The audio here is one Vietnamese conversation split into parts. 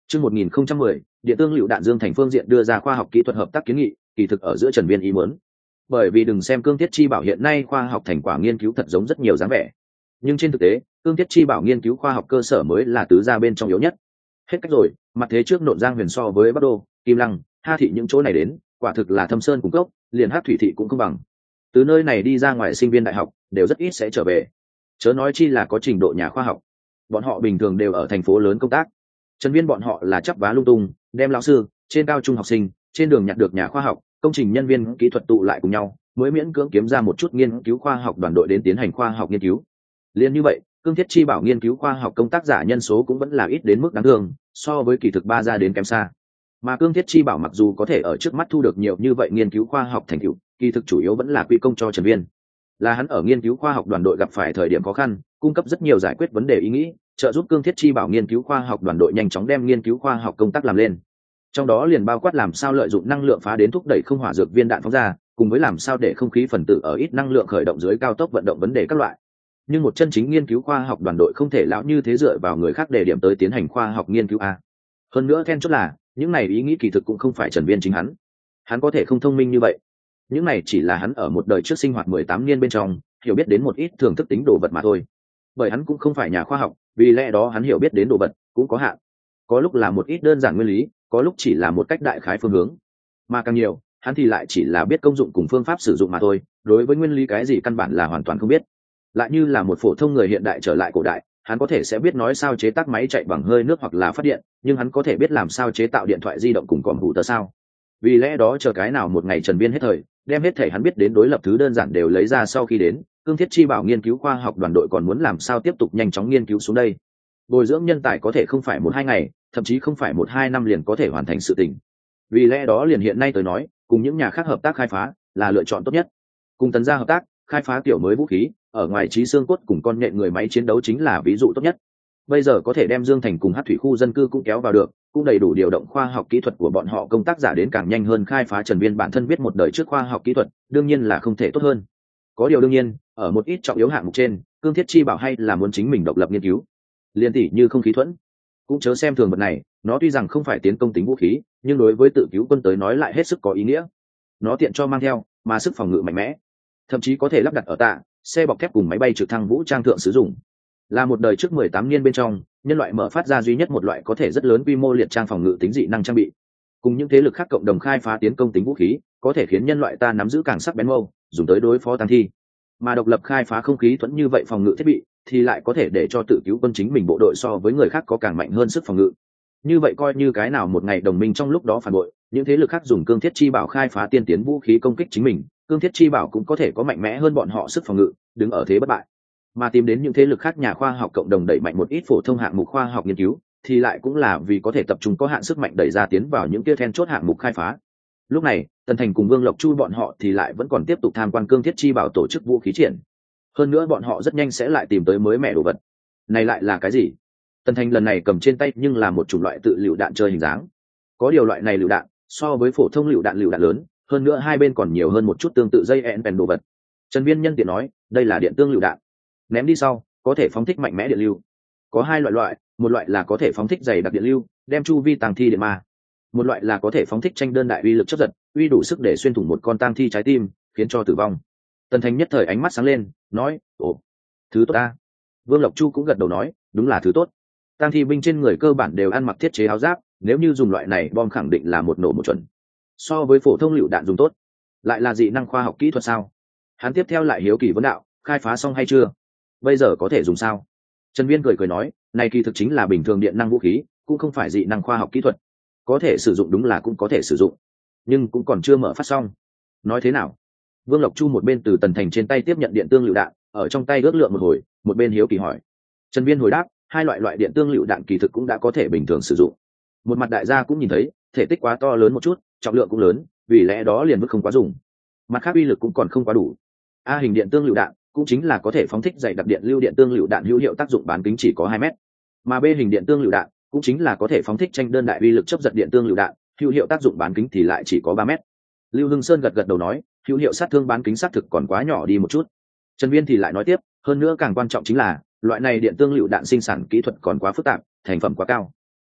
Chương 1010, điện tương lựu đạn Dương Thành phương diện đưa ra khoa học kỹ thuật hợp tác kiến nghị, kỳ thực ở giữa Trần Viên ý muốn. Bởi vì đừng xem Cương Thiết Chi Bảo hiện nay khoa học thành quả nghiên cứu thật giống rất nhiều dáng vẻ, nhưng trên thực tế, Cương Thiết Chi Bảo nghiên cứu khoa học cơ sở mới là tứ gia bên trong yếu nhất. Hết cách rồi, mặt thế trước Nộn Giang Huyền so với Bắc Đô, Kim Lăng, Ha thị những chỗ này đến, quả thực là thâm sơn cung cốc, liền Hắc Thủy thị cũng không bằng. Từ nơi này đi ra ngoài sinh viên đại học đều rất ít sẽ trở về, chớ nói chi là có trình độ nhà khoa học. Bọn họ bình thường đều ở thành phố lớn công tác. Trần Viên bọn họ là chắp vá lung tung, đem lão sư, trên cao trung học sinh, trên đường nhặt được nhà khoa học, công trình nhân viên kỹ thuật tụ lại cùng nhau, mới miễn cưỡng kiếm ra một chút nghiên cứu khoa học đoàn đội đến tiến hành khoa học nghiên cứu. Liên như vậy, Cương Thiết Chi Bảo nghiên cứu khoa học công tác giả nhân số cũng vẫn là ít đến mức đáng thương, so với kỳ thực ba gia đến kém xa. Mà Cương Thiết Chi Bảo mặc dù có thể ở trước mắt thu được nhiều như vậy nghiên cứu khoa học thành tựu, kỳ thực chủ yếu vẫn là quy công cho Trần Viên. Là hắn ở nghiên cứu khoa học đoàn đội gặp phải thời điểm khó khăn, cung cấp rất nhiều giải quyết vấn đề ý nghĩ, trợ giúp Cương Thiết Chi Bảo nghiên cứu khoa học đoàn đội nhanh chóng đem nghiên cứu khoa học công tác làm lên. Trong đó liền bao quát làm sao lợi dụng năng lượng phá đến thúc đẩy không hỏa dược viên đạn phóng ra, cùng với làm sao để không khí phần tử ở ít năng lượng khởi động dưới cao tốc vận động vấn đề các loại. Nhưng một chân chính nghiên cứu khoa học đoàn đội không thể lão như thế dựa vào người khác để điểm tới tiến hành khoa học nghiên cứu a. Hơn nữa then chốt là, những này ý nghĩ kỳ thực cũng không phải Trần Viên chính hắn. Hắn có thể không thông minh như vậy. Những này chỉ là hắn ở một đời trước sinh hoạt 18 niên bên trong, hiểu biết đến một ít thưởng thức tính đồ vật mà thôi. Bởi hắn cũng không phải nhà khoa học, vì lẽ đó hắn hiểu biết đến đồ vật cũng có hạn. Có lúc là một ít đơn giản nguyên lý, có lúc chỉ là một cách đại khái phương hướng. Mà càng nhiều, hắn thì lại chỉ là biết công dụng cùng phương pháp sử dụng mà thôi, đối với nguyên lý cái gì căn bản là hoàn toàn không biết. Lại như là một phổ thông người hiện đại trở lại cổ đại, hắn có thể sẽ biết nói sao chế tác máy chạy bằng hơi nước hoặc là phát điện, nhưng hắn có thể biết làm sao chế tạo điện thoại di động cùng computer sao? Vì lẽ đó chờ cái nào một ngày Trần Viên hết thời, đem hết thể hắn biết đến đối lập thứ đơn giản đều lấy ra sau khi đến, Cương Thiết Chi Bảo nghiên cứu khoa học đoàn đội còn muốn làm sao tiếp tục nhanh chóng nghiên cứu xuống đây. Bồi dưỡng nhân tài có thể không phải 1-2 ngày, thậm chí không phải 1-2 năm liền có thể hoàn thành sự tình. Vì lẽ đó liền hiện nay tới nói, cùng những nhà khác hợp tác khai phá là lựa chọn tốt nhất. Cùng Tần gia hợp tác, khai phá kiểu mới vũ khí, ở ngoài trí xương cốt cùng con nhện người máy chiến đấu chính là ví dụ tốt nhất. Bây giờ có thể đem Dương Thành cùng Hắc Thủy khu dân cư cũng kéo vào được, cũng đầy đủ điều động khoa học kỹ thuật của bọn họ công tác giả đến càng nhanh hơn khai phá. Trần Viên bản thân viết một đời trước khoa học kỹ thuật, đương nhiên là không thể tốt hơn. Có điều đương nhiên, ở một ít trọng yếu hạng mục trên, Cương Thiết Chi Bảo hay là muốn chính mình độc lập nghiên cứu. Liên tỷ như không khí thuẫn, cũng chớ xem thường vật này, nó tuy rằng không phải tiến công tính vũ khí, nhưng đối với tự cứu quân tới nói lại hết sức có ý nghĩa. Nó tiện cho mang theo, mà sức phòng ngự mạnh mẽ, thậm chí có thể lắp đặt ở tạ, xe bọc thép cùng máy bay trực thăng vũ trang thượng sử dụng. Là một đời trước 18 niên bên trong, nhân loại mở phát ra duy nhất một loại có thể rất lớn quy mô liệt trang phòng ngự tính dị năng trang bị. Cùng những thế lực khác cộng đồng khai phá tiến công tính vũ khí, có thể khiến nhân loại ta nắm giữ càng sắc bén mâu, dùng tới đối phó tang thi. Mà độc lập khai phá không khí thuẫn như vậy phòng ngự thiết bị, thì lại có thể để cho tự cứu quân chính mình bộ đội so với người khác có càng mạnh hơn sức phòng ngự. Như vậy coi như cái nào một ngày đồng minh trong lúc đó phản bội, những thế lực khác dùng Cương Thiết Chi Bảo khai phá tiên tiến vũ khí công kích chính mình, Cương Thiết Chi Bảo cũng có thể có mạnh mẽ hơn bọn họ sức phòng ngự, đứng ở thế bất bại. Mà tìm đến những thế lực khác nhà khoa học cộng đồng đẩy mạnh một ít phổ thông hạng mục khoa học nghiên cứu, thì lại cũng là vì có thể tập trung có hạn sức mạnh đẩy ra tiến vào những kia then chốt hạng mục khai phá. Lúc này, Tần Thành cùng Vương Lộc Chu bọn họ thì lại vẫn còn tiếp tục tham quan Cương Thiết Chi Bảo tổ chức vũ khí triển. Hơn nữa bọn họ rất nhanh sẽ lại tìm tới mới mẻ đồ vật. Này lại là cái gì? Tần Thành lần này cầm trên tay nhưng là một chủng loại tự lựu đạn chơi hình dáng. Có điều loại này lựu đạn so với phổ thông lựu đạn lớn, hơn nữa hai bên còn nhiều hơn một chút tương tự dây ẹn bèn đồ vật. Trần Viên nhân tiện nói, đây là điện tương lựu đạn. Ném đi sau, có thể phóng thích mạnh mẽ điện lưu. Có hai loại, một loại là có thể phóng thích dày đặc điện lưu, đem chu vi tang thi điện ma. Một loại là có thể phóng thích tranh đơn đại uy lực chớp giật, uy đủ sức để xuyên thủng một con tang thi trái tim, khiến cho tử vong. Tần Thành nhất thời ánh mắt sáng lên, nói, ồ, thứ tốt ta. Vương Lộc Chu cũng gật đầu nói, đúng là thứ tốt. Tang thi binh trên người cơ bản đều ăn mặc thiết chế áo giáp, nếu như dùng loại này bom khẳng định là một nổ một chuẩn. So với phổ thông lựu đạn dùng tốt, lại là dị năng khoa học kỹ thuật sao? Hắn tiếp theo lại hiếu kỳ vấn đạo, khai phá xong hay chưa? Bây giờ có thể dùng sao? Trần Viên cười nói, này kỳ thực chính là bình thường điện năng vũ khí, cũng không phải dị năng khoa học kỹ thuật. Có thể sử dụng đúng là cũng có thể sử dụng, nhưng cũng còn chưa mở phát xong. Nói thế nào? Vương Lộc Chu một bên từ Tần Thành trên tay tiếp nhận điện tương lựu đạn, ở trong tay ước lượng một hồi, một bên hiếu kỳ hỏi. Trần Viên hồi đáp, hai loại điện tương lựu đạn kỳ thực cũng đã có thể bình thường sử dụng. Một mặt đại gia cũng nhìn thấy, thể tích quá to lớn một chút, trọng lượng cũng lớn, vì lẽ đó liền vứt không quá dùng. Mặt khác uy lực cũng còn không quá đủ. A hình điện tương lựu đạn cũng chính là có thể phóng thích dày đặc điện lưu điện tương lựu đạn hữu hiệu tác dụng bán kính chỉ có 2 mét. Mà B hình điện tương lựu đạn cũng chính là có thể phóng thích tranh đơn đại uy lực chấp giật điện tương lựu đạn, hữu hiệu tác dụng bán kính thì lại chỉ có 3 mét. Lưu Hưng Sơn gật đầu nói, hữu hiệu sát thương bán kính xác thực còn quá nhỏ đi một chút. Trần Viên thì lại nói tiếp, hơn nữa càng quan trọng chính là loại này điện tương lựu đạn sinh sản kỹ thuật còn quá phức tạp, thành phẩm quá cao.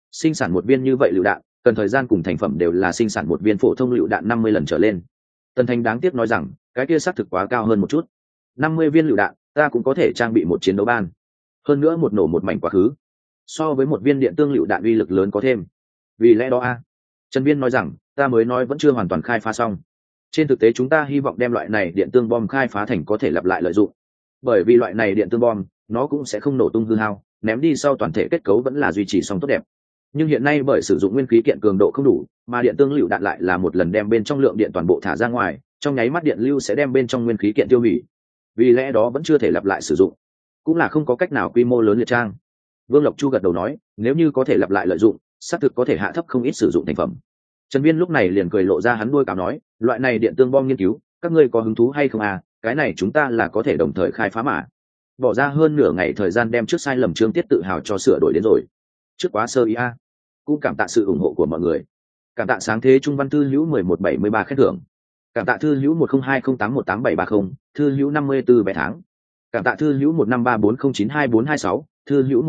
sinh sản một viên như vậy lựu đạn cần thời gian cùng thành phẩm đều là sinh sản một viên phổ thông lựu đạn 50 lần trở lên. Tần Thành đáng tiếc nói rằng cái kia xác thực quá cao hơn một chút. 50 viên lựu đạn ta cũng có thể trang bị một chiến đấu ban, hơn nữa một nổ một mảnh quá khứ, so với một viên điện tương lựu đạn uy lực lớn có thêm. Vì lẽ đó Trần Viên nói rằng ta mới nói vẫn chưa hoàn toàn khai phá xong. Trên thực tế chúng ta hy vọng đem loại này điện tương bom khai phá thành có thể lặp lại lợi dụng, bởi vì loại này điện tương bom nó cũng sẽ không nổ tung hư hao, ném đi sau toàn thể kết cấu vẫn là duy trì song tốt đẹp. Nhưng hiện nay bởi sử dụng nguyên khí kiện cường độ không đủ, mà điện tương lựu đạn lại là một lần đem bên trong lượng điện toàn bộ thả ra ngoài, trong nháy mắt điện lưu sẽ đem bên trong nguyên khí kiện tiêu hủy. Vì lẽ đó vẫn chưa thể lặp lại sử dụng, cũng là không có cách nào quy mô lớn liệt trang. Vương Lộc Chu gật đầu nói, nếu như có thể lặp lại lợi dụng, xác thực có thể hạ thấp không ít sử dụng thành phẩm. Trần Viên lúc này liền cười lộ ra hắn đuôi cáo nói, loại này điện tương bom nghiên cứu, các ngươi có hứng thú hay không cái này chúng ta là có thể đồng thời khai phá mà. Bỏ ra hơn nửa ngày thời gian đem trước sai lầm chương tiết tự hào cho sửa đổi đến rồi. Trước quá sơ ý cũng cảm tạ sự ủng hộ của mọi người. Cảm tạ sáng thế trung văn thư hữu 1173 khen thưởng. Cảm tạ thư hữu 1020818730, thư hữu 54 vé tháng. Cảm tạ thư hữu 1534092426, thư hữu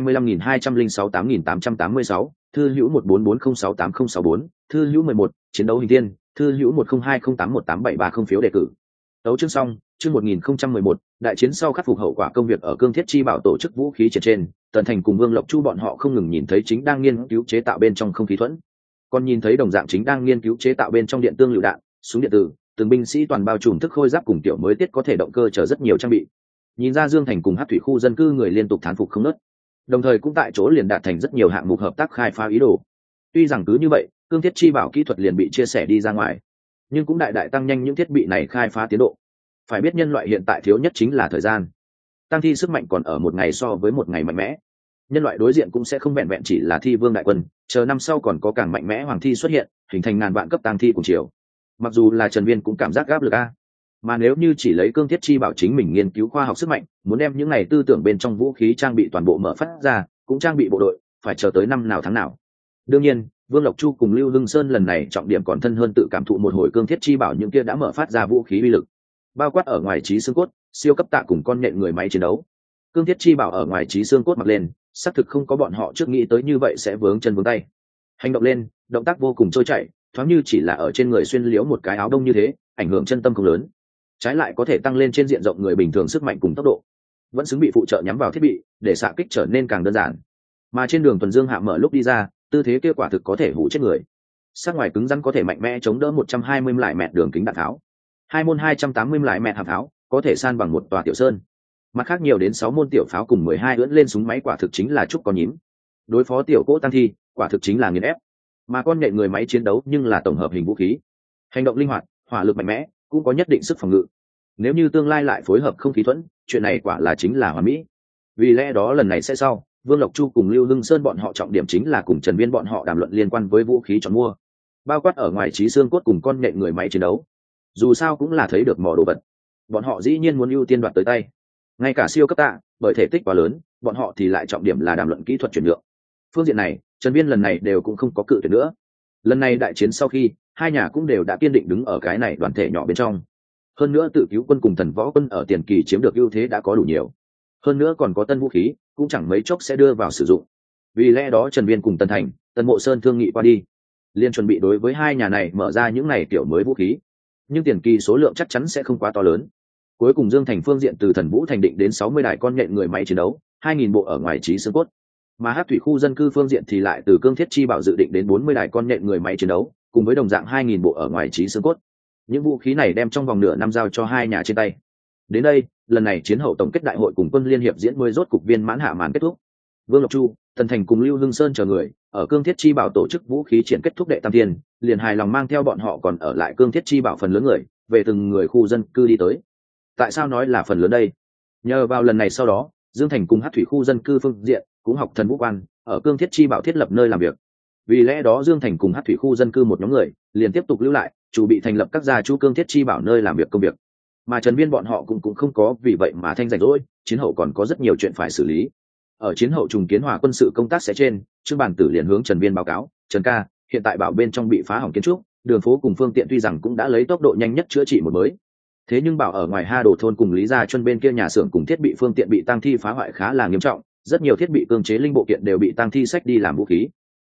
1252068886, thư hữu 1440686064, thư hữu 11, chiến đấu hình tiên, thư hữu 1020818730 phiếu đề cử. Tấu chương xong, chương 1011, đại chiến sau khắc phục hậu quả công việc ở Cương Thiết Chi Bảo tổ chức vũ khí trên, Tần Thành cùng Vương Lộc Chu bọn họ không ngừng nhìn thấy chính đang nghiên cứu chế tạo bên trong không khí thuẫn, còn nhìn thấy đồng dạng chính đang nghiên cứu chế tạo bên trong điện tương lựu đạn, súng điện tử, từng binh sĩ toàn bao trùm thức khôi giáp cùng tiểu mới tiết có thể động cơ chở rất nhiều trang bị. Nhìn ra Dương Thành cùng Hắc Thủy khu dân cư người liên tục thán phục không ngớt, đồng thời cũng tại chỗ liền đạt thành rất nhiều hạng mục hợp tác khai phá ý đồ. Tuy rằng cứ như vậy, Cương Thiết Chi Bảo kỹ thuật liền bị chia sẻ đi ra ngoài, nhưng cũng đại đại tăng nhanh những thiết bị này khai phá tiến độ. Phải biết nhân loại hiện tại thiếu nhất chính là thời gian. Tăng thi sức mạnh còn ở một ngày so với một ngày mạnh mẽ. Nhân loại đối diện cũng sẽ không vẹn vẹn chỉ là thi vương đại quân, chờ năm sau còn có càng mạnh mẽ hoàng thi xuất hiện, hình thành ngàn vạn cấp tăng thi cùng chiều. Mặc dù là Trần Viên cũng cảm giác áp lực mà nếu như chỉ lấy Cương Thiết Chi Bảo chính mình nghiên cứu khoa học sức mạnh, muốn đem những này tư tưởng bên trong vũ khí trang bị toàn bộ mở phát ra, cũng trang bị bộ đội, phải chờ tới năm nào tháng nào. Đương nhiên, Vương Lộc Chu cùng Lưu Hưng Sơn lần này trọng điểm còn thân hơn tự cảm thụ một hồi Cương Thiết Chi Bảo những kia đã mở phát ra vũ khí uy lực, bao quát ở ngoài trí xương cốt, siêu cấp tạ cùng con nhện người máy chiến đấu. Cương Thiết Chi Bảo ở ngoài trí xương cốt mặc lên, xác thực không có bọn họ trước nghĩ tới như vậy sẽ vướng chân vướng tay. Hành động lên, động tác vô cùng trôi chảy, thoáng như chỉ là ở trên người xuyên liễu một cái áo đông như thế, ảnh hưởng chân tâm không lớn. Trái lại có thể tăng lên trên diện rộng người bình thường sức mạnh cùng tốc độ, vẫn xứng bị phụ trợ nhắm vào thiết bị, để xạ kích trở nên càng đơn giản. Mà trên đường tuần dương hạ mở lúc đi ra, tư thế kia quả thực có thể hủ chết người. Sát ngoài cứng rắn có thể mạnh mẽ chống đỡ 120 lại mẹt đường kính đạn tháo, 2 môn 280 lại mẹt hạng tháo, có thể san bằng một tòa tiểu sơn. Mặt khác nhiều đến 6 môn tiểu pháo cùng 12 ưỡn lên súng máy quả thực chính là trúc con nhím. Đối phó tiểu cỗ tăng thi, quả thực chính là nghiền ép. Mà con nhện người máy chiến đấu nhưng là tổng hợp hình vũ khí, hành động linh hoạt, hỏa lực mạnh mẽ, cũng có nhất định sức phòng ngự. Nếu như tương lai lại phối hợp không khí thuẫn, chuyện này quả là chính là hoàn mỹ. Vì lẽ đó lần này sẽ sau, Vương Lộc Chu cùng Lưu Hưng Sơn bọn họ trọng điểm chính là cùng Trần Viên bọn họ đàm luận liên quan với vũ khí chọn mua, bao quát ở ngoài trí xương cốt cùng con nhện người máy chiến đấu. Dù sao cũng là thấy được mỏ đồ vật, bọn họ dĩ nhiên muốn ưu tiên đoạt tới tay. Ngay cả siêu cấp tạ, bởi thể tích quá lớn, bọn họ thì lại trọng điểm là đàm luận kỹ thuật chuyển nhượng. Phương diện này, Trần Viên lần này đều cũng không có cự tuyệt nữa. Lần này đại chiến sau khi, hai nhà cũng đều đã kiên định đứng ở cái này đoàn thể nhỏ bên trong. Hơn nữa tự cứu quân cùng thần võ quân ở tiền kỳ chiếm được ưu thế đã có đủ nhiều. Hơn nữa còn có tân vũ khí, cũng chẳng mấy chốc sẽ đưa vào sử dụng. Vì lẽ đó Trần Viên cùng Tân Thành, Tân Mộ Sơn thương nghị qua đi, liên chuẩn bị đối với hai nhà này mở ra những này kiểu mới vũ khí. Nhưng tiền kỳ số lượng chắc chắn sẽ không quá to lớn. Cuối cùng Dương Thành phương diện từ Thần Vũ Thành định đến 60 đài con nhện người máy chiến đấu, 2000 bộ ở ngoài trí xương cốt. Mà Hắc Thủy khu dân cư phương diện thì lại từ Cương Thiết Chi Bảo dự định đến 40 đài con nhện người máy chiến đấu, cùng với đồng dạng 2000 bộ ở ngoài trí xương cốt. Những vũ khí này đem trong vòng nửa năm giao cho hai nhà trên tay. Đến đây, lần này chiến hậu tổng kết đại hội cùng quân liên hiệp diễn mới rốt cục viên mãn hạ màn kết thúc. Vương Lộc Chu, Tần Thành cùng Lưu Hưng Sơn chờ người ở Cương Thiết Chi Bảo tổ chức vũ khí triển kết thúc đệ tam thiên, liền hài lòng mang theo bọn họ còn ở lại Cương Thiết Chi Bảo phần lớn người, về từng người khu dân cư đi tới. Tại sao nói là phần lớn đây? Nhờ vào lần này sau đó, Dương Thành cùng Hắc Thủy khu dân cư phương diện cũng học thần vũ quan, ở Cương Thiết Chi Bảo thiết lập nơi làm việc. Vì lẽ đó Dương Thành cùng Hắc Thủy khu dân cư một nhóm người liền tiếp tục lưu lại, chủ bị thành lập các gia chu Cương Thiết Chi Bảo nơi làm việc công việc. Mà Trần Viên bọn họ cũng không có vì vậy mà thanh rảnh rỗi, chiến hậu còn có rất nhiều chuyện phải xử lý. Ở chiến hậu trùng kiến hòa quân sự công tác sẽ trên, Trương Bản Tử liền hướng Trần Viên báo cáo, Trần ca, hiện tại bảo bên trong bị phá hỏng kiến trúc, đường phố cùng phương tiện tuy rằng cũng đã lấy tốc độ nhanh nhất chữa trị một mới. Thế nhưng bảo ở ngoài Ha Đồ thôn cùng Lý Gia Chuân bên kia nhà xưởng cùng thiết bị phương tiện bị tang thi phá hoại khá là nghiêm trọng, rất nhiều thiết bị cương chế linh bộ kiện đều bị tang thi xách đi làm vũ khí.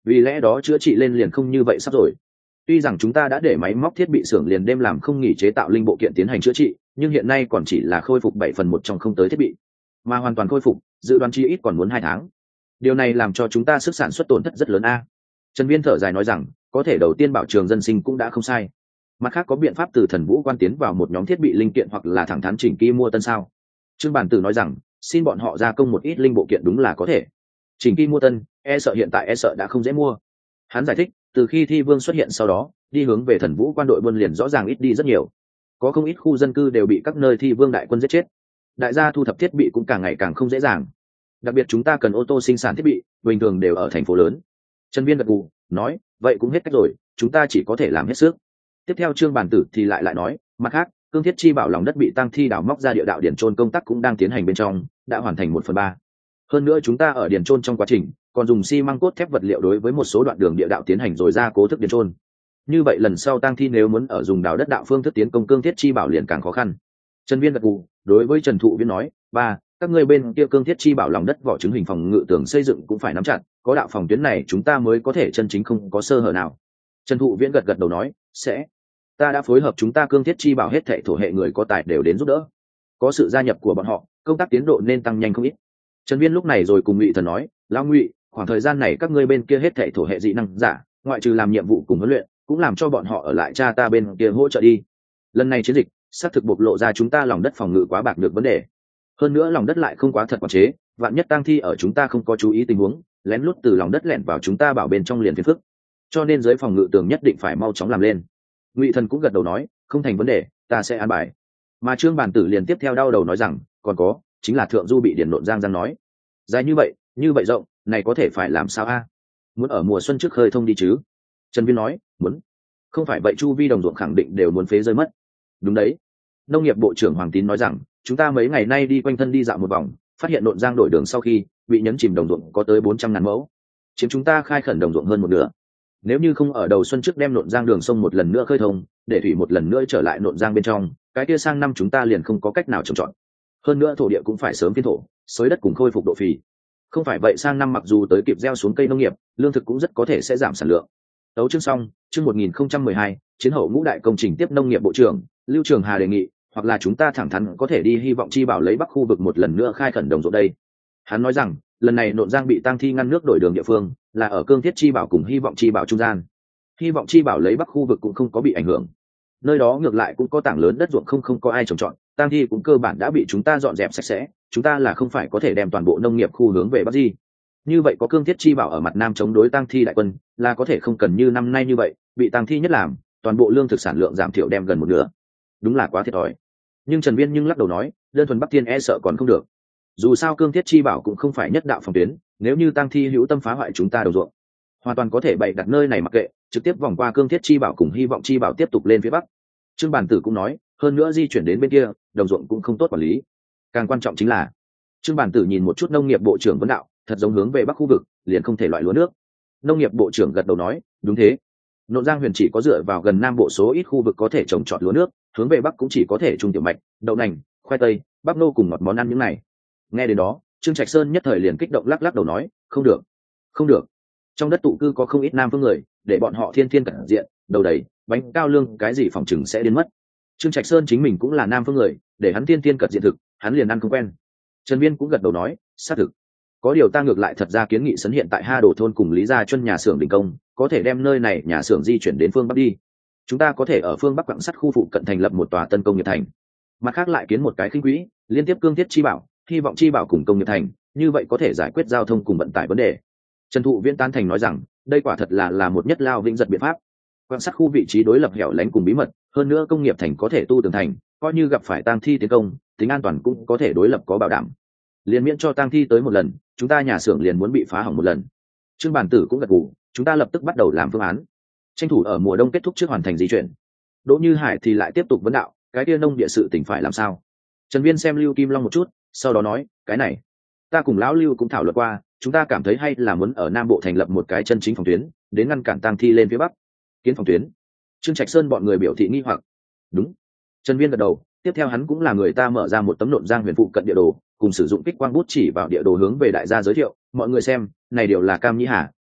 vì lẽ đó chữa trị lên liền không như vậy sắp rồi. Tuy rằng chúng ta đã để máy móc thiết bị xưởng liền đêm làm không nghỉ chế tạo linh bộ kiện tiến hành chữa trị, nhưng hiện nay còn chỉ là khôi phục 7/1 trong không tới thiết bị, mà hoàn toàn khôi phục dự đoán chi ít còn muốn 2 tháng. Điều này làm cho chúng ta sức sản xuất tổn thất rất lớn a. Trần Viên thở dài nói rằng, có thể đầu tiên bảo trường dân sinh cũng đã không sai, mặt khác có biện pháp từ Thần Vũ quan tiến vào một nhóm thiết bị linh kiện hoặc là thẳng thắn chỉnh kỳ mua tân sao? Trương Bản Tử nói rằng, xin bọn họ gia công một ít linh bộ kiện đúng là có thể. Chỉnh kỳ mua tân, e sợ hiện tại đã không dễ mua. Hắn giải thích, từ khi Thi Vương xuất hiện sau đó, đi hướng về Thần Vũ quan đội buôn liền rõ ràng ít đi rất nhiều. Có không ít khu dân cư đều bị các nơi Thi Vương đại quân giết chết. Đại gia thu thập thiết bị cũng càng ngày càng không dễ dàng. Đặc biệt chúng ta cần ô tô sinh sản thiết bị, bình thường đều ở thành phố lớn. Trần Viên gật gù, nói, vậy cũng hết cách rồi, chúng ta chỉ có thể làm hết sức. Tiếp theo Trương Bản Tử thì lại nói, mặt khác, cương thiết chi bảo lòng đất bị tăng thi đào móc ra địa đạo điển trôn công tác cũng đang tiến hành bên trong, đã hoàn thành 1/3. Hơn nữa chúng ta ở điển trôn trong quá trình, còn dùng xi măng cốt thép vật liệu đối với một số đoạn đường địa đạo tiến hành rồi gia cố thức điển trôn. Như vậy lần sau tăng thi nếu muốn ở dùng đào đất đạo phương thức tiến công cương thiết chi bảo liền càng khó khăn. Trần Viên gật gù, đối với Trần Thụ Viễn nói, ba, các ngươi bên kia cương thiết chi bảo lòng đất vỏ trứng hình phòng ngự tường xây dựng cũng phải nắm chặt, có đạo phòng tuyến này chúng ta mới có thể chân chính không có sơ hở nào. Trần Thụ Viễn gật gật đầu nói, sẽ. Ta đã phối hợp chúng ta cương thiết chi bảo hết thảy thổ hệ người có tài đều đến giúp đỡ. Có sự gia nhập của bọn họ, công tác tiến độ nên tăng nhanh không ít. Trần Viên lúc này rồi cùng Ngụy Thần nói, lão Ngụy, khoảng thời gian này các ngươi bên kia hết thảy thổ hệ dị năng giả, ngoại trừ làm nhiệm vụ cùng huấn luyện, cũng làm cho bọn họ ở lại cha ta bên kia hỗ trợ đi. Lần này chiến dịch, xác thực bộc lộ ra chúng ta lòng đất phòng ngự quá bạc được vấn đề. Hơn nữa lòng đất lại không quá thật quản chế, vạn nhất tang thi ở chúng ta không có chú ý tình huống, lén lút từ lòng đất lẻn vào chúng ta bảo bên trong liền phiền phức. Cho nên giới phòng ngự tường nhất định phải mau chóng làm lên. Ngụy Thần cũng gật đầu nói, không thành vấn đề, ta sẽ an bài. Mà Trương Bản Tử liền tiếp theo đau đầu nói rằng, còn có, chính là thượng du bị điển nộn giang nói, dài như vậy rộng, này có thể phải làm sao a? Muốn ở mùa xuân trước khơi thông đi chứ? Trần Viên nói, muốn. Không phải vậy chu vi đồng ruộng khẳng định đều muốn phế rơi mất. Đúng đấy. Nông nghiệp bộ trưởng Hoàng Tín nói rằng, chúng ta mấy ngày nay đi quanh thân đi dạo một vòng, phát hiện nộn giang đổi đường sau khi bị nhấn chìm đồng ruộng có tới 400.000 mẫu, chiếm chúng ta khai khẩn đồng ruộng hơn một nửa. Nếu như không ở đầu xuân trước đem nộn giang đường sông một lần nữa khơi thông, để thủy một lần nữa trở lại nộn giang bên trong, cái kia sang năm chúng ta liền không có cách nào trồng trọt. Hơn nữa thổ địa cũng phải sớm phiên thổ, xới đất cùng khôi phục độ phì. Không phải vậy sang năm mặc dù tới kịp gieo xuống cây nông nghiệp, lương thực cũng rất có thể sẽ giảm sản lượng. Tấu chương xong, chương 1012, chiến hậu ngũ đại công trình tiếp nông nghiệp bộ trưởng Lưu Trường Hà đề nghị, hoặc là chúng ta thẳng thắn có thể đi hy vọng chi bảo lấy bắc khu vực một lần nữa khai khẩn đồng ruộng đây. Hắn nói rằng, lần này nộn giang bị tăng thi ngăn nước đổi đường địa phương, là ở cương thiết chi bảo cùng hy vọng chi bảo trung gian. Hy vọng chi bảo lấy bắc khu vực cũng không có bị ảnh hưởng. Nơi đó ngược lại cũng có tảng lớn đất ruộng không có ai trồng trọt, tăng thi cũng cơ bản đã bị chúng ta dọn dẹp sạch sẽ, chúng ta là không phải có thể đem toàn bộ nông nghiệp khu hướng về bắc gì. Như vậy có cương thiết chi bảo ở mặt nam chống đối tăng thi đại quân, là có thể không cần như năm nay như vậy, bị tăng thi nhất làm, toàn bộ lương thực sản lượng giảm thiểu đem gần một nửa. Đúng là quá thiệt thòi. Nhưng Trần Viên lắc đầu nói, đơn thuần Bắc Thiên e sợ còn không được. Dù sao cương thiết chi bảo cũng không phải nhất đạo phòng tuyến, nếu như tăng thi hữu tâm phá hoại chúng ta đầu ruộng, hoàn toàn có thể bày đặt nơi này mặc kệ, trực tiếp vòng qua cương thiết chi bảo cùng hy vọng chi bảo tiếp tục lên phía bắc. Trương Bản Tử cũng nói, hơn nữa di chuyển đến bên kia, đồng ruộng cũng không tốt quản lý. Càng quan trọng chính là, Trương Bản Tử nhìn một chút nông nghiệp bộ trưởng vấn đạo, thật giống hướng về bắc khu vực, liền không thể loại lúa nước. Nông nghiệp bộ trưởng gật đầu nói, đúng thế. Nộn Giang Huyền chỉ có dựa vào gần nam bộ số ít khu vực có thể trồng trọt lúa nước, hướng về bắc cũng chỉ có thể trồng tiểu mạch, đậu nành, khoai tây, bắp nô cùng ngọt món ăn những này. Nghe đến đó, Trương Trạch Sơn nhất thời liền kích động lắc đầu nói, không được, không được. Trong đất tụ cư có không ít nam phương người, để bọn họ thiên cẩn diện, đầu đầy, bánh cao lương cái gì phòng chừng sẽ đến mất. Trương Trạch Sơn chính mình cũng là nam phương người, để hắn thiên cẩn diện thực, hắn liền ăn không quen. Trần Viên cũng gật đầu nói, xác thực. Có điều ta ngược lại thật ra kiến nghị sấn hiện tại Ha Đồ thôn cùng Lý Gia Chuân nhà xưởng đình công, có thể đem nơi này nhà xưởng di chuyển đến phương bắc đi. Chúng ta có thể ở phương bắc quặng sắt khu phụ cận thành lập một tòa tân công nghiệp thành. Mặt khác lại kiến một cái khinh quỹ, liên tiếp cương thiết chi bảo, hy vọng chi bảo cùng công nghiệp thành, như vậy có thể giải quyết giao thông cùng vận tải vấn đề. Trần Thụ Viễn tán thành nói rằng, đây quả thật là một nhất lao vĩnh giật biện pháp. Quặng sắt khu vị trí đối lập hẻo lánh cùng bí mật, hơn nữa công nghiệp thành có thể tu tường thành, coi như gặp phải tang thi tiến công, tính an toàn cũng có thể đối lập có bảo đảm. Liên miễn cho tang thi tới một lần, chúng ta nhà xưởng liền muốn bị phá hỏng một lần. Trương Bản Tử cũng gật gù, chúng ta lập tức bắt đầu làm phương án, tranh thủ ở mùa đông kết thúc trước hoàn thành di chuyển. Đỗ Như Hải thì lại tiếp tục vấn đạo, cái kia nông địa sự tỉnh phải làm sao? Trần Viên xem Lưu Kim Long một chút, sau đó nói, cái này ta cùng lão Lưu cũng thảo luận qua, chúng ta cảm thấy hay là muốn ở nam bộ thành lập một cái chân chính phòng tuyến, đến ngăn cản tang thi lên phía bắc. Kiến phòng tuyến? Trương Trạch Sơn bọn người biểu thị nghi hoặc. Đúng. Trần Viên gật đầu, tiếp theo hắn cũng là người ta mở ra một tấm Nộn Giang Huyền phụ cận địa đồ, cùng sử dụng kích quang bút chỉ vào địa đồ hướng về đại gia giới thiệu, mọi người xem, này đều là Cam Nhĩ Hà,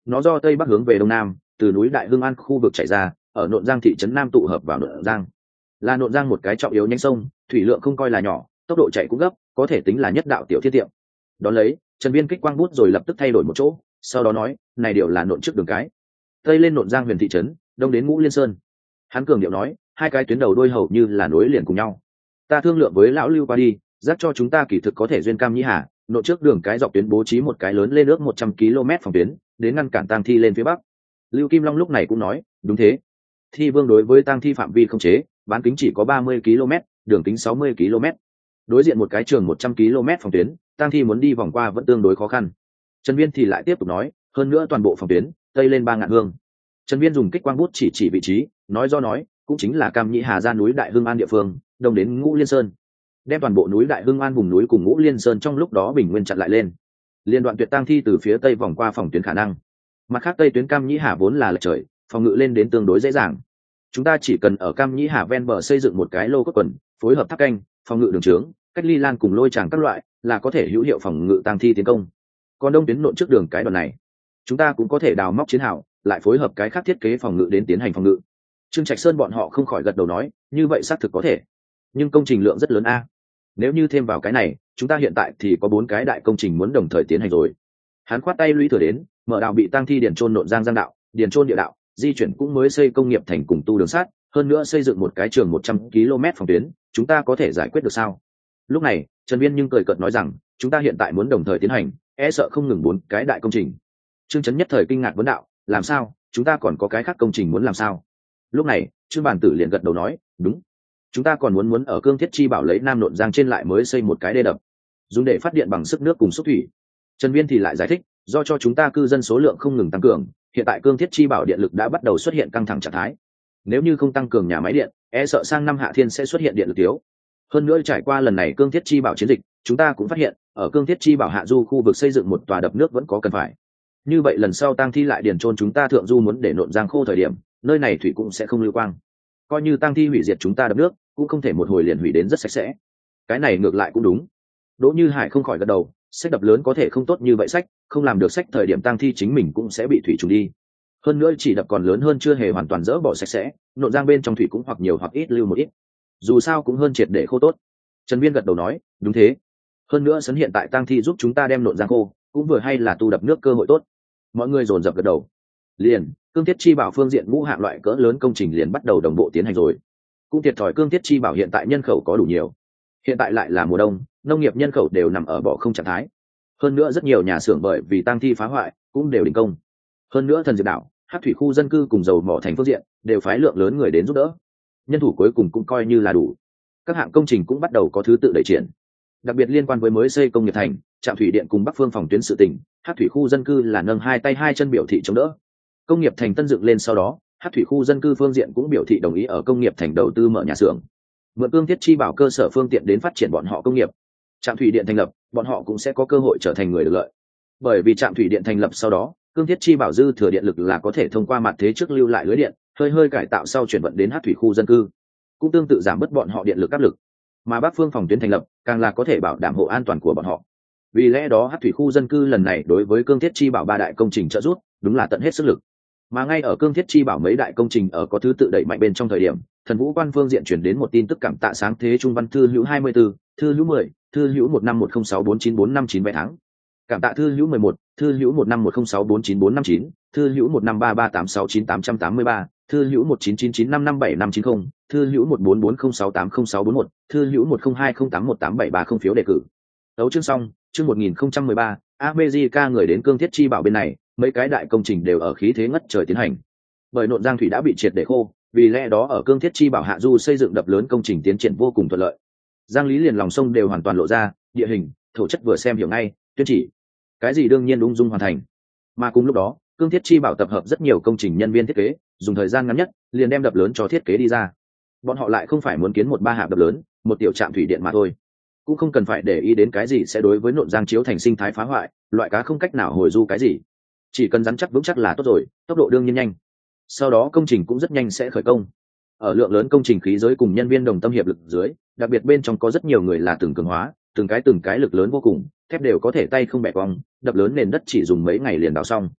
nó do tây bắc hướng về đông nam, từ núi Đại Hưng An khu vực chảy ra, ở Nộn Giang thị trấn Nam tụ hợp vào Nộn Giang. Là Nộn Giang một cái trọng yếu nhánh sông, thủy lượng không coi là nhỏ, tốc độ chạy cũng gấp, có thể tính là nhất đạo tiểu thiết tiệm. Đón lấy, Trần Viên kích quang bút rồi lập tức thay đổi một chỗ, sau đó nói, này điều là Nộn trước đường cái, tây lên Nộn Giang huyện thị trấn, đông đến Ngũ Liên Sơn. Hắn cường điệu nói, hai cái tuyến đầu đôi hầu như là nối liền cùng nhau. Ta thương lượng với lão Lưu qua đi, giác cho chúng ta kỳ thực có thể duyên Cam Nhĩ Hà, Nộn trước đường cái dọc tuyến bố trí một cái lớn lên ước 100 km phòng tuyến, đến ngăn cản tang thi lên phía bắc. Lưu Kim Long lúc này cũng nói, đúng thế. Thi Vương đối với tang thi phạm vi không chế, bán kính chỉ có 30 km, đường kính 60 km. Đối diện một cái trường 100 km phòng tuyến, tang thi muốn đi vòng qua vẫn tương đối khó khăn. Trần Viên thì lại tiếp tục nói, hơn nữa toàn bộ phòng tuyến, tây lên 3.000 hương. Trần Viên dùng kích quang bút chỉ vị trí, nói cũng chính là Cam Nhĩ Hà ra núi Đại Hưng An địa phương, đông đến Ngũ Liên Sơn. Đem toàn bộ núi Đại Hưng An vùng núi cùng Ngũ Liên Sơn trong lúc đó bình nguyên chặn lại lên. Liên đoạn tuyệt tang thi từ phía tây vòng qua phòng tuyến khả năng. Mặt khác tây tuyến Cam Nhĩ Hà vốn là lệch trời, phòng ngự lên đến tương đối dễ dàng. Chúng ta chỉ cần ở Cam Nhĩ Hà ven bờ xây dựng một cái lô cốt quần, phối hợp tháp canh, phòng ngự đường trướng, cách ly lan cùng lôi tràng các loại, là có thể hữu hiệu phòng ngự tang thi tiến công. Còn đông tuyến Nộn trước đường cái đoạn này, chúng ta cũng có thể đào móc chiến hào, lại phối hợp cái khác thiết kế phòng ngự đến tiến hành phòng ngự. Trương Trạch Sơn bọn họ không khỏi gật đầu nói, như vậy xác thực có thể, nhưng công trình lượng rất lớn a. Nếu như thêm vào cái này, chúng ta hiện tại thì có 4 cái đại công trình muốn đồng thời tiến hành rồi. Hắn khoát tay lũy thừa đến, mở đạo bị tang thi điền trôn Nộn Giang Giang đạo, điền trôn địa đạo, di chuyển cũng mới xây công nghiệp thành cùng tu đường sắt, hơn nữa xây dựng một cái trường 100 km phòng tuyến, chúng ta có thể giải quyết được sao? Lúc này, Trần Viên nhưng cười cợt nói rằng, chúng ta hiện tại muốn đồng thời tiến hành, e sợ không ngừng 4 cái đại công trình. Trương Chấn nhất thời kinh ngạc vấn đạo, làm sao? Chúng ta còn có cái khác công trình muốn làm sao? Lúc này, Trương Bản Tử liền gật đầu nói, đúng, chúng ta còn muốn ở Cương Thiết Chi Bảo lấy Nam Nộn Giang trên lại mới xây một cái đê đập, dùng để phát điện bằng sức nước cùng xúc thủy. Trần Viên thì lại giải thích, do cho chúng ta cư dân số lượng không ngừng tăng cường, hiện tại Cương Thiết Chi Bảo điện lực đã bắt đầu xuất hiện căng thẳng trạng thái. Nếu như không tăng cường nhà máy điện, e sợ sang năm hạ thiên sẽ xuất hiện điện lực thiếu. Hơn nữa trải qua lần này Cương Thiết Chi Bảo chiến dịch, chúng ta cũng phát hiện, ở Cương Thiết Chi Bảo hạ du khu vực xây dựng một tòa đập nước vẫn có cần phải. Như vậy lần sau tang thi lại điền trôn chúng ta thượng du muốn để Nộn Giang khô thời điểm, nơi này thủy cũng sẽ không lưu quang. Coi như tang thi hủy diệt chúng ta đập nước, cũng không thể một hồi liền hủy đến rất sạch sẽ. Cái này ngược lại cũng đúng. Đỗ Như Hải không khỏi gật đầu, sách đập lớn có thể không tốt như vậy sách, không làm được sách thời điểm tang thi chính mình cũng sẽ bị thủy trùng đi. Hơn nữa chỉ đập còn lớn hơn chưa hề hoàn toàn dỡ bỏ sạch sẽ, Nộn Giang bên trong thủy cũng hoặc nhiều hoặc ít lưu một ít. Dù sao cũng hơn triệt để khô tốt. Trần Viên gật đầu nói, đúng thế. Hơn nữa sấn hiện tại tang thi giúp chúng ta đem Nộn Giang khô, cũng vừa hay là tu đập nước cơ hội tốt. Mọi người dồn dập gật đầu. Liền, Cương Thiết Chi Bảo phương diện ngũ hạng loại cỡ lớn công trình liền bắt đầu đồng bộ tiến hành rồi. Cũng thiệt thòi Cương Thiết Chi Bảo hiện tại nhân khẩu có đủ nhiều. Hiện tại lại là mùa đông, nông nghiệp nhân khẩu đều nằm ở bỏ không trạng thái. Hơn nữa rất nhiều nhà xưởng bởi vì tang thi phá hoại cũng đều đình công. Hơn nữa Thần Diệp đảo, Hắc thủy khu dân cư cùng dầu mỏ thành phương diện đều phái lượng lớn người đến giúp đỡ. Nhân thủ cuối cùng cũng coi như là đủ. Các hạng công trình cũng bắt đầu có thứ tự đẩy triển. Đặc biệt liên quan với mới xây công nghiệp thành, trạm thủy điện cùng Bắc Phương phòng tuyến sự tỉnh, Hắc thủy khu dân cư là nâng hai tay hai chân biểu thị chống đỡ. Công nghiệp thành tân dựng lên sau đó, Hắc thủy khu dân cư phương diện cũng biểu thị đồng ý ở công nghiệp thành đầu tư mở nhà xưởng. Mượn Cương Thiết Chi Bảo cơ sở phương tiện đến phát triển bọn họ công nghiệp. Trạm thủy điện thành lập, bọn họ cũng sẽ có cơ hội trở thành người được lợi. Bởi vì trạm thủy điện thành lập sau đó, Cương Thiết Chi Bảo dư thừa điện lực là có thể thông qua mặt thế trước lưu lại lưới điện, hơi cải tạo sau chuyển vận đến Hắc thủy khu dân cư, cũng tương tự giảm bớt bọn họ điện lực áp lực. Mà Bắc Phương phòng tuyến thành lập, càng là có thể bảo đảm hộ an toàn của bọn họ. Vì lẽ đó Hắc thủy khu dân cư lần này đối với Cương Thiết Chi Bảo 3 đại công trình trợ giúp, đúng là tận hết sức lực. Mà ngay ở Cương Thiết Chi Bảo mấy đại công trình ở có thứ tự đẩy mạnh bên trong thời điểm, Thần Vũ Quan phương diện chuyển đến một tin tức cảm tạ sáng thế Trung Văn thư hữu 24, thư hữu 10, thư hữu 1510649459 vé tháng. Cảm tạ thư hữu 11, thư hữu 1510649459, thư hữu 1533869883, thư hữu 1999955750, thư hữu 1440680641, thư hữu 1020818730 phiếu đề cử. Đấu chương xong, chương 1013, America người đến Cương Thiết Chi Bảo bên này, mấy cái đại công trình đều ở khí thế ngất trời tiến hành. Bởi Nộn Giang thủy đã bị triệt để khô, vì lẽ đó ở Cương Thiết Chi Bảo hạ du xây dựng đập lớn công trình tiến triển vô cùng thuận lợi. Giang Lý liền lòng sông đều hoàn toàn lộ ra, địa hình, thổ chất vừa xem hiểu ngay, tuyên chỉ. Cái gì đương nhiên ung dung hoàn thành. Mà cùng lúc đó, Cương Thiết Chi Bảo tập hợp rất nhiều công trình nhân viên thiết kế, dùng thời gian ngắn nhất, liền đem đập lớn cho thiết kế đi ra. Bọn họ lại không phải muốn kiến một ba hạp đập lớn, một tiểu trạm thủy điện mà thôi. Cũng không cần phải để ý đến cái gì sẽ đối với Nộn Giang chiếu thành sinh thái phá hoại, loại cá không cách nào hồi du cái gì. Chỉ cần rắn chắc vững chắc là tốt rồi, tốc độ đương nhiên nhanh. Sau đó công trình cũng rất nhanh sẽ khởi công. Ở lượng lớn công trình khí giới cùng nhân viên đồng tâm hiệp lực dưới, đặc biệt bên trong có rất nhiều người là từng cường hóa, từng cái lực lớn vô cùng, thép đều có thể tay không bẻ cong, đập lớn nền đất chỉ dùng mấy ngày liền đào xong.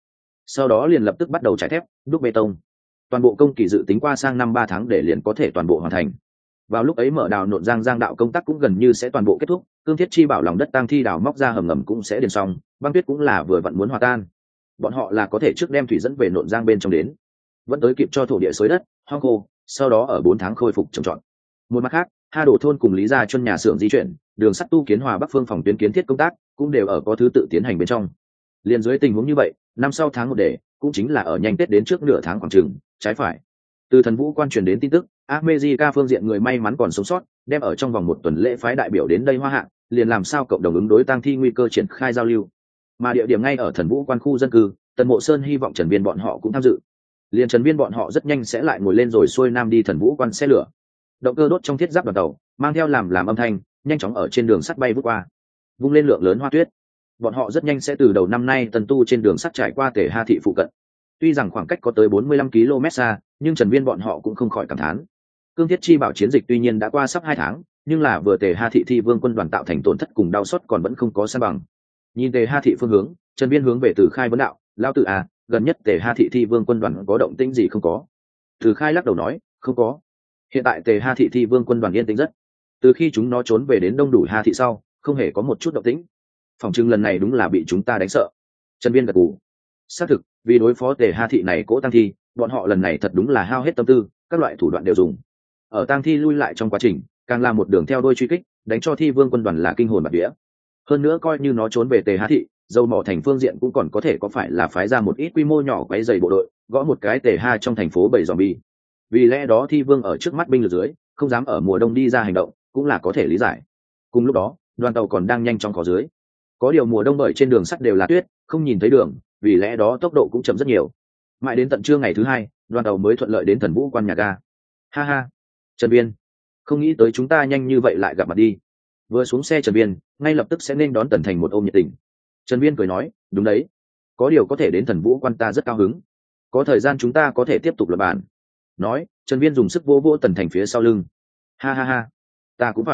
sau đó liền lập tức bắt đầu trải thép đúc bê tông. Toàn bộ công kỳ dự tính qua sang năm 3 tháng để liền có thể toàn bộ hoàn thành. Vào lúc ấy mở đào nộn giang đạo công tác cũng gần như sẽ toàn bộ kết thúc, cương thiết chi bảo lòng đất tang thi đào móc ra hầm ngầm cũng sẽ điền xong, băng tuyết cũng là vừa vặn muốn hòa tan. Bọn họ là có thể trước đem thủy dẫn về nộn giang bên trong đến, vẫn tới kịp cho thổ địa xới đất hoang khô, sau đó ở 4 tháng khôi phục trồng trọt. Một mặt khác, Ha Đồ thôn cùng Lý gia chuân nhà xưởng di chuyển, đường sắt tu kiến Hòa Bắc phương phòng tuyến kiến thiết công tác cũng đều ở có thứ tự tiến hành bên trong. Liên dưới tình huống như vậy, năm sau tháng 1 để, cũng chính là ở nhanh Tết đến trước nửa tháng khoảng chừng, trái phải. Từ Thần Vũ Quan truyền đến tin tức, America phương diện người may mắn còn sống sót, đem ở trong vòng 1 tuần lễ phái đại biểu đến đây Hoa Hạ, liền làm sao cộng đồng ứng đối tang thi nguy cơ triển khai giao lưu. Mà địa điểm ngay ở Thần Vũ Quan khu dân cư, Tần Mộ Sơn hy vọng Trần Viên bọn họ cũng tham dự. Liền Trần Viên bọn họ rất nhanh sẽ lại ngồi lên rồi xuôi nam đi Thần Vũ Quan xe lửa. Động cơ đốt trong thiết giáp đoàn tàu, mang theo làm âm thanh, nhanh chóng ở trên đường sắt bay vút qua. Vung lên lượng lớn hoa tuyết. Bọn họ rất nhanh sẽ từ đầu năm nay tần tu trên đường sắt trải qua Tề Ha thị phụ cận. Tuy rằng khoảng cách có tới 45 km xa, nhưng Trần Viên bọn họ cũng không khỏi cảm thán. Cương thiết chi bảo chiến dịch tuy nhiên đã qua sắp 2 tháng, nhưng là vừa Tề Ha thị thi vương quân đoàn tạo thành tổn thất cùng đau xót còn vẫn không có san bằng. Nhìn Tề Ha thị phương hướng, Trần Viên hướng về Từ Khai vấn đạo, lão tử à, gần nhất Tề Ha thị thi vương quân đoàn có động tĩnh gì không có? Từ Khai lắc đầu nói, không có. Hiện tại Tề Ha thị thi vương quân đoàn yên tĩnh rất. Từ khi chúng nó trốn về đến Đông Đủ Ha thị sau, không hề có một chút động tĩnh. Phòng trưng lần này đúng là bị chúng ta đánh sợ. Trần Viên gật gù. Xác thực, vì đối phó Tề Ha thị này cỗ tăng thi, bọn họ lần này thật đúng là hao hết tâm tư, các loại thủ đoạn đều dùng. Ở tăng thi lui lại trong quá trình, càng là một đường theo đuôi truy kích, đánh cho thi vương quân đoàn là kinh hồn bạt vía. Hơn nữa coi như nó trốn về Tề Ha thị, dầu mỏ thành phương diện cũng còn có thể có phải là phái ra một ít quy mô nhỏ quấy dày bộ đội, gõ một cái Tề Ha trong thành phố 7 zombie. Vì lẽ đó thi vương ở trước mắt binh lực dưới, không dám ở mùa đông đi ra hành động, cũng là có thể lý giải. Cùng lúc đó, đoàn tàu còn đang nhanh chóng có dưới. Có điều mùa đông bởi trên đường sắt đều là tuyết, không nhìn thấy đường, vì lẽ đó tốc độ cũng chậm rất nhiều. Mãi đến tận trưa ngày thứ 2, đoàn tàu mới thuận lợi đến Thần Vũ Quan nhà ga. Ha ha, Trần Viên, không nghĩ tới chúng ta nhanh như vậy lại gặp mặt đi. Vừa xuống xe Trần Viên, ngay lập tức sẽ nên đón Tần Thành một ôm nhiệt tình. Trần Viên cười nói, đúng đấy, có điều có thể đến Thần Vũ Quan ta rất cao hứng. Có thời gian chúng ta có thể tiếp tục luận bàn. Nói, Trần Viên dùng sức vỗ vỗ Tần Thành phía sau lưng. Ha ha ha, ta cũng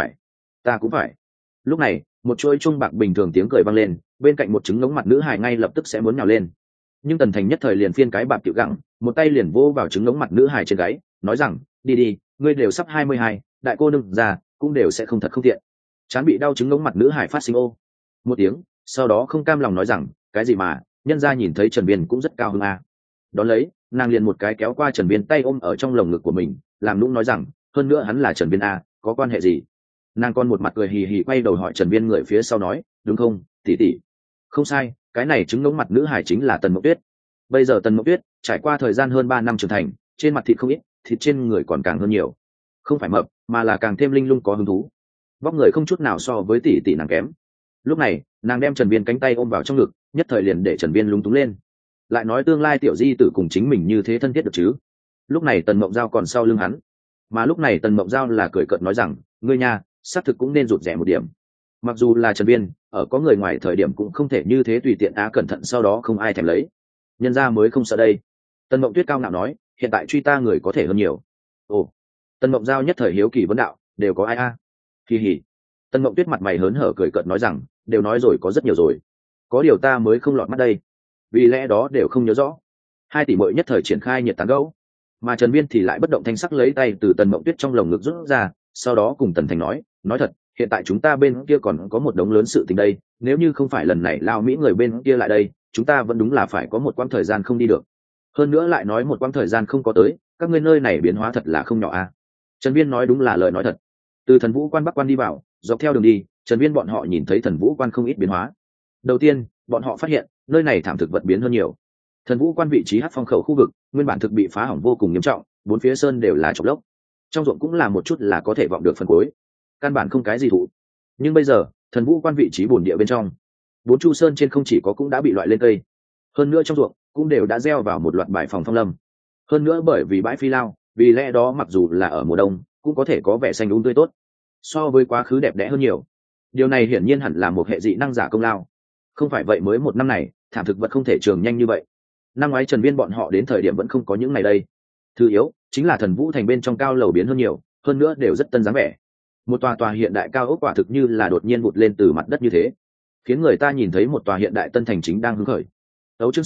phải. Lúc này, một chuỗi chuông bạc bình thường tiếng cười vang lên, bên cạnh một trứng ngống mặt nữ hài ngay lập tức sẽ muốn nhào lên. Nhưng Tần Thành nhất thời liền phiên cái bạp tiểu gặng, một tay liền vỗ vào trứng ngống mặt nữ hài trên gáy, nói rằng, đi đi, ngươi đều sắp 22, đại cô nương già, cũng đều sẽ không thật không tiện. Chán bị đau trứng ngống mặt nữ hài phát sinh ô một tiếng, sau đó không cam lòng nói rằng, cái gì mà, nhân gia nhìn thấy Trần Viên cũng rất cao hứng à. Đón lấy, nàng liền một cái kéo qua Trần Viên tay ôm ở trong lồng ngực của mình, làm nũng nói rằng, hơn nữa hắn là Trần Viên à, có quan hệ gì? Nàng còn một mặt cười hì hì quay đầu hỏi Trần Viên người phía sau nói, đúng không, tỷ tỷ? Không sai, cái này trứng ngống mặt nữ hải chính là Tần Mộng Tuyết. Bây giờ Tần Mộng Tuyết trải qua thời gian hơn 3 năm trưởng thành, trên mặt thịt không ít, thịt trên người còn càng hơn nhiều. Không phải mập, mà là càng thêm linh lung có hứng thú. Vóc người không chút nào so với tỷ tỷ nàng kém. Lúc này, nàng đem Trần Viên cánh tay ôm vào trong ngực, nhất thời liền để Trần Viên lúng túng lên. Lại nói tương lai tiểu di tử cùng chính mình như thế thân thiết được chứ? Lúc này Tần Mộng Giao còn sau lưng hắn, mà lúc này Tần Mộng Giao là cười cợt nói rằng, ngươi nha, xác thực cũng nên rụt rẻ một điểm. Mặc dù là Trần Viên, ở có người ngoài thời điểm cũng không thể như thế tùy tiện cẩn thận sau đó không ai thèm lấy. Nhân ra mới không sợ đây. Tần Mộng Tuyết cao ngạo nói, hiện tại truy ta người có thể hơn nhiều. Ồ, Tần Mộng Giao nhất thời hiếu kỳ vấn đạo, đều có ai a? Kỳ hỉ. Tần Mộng Tuyết mặt mày hớn hở cười cợt nói rằng, đều nói rồi có rất nhiều rồi. Có điều ta mới không lọt mắt đây. Vì lẽ đó đều không nhớ rõ. Hai tỷ muội nhất thời triển khai nhiệt tán gẫu, mà Trần Viên thì lại bất động thanh sắc lấy tay từ Tần Mộng Tuyết trong lồng ngực rút ra, sau đó cùng Tần Thành nói thật, hiện tại chúng ta bên kia còn có một đống lớn sự tình đây, nếu như không phải lần này lao Mỹ người bên kia lại đây, chúng ta vẫn đúng là phải có một quãng thời gian không đi được. Hơn nữa lại nói một quãng thời gian không có tới, các ngươi nơi này biến hóa thật là không nhỏ a. Trần Viên nói đúng là lời nói thật. Từ Thần Vũ Quan Bắc Quan đi vào, dọc theo đường đi, Trần Viên bọn họ nhìn thấy Thần Vũ Quan không ít biến hóa. Đầu tiên, bọn họ phát hiện nơi này thảm thực vật biến hơn nhiều. Thần Vũ Quan vị trí hắc phong khẩu khu vực, nguyên bản thực bị phá hỏng vô cùng nghiêm trọng, bốn phía sơn đều là trọc lốc. Trong ruộng cũng là một chút là có thể vọng được phần cuối, căn bản không cái gì thụ. Nhưng bây giờ, Thần Vũ Quan vị trí bồn địa bên trong, bốn chu sơn trên không chỉ có cũng đã bị loại lên cây, hơn nữa trong ruộng cũng đều đã gieo vào một loạt bãi phòng phong lâm. Hơn nữa bởi vì bãi phi lao, vì lẽ đó mặc dù là ở mùa đông, cũng có thể có vẻ xanh um tươi tốt, so với quá khứ đẹp đẽ hơn nhiều. Điều này hiển nhiên hẳn là một hệ dị năng giả công lao. Không phải vậy mới một năm này, thảm thực vật không thể trường nhanh như vậy. Năm ngoái Trần Viên bọn họ đến thời điểm vẫn không có những ngày đây. Thứ yếu chính là Thần Vũ thành bên trong cao lầu biến hơn nhiều, hơn nữa đều rất tân dáng vẻ. Một tòa hiện đại cao ốc quả thực như là đột nhiên vụt lên từ mặt đất như thế, khiến người ta nhìn thấy một tòa hiện đại tân thành chính đang hứng khởi. Tấu chương xong,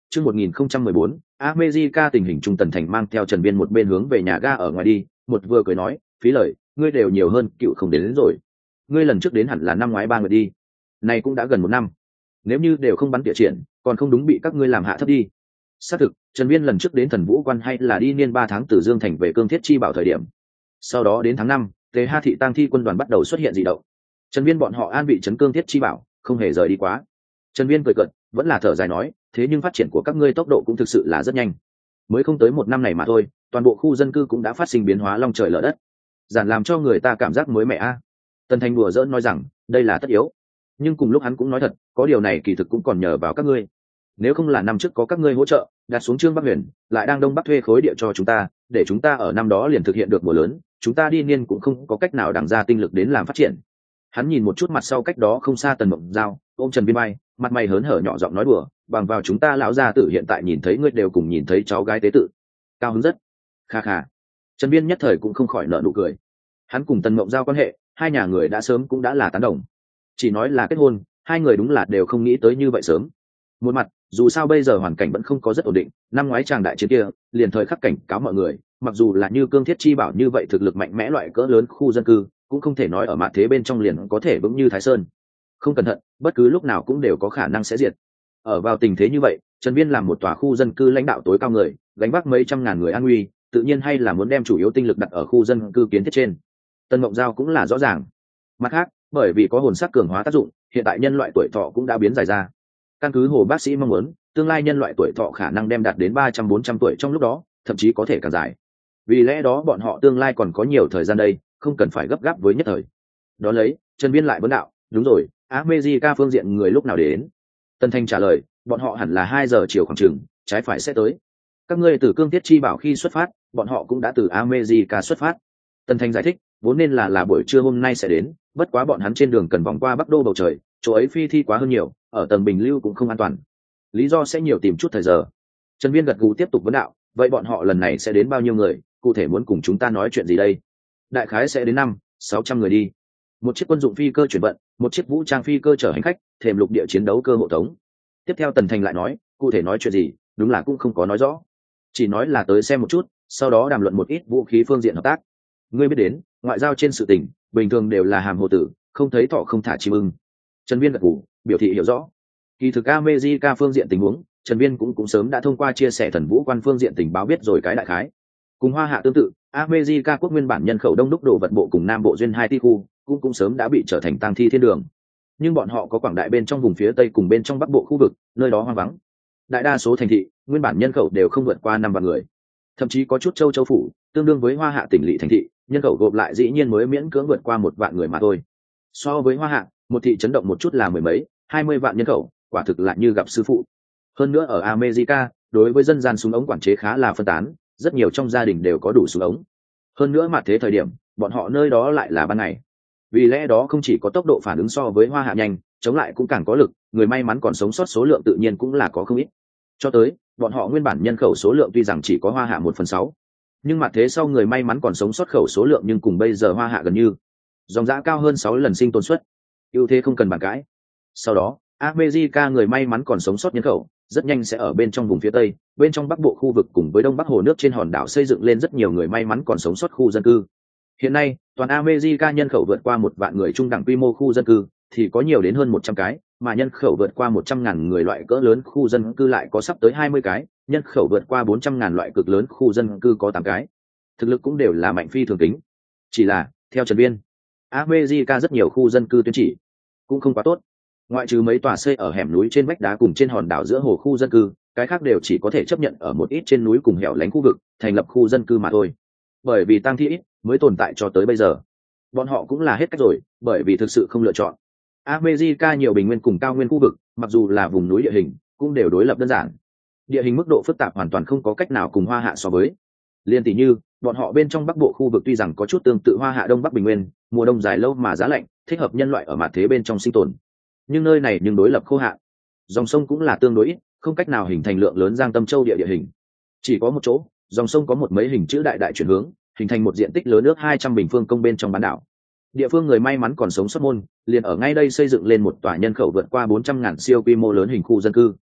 Chương 1014, America tình hình Trung Tần Thành mang theo Trần Viên một bên hướng về nhà ga ở ngoài đi, một vừa cười nói, phí lời, ngươi đều nhiều hơn cựu không đến rồi. Ngươi lần trước đến hẳn là năm ngoái 3 người đi. Này cũng đã gần 1 năm. Nếu như đều không bắn tỉa triển, còn không đúng bị các ngươi làm hạ thấp đi. Xác thực, Trần Viên lần trước đến Thần Vũ Quan hay là đi niên 3 tháng từ Dương Thành về Cương Thiết Chi Bảo thời điểm. Sau đó đến tháng 5, Tề Ha thị tang thi quân đoàn bắt đầu xuất hiện dị động. Trần Viên bọn họ an vị trấn Cương Thiết Chi Bảo, không hề rời đi quá. Trần Viên cười cợt, vẫn là thở dài nói, thế nhưng phát triển của các ngươi tốc độ cũng thực sự là rất nhanh. Mới không tới 1 năm này mà thôi, toàn bộ khu dân cư cũng đã phát sinh biến hóa long trời lở đất. Giản làm cho người ta cảm giác mới mẻ a. Tần Thành đùa giỡn nói rằng, đây là tất yếu. Nhưng cùng lúc hắn cũng nói thật, có điều này kỳ thực cũng còn nhờ vào các ngươi. Nếu không là năm trước có các ngươi hỗ trợ, đặt xuống Trương Bắc Huyền, lại đang Đông Bắc thuê khối địa cho chúng ta, để chúng ta ở năm đó liền thực hiện được mùa lớn, chúng ta đi niên cũng không có cách nào đằng ra tinh lực đến làm phát triển. Hắn nhìn một chút mặt sau cách đó không xa Tần Mộng Giao, ôm Trần Viên bay, mặt mày hớn hở nhỏ giọng nói đùa, bằng vào chúng ta lão gia tử hiện tại nhìn thấy ngươi đều cùng nhìn thấy cháu gái tế tự, cao hứng rất. Kha kha. Trần Viên nhất thời cũng không khỏi nở nụ cười. Hắn cùng Tần Mộng Giao quan hệ, hai nhà người đã sớm cũng đã là tán đồng. Chỉ nói là kết hôn, hai người đúng là đều không nghĩ tới như vậy sớm. Một mặt, dù sao bây giờ hoàn cảnh vẫn không có rất ổn định, năm ngoái tràng đại chiến kia, liền thời khắc cảnh cáo mọi người, mặc dù là như Cương Thiết Chi Bảo như vậy thực lực mạnh mẽ loại cỡ lớn khu dân cư, cũng không thể nói ở mạn thế bên trong liền có thể vững như Thái Sơn. Không cẩn thận, bất cứ lúc nào cũng đều có khả năng sẽ diệt. Ở vào tình thế như vậy, Trần Viên làm một tòa khu dân cư lãnh đạo tối cao người, gánh vác mấy trăm ngàn người an nguy, tự nhiên hay là muốn đem chủ yếu tinh lực đặt ở khu dân cư kiến thiết trên. Tân Mộng Giao cũng là rõ ràng. Mặt khác, bởi vì có hồn sắc cường hóa tác dụng, hiện tại nhân loại tuổi thọ cũng đã biến dài ra. Căn cứ Hồ bác sĩ mong muốn, tương lai nhân loại tuổi thọ khả năng đem đạt đến 300-400 tuổi trong lúc đó, thậm chí có thể càng dài. Vì lẽ đó bọn họ tương lai còn có nhiều thời gian đây, không cần phải gấp gáp với nhất thời. Đó lấy, Trần Viên lại vấn đạo, đúng rồi, America phương diện người lúc nào đến? Tân Thanh trả lời, bọn họ hẳn là 2 giờ chiều khoảng chừng, trái phải sẽ tới. Các ngươi từ Cương Thiết Chi Bảo khi xuất phát, bọn họ cũng đã từ America xuất phát. Tân Thanh giải thích, vốn nên là buổi trưa hôm nay sẽ đến, bất quá bọn hắn trên đường cần vòng qua Bắc Đô bầu trời, chỗ ấy phi thi quá hơn nhiều, ở tầng bình lưu cũng không an toàn. Lý do sẽ nhiều tìm chút thời giờ. Trần Viên gật gù tiếp tục vấn đạo, vậy bọn họ lần này sẽ đến bao nhiêu người, cụ thể muốn cùng chúng ta nói chuyện gì đây? Đại khái sẽ đến 500-600 người đi. Một chiếc quân dụng phi cơ chuyển vận, một chiếc vũ trang phi cơ chở hành khách, thềm lục địa chiến đấu cơ hộ tống. Tiếp theo Tần Thành lại nói, cụ thể nói chuyện gì, đúng là cũng không có nói rõ. Chỉ nói là tới xem một chút, sau đó đàm luận một ít vũ khí phương diện hợp tác. Ngươi biết đến, ngoại giao trên sự tình, bình thường đều là hàm hồ tử, không thấy thọ không thả chim ưng. Trần Viên gật gù, biểu thị hiểu rõ. Kỳ thực America phương diện tình huống, Trần Viên cũng sớm đã thông qua chia sẻ Thần Vũ Quan phương diện tình báo biết rồi cái đại khái. Cùng Hoa Hạ tương tự, America quốc nguyên bản nhân khẩu đông đúc đồ vật bộ cùng Nam Bộ duyên 2 ti khu, cũng sớm đã bị trở thành tang thi thiên đường. Nhưng bọn họ có quảng đại bên trong vùng phía Tây cùng bên trong Bắc Bộ khu vực, nơi đó hoang vắng. Đại đa số thành thị, nguyên bản nhân khẩu đều không vượt qua 5 vạn người. Thậm chí có chút châu phủ, tương đương với Hoa Hạ tỉnh lỵ thành thị, nhân khẩu gộp lại dĩ nhiên mới miễn cưỡng vượt qua 1 vạn người mà thôi. So với Hoa Hạ, một thị chấn động một chút là 10 mấy, 20 vạn nhân khẩu, quả thực lại như gặp sư phụ. Hơn nữa ở America, đối với dân gian súng ống quản chế khá là phân tán, rất nhiều trong gia đình đều có đủ súng ống. Hơn nữa mà thế thời điểm, bọn họ nơi đó lại là ban ngày. Vì lẽ đó không chỉ có tốc độ phản ứng so với Hoa Hạ nhanh, chống lại cũng càng có lực, người may mắn còn sống sót số lượng tự nhiên cũng là có không ít. Cho tới, bọn họ nguyên bản nhân khẩu số lượng tuy rằng chỉ có Hoa Hạ 1/6, nhưng mà thế sau người may mắn còn sống sót khẩu số lượng nhưng cùng bây giờ Hoa Hạ gần như dòng dã cao hơn 6 lần sinh tồn suất, ưu thế không cần bàn cãi. Sau đó, America người may mắn còn sống sót nhân khẩu rất nhanh sẽ ở bên trong vùng phía Tây, bên trong Bắc Bộ khu vực cùng với Đông Bắc hồ nước trên hòn đảo xây dựng lên rất nhiều người may mắn còn sống sót khu dân cư. Hiện nay, toàn America nhân khẩu vượt qua 1 vạn người trung đẳng quy mô khu dân cư thì có nhiều đến hơn 100 cái, mà nhân khẩu vượt qua 100.000 người loại cỡ lớn khu dân cư lại có sắp tới 20 cái, nhân khẩu vượt qua 400.000 loại cực lớn khu dân cư có 8 cái. Thực lực cũng đều là mạnh phi thường tính. Chỉ là, theo Trần Viên, America rất nhiều khu dân cư tuyến chỉ cũng không quá tốt. Ngoại trừ mấy tòa xây ở hẻm núi trên vách đá cùng trên hòn đảo giữa hồ khu dân cư, cái khác đều chỉ có thể chấp nhận ở một ít trên núi cùng hẻo lánh khu vực thành lập khu dân cư mà thôi. Bởi vì tăng thi ít mới tồn tại cho tới bây giờ. Bọn họ cũng là hết cách rồi, bởi vì thực sự không lựa chọn. America nhiều bình nguyên cùng cao nguyên khu vực, mặc dù là vùng núi địa hình, cũng đều đối lập đơn giản. Địa hình mức độ phức tạp hoàn toàn không có cách nào cùng Hoa Hạ so với. Liên tỷ như, bọn họ bên trong Bắc Bộ khu vực tuy rằng có chút tương tự Hoa Hạ Đông Bắc bình nguyên, mùa đông dài lâu mà giá lạnh, thích hợp nhân loại ở mặt thế bên trong sinh tồn. Nhưng nơi này nhưng đối lập khô hạn, dòng sông cũng là tương đối ít, không cách nào hình thành lượng lớn giang tâm châu địa hình. Chỉ có một chỗ, dòng sông có một mấy hình chữ đại đại chuyển hướng, hình thành một diện tích lớn nước 200 bình phương công bên trong bán đảo. Địa phương người may mắn còn sống sót môn, liền ở ngay đây xây dựng lên một tòa nhân khẩu vượt qua 400.000 siêu quy mô lớn hình khu dân cư.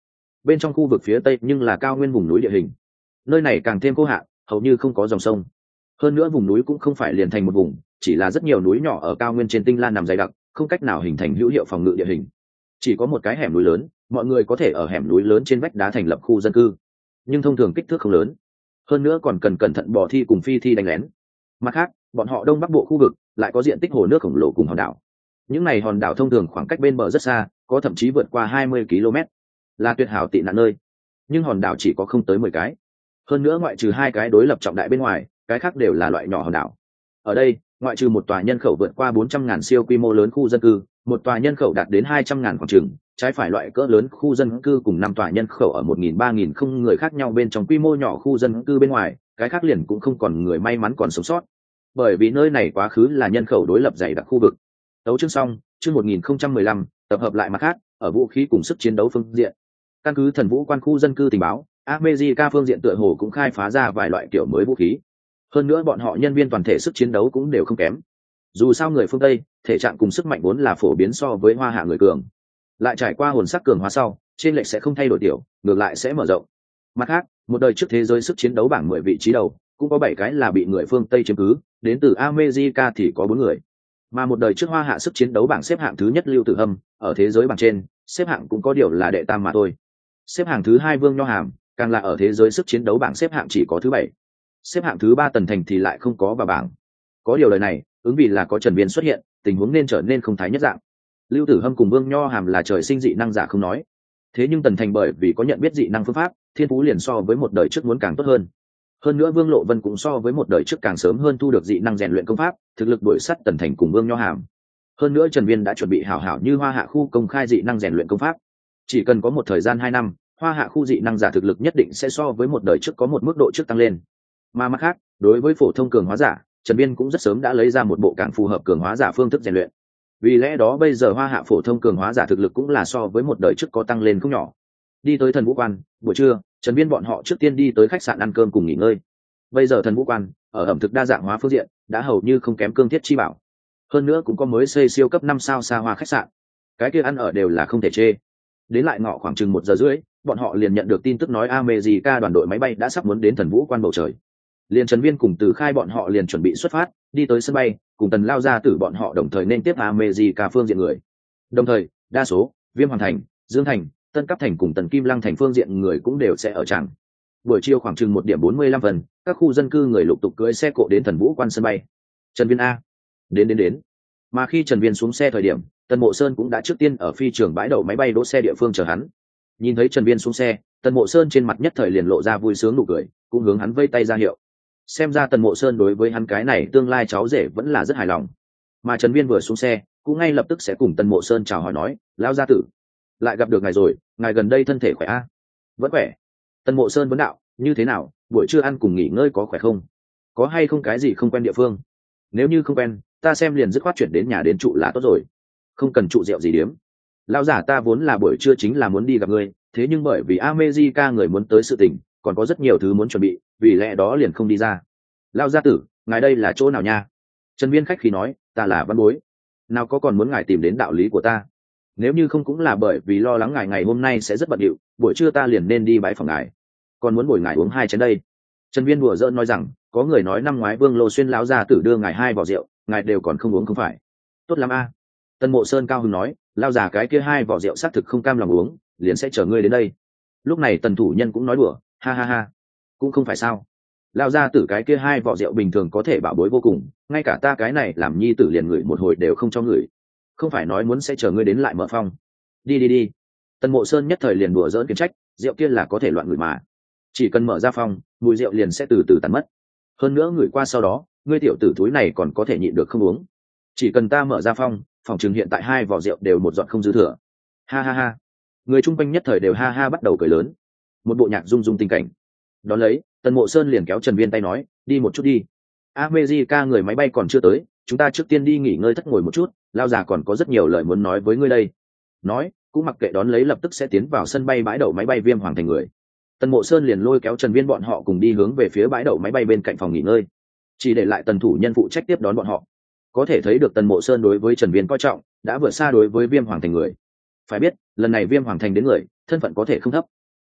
bên trong khu vực phía tây nhưng là cao nguyên vùng núi địa hình, nơi này càng thêm khô hạn, hầu như không có dòng sông. Hơn nữa vùng núi cũng không phải liền thành một vùng, chỉ là rất nhiều núi nhỏ ở cao nguyên trên tinh lan nằm dày đặc, không cách nào hình thành hữu hiệu phòng ngự địa hình. Chỉ có một cái hẻm núi lớn, mọi người có thể ở hẻm núi lớn trên vách đá thành lập khu dân cư, nhưng thông thường kích thước không lớn, hơn nữa còn cần cẩn thận bò thi cùng phi thi đánh lén. Mặt khác, bọn họ đông bắc bộ khu vực lại có diện tích hồ nước khổng lồ cùng hòn đảo. Những này hòn đảo thông thường khoảng cách bên bờ rất xa, có thậm chí vượt qua 20 km, là tuyệt hảo tị nạn nơi. Nhưng hòn đảo chỉ có không tới 10 cái. Hơn nữa ngoại trừ 2 cái đối lập trọng đại bên ngoài, cái khác đều là loại nhỏ hòn đảo. Ở đây, ngoại trừ một tòa nhân khẩu vượt qua 400.000 siêu quy mô lớn khu dân cư, một tòa nhân khẩu đạt đến 200.000 khoảng chừng, trái phải loại cỡ lớn khu dân cư cùng 5 tòa nhân khẩu ở 1.000-3.000 không người khác nhau bên trong quy mô nhỏ khu dân cư bên ngoài, cái khác liền cũng không còn người may mắn còn sống sót. Bởi vì nơi này quá khứ là nhân khẩu đối lập dày đặc khu vực. Tấu chương xong, chương 1015, tập hợp lại mặt khác, ở vũ khí cùng sức chiến đấu phương diện. Căn cứ Thần Vũ Quan khu dân cư tình báo, America phương diện tựa hồ cũng khai phá ra vài loại kiểu mới vũ khí. Hơn nữa bọn họ nhân viên toàn thể sức chiến đấu cũng đều không kém. Dù sao người phương Tây, thể trạng cùng sức mạnh vốn là phổ biến so với Hoa Hạ người cường. Lại trải qua hồn sắc cường hóa sau, trên lệch sẽ không thay đổi tiểu, ngược lại sẽ mở rộng. Mặt khác, một đời trước thế giới sức chiến đấu bảng 10 vị trí đầu, cũng có 7 cái là bị người phương Tây chiếm cứ, đến từ America thì có 4 người. Mà một đời trước Hoa Hạ sức chiến đấu bảng xếp hạng thứ nhất Lưu Tử Hâm, ở thế giới bảng trên, xếp hạng cũng có điều là đệ tam mà thôi. Xếp hạng thứ 2 Vương Nho Hàm, càng là ở thế giới sức chiến đấu bảng xếp hạng chỉ có thứ 7. Xếp hạng thứ 3 Tần Thành thì lại không có vào bảng. Có điều lời này, ứng vì là có Trần Viên xuất hiện, tình huống nên trở nên không thái nhất dạng. Lưu Tử Hâm cùng Vương Nho Hàm là trời sinh dị năng giả không nói, thế nhưng Tần Thành bởi vì có nhận biết dị năng phương pháp, thiên phú liền so với một đời trước muốn càng tốt hơn. Hơn nữa Vương Lộ Vân cũng so với một đời trước càng sớm hơn thu được dị năng rèn luyện công pháp, thực lực đuổi sát Tần Thành cùng Vương Nho Hàm. Hơn nữa Trần Viên đã chuẩn bị hảo hảo như Hoa Hạ khu công khai dị năng rèn luyện công pháp. Chỉ cần có một thời gian 2 năm, Hoa Hạ khu dị năng giả thực lực nhất định sẽ so với một đời trước có một mức độ trước tăng lên. Mà mặt khác, đối với phổ thông cường hóa giả, Trần Viên cũng rất sớm đã lấy ra một bộ càng phù hợp cường hóa giả phương thức rèn luyện. Vì lẽ đó bây giờ Hoa Hạ phổ thông cường hóa giả thực lực cũng là so với một đời trước có tăng lên không nhỏ. Đi tới Thần Vũ Quan, buổi trưa, Trần Viên bọn họ trước tiên đi tới khách sạn ăn cơm cùng nghỉ ngơi. Bây giờ Thần Vũ Quan, ở ẩm thực đa dạng hóa phương diện, đã hầu như không kém Cương Thiết Chi Bảo. Hơn nữa cũng có mới xây siêu cấp 5 sao xa hoa khách sạn. Cái kia ăn ở đều là không thể chê. Đến lại ngọ khoảng chừng 1 giờ rưỡi, bọn họ liền nhận được tin tức nói America đoàn đội máy bay đã sắp muốn đến Thần Vũ Quan bầu trời. Liền Trần Viên cùng Từ Khai bọn họ liền chuẩn bị xuất phát, đi tới sân bay, cùng Tần Lao gia tử bọn họ đồng thời nên tiếp America phương diện người. Đồng thời, đa số, Viêm Hoàng Thành, Dương Thành, Tân Cáp Thành cùng Tần Kim Lăng Thành phương diện người cũng đều sẽ ở tràng. Buổi chiều khoảng chừng 1:45 phần, các khu dân cư người lục tục cưỡi xe cộ đến Thần Vũ Quan sân bay. Trần Viên a, đến. Mà khi Trần Viên xuống xe thời điểm, Tần Mộ Sơn cũng đã trước tiên ở phi trường bãi đậu máy bay đỗ xe địa phương chờ hắn. Nhìn thấy Trần Viên xuống xe, Tần Mộ Sơn trên mặt nhất thời liền lộ ra vui sướng nụ cười, cũng hướng hắn vây tay ra hiệu. Xem ra Tần Mộ Sơn đối với hắn cái này tương lai cháu rể vẫn là rất hài lòng. Mà Trần Viên vừa xuống xe, cũng ngay lập tức sẽ cùng Tần Mộ Sơn chào hỏi nói, Lão gia tử, lại gặp được ngài rồi, ngài gần đây thân thể khỏe a? Vẫn khỏe. Tần Mộ Sơn vấn đạo, như thế nào, buổi trưa ăn cùng nghỉ ngơi có khỏe không? Có hay không cái gì không quen địa phương? Nếu như không quen, ta xem liền dứt khoát chuyển đến nhà đến trụ là tốt rồi, không cần trụ rượu gì điếm. Lão giả ta vốn là buổi trưa chính là muốn đi gặp ngươi, thế nhưng bởi vì America người muốn tới sự tình, còn có rất nhiều thứ muốn chuẩn bị, vì lẽ đó liền không đi ra. Lão gia tử, ngài đây là chỗ nào nha? Trần Viên khách khí nói, ta là Văn Bối, nào có còn muốn ngài tìm đến đạo lý của ta. Nếu như không cũng là bởi vì lo lắng ngài ngày hôm nay sẽ rất bận rộn, buổi trưa ta liền nên đi bãi phòng ngài, còn muốn bồi ngài uống 2 chén đây. Trần Viên đùa giỡn nói rằng, có người nói năm ngoái Vương Lô Xuyên lão gia tử đưa ngài 2 vỏ rượu, ngài đều còn không uống không phải? Tốt lắm a. Tần Mộ Sơn cao hứng nói, lão già cái kia 2 vỏ rượu xác thực không cam lòng uống, liền sẽ chờ ngươi đến đây. Lúc này Tần thủ nhân cũng nói đùa, ha ha ha, cũng không phải sao, lão gia tử cái kia 2 vỏ rượu bình thường có thể bảo bối vô cùng, ngay cả ta cái này làm nhi tử liền ngửi một hồi đều không cho ngửi, không phải nói muốn sẽ chờ ngươi đến lại mở phong. Đi. Tần Mộ Sơn nhất thời liền đùa giỡn khiển trách, rượu kia là có thể loạn ngửi mà, chỉ cần mở ra phong, mùi rượu liền sẽ từ từ tàn mất. Hơn nữa ngửi qua sau đó, ngươi tiểu tử túi này còn có thể nhịn được không uống. Chỉ cần ta mở ra phong, phòng chừng hiện tại 2 vỏ rượu đều một giọt không dư thừa. Ha ha ha. Người chung quanh nhất thời đều ha ha bắt đầu cười lớn. Một bộ nhạc rung rung tình cảnh. Đón lấy, Tần Mộ Sơn liền kéo Trần Viên tay nói, đi một chút đi. America người máy bay còn chưa tới, chúng ta trước tiên đi nghỉ ngơi thất ngồi một chút, lão già còn có rất nhiều lời muốn nói với ngươi đây. Nói, cũng mặc kệ đón lấy lập tức sẽ tiến vào sân bay bãi đậu máy bay Viêm Hoàng Thành người. Tần Mộ Sơn liền lôi kéo Trần Viên bọn họ cùng đi hướng về phía bãi đậu máy bay bên cạnh phòng nghỉ ngơi, chỉ để lại Tần thủ nhân phụ trách tiếp đón bọn họ. Có thể thấy được Tần Mộ Sơn đối với Trần Viên coi trọng đã vượt xa đối với Viêm Hoàng Thành người. Phải biết, lần này Viêm Hoàng Thành đến người, thân phận có thể không thấp.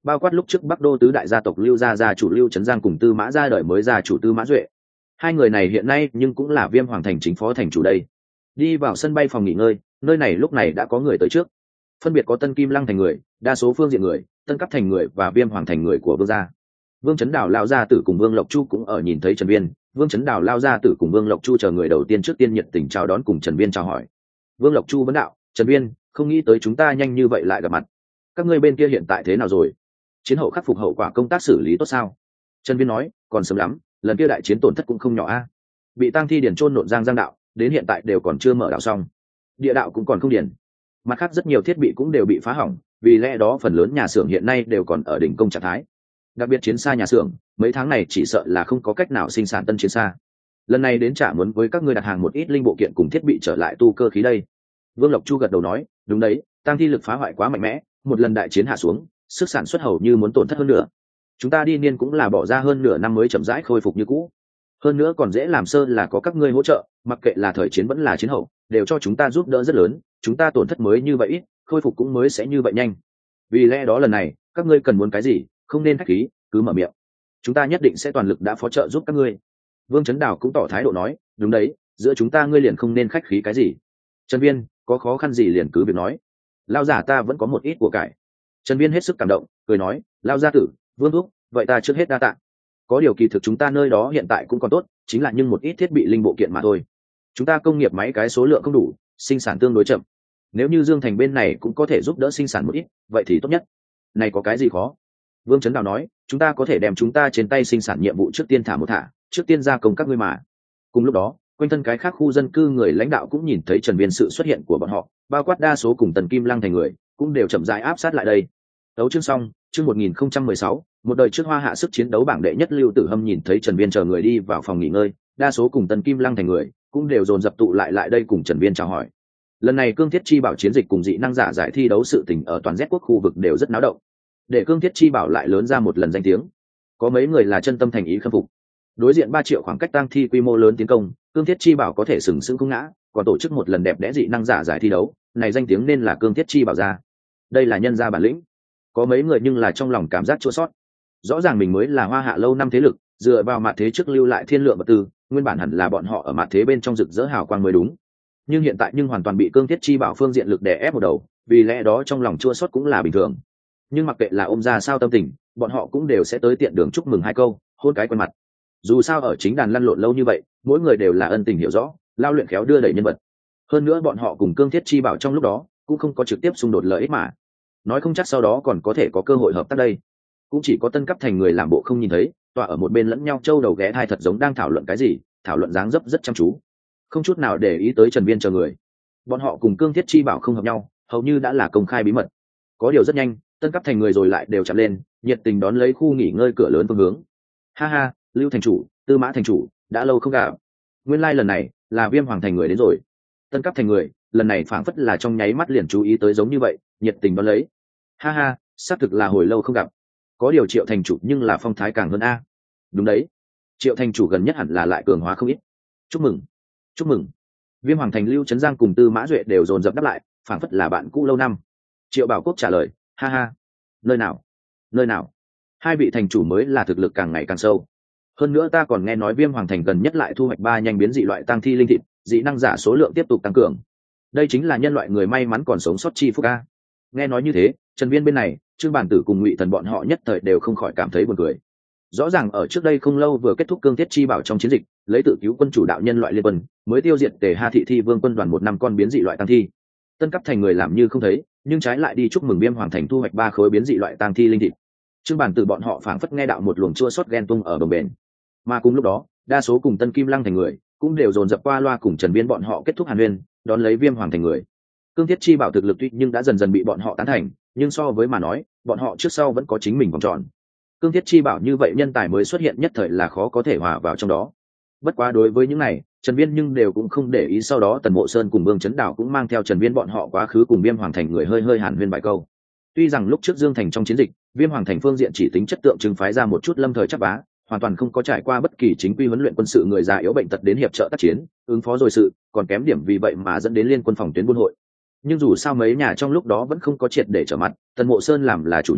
bao quát lúc trước Bắc Đô tứ đại gia tộc Lưu gia chủ Lưu Trấn Giang cùng Tư Mã gia đời mới gia chủ Tư Mã Duệ. Hai người này hiện nay nhưng cũng là Viêm Hoàng thành chính phó thành chủ đây. Đi vào sân bay phòng nghỉ ngơi, nơi này lúc này đã có người tới trước. Phân biệt có Tân Kim Lăng thành người, đa số phương diện người, Tân Cấp thành người và Viêm Hoàng thành người của Vương gia. Vương Chấn Đào lao gia tử cùng Vương Lộc Chu cũng ở nhìn thấy Trần Viên, Vương Chấn Đào lao gia tử cùng Vương Lộc Chu chờ người đầu tiên trước tiên nhiệt tình chào đón cùng Trần Viên chào hỏi. Vương Lộc Chu vấn đạo, Trần Viên, không nghĩ tới chúng ta nhanh như vậy lại gặp mặt. Các ngươi bên kia hiện tại thế nào rồi? Chiến hậu khắc phục hậu quả công tác xử lý tốt sao? Trần Viên nói, còn sớm lắm, lần kia đại chiến tổn thất cũng không nhỏ a. Bị tang thi điển chôn nộn giang đạo, đến hiện tại đều còn chưa mở đạo xong. Địa đạo cũng còn không điển. Mặt khác rất nhiều thiết bị cũng đều bị phá hỏng, vì lẽ đó phần lớn nhà xưởng hiện nay đều còn ở đỉnh công trạng thái. Đặc biệt chiến xa nhà xưởng, mấy tháng này chỉ sợ là không có cách nào sinh sản tân chiến xa. Lần này đến trả muốn với các ngươi đặt hàng một ít linh bộ kiện cùng thiết bị trở lại tu cơ khí đây. Vương Lộc Chu gật đầu nói, đúng đấy, tang thi lực phá hoại quá mạnh mẽ, một lần đại chiến hạ xuống, sức sản xuất hầu như muốn tổn thất hơn nữa. Chúng ta đi niên cũng là bỏ ra hơn nửa năm mới chậm rãi khôi phục như cũ. Hơn nữa còn dễ làm sơ là có các ngươi hỗ trợ, mặc kệ là thời chiến vẫn là chiến hậu, đều cho chúng ta giúp đỡ rất lớn, chúng ta tổn thất mới như vậy ít, khôi phục cũng mới sẽ như vậy nhanh. Vì lẽ đó lần này, các ngươi cần muốn cái gì, không nên khách khí, cứ mở miệng. Chúng ta nhất định sẽ toàn lực đã phó trợ giúp các ngươi. Vương Chấn Đào cũng tỏ thái độ nói, đúng đấy, giữa chúng ta ngươi liền không nên khách khí cái gì. Trần Viên, có khó khăn gì liền cứ việc nói. Lao giả ta vẫn có một ít của cải. Trần Viên hết sức cảm động, cười nói, Lao gia tử, Vương thúc, vậy ta trước hết đa tạ. Có điều kỳ thực chúng ta nơi đó hiện tại cũng còn tốt, chính là nhưng một ít thiết bị linh bộ kiện mà thôi. Chúng ta công nghiệp máy cái số lượng không đủ, sinh sản tương đối chậm. Nếu như Dương Thành bên này cũng có thể giúp đỡ sinh sản một ít, vậy thì tốt nhất. Này có cái gì khó? Vương Chấn Đào nói, chúng ta có thể đem chúng ta trên tay sinh sản nhiệm vụ trước tiên thả một thả, trước tiên gia công các ngươi mà. Cùng lúc đó, quanh thân cái khác khu dân cư người lãnh đạo cũng nhìn thấy Trần Viên sự xuất hiện của bọn họ, bao quát đa số cùng Tần Kim Lăng thành người, cũng đều chậm rãi áp sát lại đây. Đấu chương xong, chương 1016, một đời trước Hoa Hạ sức chiến đấu bảng đệ nhất Lưu Tử Hâm nhìn thấy Trần Viên chờ người đi vào phòng nghỉ ngơi, đa số cùng Tần Kim Lăng thành người, cũng đều dồn dập tụ lại đây cùng Trần Viên chào hỏi. Lần này Cương Thiết Chi Bảo chiến dịch cùng dị năng giả giải thi đấu sự tình ở toàn Z quốc khu vực đều rất náo động. Để Cương Thiết Chi Bảo lại lớn ra một lần danh tiếng, có mấy người là chân tâm thành ý khâm phục. Đối diện 3 triệu khoảng cách tang thi quy mô lớn tiến công, Cương Thiết Chi Bảo có thể sừng sững không ngã, còn tổ chức một lần đẹp đẽ dị năng giả giải thi đấu, này danh tiếng nên là Cương Thiết Chi Bảo ra. Đây là nhân gia bản lĩnh. Có mấy người nhưng là trong lòng cảm giác chua xót. Rõ ràng mình mới là Hoa Hạ lâu năm thế lực, dựa vào mạt thế trước lưu lại thiên lượng vật tư, nguyên bản hẳn là bọn họ ở mạt thế bên trong rực rỡ hào quang mới đúng. Nhưng hiện tại hoàn toàn bị Cương Thiết Chi Bảo phương diện lực đè ép một đầu, vì lẽ đó trong lòng chua xót cũng là bình thường. Nhưng mặc kệ là ôm ra sao tâm tình, bọn họ cũng đều sẽ tới tiện đường chúc mừng 2 câu, hôn cái quen mặt. Dù sao ở chính đàn lăn lộn lâu như vậy, mỗi người đều là ân tình hiểu rõ, lao luyện khéo đưa đẩy nhân vật. Hơn nữa bọn họ cùng Cương Thiết Chi Bảo trong lúc đó cũng không có trực tiếp xung đột lợi ích mà, nói không chắc sau đó còn có thể có cơ hội hợp tác đây. Cũng chỉ có Tân Cấp thành người làm bộ không nhìn thấy, tọa ở một bên lẫn nhau trâu đầu ghé thai, thật giống đang thảo luận cái gì, thảo luận dáng dấp rất chăm chú, không chút nào để ý tới Trần Viên chờ người. Bọn họ cùng Cương Thiết Chi Bảo không hợp nhau, hầu như đã là công khai bí mật. Có điều rất nhanh, Tân Cấp thành người rồi lại đều chạm lên, nhiệt tình đón lấy khu nghỉ ngơi cửa lớn phương hướng. Ha ha, Lưu thành chủ, Tư Mã thành chủ, đã lâu không gặp. Nguyên lai lần này là Viêm Hoàng thành người đến rồi. Tân Cấp thành người lần này phảng phất là trong nháy mắt liền chú ý tới giống như vậy, nhiệt tình đón lấy. Ha ha, xác thực là hồi lâu không gặp. Có điều Triệu thành chủ nhưng là phong thái càng hơn a. Đúng đấy, Triệu thành chủ gần nhất hẳn là lại cường hóa không ít. Chúc mừng, chúc mừng. Viêm Hoàng thành Lưu Trấn Giang cùng Tư Mã Duệ đều dồn dập đáp lại, phảng phất là bạn cũ lâu năm. Triệu Bảo Quốc trả lời, ha ha, nơi nào, nơi nào, hai vị thành chủ mới là thực lực càng ngày càng sâu. Hơn nữa ta còn nghe nói Viêm Hoàng thành gần nhất lại thu hoạch 3 nhanh biến dị loại tăng thi linh thịt, dị năng giả số lượng tiếp tục tăng cường. Đây chính là nhân loại người may mắn còn sống sót chi phúc a. Nghe nói như thế, Trần Viên bên này, Trương Bản Tử cùng Ngụy Thần bọn họ nhất thời đều không khỏi cảm thấy buồn cười. Rõ ràng ở trước đây không lâu vừa kết thúc Cương Thiết Chi Bảo trong chiến dịch, lấy tự cứu quân chủ đạo nhân loại liên quân, mới tiêu diệt Tề Ha Thị Thi Vương quân đoàn 1 năm con biến dị loại tăng thi. Tân Cấp thành người làm như không thấy, nhưng trái lại đi chúc mừng Viêm Hoàng thành thu hoạch 3 khối biến dị loại tăng thi linh thịt. Trương Bản Tử bọn họ phảng phất nghe đạo một luồng chua xót ghen tung ở bồng bền. Mà cùng lúc đó, đa số cùng Tân Kim Lăng thành người cũng đều dồn dập qua loa cùng Trần Viên bọn họ kết thúc hàn huyên, đón lấy Viêm Hoàng thành người. Cương Thiết Chi Bảo thực lực tuy nhưng đã dần dần bị bọn họ tán thành, nhưng so với mà nói, bọn họ trước sau vẫn có chính mình vòng tròn. Cương Thiết Chi Bảo như vậy nhân tài mới xuất hiện nhất thời là khó có thể hòa vào trong đó. Bất quá đối với những này, Trần Viên nhưng đều cũng không để ý. Sau đó Tần Mộ Sơn cùng Vương Chấn Đảo cũng mang theo Trần Viên bọn họ quá khứ cùng Viêm Hoàng thành người hơi hàn huyên vài câu. Tuy rằng lúc trước Dương Thành trong chiến dịch, Viêm Hoàng thành phương diện chỉ tính chất tượng trưng phái ra một chút lâm thời chắc bá, hoàn toàn không có trải qua bất kỳ chính quy huấn luyện quân sự người già yếu bệnh tật đến hiệp trợ tác chiến, ứng phó rồi sự, còn kém điểm vì vậy mà dẫn đến liên quân phòng tuyến buôn hội. Nhưng dù sao mấy nhà trong lúc đó vẫn không có triệt để trở mặt, Tần Mộ Sơn làm là chủ nhân,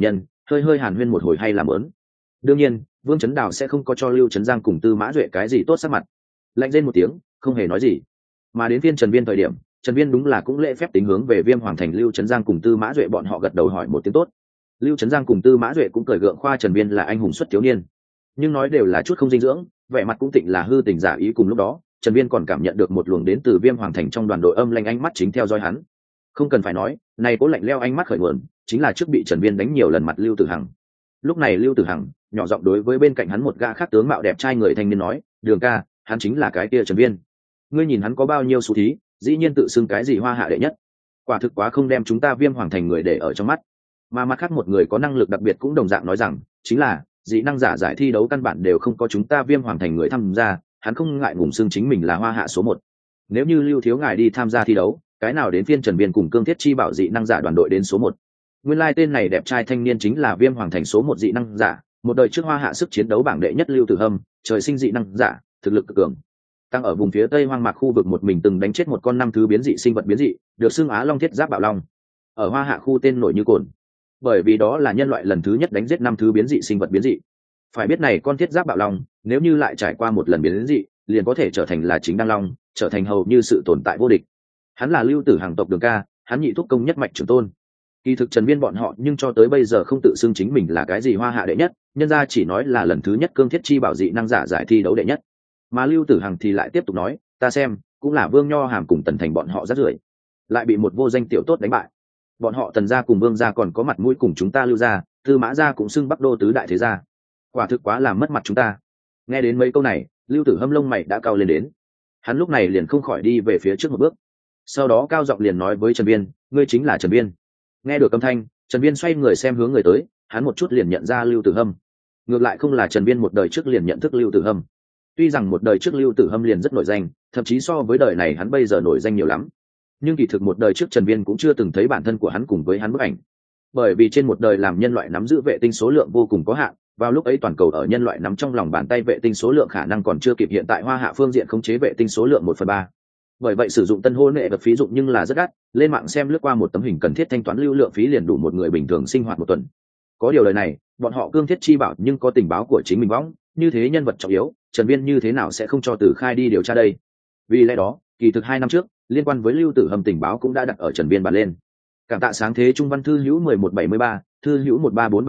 hơi hơi hàn huyên một hồi hay làm lớn. Đương nhiên Vương Chấn Đào sẽ không có cho Lưu Trấn Giang cùng Tư Mã Duệ cái gì tốt sắc mặt, lạnh rên một tiếng không hề nói gì. Mà đến phiên Trần Viên thời điểm, Trần Viên đúng là cũng lễ phép tính hướng về Viêm Hoàng Thành Lưu Trấn Giang cùng Tư Mã Duệ bọn họ gật đầu hỏi một tiếng tốt. Lưu Trấn Giang cùng Tư Mã Duệ cũng cười gượng khoa Trần Viên là anh hùng xuất thiếu niên, nhưng nói đều là chút không dinh dưỡng, vẻ mặt cũng tịnh là hư tình giả ý. Cùng lúc đó Trần Viên còn cảm nhận được một luồng đến từ Viêm Hoàng Thành trong đoàn đội âm lanh ánh mắt chính theo dõi hắn. Không cần phải nói, này cố lạnh leo ánh mắt khởi nguồn chính là trước bị Trần Viên đánh nhiều lần mặt Lưu Tử Hằng. Lúc này Lưu Tử Hằng nhỏ giọng đối với bên cạnh hắn một gã khác tướng mạo đẹp trai người thanh niên nói, Đường ca, hắn chính là cái kia Trần Viên. Ngươi nhìn hắn có bao nhiêu số thí, dĩ nhiên tự xưng cái gì hoa hạ đệ nhất, quả thực quá không đem chúng ta Viêm Hoàng Thành người để ở trong mắt. Mà mặt khác một người có năng lực đặc biệt cũng đồng dạng nói rằng, chính là dị năng giả giải thi đấu căn bản đều không có chúng ta Viêm Hoàng Thành người tham gia, hắn không ngại ngùng xưng chính mình là hoa hạ số 1. Nếu như Lưu thiếu ngài đi tham gia thi đấu, cái nào đến phiên Trần Viên cùng Cương Thiết Chi bảo dị năng giả đoàn đội đến số 1. Nguyên lai tên này đẹp trai thanh niên chính là Viêm Hoàng Thành số 1 dị năng giả, một đời trước hoa hạ sức chiến đấu bảng đệ nhất Lưu Tử Hâm, trời sinh dị năng giả, thực lực cực cường. Tăng ở vùng phía tây hoang mạc khu vực một mình từng đánh chết một con 5 thứ biến dị sinh vật biến dị, được xưng Á Long Thiết Giáp Bạo Long. Ở hoa hạ khu tên nổi như cồn, bởi vì đó là nhân loại lần thứ nhất đánh giết 5 thứ biến dị sinh vật biến dị. Phải biết này con Thiết Giáp Bạo Long, nếu như lại trải qua một lần biến dị, liền có thể trở thành là chính đăng long, trở thành hầu như sự tồn tại vô địch. Hắn là Lưu Tử Hằng tộc Đường ca, hắn nhị thúc công nhất mạch trưởng tôn. Kỳ thực Trần Viên bọn họ nhưng cho tới bây giờ không tự xưng chính mình là cái gì hoa hạ đệ nhất, nhân ra chỉ nói là lần thứ nhất Cương Thiết Chi bảo dị năng giả giải thi đấu đệ nhất. Mà Lưu Tử Hằng thì lại tiếp tục nói, ta xem cũng là Vương Nho Hàm cùng Tần Thành bọn họ rất rưởi, lại bị một vô danh tiểu tốt đánh bại. Bọn họ Tần gia cùng Vương gia còn có mặt mũi cùng chúng ta Lưu gia, Tư Mã gia cũng xưng Bắc Đô tứ đại thế gia, quả thực quá làm mất mặt chúng ta. Nghe đến mấy câu này, Lưu Tử Hâm lông mày đã cao lên đến. Hắn lúc này liền không khỏi đi về phía trước một bước, sau đó cao giọng liền nói với Trần Viên, ngươi chính là Trần Viên. Nghe được âm thanh, Trần Viên xoay người xem hướng người tới, hắn một chút liền nhận ra Lưu Tử Hâm. Ngược lại không là Trần Viên một đời trước liền nhận thức Lưu Tử Hâm. Tuy rằng một đời trước Lưu Tử Hâm liền rất nổi danh, thậm chí so với đời này hắn bây giờ nổi danh nhiều lắm, nhưng kỳ thực một đời trước Trần Viên cũng chưa từng thấy bản thân của hắn cùng với hắn bức ảnh. Bởi vì trên một đời làm nhân loại nắm giữ vệ tinh số lượng vô cùng có hạn, vào lúc ấy toàn cầu ở nhân loại nắm trong lòng bàn tay vệ tinh số lượng khả năng còn chưa kịp hiện tại hoa hạ phương diện khống chế vệ tinh số lượng 1/3. Bởi vậy sử dụng tân hôn nghệ vật phí dụng nhưng là rất đắt, lên mạng xem lướt qua một tấm hình cần thiết thanh toán lưu lượng phí liền đủ một người bình thường sinh hoạt một tuần. Có điều lời này, bọn họ Cương Thiết Chi bảo nhưng có tình báo của chính mình võng, như thế nhân vật trọng yếu, Trần Viên như thế nào sẽ không cho Từ Khai đi điều tra đây? Vì lẽ đó, kỳ thực 2 năm trước, liên quan với Lưu Tử Hâm tình báo cũng đã đặt ở Trần Viên bàn lên. Cảm tạ sáng thế Trung Văn thư hữu 1173, thư hữu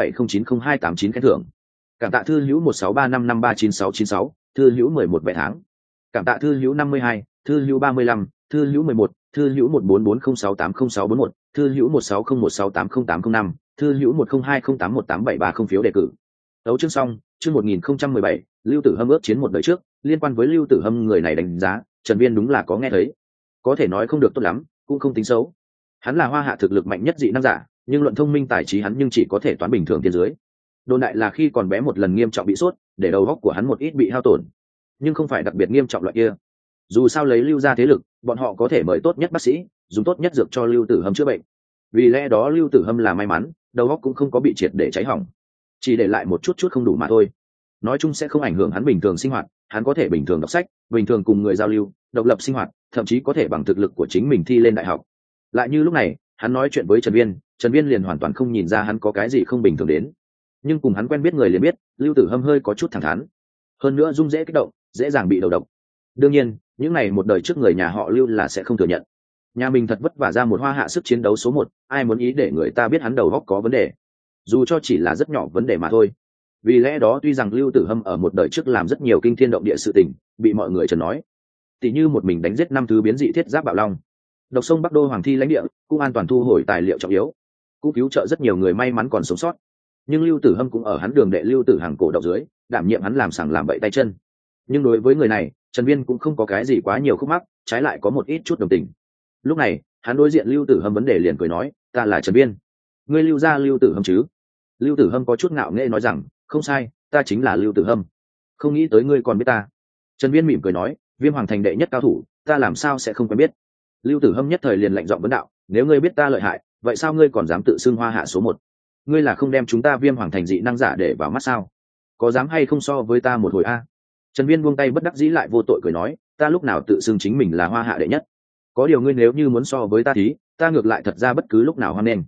1347090289 khen thưởng. Cảm tạ thư hữu 1635539696, thư hữu 11 vẽ tháng. Cảm tạ thư hữu 52, thư hữu 35, thư hữu 11, thư hữu 1440680641, thư hữu 1601680805, thư hữu 1020818730 phiếu đề cử. Đấu chương xong, chương 1017, Lưu Tử Hâm ước chiến một đời trước, liên quan với Lưu Tử Hâm người này đánh giá, Trần Viên đúng là có nghe thấy. Có thể nói không được tốt lắm, cũng không tính xấu. Hắn là hoa hạ thực lực mạnh nhất dị năng giả, nhưng luận thông minh tài trí hắn nhưng chỉ có thể toán bình thường trên dưới. Đồn đại là khi còn bé một lần nghiêm trọng bị sốt, để đầu óc của hắn một ít bị hao tổn, nhưng không phải đặc biệt nghiêm trọng loại kia. Dù sao lấy Lưu gia thế lực, bọn họ có thể mời tốt nhất bác sĩ, dùng tốt nhất dược cho Lưu Tử Hâm chữa bệnh. Vì lẽ đó Lưu Tử Hâm là may mắn, đầu óc cũng không có bị triệt để cháy hỏng, chỉ để lại một chút không đủ mà thôi. Nói chung sẽ không ảnh hưởng hắn bình thường sinh hoạt, hắn có thể bình thường đọc sách, bình thường cùng người giao lưu, độc lập sinh hoạt, thậm chí có thể bằng thực lực của chính mình thi lên đại học. Lại như lúc này, hắn nói chuyện với Trần Viên liền hoàn toàn không nhìn ra hắn có cái gì không bình thường đến. Nhưng cùng hắn quen biết người liền biết, Lưu Tử Hâm hơi có chút thẳng thắn, hơn nữa dung dễ kích động, dễ dàng bị đầu độc. Đương nhiên, những này một đời trước người nhà họ Lưu là sẽ không thừa nhận. Nhà mình thật vất vả ra một hoa hạ sức chiến đấu số 1, ai muốn ý để người ta biết hắn đầu óc có vấn đề, dù cho chỉ là rất nhỏ vấn đề mà thôi. Vì lẽ đó tuy rằng Lưu Tử Hâm ở một đời trước làm rất nhiều kinh thiên động địa sự tình, bị mọi người trần nói, tỉ như một mình đánh giết 5 thứ biến dị thiết giáp bạo long, độc sông Bắc Đô hoàng thi lãnh địa, cũng an toàn thu hồi tài liệu trọng yếu, cũng cứu trợ rất nhiều người may mắn còn sống sót. Nhưng Lưu Tử Hâm cũng ở hắn đường đệ Lưu Tử Hằng cổ độc dưới, đảm nhiệm hắn làm sằng làm bậy tay chân. Nhưng đối với người này, Trần Viên cũng không có cái gì quá nhiều khúc mắc, trái lại có một ít chút đồng tình. Lúc này, hắn đối diện Lưu Tử Hâm vấn đề liền cười nói, ta là Trần Viên. Ngươi Lưu gia Lưu Tử Hâm chứ? Lưu Tử Hâm có chút ngạo nghễ nói rằng, không sai, ta chính là Lưu Tử Hâm. Không nghĩ tới ngươi còn biết ta. Trần Viên mỉm cười nói, Viêm Hoàng Thành đệ nhất cao thủ, ta làm sao sẽ không quen biết. Lưu Tử Hâm nhất thời liền lạnh giọng vấn đạo, nếu ngươi biết ta lợi hại, vậy sao ngươi còn dám tự xưng hoa hạ số 1? Ngươi là không đem chúng ta Viêm Hoàng Thành dị năng giả để vào mắt sao? Có dám hay không so với ta một hồi a? Trần Viên buông tay bất đắc dĩ lại vô tội cười nói, ta lúc nào tự xưng chính mình là hoa hạ đệ nhất? Có điều ngươi nếu như muốn so với ta thì ta ngược lại thật ra bất cứ lúc nào hoan nghênh.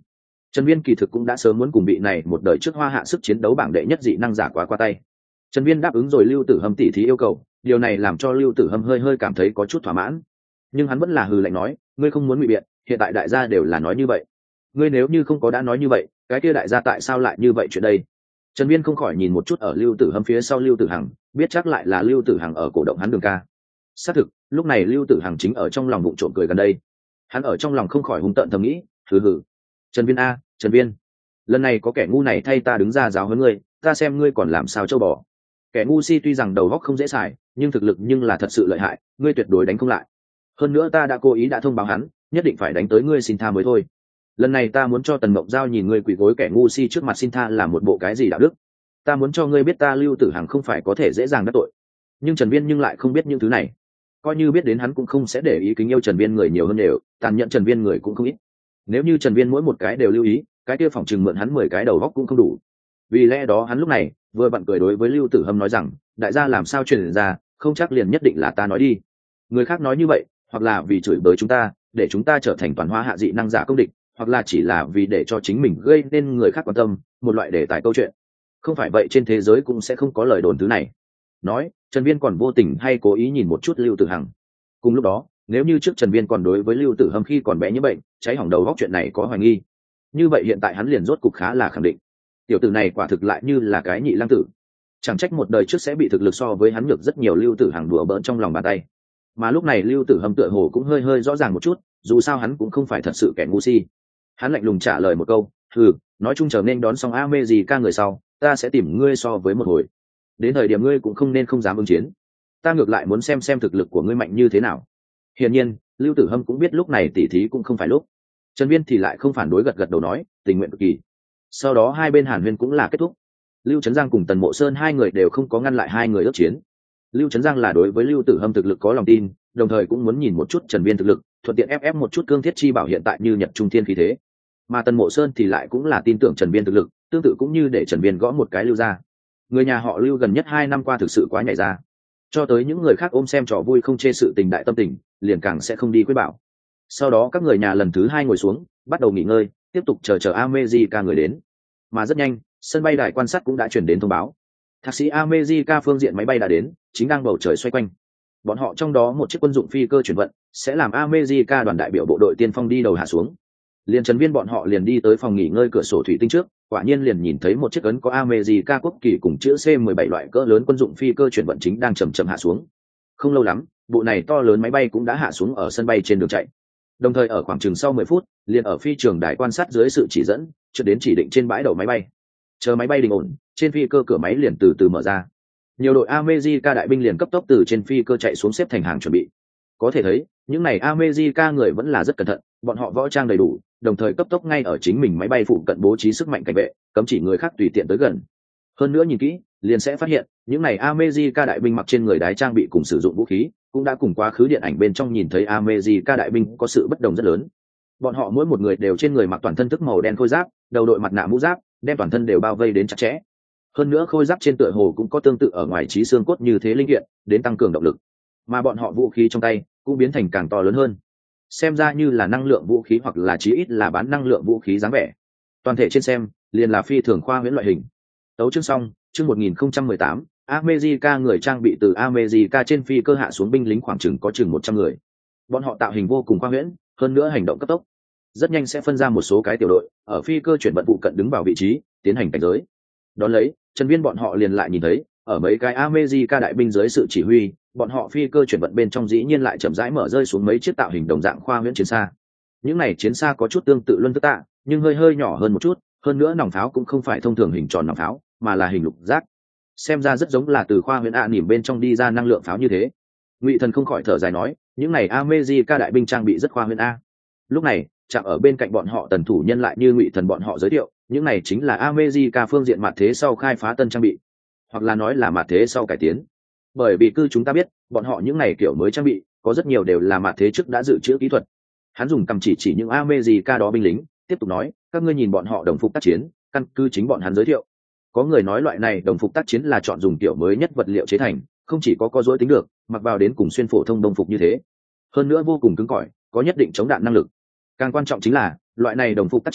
Trần Viên kỳ thực cũng đã sớm muốn cùng vị này một đời trước hoa hạ sức chiến đấu bảng đệ nhất dị năng giả quá qua tay. Trần Viên đáp ứng rồi Lưu Tử Hâm tỉ thí yêu cầu, điều này làm cho Lưu Tử Hâm hơi cảm thấy có chút thỏa mãn. Nhưng hắn vẫn là hừ lạnh nói, ngươi không muốn ngụy biện, hiện tại đại gia đều là nói như vậy. Ngươi nếu như không có đã nói như vậy, cái kia đại gia tại sao lại như vậy chuyện đây? Trần Viên không khỏi nhìn một chút ở Lưu Tử Hâm phía sau Lưu Tử Hằng, biết chắc lại là Lưu Tử Hằng ở cổ động hắn đường ca. Xác thực, lúc này Lưu Tử Hằng chính ở trong lòng bụng trộm cười gần đây. Hắn ở trong lòng không khỏi hung tợn thầm nghĩ, hừ hừ. Trần Viên a, Trần Viên, lần này có kẻ ngu này thay ta đứng ra giáo huấn ngươi, ta xem ngươi còn làm sao châu bò. Kẻ ngu si tuy rằng đầu óc không dễ xài, nhưng thực lực nhưng là thật sự lợi hại, ngươi tuyệt đối đánh không lại. Hơn nữa ta đã cố ý đã thông báo hắn, nhất định phải đánh tới ngươi xin tha mới thôi. Lần này ta muốn cho Tần Mộng Giao nhìn ngươi quỳ gối kẻ ngu si trước mặt xin tha là một bộ cái gì đạo đức. Ta muốn cho ngươi biết ta Lưu Tử Hằng không phải có thể dễ dàng đắc tội. Nhưng Trần Viên nhưng lại không biết những thứ này, coi như biết đến hắn cũng không sẽ để ý, kính yêu Trần Viên người nhiều hơn đều, tàn nhẫn Trần Viên người cũng không ít. Nếu như Trần Viên mỗi một cái đều lưu ý, cái kia phòng trừng mượn hắn 10 cái đầu góc cũng không đủ. Vì lẽ đó hắn lúc này vừa bận cười đối với Lưu Tử Hâm nói rằng, đại gia làm sao truyền ra, không chắc liền nhất định là ta nói đi. Người khác nói như vậy, hoặc là vì chửi bới chúng ta, để chúng ta trở thành toàn hoa hạ dị năng giả công địch, hoặc là chỉ là vì để cho chính mình gây nên người khác quan tâm, một loại đề tài câu chuyện. Không phải vậy trên thế giới cũng sẽ không có lời đồn thứ này. Nói, Trần Viên còn vô tình hay cố ý nhìn một chút Lưu Tử Hằng. Cùng lúc đó, nếu như trước Trần Viên còn đối với Lưu Tử Hâm khi còn bé như bệnh, cháy hỏng đầu góc chuyện này có hoài nghi, như vậy hiện tại hắn liền rốt cục khá là khẳng định, tiểu tử này quả thực lại như là cái nhị lang tử. Chẳng trách một đời trước sẽ bị thực lực so với hắn nhược rất nhiều Lưu Tử Hằng đùa bỡn trong lòng bàn tay. Mà lúc này Lưu Tử Hâm tựa hồ cũng hơi rõ ràng một chút, dù sao hắn cũng không phải thật sự kẻ ngu si. Hắn lạnh lùng trả lời một câu, nói chung chờ nên đón xong America người sau, ta sẽ tìm ngươi so với một hồi. Đến thời điểm ngươi cũng không nên không dám ứng chiến. Ta ngược lại muốn xem thực lực của ngươi mạnh như thế nào. Hiển nhiên, Lưu Tử Hâm cũng biết lúc này tỉ thí cũng không phải lúc. Trần Viên thì lại không phản đối, gật đầu nói, tình nguyện cực kỳ. Sau đó hai bên hàn huyên cũng là kết thúc. Lưu Trấn Giang cùng Tần Mộ Sơn hai người đều không có ngăn lại hai người ước chiến. Lưu Trấn Giang là đối với Lưu Tử Hâm thực lực có lòng tin, đồng thời cũng muốn nhìn một chút Trần Viên thực lực, thuận tiện ép một chút Cương Thiết Chi Bảo hiện tại như Nhật Trung Thiên khí thế. Mà Tần Mộ Sơn thì lại cũng là tin tưởng Trần Viên thực lực, tương tự cũng như để Trần Viên gõ một cái Lưu ra. Người nhà họ Lưu gần nhất 2 năm qua thực sự quá nhảy ra, cho tới những người khác ôm xem trò vui không chê sự tình đại tâm tình, liền càng sẽ không đi khuyên bảo. Sau đó các người nhà lần thứ 2 ngồi xuống, bắt đầu nghỉ ngơi, tiếp tục chờ America người đến. Mà rất nhanh, sân bay đài quan sát cũng đã chuyển đến thông báo. Thạc sĩ America phương diện máy bay đã đến, chính đang bầu trời xoay quanh. Bọn họ trong đó một chiếc quân dụng phi cơ chuyển vận, sẽ làm America đoàn đại biểu bộ đội tiên phong đi đầu hạ xuống. Liền Trần Viên bọn họ liền đi tới phòng nghỉ ngơi cửa sổ thủy tinh trước, quả nhiên liền nhìn thấy một chiếc ấn có America quốc kỳ cùng chữ C-17 loại cỡ lớn quân dụng phi cơ chuyển vận chính đang chậm hạ xuống. Không lâu lắm, bộ này to lớn máy bay cũng đã hạ xuống ở sân bay trên đường chạy. Đồng thời ở khoảng chừng sau 10 phút, liền ở phi trường đài quan sát dưới sự chỉ dẫn, cho đến chỉ định trên bãi đậu máy bay. Chờ máy bay đình ổn, trên phi cơ cửa máy liền từ từ mở ra. Nhiều đội America đại binh liền cấp tốc từ trên phi cơ chạy xuống xếp thành hàng chuẩn bị. Có thể thấy, những này America người vẫn là rất cẩn thận, bọn họ võ trang đầy đủ, đồng thời cấp tốc ngay ở chính mình máy bay phụ cận bố trí sức mạnh cảnh vệ, cấm chỉ người khác tùy tiện tới gần. Hơn nữa nhìn kỹ, liền sẽ phát hiện, những này America đại binh mặc trên người đái trang bị cùng sử dụng vũ khí, cũng đã cùng quá khứ điện ảnh bên trong nhìn thấy America đại binh có sự bất đồng rất lớn. Bọn họ mỗi một người đều trên người mặc toàn thân thức màu đen khôi giáp, đầu đội mặt nạ mũ giáp, đem toàn thân đều bao vây đến chặt chẽ. Hơn nữa khôi giáp trên tựa hồ cũng có tương tự ở ngoài trí xương cốt như thế linh kiện, đến tăng cường động lực. Mà bọn họ vũ khí trong tay cũng biến thành càng to lớn hơn, xem ra như là năng lượng vũ khí hoặc là chí ít là bán năng lượng vũ khí dáng vẻ. Toàn thể trên xem liền là phi thường khoa huyễn loại hình. Tấu chương xong, chương 1018, America người trang bị từ America trên phi cơ hạ xuống binh lính khoảng chừng có chừng 100 người. Bọn họ tạo hình vô cùng khoa huyễn, hơn nữa hành động cấp tốc. Rất nhanh sẽ phân ra một số cái tiểu đội, ở phi cơ chuyển vận vụ cận đứng vào vị trí, tiến hành cảnh giới. Đón lấy, Trần Viên bọn họ liền lại nhìn thấy, ở mấy cái America đại binh dưới sự chỉ huy, bọn họ phi cơ chuyển vận bên trong dĩ nhiên lại chậm rãi mở rơi xuống mấy chiếc tạo hình đồng dạng khoa huyễn chiến xa. Những này chiến xa có chút tương tự luân tức tạ, nhưng hơi nhỏ hơn một chút, hơn nữa nòng pháo cũng không phải thông thường hình tròn nòng pháo, mà là hình lục giác. Xem ra rất giống là từ khoa huyễn nỉm bên trong đi ra năng lượng pháo như thế. Ngụy Thần không khỏi thở dài nói, những này America đại binh trang bị rất khoa huyễn a. Lúc này, chạm ở bên cạnh bọn họ Tần thủ nhân lại như Ngụy Thần bọn họ giới thiệu, những này chính là America phương diện mạt thế sau khai phá tân trang bị, hoặc là nói là mạt thế sau cải tiến. Bởi vì chúng ta biết, bọn họ những này kiểu mới trang bị, có rất nhiều đều là mạt thế trước đã dự trữ kỹ thuật. Hắn dùng cầm chỉ những America đó binh lính, tiếp tục nói, các ngươi nhìn bọn họ đồng phục tác chiến, căn cứ chính bọn hắn giới thiệu. Có người nói loại này đồng phục tác chiến là chọn dùng kiểu mới nhất vật liệu chế thành, không chỉ có dối tính được, mặc vào đến cùng xuyên phổ thông đồng phục như thế. Hơn nữa vô cùng cứng cỏi, có nhất định chống đạn năng lực. Càng quan trọng chính là, loại này đồng phục tác chiến,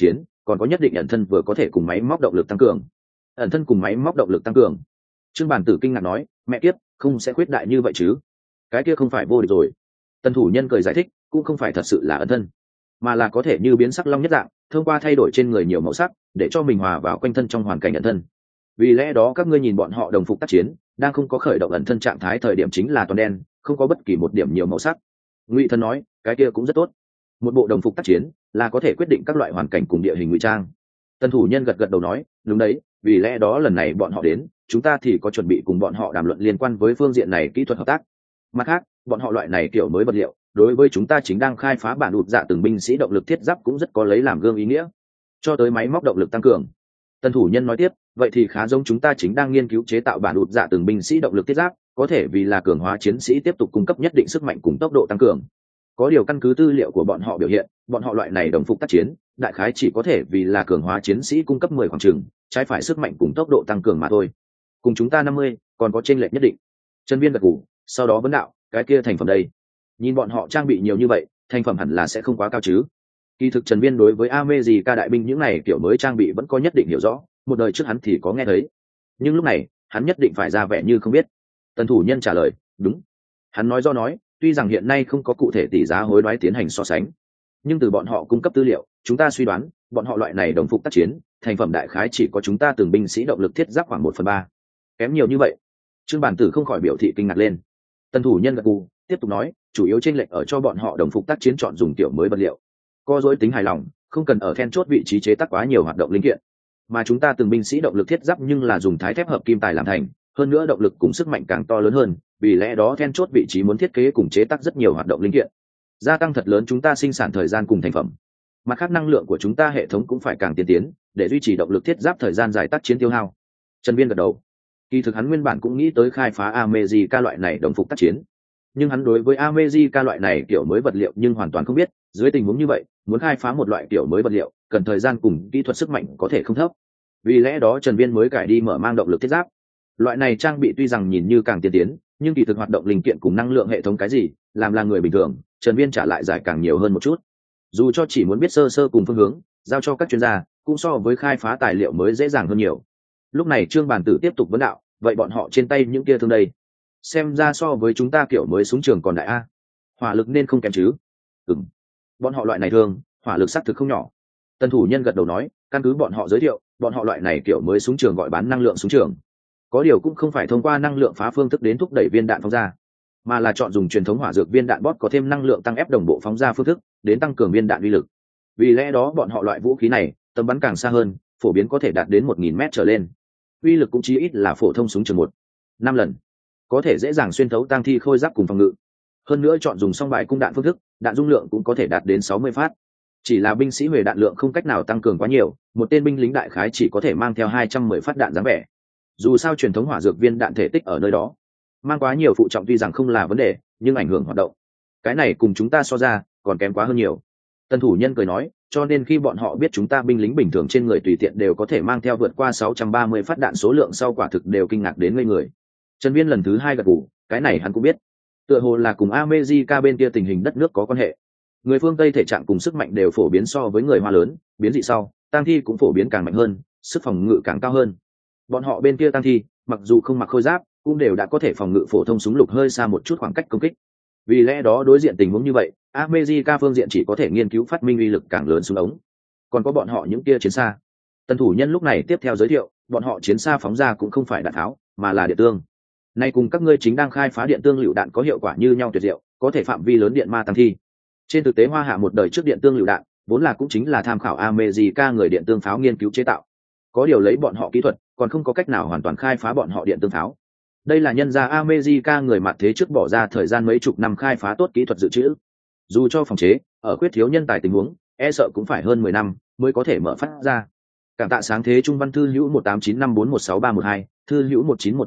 còn có nhất định ẩn thân vừa có thể cùng máy móc động lực tăng cường. Ẩn thân cùng máy móc động lực tăng cường. Trương Bản Tử kinh ngạc nói, mẹ kiếp, không sẽ khuyết đại như vậy chứ? Cái kia không phải vô địch rồi. Tân thủ nhân cười giải thích, cũng không phải thật sự là ẩn thân, mà là có thể như biến sắc long nhất dạng, thông qua thay đổi trên người nhiều màu sắc để cho mình hòa vào quanh thân trong hoàn cảnh ẩn thân. Vì lẽ đó các ngươi nhìn bọn họ đồng phục tác chiến, đang không có khởi động ẩn thân trạng thái thời điểm chính là toàn đen, không có bất kỳ một điểm nhiều màu sắc. Ngụy Thần nói, cái kia cũng rất tốt. Một bộ đồng phục tác chiến là có thể quyết định các loại hoàn cảnh cùng địa hình ngụy trang. Tân thủ nhân gật gật đầu nói, đúng đấy, vì lẽ đó lần này bọn họ đến, chúng ta thì có chuẩn bị cùng bọn họ đàm luận liên quan với phương diện này kỹ thuật hợp tác. Mặt khác, bọn họ loại này kiểu mới vật liệu, đối với chúng ta chính đang khai phá bản đụt dạ từng binh sĩ động lực thiết giáp cũng rất có lấy làm gương ý nghĩa. Cho tới máy móc động lực tăng cường. Tân thủ nhân nói tiếp, vậy thì khá giống chúng ta chính đang nghiên cứu chế tạo bản đụt dạ từng binh sĩ động lực thiết giáp, có thể vì là cường hóa chiến sĩ tiếp tục cung cấp nhất định sức mạnh cùng tốc độ tăng cường. Có điều căn cứ tư liệu của bọn họ biểu hiện, bọn họ loại này đồng phục tác chiến, đại khái chỉ có thể vì là cường hóa chiến sĩ cung cấp 10 khoảng chừng, trái phải sức mạnh cùng tốc độ tăng cường mà thôi. Cùng chúng ta 50, còn có chênh lệch nhất định. Trần Viên gật gù, sau đó vấn đạo, cái kia thành phẩm đây? Nhìn bọn họ trang bị nhiều như vậy, thành phẩm hẳn là sẽ không quá cao chứ? Kỳ thực Trần Viên đối với America đại binh những này kiểu mới trang bị vẫn có nhất định hiểu rõ, một đời trước hắn thì có nghe thấy. Nhưng lúc này, hắn nhất định phải ra vẻ như không biết. Tần thủ nhân trả lời, đúng. Hắn nói do nói, tuy rằng hiện nay không có cụ thể tỷ giá hối đoái tiến hành so sánh, nhưng từ bọn họ cung cấp tư liệu, chúng ta suy đoán, bọn họ loại này đồng phục tác chiến, thành phẩm đại khái chỉ có chúng ta từng binh sĩ động lực thiết giáp khoảng 1/3. Kém nhiều như vậy. Trương Bản Tử không khỏi biểu thị kinh ngạc lên. Tần thủ nhân gật gù, tiếp tục nói, chủ yếu chênh lệch ở cho bọn họ đồng phục tác chiến chọn dùng kiểu mới vật liệu. Co dối tính hài lòng, không cần ở then chốt vị trí chế tác quá nhiều hoạt động linh kiện. Mà chúng ta từng binh sĩ động lực thiết giáp nhưng là dùng thái thép hợp kim tài làm thành, hơn nữa động lực cùng sức mạnh càng to lớn hơn, vì lẽ đó then chốt vị trí muốn thiết kế cùng chế tác rất nhiều hoạt động linh kiện, gia tăng thật lớn chúng ta sinh sản thời gian cùng thành phẩm. Mặt khác năng lượng của chúng ta hệ thống cũng phải càng tiên tiến để duy trì động lực thiết giáp thời gian dài tác chiến tiêu hao. Trần Viên gật đầu. Kỳ thực hắn nguyên bản cũng nghĩ tới khai phá America loại này đồng phục tác chiến, nhưng hắn đối với America loại này kiểu mới vật liệu nhưng hoàn toàn không biết. Dưới tình huống như vậy, muốn khai phá một loại kiểu mới vật liệu, cần thời gian cùng kỹ thuật sức mạnh có thể không thấp. Vì lẽ đó Trần Viên mới cải đi mở mang động lực thiết giáp. Loại này trang bị tuy rằng nhìn như càng tiên tiến, nhưng kỳ thực hoạt động linh kiện cùng năng lượng hệ thống cái gì, làm là người bình thường, Trần Viên trả lại giải càng nhiều hơn một chút. Dù cho chỉ muốn biết sơ sơ cùng phương hướng, giao cho các chuyên gia, cũng so với khai phá tài liệu mới dễ dàng hơn nhiều. Lúc này Trương Bản Tử tiếp tục vấn đạo, vậy bọn họ trên tay những kia thương đây, xem ra so với chúng ta kiểu mới súng trường còn đại a, hỏa lực nên không kém chứ? Ừm, bọn họ loại này thương, hỏa lực xác thực không nhỏ. Tân thủ nhân gật đầu nói, căn cứ bọn họ giới thiệu, bọn họ loại này kiểu mới súng trường gọi bán năng lượng súng trường. Có điều cũng không phải thông qua năng lượng phá phương thức đến thúc đẩy viên đạn phóng ra, mà là chọn dùng truyền thống hỏa dược viên đạn bóp có thêm năng lượng tăng ép đồng bộ phóng ra phương thức đến tăng cường viên đạn uy lực. Vì lẽ đó bọn họ loại vũ khí này tầm bắn càng xa hơn, phổ biến có thể đạt đến 1000 mét trở lên. Uy lực cũng chí ít là phổ thông súng trường 1-5 lần, có thể dễ dàng xuyên thấu tang thi khôi giáp cùng phòng ngự. Hơn nữa chọn dùng song bài cung đạn phương thức, đạn dung lượng cũng có thể đạt đến 60 phát. Chỉ là binh sĩ về đạn lượng không cách nào tăng cường quá nhiều, một tên binh lính đại khái chỉ có thể mang theo 210 phát đạn dáng vẻ. Dù sao truyền thống hỏa dược viên đạn thể tích ở nơi đó, mang quá nhiều phụ trọng tuy rằng không là vấn đề, nhưng ảnh hưởng hoạt động, cái này cùng chúng ta so ra còn kém quá hơn nhiều. Tân thủ nhân cười nói, cho nên khi bọn họ biết chúng ta binh lính bình thường trên người tùy tiện đều có thể mang theo vượt qua 630 phát đạn số lượng sau quả thực đều kinh ngạc đến ngây người. Trần Viên lần thứ 2 gật gù, cái này hắn cũng biết, tựa hồ là cùng America bên kia tình hình đất nước có quan hệ. Người phương Tây thể trạng cùng sức mạnh đều phổ biến so với người Hoa lớn, biến dị sau, tang thi cũng phổ biến càng mạnh hơn, sức phòng ngự càng cao hơn. Bọn họ bên kia tang thi, mặc dù không mặc khôi giáp, cũng đều đã có thể phòng ngự phổ thông súng lục hơi xa một chút khoảng cách công kích. Vì lẽ đó đối diện tình huống như vậy, America phương diện chỉ có thể nghiên cứu phát minh uy lực càng lớn súng ống. Còn có bọn họ những kia chiến xa. Tân thủ nhân lúc này tiếp theo giới thiệu, bọn họ chiến xa phóng ra cũng không phải đạn tháo, mà là điện tương. Nay cùng các ngươi chính đang khai phá điện tương lựu đạn có hiệu quả như nhau tuyệt diệu, có thể phạm vi lớn điện ma tăng thi. Trên thực tế Hoa Hạ một đời trước điện tương lựu đạn, vốn là cũng chính là tham khảo America người điện tương pháo nghiên cứu chế tạo. Có điều lấy bọn họ kỹ thuật, còn không có cách nào hoàn toàn khai phá bọn họ điện tương pháo. Đây là nhân ra America người mặt thế trước bỏ ra thời gian mấy chục năm khai phá tốt kỹ thuật dự trữ. Dù cho phòng chế, ở quyết thiếu nhân tài tình huống, e sợ cũng phải hơn 10 năm mới có thể mở phát ra. Cảm tạ sáng thế Trung Văn thư hữu 1895416312, thư hữu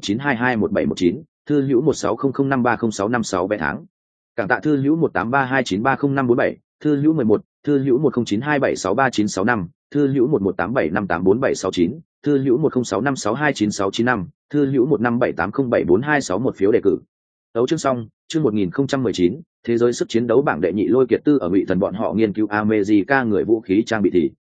1919221719, thư hữu 1600530656 bé tháng. Cảm tạ thư hữu 1832930547, thư hữu 11, thư hữu 1092763965, thư hữu 1187584769, thư hữu 1065629695, thư hữu 1578074261 một phiếu đề cử. Tấu chương xong, chương 1019, thế giới sức chiến đấu bảng đệ nhị lôi kiệt tư ở Ngụy Thần bọn họ nghiên cứu America người vũ khí trang bị thì.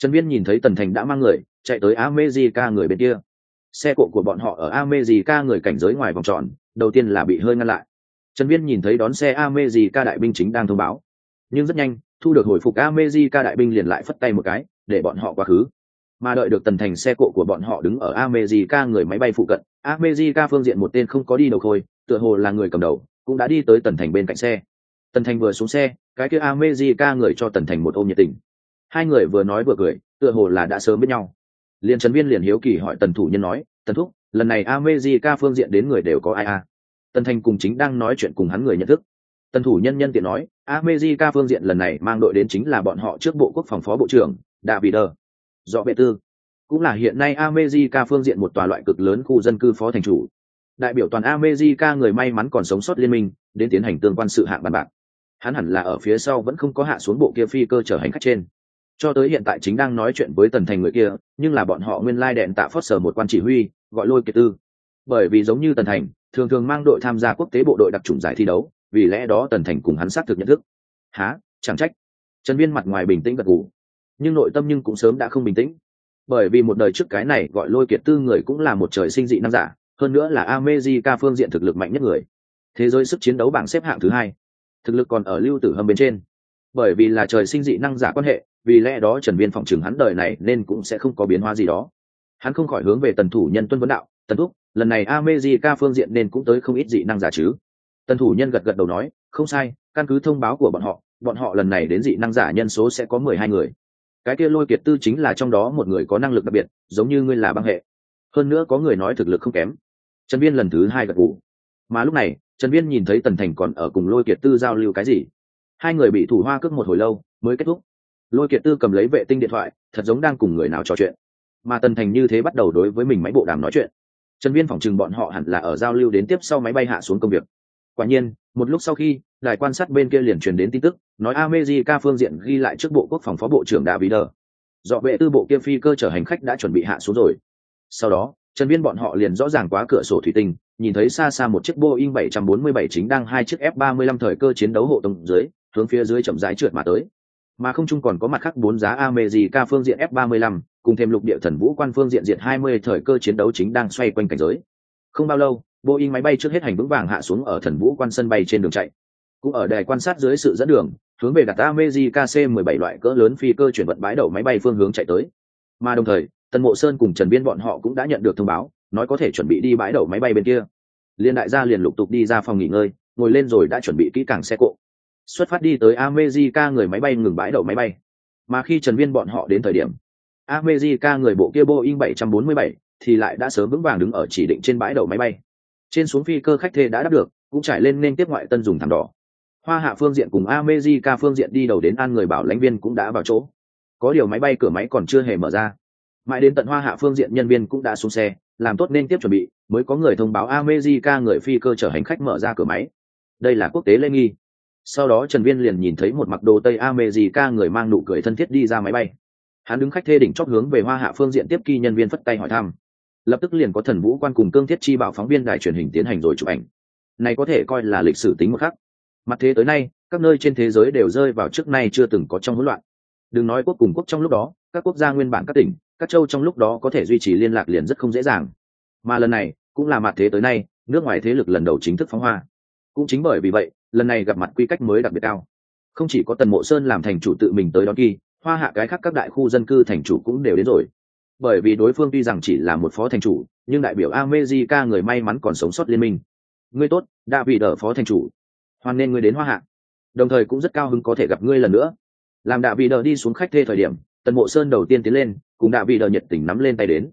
Trần Viên nhìn thấy Tần Thành đã mang người chạy tới America người bên kia. Xe cộ của bọn họ ở America người cảnh giới ngoài vòng tròn, đầu tiên là bị hơi ngăn lại. Trần Viên nhìn thấy đón xe America đại binh chính đang thông báo, nhưng rất nhanh thu được hồi phục America đại binh liền lại phất tay một cái để bọn họ quá khứ. Mà đợi được Tần Thành xe cộ của bọn họ đứng ở America người máy bay phụ cận, America phương diện một tên không có đi đầu khôi, tựa hồ là người cầm đầu, cũng đã đi tới Tần Thành bên cạnh xe. Tần Thành vừa xuống xe, cái kia America người cho Tần Thành một ôm nhiệt tình. Hai người vừa nói vừa cười, tựa hồ là đã sớm biết nhau. Liên Trần Viên liền hiếu kỳ hỏi Tần thủ nhân nói, Tần thúc, lần này America phương diện đến người đều có ai à? Tần Thành cùng chính đang nói chuyện cùng hắn người nhận thức. Tần thủ nhân nhân tiện nói, America phương diện lần này mang đội đến chính là bọn họ trước bộ quốc phòng phó bộ trưởng David Dọ Bệ Tư, cũng là hiện nay America phương diện một tòa loại cực lớn khu dân cư phó thành chủ, đại biểu toàn America người may mắn còn sống sót liên minh đến tiến hành tương quan sự hạng bàn bạc. Hắn hẳn là ở phía sau vẫn không có hạ xuống bộ kia phi cơ chở hành khách trên, cho tới hiện tại chính đang nói chuyện với Tần Thành người kia, nhưng là bọn họ nguyên lai đèn tạ phót sở một quan chỉ huy gọi Lôi Kiệt Tư. Bởi vì giống như Tần Thành thường thường mang đội tham gia quốc tế bộ đội đặc chủng giải thi đấu, vì lẽ đó Tần Thành cùng hắn xác thực nhận thức. Há, chẳng trách. Trần Viên mặt ngoài bình tĩnh gật gù, nhưng nội tâm nhưng cũng sớm đã không bình tĩnh, bởi vì một đời trước cái này gọi Lôi Kiệt Tư người cũng là một trời sinh dị năng giả, hơn nữa là America phương diện thực lực mạnh nhất người, thế giới sức chiến đấu bảng xếp hạng thứ 2, thực lực còn ở Lưu Tử Hâm bên trên. Bởi vì là trời sinh dị năng giả quan hệ, vì lẽ đó Trần Viên phỏng chừng hắn đời này nên cũng sẽ không có biến hóa gì đó. Hắn không khỏi hướng về Tần thủ nhân tuân vấn đạo, Tần thúc, lần này America phương diện nên cũng tới không ít dị năng giả chứ? Tần thủ nhân gật gật đầu nói, không sai, căn cứ thông báo của bọn họ lần này đến dị năng giả nhân số sẽ có 12 người. Cái kia Lôi Kiệt Tư chính là trong đó một người có năng lực đặc biệt, giống như ngươi là băng hệ. Hơn nữa có người nói thực lực không kém. Trần Viên lần thứ 2 gật gù. Mà lúc này, Trần Viên nhìn thấy Tần Thành còn ở cùng Lôi Kiệt Tư giao lưu cái gì. Hai người bị thủ hoa cướp một hồi lâu mới kết thúc. Lôi Kiệt Tư cầm lấy vệ tinh điện thoại, thật giống đang cùng người nào trò chuyện. Mà Tần Thành như thế bắt đầu đối với mình máy bộ đàm nói chuyện. Trần Viên phỏng chừng bọn họ hẳn là ở giao lưu đến tiếp sau máy bay hạ xuống công việc. Quả nhiên, một lúc sau khi, đài quan sát bên kia liền truyền đến tin tức, nói America phương diện ghi lại trước bộ quốc phòng phó bộ trưởng David Dọ Bệ Tư bộ kia phi cơ chở hành khách đã chuẩn bị hạ xuống rồi. Sau đó, Trần Viên bọn họ liền rõ ràng quá cửa sổ thủy tinh, nhìn thấy xa xa một chiếc Boeing 747 chính đang hai chiếc F-35 thời cơ chiến đấu hộ tống dưới, hướng phía dưới chậm rãi trượt mà tới. Mà không trung còn có mặt khác 4 giá America phương diện F-35, cùng thêm lục địa thần vũ quan phương diện 20 thời cơ chiến đấu chính đang xoay quanh cảnh giới. Không bao lâu, Boeing máy bay trước hết hành vững vàng hạ xuống ở thần vũ quan sân bay trên đường chạy. Cũng ở đài quan sát dưới sự dẫn đường, hướng về đặt America C-17 loại cỡ lớn phi cơ chuyển vận bãi đậu máy bay phương hướng chạy tới. Mà đồng thời, Tần Mộ Sơn cùng Trần Viên bọn họ cũng đã nhận được thông báo, nói có thể chuẩn bị đi bãi đậu máy bay bên kia. Liên đại gia liền lục tục đi ra phòng nghỉ ngơi, ngồi lên rồi đã chuẩn bị kỹ càng xe cộ. Xuất phát đi tới America người máy bay ngừng bãi đậu máy bay. Mà khi Trần Viên bọn họ đến thời điểm, America người bộ kia Boeing 747 thì lại đã sớm vững vàng đứng ở chỉ định trên bãi đậu máy bay. Trên xuống phi cơ khách thê đã đáp được, cũng trải lên nên tiếp ngoại tân dùng thảm đỏ. Hoa Hạ phương diện cùng America phương diện đi đầu đến an người bảo lãnh viên cũng đã vào chỗ. Có điều máy bay cửa máy còn chưa hề mở ra. Mãi đến tận Hoa Hạ phương diện nhân viên cũng đã xuống xe, làm tốt nên tiếp chuẩn bị, mới có người thông báo America người phi cơ chở hành khách mở ra cửa máy. Đây là quốc tế lễ nghi. Sau đó Trần Viên liền nhìn thấy một mặc đồ Tây America người mang nụ cười thân thiết đi ra máy bay. Hắn đứng khách thê đỉnh chóp hướng về Hoa Hạ phương diện tiếp kỳ nhân viên phất tay hỏi thăm. Lập tức liền có Thần Vũ Quan cùng Cương Thiết Chi bảo phóng viên đài truyền hình tiến hành rồi chụp ảnh. Này có thể coi là lịch sử tính một khắc. Mặt thế tới nay, các nơi trên thế giới đều rơi vào trước nay chưa từng có trong hỗn loạn. Đừng nói quốc cùng quốc trong lúc đó, các quốc gia nguyên bản các tỉnh, các châu trong lúc đó có thể duy trì liên lạc liền rất không dễ dàng. Mà lần này, cũng là mặt thế tới nay, nước ngoài thế lực lần đầu chính thức phóng hoa. Cũng chính bởi vì vậy, lần này gặp mặt quy cách mới đặc biệt cao. Không chỉ có Tần Mộ Sơn làm thành chủ tự mình tới đón kỳ, Hoa Hạ cái khác các đại khu dân cư thành chủ cũng đều đến rồi. Bởi vì đối phương tuy rằng chỉ là một phó thành chủ, nhưng đại biểu America người may mắn còn sống sót liên minh. Ngươi tốt, David phó thành chủ. Hoan nên ngươi đến Hoa Hạ. Đồng thời cũng rất cao hứng có thể gặp ngươi lần nữa. Làm David đi xuống khách thê thời điểm, Tần Mộ Sơn đầu tiên tiến lên, cùng David nhiệt tình nắm lên tay đến.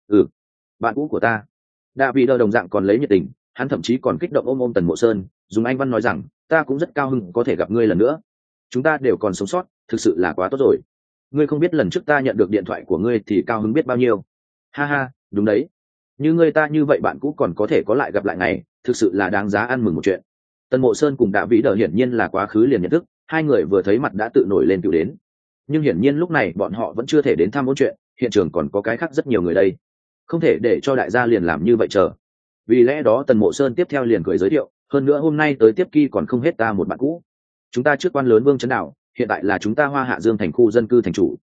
Bạn cũ của ta. David đồng dạng còn lấy nhiệt tình, hắn thậm chí còn kích động ôm Tần Mộ Sơn, dùng Anh văn nói rằng, ta cũng rất cao hứng có thể gặp ngươi lần nữa. Chúng ta đều còn sống sót, thực sự là quá tốt rồi. Ngươi không biết lần trước ta nhận được điện thoại của ngươi thì cao hứng biết bao nhiêu. Ha ha, đúng đấy. Như ngươi ta như vậy bạn cũ còn có thể có lại gặp lại ngày, thực sự là đáng giá ăn mừng một chuyện. Tần Mộ Sơn cùng David hiển nhiên là quá khứ liền nhận thức, hai người vừa thấy mặt đã tự nổi lên cựu đến. Nhưng hiển nhiên lúc này bọn họ vẫn chưa thể đến thăm ôn chuyện, hiện trường còn có cái khác rất nhiều người đây. Không thể để cho đại gia liền làm như vậy chờ. Vì lẽ đó Tần Mộ Sơn tiếp theo liền cười giới thiệu, hơn nữa hôm nay tới tiếp kỳ còn không hết ta một bạn cũ. Chúng ta trước quan lớn Vương Trấn Đạo, hiện tại là chúng ta Hoa Hạ Dương thành khu dân cư thành chủ.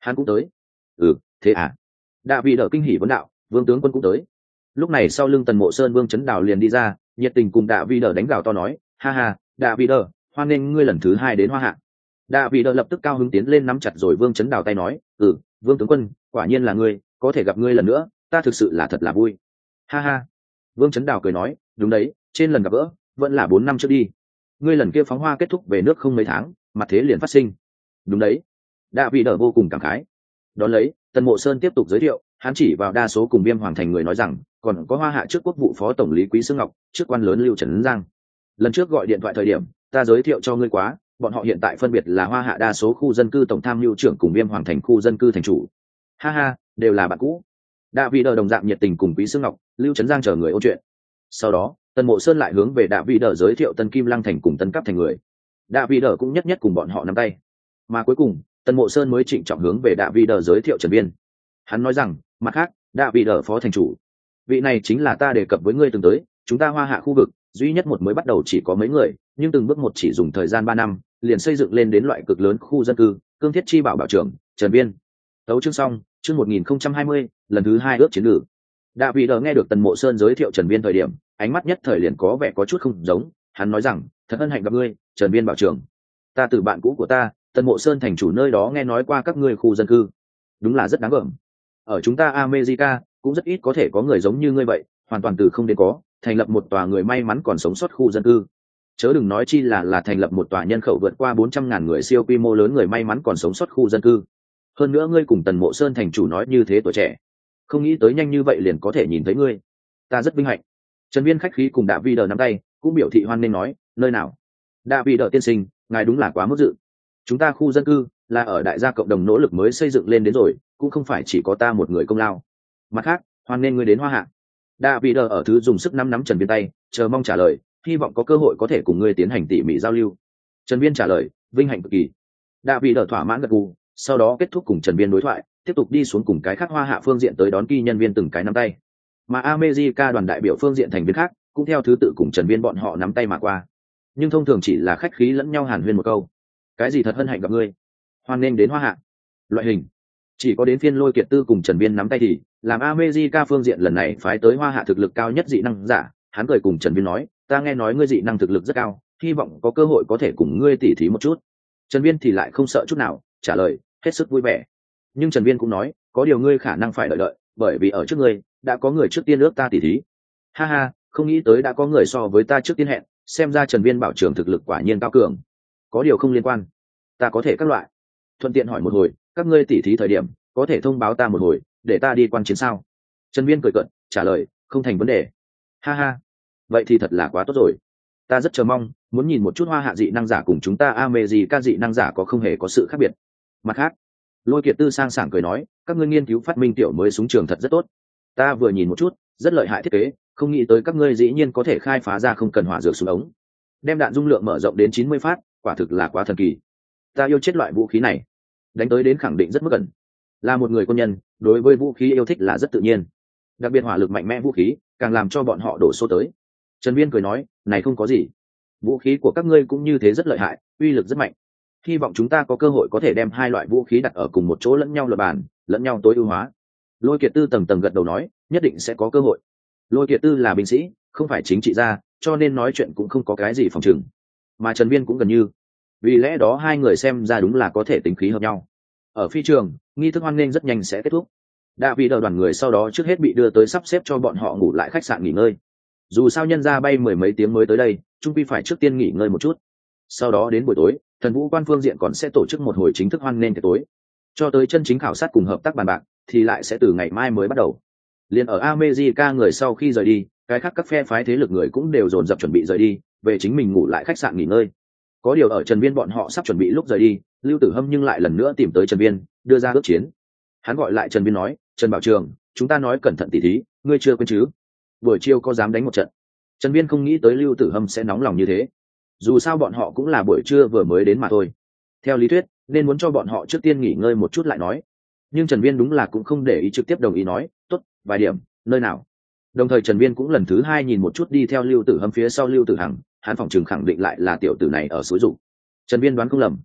hắn cũng tới. Ừ, thế à? Đạ vị đỡ kinh hỉ vấn đạo, vương tướng quân cũng tới. Lúc này sau lưng Tần Mộ Sơn Vương Chấn Đào liền đi ra, nhiệt tình cùng Đạ vị đỡ đánh gào to nói, ha ha, Đạ vị đỡ, hoan nghênh ngươi lần thứ 2 đến Hoa Hạ. Đạ vị đỡ lập tức cao hứng tiến lên nắm chặt rồi Vương Chấn Đào tay nói, vương tướng quân, quả nhiên là ngươi, có thể gặp ngươi lần nữa, ta thực sự là thật là vui. Ha ha. Vương Chấn Đào cười nói, đúng đấy, trên lần gặp gỡ vẫn là 4 năm trước đi, ngươi lần kia phóng hoa kết thúc về nước không mấy tháng, mặt thế liền phát sinh. Đúng đấy. Đạ vị đỡ vô cùng cảm khái. Đón lấy, Tần Mộ Sơn tiếp tục giới thiệu, hắn chỉ vào đa số cùng Viêm Hoàng thành người nói rằng, còn có Hoa Hạ trước quốc vụ phó tổng lý Quý Sương Ngọc, trước quan lớn Lưu Trấn Giang. Lần trước gọi điện thoại thời điểm, ta giới thiệu cho ngươi quá, bọn họ hiện tại phân biệt là Hoa Hạ đa số khu dân cư tổng tham mưu trưởng cùng Viêm Hoàng thành khu dân cư thành chủ. Ha ha, đều là bạn cũ. Đạ vị đỡ đồng dạng nhiệt tình cùng Quý Sương Ngọc, Lưu Trấn Giang chờ người ôn chuyện. Sau đó, Tần Mộ Sơn lại hướng về Đạ vị đỡ giới thiệu Tân Kim Lăng thành cùng Tân Cấp thành người. Đạ vị đỡ cũng nhất nhất cùng bọn họ nắm tay. Mà cuối cùng, Tần Mộ Sơn mới trịnh trọng hướng về Đạ vị đỡ giới thiệu Trần Viên. Hắn nói rằng, mặt khác, Đạ vị đỡ phó thành chủ, vị này chính là ta đề cập với ngươi từng tới, chúng ta Hoa Hạ khu vực duy nhất một mới bắt đầu chỉ có mấy người, nhưng từng bước một chỉ dùng thời gian 3 năm liền xây dựng lên đến loại cực lớn khu dân cư, cương thiết chi bảo bảo trưởng Trần Viên. Tấu chương xong, chương 1020, lần thứ 2 ước chiến lược. Đạ vị đỡ nghe được Tần Mộ Sơn giới thiệu Trần Viên thời điểm, ánh mắt nhất thời liền có vẻ có chút không giống. Hắn nói rằng, thật hân hạnh gặp ngươi, Trần Viên bảo trưởng. Ta từ bạn cũ của ta, Tần Mộ Sơn thành chủ nơi đó nghe nói qua các ngươi khu dân cư, đúng là rất đáng gờm. Ở chúng ta America cũng rất ít có thể có người giống như ngươi vậy, hoàn toàn từ không đến có, thành lập một tòa người may mắn còn sống sót khu dân cư. Chớ đừng nói chi là thành lập một tòa nhân khẩu vượt qua 400.000 người siêu quy mô lớn người may mắn còn sống sót khu dân cư. Hơn nữa ngươi cùng Tần Mộ Sơn thành chủ nói như thế tuổi trẻ, không nghĩ tới nhanh như vậy liền có thể nhìn thấy ngươi, ta rất vinh hạnh. Trần Viên khách khí cùng Đạ vị đỡ nắm tay, cũng biểu thị hoan nghênh nói, nơi nào? Đạ vị đỡ tiên sinh, ngài đúng là quá mức dự. Chúng ta khu dân cư là ở đại gia cộng đồng nỗ lực mới xây dựng lên đến rồi, cũng không phải chỉ có ta một người công lao. Mặt khác, hoan nghênh ngươi đến Hoa Hạ. Đạ vị đỡ ở thứ dùng sức nắm Trần Viên tay, chờ mong trả lời, hy vọng có cơ hội có thể cùng ngươi tiến hành tỉ mỉ giao lưu. Trần Viên trả lời, vinh hạnh cực kỳ. Đạ vị đỡ thỏa mãn gật gù, sau đó kết thúc cùng Trần Viên đối thoại, tiếp tục đi xuống cùng cái khác Hoa Hạ phương diện tới đón kỳ nhân viên từng cái nắm tay. Mà America đoàn đại biểu phương diện thành viên khác cũng theo thứ tự cùng Trần Viên bọn họ nắm tay mà qua, nhưng thông thường chỉ là khách khí lẫn nhau hàn huyên một câu, cái gì thật hân hạnh gặp ngươi, hoan nghênh đến Hoa Hạ loại hình. Chỉ có đến phiên Lôi Kiệt Tư cùng Trần Viên nắm tay thì làm America phương diện lần này phái tới Hoa Hạ thực lực cao nhất dị năng giả, hắn cười cùng Trần Viên nói, ta nghe nói ngươi dị năng thực lực rất cao, hy vọng có cơ hội có thể cùng ngươi tỉ thí một chút. Trần Viên thì lại không sợ chút nào, trả lời hết sức vui vẻ. Nhưng Trần Viên cũng nói, có điều ngươi khả năng phải đợi, bởi vì ở trước ngươi đã có người trước tiên ước ta tỉ thí. Ha ha, không nghĩ tới đã có người so với ta trước tiên hẹn, xem ra Trần Viên bảo trưởng thực lực quả nhiên cao cường. Có điều không liên quan, ta có thể các loại. Thuận tiện hỏi một hồi, các ngươi tỉ thí thời điểm có thể thông báo ta một hồi, để ta đi quan chiến sao? Trần Viên cười cợt, trả lời, không thành vấn đề. Ha ha, vậy thì thật là quá tốt rồi. Ta rất chờ mong, muốn nhìn một chút Hoa Hạ dị năng giả cùng chúng ta America dị năng giả có không hề có sự khác biệt. Mặt khác, Lôi Kiệt Tư sang sảng cười nói, các ngươi nghiên cứu phát minh tiểu mới súng trường thật rất tốt. Ta vừa nhìn một chút, rất lợi hại thiết kế, không nghĩ tới các ngươi dĩ nhiên có thể khai phá ra không cần hỏa dược súng ống, đem đạn dung lượng mở rộng đến 90 phát, quả thực là quá thần kỳ. Ta yêu chết loại vũ khí này, đánh tới đến khẳng định rất mức gần. Là một người quân nhân, đối với vũ khí yêu thích là rất tự nhiên, đặc biệt hỏa lực mạnh mẽ vũ khí càng làm cho bọn họ đổ số tới. Trần Viên cười nói, này không có gì, vũ khí của các ngươi cũng như thế rất lợi hại, uy lực rất mạnh. Hy vọng chúng ta có cơ hội có thể đem hai loại vũ khí đặt ở cùng một chỗ lẫn nhau lập bàn, lẫn nhau tối ưu hóa. Lôi Kiệt Tư tầng tầng gật đầu nói, nhất định sẽ có cơ hội. Lôi Kiệt Tư là binh sĩ, không phải chính trị gia, cho nên nói chuyện cũng không có cái gì phòng chừng. Mà Trần Viên cũng gần như, vì lẽ đó hai người xem ra đúng là có thể tính khí hợp nhau. Ở phi trường, nghi thức hoan nghênh rất nhanh sẽ kết thúc. Đạ vị đỡ đoàn người sau đó trước hết bị đưa tới sắp xếp cho bọn họ ngủ lại khách sạn nghỉ ngơi. Dù sao nhân ra bay 10 mấy tiếng mới tới đây, trung quy phải trước tiên nghỉ ngơi một chút. Sau đó đến buổi tối, Thần Vũ quan phương diện còn sẽ tổ chức một hồi chính thức hoan nghênh tiệc tối. Cho tới chân chính khảo sát cùng hợp tác bàn bạc thì lại sẽ từ ngày mai mới bắt đầu. Liên ở America người sau khi rời đi, cái khác các phe phái thế lực người cũng đều dồn dập chuẩn bị rời đi, về chính mình ngủ lại khách sạn nghỉ ngơi. Có điều ở Trần Viên bọn họ sắp chuẩn bị lúc rời đi, Lưu Tử Hâm nhưng lại lần nữa tìm tới Trần Viên, đưa ra ước chiến. Hắn gọi lại Trần Viên nói, Trần Bảo Trường, chúng ta nói cẩn thận tỉ thí, ngươi chưa quên chứ? Buổi chiều có dám đánh một trận? Trần Viên không nghĩ tới Lưu Tử Hâm sẽ nóng lòng như thế. Dù sao bọn họ cũng là buổi trưa vừa mới đến mà thôi. Theo lý thuyết, nên muốn cho bọn họ trước tiên nghỉ ngơi một chút lại nói. Nhưng Trần Viên đúng là cũng không để ý, trực tiếp đồng ý nói, tốt, vài điểm, nơi nào? Đồng thời Trần Viên cũng lần thứ hai nhìn một chút đi theo Lưu Tử Hâm phía sau Lưu Tử Hằng, hắn phòng trường khẳng định lại là tiểu tử này ở suối rụng. Trần Viên đoán không lầm,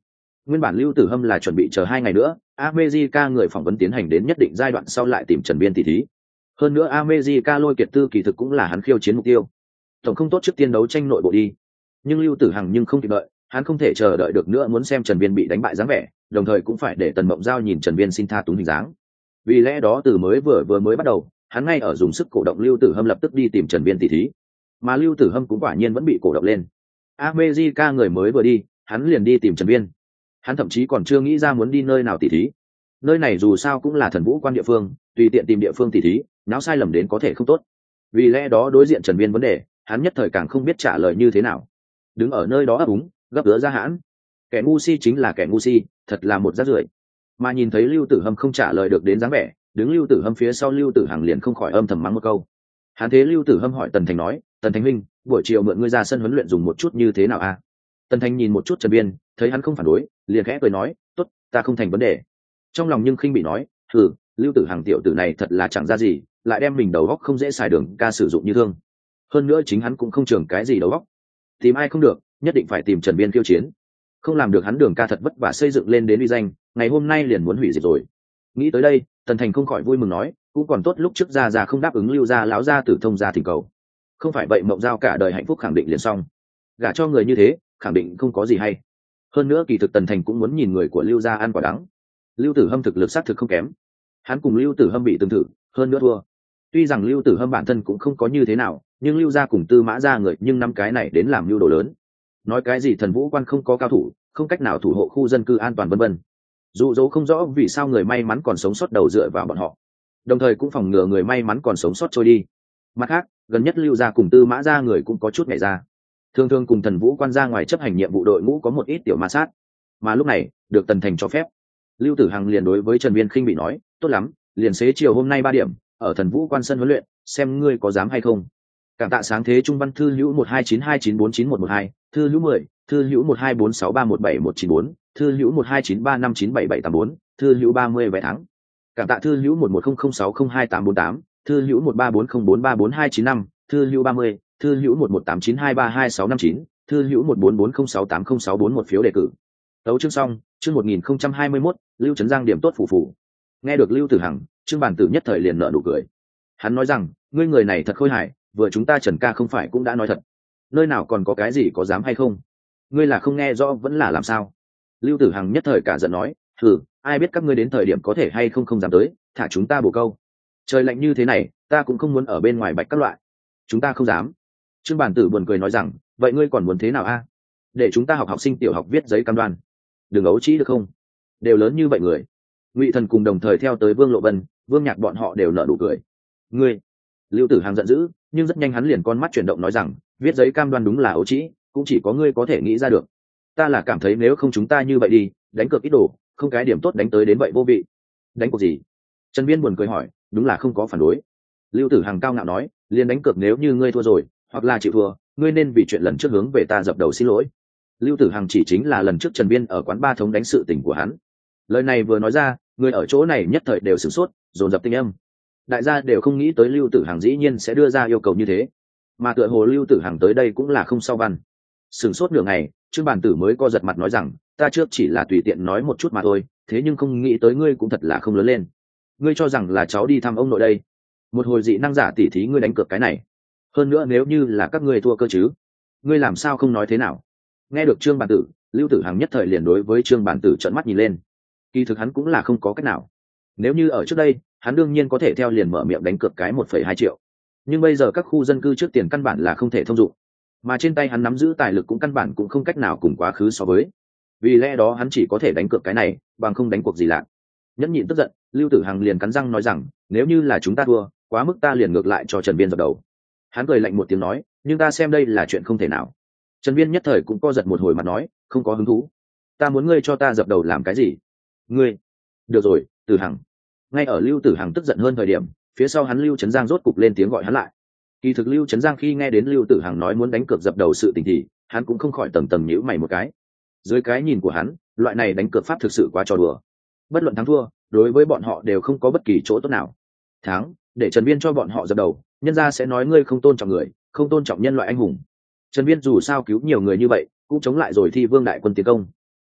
Nguyên bản Lưu Tử Hâm là chuẩn bị chờ 2 ngày nữa, America người phỏng vấn tiến hành đến nhất định giai đoạn sau lại tìm Trần Biên tỷ thí. Hơn nữa America lôi kiệt tư kỳ thực cũng là hắn khiêu chiến mục tiêu. Tổng không tốt trước tiên đấu tranh nội bộ đi. Nhưng Lưu Tử Hằng nhưng không kịp đợi, hắn không thể chờ đợi được nữa muốn xem Trần Biên bị đánh bại dáng vẻ, đồng thời cũng phải để Tần Mộng Giao nhìn Trần Biên xin tha túng hình dáng. Vì lẽ đó từ vừa mới bắt đầu, hắn ngay ở dùng sức cổ động Lưu Tử Hâm lập tức đi tìm Trần Biên tỷ thí. Mà Lưu Tử Hâm cũng quả nhiên vẫn bị cổ động lên. America người mới vừa đi, hắn liền đi tìm Trần Biên. Hắn thậm chí còn chưa nghĩ ra muốn đi nơi nào tỷ thí. Nơi này dù sao cũng là Thần Vũ quan địa phương, tùy tiện tìm địa phương tỷ thí, náo sai lầm đến có thể không tốt. Vì lẽ đó đối diện Trần Biên vấn đề, hắn nhất thời càng không biết trả lời như thế nào. Đứng ở nơi đó ấp úng, gấp ứa ra hãn. Kẻ ngu si chính là kẻ ngu si, thật là một rác rưởi. Mà nhìn thấy Lưu Tử Hâm không trả lời được đến dáng vẻ, đứng Lưu Tử Hâm phía sau Lưu Tử Hằng liền không khỏi âm thầm mắng một câu. Hắn thế Lưu Tử Hâm hỏi Tần Thành nói, Tần Thành huynh, buổi chiều mượn ngươi ra sân huấn luyện dùng một chút như thế nào a? Tần Thành nhìn một chút Trần Biên, thấy hắn không phản đối, liền khẽ cười nói, tốt, ta không thành vấn đề. Trong lòng nhưng khinh bị nói, Lưu Tử Hằng tiểu tử này thật là chẳng ra gì, lại đem mình đầu óc không dễ xài đường ca sử dụng như thương. Hơn nữa chính hắn cũng không trường cái gì đầu óc. Tìm ai không được, nhất định phải tìm Trần Biên khiêu chiến. Không làm được hắn đường ca thật vất vả xây dựng lên đến uy danh, ngày hôm nay liền muốn hủy diệt rồi. Nghĩ tới đây, Tần Thành không khỏi vui mừng nói, cũng còn tốt lúc trước ra không đáp ứng Lưu gia láo gia tử thông gia thỉnh cầu. Không phải vậy Mộng Giao cả đời hạnh phúc khẳng định liền xong. Gả cho người như thế, khẳng định không có gì hay. Hơn nữa kỳ thực Tần Thành cũng muốn nhìn người của Lưu gia ăn quả đắng. Lưu Tử Hâm thực lực xác thực không kém. Hắn cùng Lưu Tử Hâm bị tương tự, hơn nữa thua. Tuy rằng Lưu Tử Hâm bản thân cũng không có như thế nào, nhưng Lưu gia cùng Tư Mã gia người nhưng năm cái này đến làm lưu đồ lớn. Nói cái gì Thần Vũ quan không có cao thủ, không cách nào thủ hộ khu dân cư an toàn vân vân. Dụ dỗ không rõ vì sao người may mắn còn sống sót đầu dựa vào bọn họ, đồng thời cũng phòng ngừa người may mắn còn sống sót trôi đi. Mặt khác, gần nhất Lưu gia cùng Tư Mã gia người cũng có chút nhảy ra, thường thường cùng Thần Vũ quan ra ngoài chấp hành nhiệm vụ đội ngũ có một ít tiểu ma sát. Mà lúc này được Tần Thành cho phép, Lưu Tử Hằng liền đối với Trần Biên khinh bị nói, tốt lắm, liền xế chiều hôm nay 3 điểm ở Thần Vũ quan sân huấn luyện, xem ngươi có dám hay không. Cảm tạ sáng thế trung văn thư hữu 1292949112, thư hữu 10, thư hữu 1246317194, thư hữu 1293597784, thư hữu 30 vé thắng. Cảm tạ thư hữu 1100602848, thư hữu 1340434295, thư hữu 30, thư hữu 1189232659, thư hữu 1440680641 phiếu đề cử. Tấu chương xong, chương 1021, Lưu Trấn Giang điểm tốt phủ phủ. Nghe được Lưu Tử Hằng, Trương Bản Tử nhất thời liền nở nụ cười. Hắn nói rằng, ngươi người này thật khôi hài, vừa chúng ta Trần ca không phải cũng đã nói thật, nơi nào còn có cái gì có dám hay không? Ngươi là không nghe rõ vẫn là làm sao? Lưu Tử Hằng nhất thời cả giận nói, ai biết các ngươi đến thời điểm có thể hay không dám tới, thả chúng ta bổ câu. Trời lạnh như thế này, ta cũng không muốn ở bên ngoài bạch các loại. Chúng ta không dám. Trương Bản Tử buồn cười nói rằng, vậy ngươi còn muốn thế nào a? Để chúng ta học sinh tiểu học viết giấy cam đoan. Đừng ấu trĩ được không? Đều lớn như vậy người. Ngụy Thần cùng đồng thời theo tới Vương Lộ Vân, Vương Nhạc bọn họ đều nở nụ cười. Ngươi! Lưu Tử Hằng giận dữ, nhưng rất nhanh hắn liền con mắt chuyển động nói rằng, viết giấy cam đoan đúng là ấu trĩ, cũng chỉ có ngươi có thể nghĩ ra được. Ta là cảm thấy nếu không chúng ta như vậy đi, đánh cược ít đồ, không cái điểm tốt đánh tới đến vậy vô vị. Đánh cuộc gì? Trần Biên buồn cười hỏi, đúng là không có phản đối. Lưu Tử Hằng cao ngạo nói, liền đánh cược nếu như ngươi thua rồi, hoặc là chịu thua, ngươi nên vì chuyện lần trước hướng về ta dập đầu xin lỗi. Lưu Tử Hằng chỉ chính là lần trước Trần Biên ở quán ba thống đánh sự tình của hắn. Lời này vừa nói ra, người ở chỗ này nhất thời đều sửng sốt, dồn dập tinh âm. Đại gia đều không nghĩ tới Lưu Tử Hằng dĩ nhiên sẽ đưa ra yêu cầu như thế, mà tựa hồ Lưu Tử Hằng tới đây cũng là không sao văn. Sửng sốt nửa ngày, Trương Bản Tử mới co giật mặt nói rằng, ta trước chỉ là tùy tiện nói một chút mà thôi, thế nhưng không nghĩ tới ngươi cũng thật là không lớn lên. Ngươi cho rằng là cháu đi thăm ông nội đây? Một hồi dị năng giả tỉ thí ngươi đánh cược cái này. Hơn nữa nếu như là các ngươi thua cơ chứ, ngươi làm sao không nói thế nào? Nghe được Trương Bản Tử, Lưu Tử Hằng nhất thời liền đối với Trương Bản Tử trợn mắt nhìn lên. Kỳ thực hắn cũng là không có cách nào. Nếu như ở trước đây, hắn đương nhiên có thể theo liền mở miệng đánh cược cái 1,2 triệu. Nhưng bây giờ các khu dân cư trước tiền căn bản là không thể thông dụng, mà trên tay hắn nắm giữ tài lực cũng căn bản cũng không cách nào cùng quá khứ so với. Vì lẽ đó hắn chỉ có thể đánh cược cái này, bằng không đánh cuộc gì lạ. Nhẫn nhịn tức giận, Lưu Tử Hằng liền cắn răng nói rằng, nếu như là chúng ta thua, quá mức ta liền ngược lại cho Trần Biên dập đầu. Hắn cười lạnh một tiếng nói, nhưng ta xem đây là chuyện không thể nào. Trần Biên nhất thời cũng co giật một hồi mặt nói, không có hứng thú. Ta muốn ngươi cho ta dập đầu làm cái gì? Ngươi? Được rồi, Tử Hằng. Ngay ở Lưu Tử Hằng tức giận hơn thời điểm, phía sau hắn Lưu Trấn Giang rốt cục lên tiếng gọi hắn lại. Kỳ thực Lưu Trấn Giang khi nghe đến Lưu Tử Hằng nói muốn đánh cược dập đầu sự tình thì hắn cũng không khỏi tầng tầng nhíu mày một cái. Dưới cái nhìn của hắn, loại này đánh cược pháp thực sự quá trò đùa. Bất luận thắng thua, đối với bọn họ đều không có bất kỳ chỗ tốt nào. Thắng, để Trần Biên cho bọn họ dập đầu, nhân gia sẽ nói ngươi không tôn trọng người, không tôn trọng nhân loại anh hùng. Trần Biên dù sao cứu nhiều người như vậy, cũng chống lại rồi Thi Vương đại quân tiến công.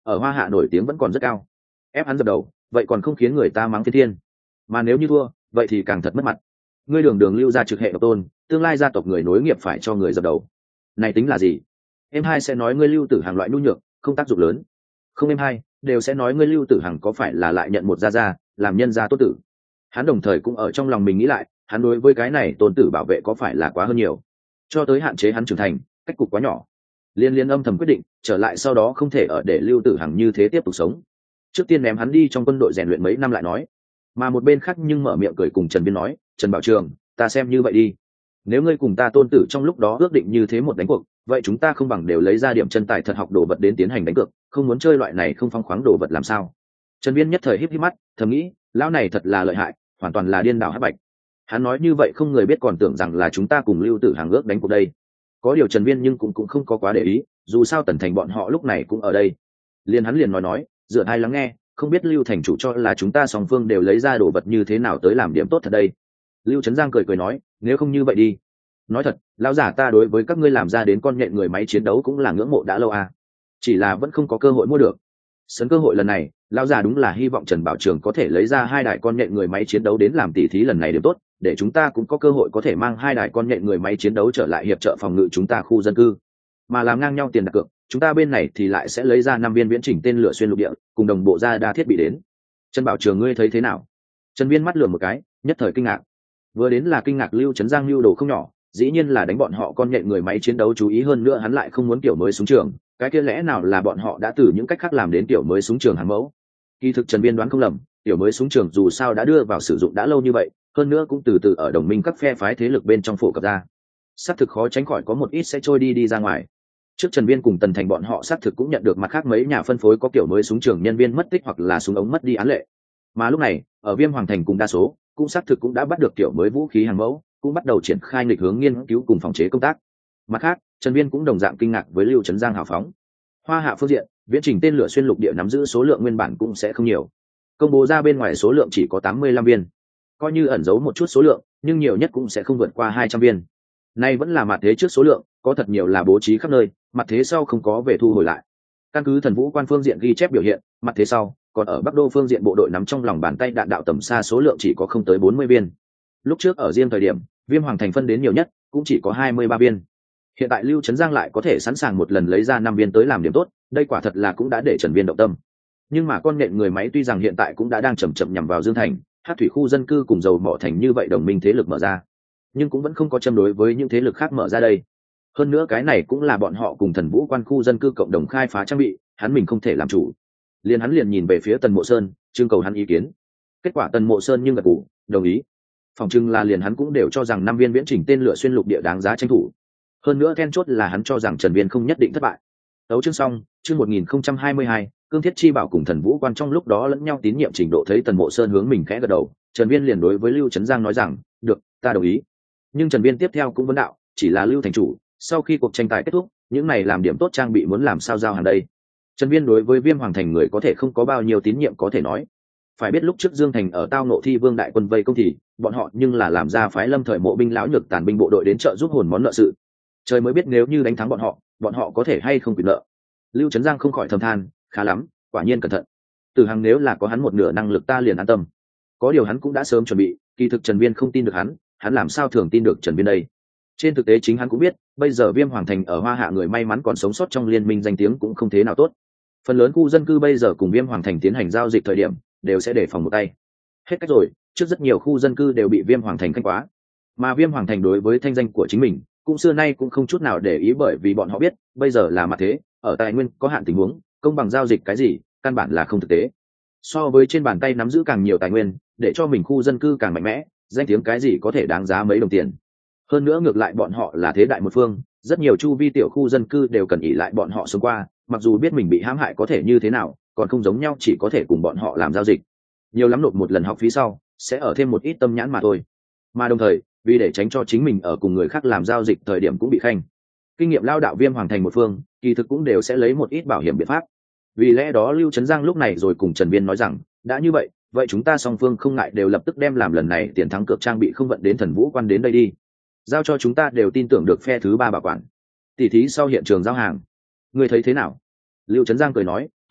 ở Hoa Hạ nổi tiếng vẫn còn rất cao. Ép hắn dập đầu vậy còn không khiến người ta mắng thiên thiên, mà nếu như thua vậy thì càng thật mất mặt. Ngươi đường đường lưu gia trực hệ độc tôn, tương lai gia tộc người nối nghiệp phải cho người dập đầu, này tính là gì? Em hai sẽ nói ngươi Lưu Tử Hằng loại nhu nhược không tác dụng lớn, không em hai đều sẽ nói ngươi Lưu Tử Hằng có phải là lại nhận một gia làm nhân gia tốt tử. Hắn đồng thời cũng ở trong lòng mình nghĩ lại, hắn đối với cái này tôn tử bảo vệ có phải là quá hơn nhiều, cho tới hạn chế hắn trưởng thành, cách cục quá nhỏ. Liên âm thầm quyết định trở lại, sau đó không thể ở để Lưu Tử Hằng như thế tiếp tục sống, trước tiên ném hắn đi trong quân đội rèn luyện mấy năm lại nói. Mà một bên khác nhưng mở miệng cười cùng Trần Viên nói, Trần Bảo Trường, ta xem như vậy đi, nếu ngươi cùng ta tôn tử trong lúc đó ước định như thế một đánh cuộc, vậy chúng ta không bằng đều lấy ra điểm chân tài thật học đồ vật đến tiến hành đánh cược, không muốn chơi loại này không phong khoáng đồ vật làm sao? Trần Viên nhất thời híp híp mắt, thầm nghĩ, lão này thật là lợi hại, hoàn toàn là điên đảo hắc bạch. Hắn nói như vậy không người biết còn tưởng rằng là chúng ta cùng Lưu Tử Hằng ước đánh cuộc đây. Có điều Trần Viên nhưng cũng không có quá để ý, dù sao Tần Thành bọn họ lúc này cũng ở đây. Hắn liền nói, dựa tai lắng nghe, không biết Lưu thành chủ cho là chúng ta song phương đều lấy ra đồ vật như thế nào tới làm điểm tốt thật đây. Lưu Trấn Giang cười nói, nếu không như vậy đi. Nói thật, lão giả ta đối với các ngươi làm ra đến con nhện người máy chiến đấu cũng là ngưỡng mộ đã lâu à. Chỉ là vẫn không có cơ hội mua được. Sấn cơ hội lần này, lão giả đúng là hy vọng Trần Bảo Trường có thể lấy ra 2 đài con nhện người máy chiến đấu đến làm tỉ thí lần này điểm tốt, để chúng ta cũng có cơ hội có thể mang 2 đài con nhện người máy chiến đấu trở lại hiệp trợ phòng ngự chúng ta khu dân cư. Mà làm ngang nhau tiền đặt cược, chúng ta bên này thì lại sẽ lấy ra 5 viên viễn chỉnh tên lửa xuyên lục địa, cùng đồng bộ ra đa thiết bị đến. Trần Bảo Trường ngươi thấy thế nào? Trần Viên mắt lườm một cái, nhất thời kinh ngạc. Vừa đến là kinh ngạc Lưu Trấn Giang lưu đồ không nhỏ, dĩ nhiên là đánh bọn họ con nhện người máy chiến đấu chú ý, hơn nữa hắn lại không muốn kiểu mới súng trường, cái kia lẽ nào là bọn họ đã từ những cách khác làm đến kiểu mới súng trường hàng mẫu? Kỳ thực Trần Viên đoán không lầm, kiểu mới súng trường dù sao đã đưa vào sử dụng đã lâu như vậy, hơn nữa cũng từ từ ở đồng minh các phe phái thế lực bên trong phổ cập ra, xác thực khó tránh khỏi có một ít sẽ trôi đi ra ngoài. Trước Trần Viên cùng Tần Thành bọn họ xác thực cũng nhận được mặt khác mấy nhà phân phối có kiểu mới súng trường nhân viên mất tích hoặc là súng ống mất đi án lệ, mà lúc này ở Viêm Hoàng Thành cùng đa số cũng xác thực cũng đã bắt được kiểu mới vũ khí hàng mẫu, cũng bắt đầu triển khai nghịch hướng nghiên cứu cùng phòng chế công tác. Mặt khác, Trần Viên cũng đồng dạng kinh ngạc với Lưu Trấn Giang hào phóng. Hoa Hạ phương diện, viễn trình tên lửa xuyên lục địa nắm giữ số lượng nguyên bản cũng sẽ không nhiều, công bố ra bên ngoài số lượng chỉ có 85 viên, coi như ẩn giấu một chút số lượng, nhưng nhiều nhất cũng sẽ không vượt qua 200 viên. Nay vẫn là mặt thế trước số lượng, có thật nhiều là bố trí khắp nơi, mặt thế sau không có về thu hồi lại. Căn cứ Thần Vũ Quan phương diện ghi chép biểu hiện, mặt thế sau, còn ở Bắc Đô phương diện bộ đội nắm trong lòng bàn tay đạn đạo tầm xa số lượng chỉ có không tới 40 viên. Lúc trước ở riêng thời điểm, Viêm Hoàng Thành phân đến nhiều nhất, cũng chỉ có 23 viên. Hiện tại Lưu Trấn Giang lại có thể sẵn sàng một lần lấy ra 5 viên tới làm điểm tốt, đây quả thật là cũng đã để Trần Viên động tâm. Nhưng mà con nhện người máy tuy rằng hiện tại cũng đã đang chậm chậm nhằm vào Dương Thành, Hắc Thủy khu dân cư cùng dầu mỏ thành như vậy đồng minh thế lực mở ra, nhưng cũng vẫn không có châm đối với những thế lực khác mở ra đây. Hơn nữa cái này cũng là bọn họ cùng Thần Vũ Quan khu dân cư cộng đồng khai phá trang bị, hắn mình không thể làm chủ. Hắn liền nhìn về phía Tần Mộ Sơn, trưng cầu hắn ý kiến. Kết quả Tần Mộ Sơn nhưng gật gù, đồng ý. Phòng trưng là hắn cũng đều cho rằng 5 viên viễn chỉnh tên lửa xuyên lục địa đáng giá tranh thủ. Hơn nữa then chốt là hắn cho rằng Trần Viên không nhất định thất bại. Tấu chương xong, chương 1022, Cương Thiết Chi Bảo cùng Thần Vũ Quan trong lúc đó lẫn nhau tín nhiệm trình độ thấy Tần Mộ Sơn hướng mình khẽ gật đầu, Trần Viên liền đối với Lưu Trấn Giang nói rằng, được, ta đồng ý. Nhưng Trần Viên tiếp theo cũng vấn đạo, chỉ là Lưu thành chủ, sau khi cuộc tranh tài kết thúc, những này làm điểm tốt trang bị muốn làm sao giao hàng đây? Trần Viên đối với Viêm Hoàng Thành người có thể không có bao nhiêu tín nhiệm có thể nói. Phải biết lúc trước Dương Thành ở tao nộ Thi Vương đại quân vây công thì, bọn họ nhưng là làm ra phái Lâm thời mộ binh lão nhược tàn binh bộ đội đến trợ giúp hồn món nợ sự. Trời mới biết nếu như đánh thắng bọn họ có thể hay không quyền nợ. Lưu Trấn Giang không khỏi thầm than, khá lắm, quả nhiên cẩn thận. Từ Hằng nếu là có hắn một nửa năng lực ta liền an tâm. Có điều hắn cũng đã sớm chuẩn bị, kỳ thực Trần Viên không tin được hắn làm sao thường tin được Trần Viên đây? Trên thực tế chính hắn cũng biết, bây giờ Viêm Hoàng Thành ở Hoa Hạ người may mắn còn sống sót trong liên minh danh tiếng cũng không thế nào tốt. Phần lớn khu dân cư bây giờ cùng Viêm Hoàng Thành tiến hành giao dịch thời điểm, đều sẽ đề phòng một tay. Hết cách rồi, trước rất nhiều khu dân cư đều bị Viêm Hoàng Thành canh quá. Mà Viêm Hoàng Thành đối với thanh danh của chính mình, cũng xưa nay cũng không chút nào để ý, bởi vì bọn họ biết, bây giờ là mặt thế, ở tài nguyên có hạn tình huống, công bằng giao dịch cái gì, căn bản là không thực tế. So với trên bàn tay nắm giữ càng nhiều tài nguyên, để cho mình khu dân cư càng mạnh mẽ, danh tiếng cái gì có thể đáng giá mấy đồng tiền. Hơn nữa ngược lại bọn họ là thế đại một phương, rất nhiều chu vi tiểu khu dân cư đều cần ỷ lại bọn họ sống qua, mặc dù biết mình bị hãm hại có thể như thế nào, còn không giống nhau chỉ có thể cùng bọn họ làm giao dịch. Nhiều lắm nộp một lần học phí sau, sẽ ở thêm một ít tâm nhãn mà thôi. Mà đồng thời, vì để tránh cho chính mình ở cùng người khác làm giao dịch thời điểm cũng bị khanh, kinh nghiệm lao đạo Viêm Hoàng Thành một phương, kỳ thực cũng đều sẽ lấy một ít bảo hiểm biện pháp. Vì lẽ đó Lưu Trấn Giang lúc này rồi cùng Trần Viên nói rằng, đã như vậy chúng ta song phương không ngại đều lập tức đem làm lần này tiền thắng cược trang bị không vận đến Thần Vũ Quan đến đây đi, giao cho chúng ta đều tin tưởng được phe thứ ba bảo quản. Tỷ thí sau hiện trường giao hàng, ngươi thấy thế nào? Lưu Trấn Giang cười nói,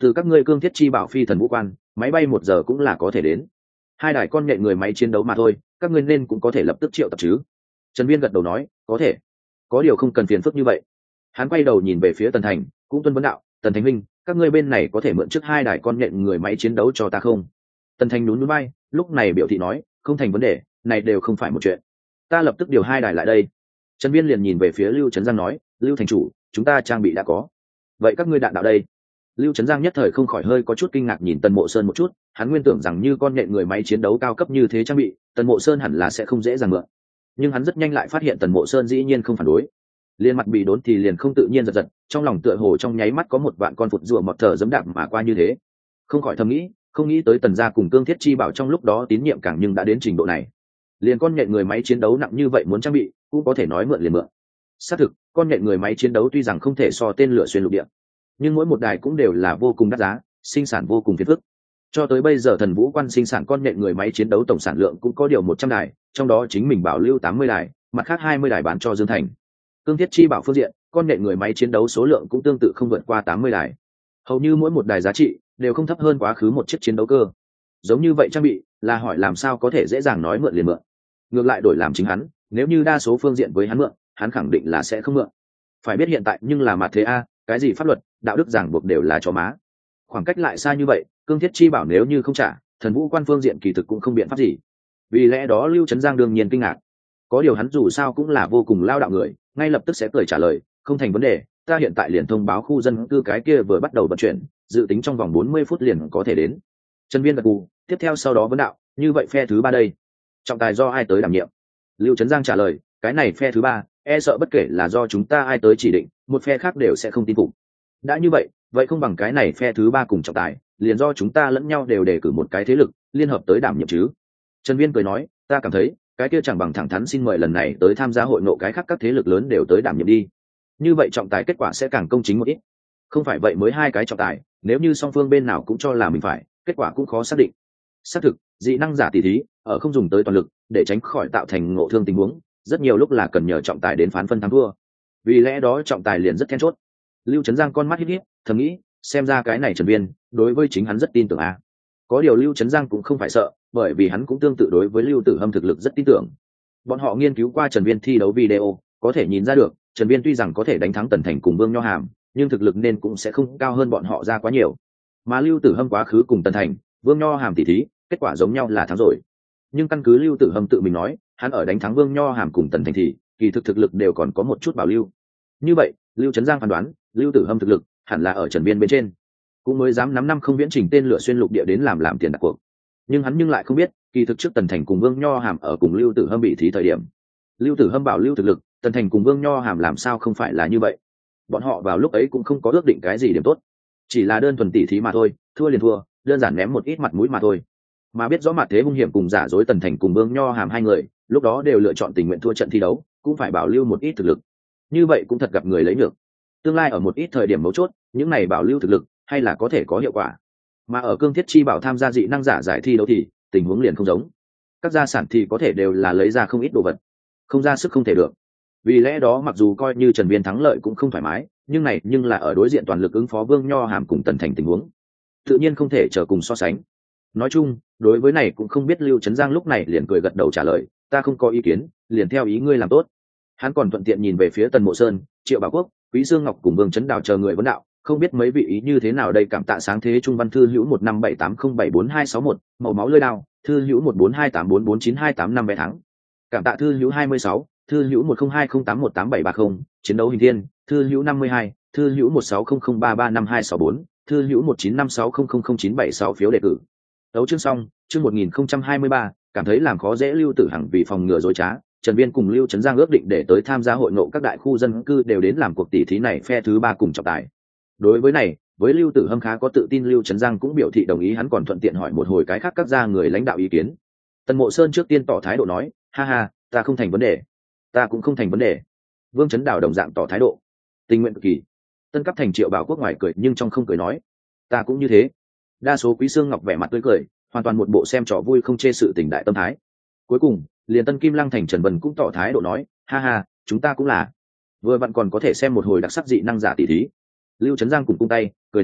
từ các ngươi cương thiết chi bảo phi thần vũ quan, máy bay 1 giờ cũng là có thể đến. 2 đài con nhện người máy chiến đấu mà thôi, các ngươi nên cũng có thể lập tức triệu tập chứ? Trần Viên gật đầu nói, có thể. Có điều không cần phiền phức như vậy. Hắn quay đầu nhìn về phía Tần Thành, cũng tuân vấn đạo, Tần Thành huynh, các ngươi bên này có thể mượn trước 2 đài con nhện người máy chiến đấu cho ta không? Tần Thành nhún nhún vai, lúc này biểu thị nói, không thành vấn đề, này đều không phải một chuyện. Ta lập tức điều 2 đài lại đây. Trần Viên liền nhìn về phía Lưu Trấn Giang nói, Lưu thành chủ, chúng ta trang bị đã có. Vậy các ngươi đạn đạo đây? Lưu Trấn Giang nhất thời không khỏi hơi có chút kinh ngạc nhìn Tần Mộ Sơn một chút, hắn nguyên tưởng rằng như con nhện người máy chiến đấu cao cấp như thế trang bị, Tần Mộ Sơn hẳn là sẽ không dễ dàng mượn. Nhưng hắn rất nhanh lại phát hiện Tần Mộ Sơn dĩ nhiên không phản đối. Liên mặt bị đốn thì liền không tự nhiên giật giật, trong lòng tựa hồ trong nháy mắt có một vạn con phụt rùa mọt thở giẫm đạp mà qua như thế. Không khỏi thầm nghĩ, không nghĩ tới Tần gia cùng Cương Thiết Chi Bảo trong lúc đó tín nhiệm càng nhưng đã đến trình độ này. Liền con nhện người máy chiến đấu nặng như vậy muốn trang bị, cũng có thể nói mượn liền mượn. Xác thực, con nhện người máy chiến đấu tuy rằng không thể so tên lửa xuyên lục địa, nhưng mỗi một đài cũng đều là vô cùng đắt giá, sinh sản vô cùng phiền phức. Cho tới bây giờ Thần Vũ Quan sinh sản con nhện người máy chiến đấu tổng sản lượng cũng có điều 100 đài, trong đó chính mình bảo lưu 80 đài, mặt khác 20 đài bán cho Dương Thành. Cương Thiết Chi Bảo phương diện, con nhện người máy chiến đấu số lượng cũng tương tự không vượt qua 80 đài. Hầu như mỗi một đài giá trị đều không thấp hơn quá khứ một chiếc chiến đấu cơ. Giống như vậy trang bị, là hỏi làm sao có thể dễ dàng nói mượn liền mượn. Ngược lại đổi làm chính hắn, nếu như đa số phương diện với hắn mượn, hắn khẳng định là sẽ không mượn. Phải biết hiện tại nhưng là mặt thế a, cái gì pháp luật, đạo đức ràng buộc đều là chó má. Khoảng cách lại xa như vậy, Cương Thiết Chi Bảo nếu như không trả, Thần Vũ Quan phương diện kỳ thực cũng không biện pháp gì. Vì lẽ đó Lưu Trấn Giang đương nhiên kinh ngạc. Có điều hắn dù sao cũng là vô cùng lao đạo người, ngay lập tức sẽ cười trả lời, không thành vấn đề, ta hiện tại liền thông báo khu dân cư cái kia vừa bắt đầu vận chuyển, dự tính trong vòng 40 phút liền có thể đến. Trần Viên gật gù, tiếp theo sau đó vấn đạo, như vậy phe thứ 3 đây, trọng tài do ai tới đảm nhiệm? Lưu Trấn Giang trả lời, cái này phe thứ 3, e sợ bất kể là do chúng ta ai tới chỉ định, một phe khác đều sẽ không tin phục. Đã như vậy, vậy không bằng cái này phe thứ 3 cùng trọng tài, liền do chúng ta lẫn nhau đều đề cử một cái thế lực liên hợp tới đảm nhiệm chứ? Trần Viên cười nói, ta cảm thấy cái kia chẳng bằng thẳng thắn xin mời lần này tới tham gia hội ngộ cái khác các thế lực lớn đều tới đảm nhiệm đi, như vậy trọng tài kết quả sẽ càng công chính một ít. Không phải vậy mới 2 cái trọng tài, nếu như song phương bên nào cũng cho là mình phải, kết quả cũng khó xác định. Xác thực, dị năng giả tỷ thí ở không dùng tới toàn lực để tránh khỏi tạo thành ngộ thương tình huống, rất nhiều lúc là cần nhờ trọng tài đến phán phân thắng thua. Vì lẽ đó trọng tài liền rất then chốt. Lưu Trấn Giang con mắt híp híp, thầm nghĩ, xem ra cái này Trần Viên đối với chính hắn rất tin tưởng a. Có điều Lưu Trấn Giang cũng không phải sợ, bởi vì hắn cũng tương tự đối với Lưu Tử Hâm thực lực rất tin tưởng. Bọn họ nghiên cứu qua Trần Viên thi đấu video, có thể nhìn ra được, Trần Viên tuy rằng có thể đánh thắng Tần Thành cùng Vương Nho Hàm, nhưng thực lực nên cũng sẽ không cao hơn bọn họ ra quá nhiều. Mà Lưu Tử Hâm quá khứ cùng Tần Thành, Vương Nho Hàm tỷ thí, kết quả giống nhau là thắng rồi. Nhưng căn cứ Lưu Tử Hâm tự mình nói, hắn ở đánh thắng Vương Nho Hàm cùng Tần Thành thì kỳ thực lực đều còn có một chút bảo lưu. Như vậy, Lưu Trấn Giang phán đoán, Lưu Tử Hâm thực lực hẳn là ở Trần Viên bên trên, cũng mới dám nắm năm không viễn trình tên lửa xuyên lục địa đến làm tiền đặt cuộc. Nhưng hắn lại không biết, kỳ thực trước Tần Thành cùng Vương Nho Hàm ở cùng Lưu Tử Hâm bị thí thời điểm, Lưu Tử Hâm bảo lưu thực lực, Tần Thành cùng Vương Nho Hàm làm sao không phải là như vậy. Bọn họ vào lúc ấy cũng không có ước định cái gì điểm tốt, chỉ là đơn thuần tỉ thí mà thôi, thua liền thua, đơn giản ném một ít mặt mũi mà thôi. Mà biết rõ mặt thế hung hiểm cùng giả dối Tần Thành cùng Vương Nho Hàm hai người lúc đó đều lựa chọn tình nguyện thua trận thi đấu, cũng phải bảo lưu một ít thực lực. Như vậy cũng thật gặp người lấy được. Tương lai ở một ít thời điểm mấu chốt, những này bảo lưu thực lực hay là có thể có hiệu quả. Mà ở Cương Thiết Chi Bảo tham gia dị năng giả giải thi đấu thì tình huống liền không giống. Các gia sản thì có thể đều là lấy ra không ít đồ vật, không ra sức không thể được. Vì lẽ đó mặc dù coi như Trần Viên thắng lợi cũng không thoải mái, nhưng là ở đối diện toàn lực ứng phó Vương Nho Hàm cùng Tần Thành tình huống, tự nhiên không thể trở cùng so sánh. Nói chung, đối với này cũng không biết Lưu Trấn Giang lúc này liền cười gật đầu trả lời, ta không có ý kiến, liền theo ý ngươi làm tốt. Hắn còn thuận tiện nhìn về phía Tần Mộ Sơn, Triệu Bảo Quốc, Quý Dương Ngọc cùng Vương Trấn Đào chờ người vấn đạo, không biết mấy vị ý như thế nào đây. Cảm tạ sáng thế trung văn thư hữu 1578074261, màu máu lưỡi đao, thư hữu 1428449285 vé thắng. Cảm tạ thư hữu 26, thư hữu 1020818730, chiến đấu hình thiên, thư hữu 52, thư hữu 1600335264, thư hữu 1956000976 phiếu đề cử. Đấu chương xong, chương 1023, cảm thấy làm khó dễ Lưu Tử Hằng vì phòng ngừa dối trá, Trần Viên cùng Lưu Trấn Giang ước định để tới tham gia hội ngộ các đại khu dân cư đều đến làm cuộc tỷ thí này phe thứ 3 cùng trọng tài. Đối với này, với Lưu Tử Hâm khá có tự tin, Lưu Trấn Giang cũng biểu thị đồng ý, hắn còn thuận tiện hỏi một hồi cái khác các gia người lãnh đạo ý kiến. Tần Mộ Sơn trước tiên tỏ thái độ nói, ha ha, ta không thành vấn đề. Ta cũng không thành vấn đề. Vương Trấn Đào đồng dạng tỏ thái độ, tình nguyện cực kỳ. Tân Cấp Thành Triệu Bảo Quốc ngoài cười nhưng trong không cười nói, ta cũng như thế. Đa số Quý Xương Ngọc vẻ mặt tươi cười, hoàn toàn một bộ xem trò vui không chê sự tình đại tâm thái. Cuối cùng, liền Tân Kim Lăng Thành Trần Vân cũng tỏ thái độ nói, ha ha, chúng ta cũng là. Vừa vặn còn có thể xem một hồi đặc sắc dị năng giả tỷ thí. Lưu Trấn Giang cùng cung tay, cười nói,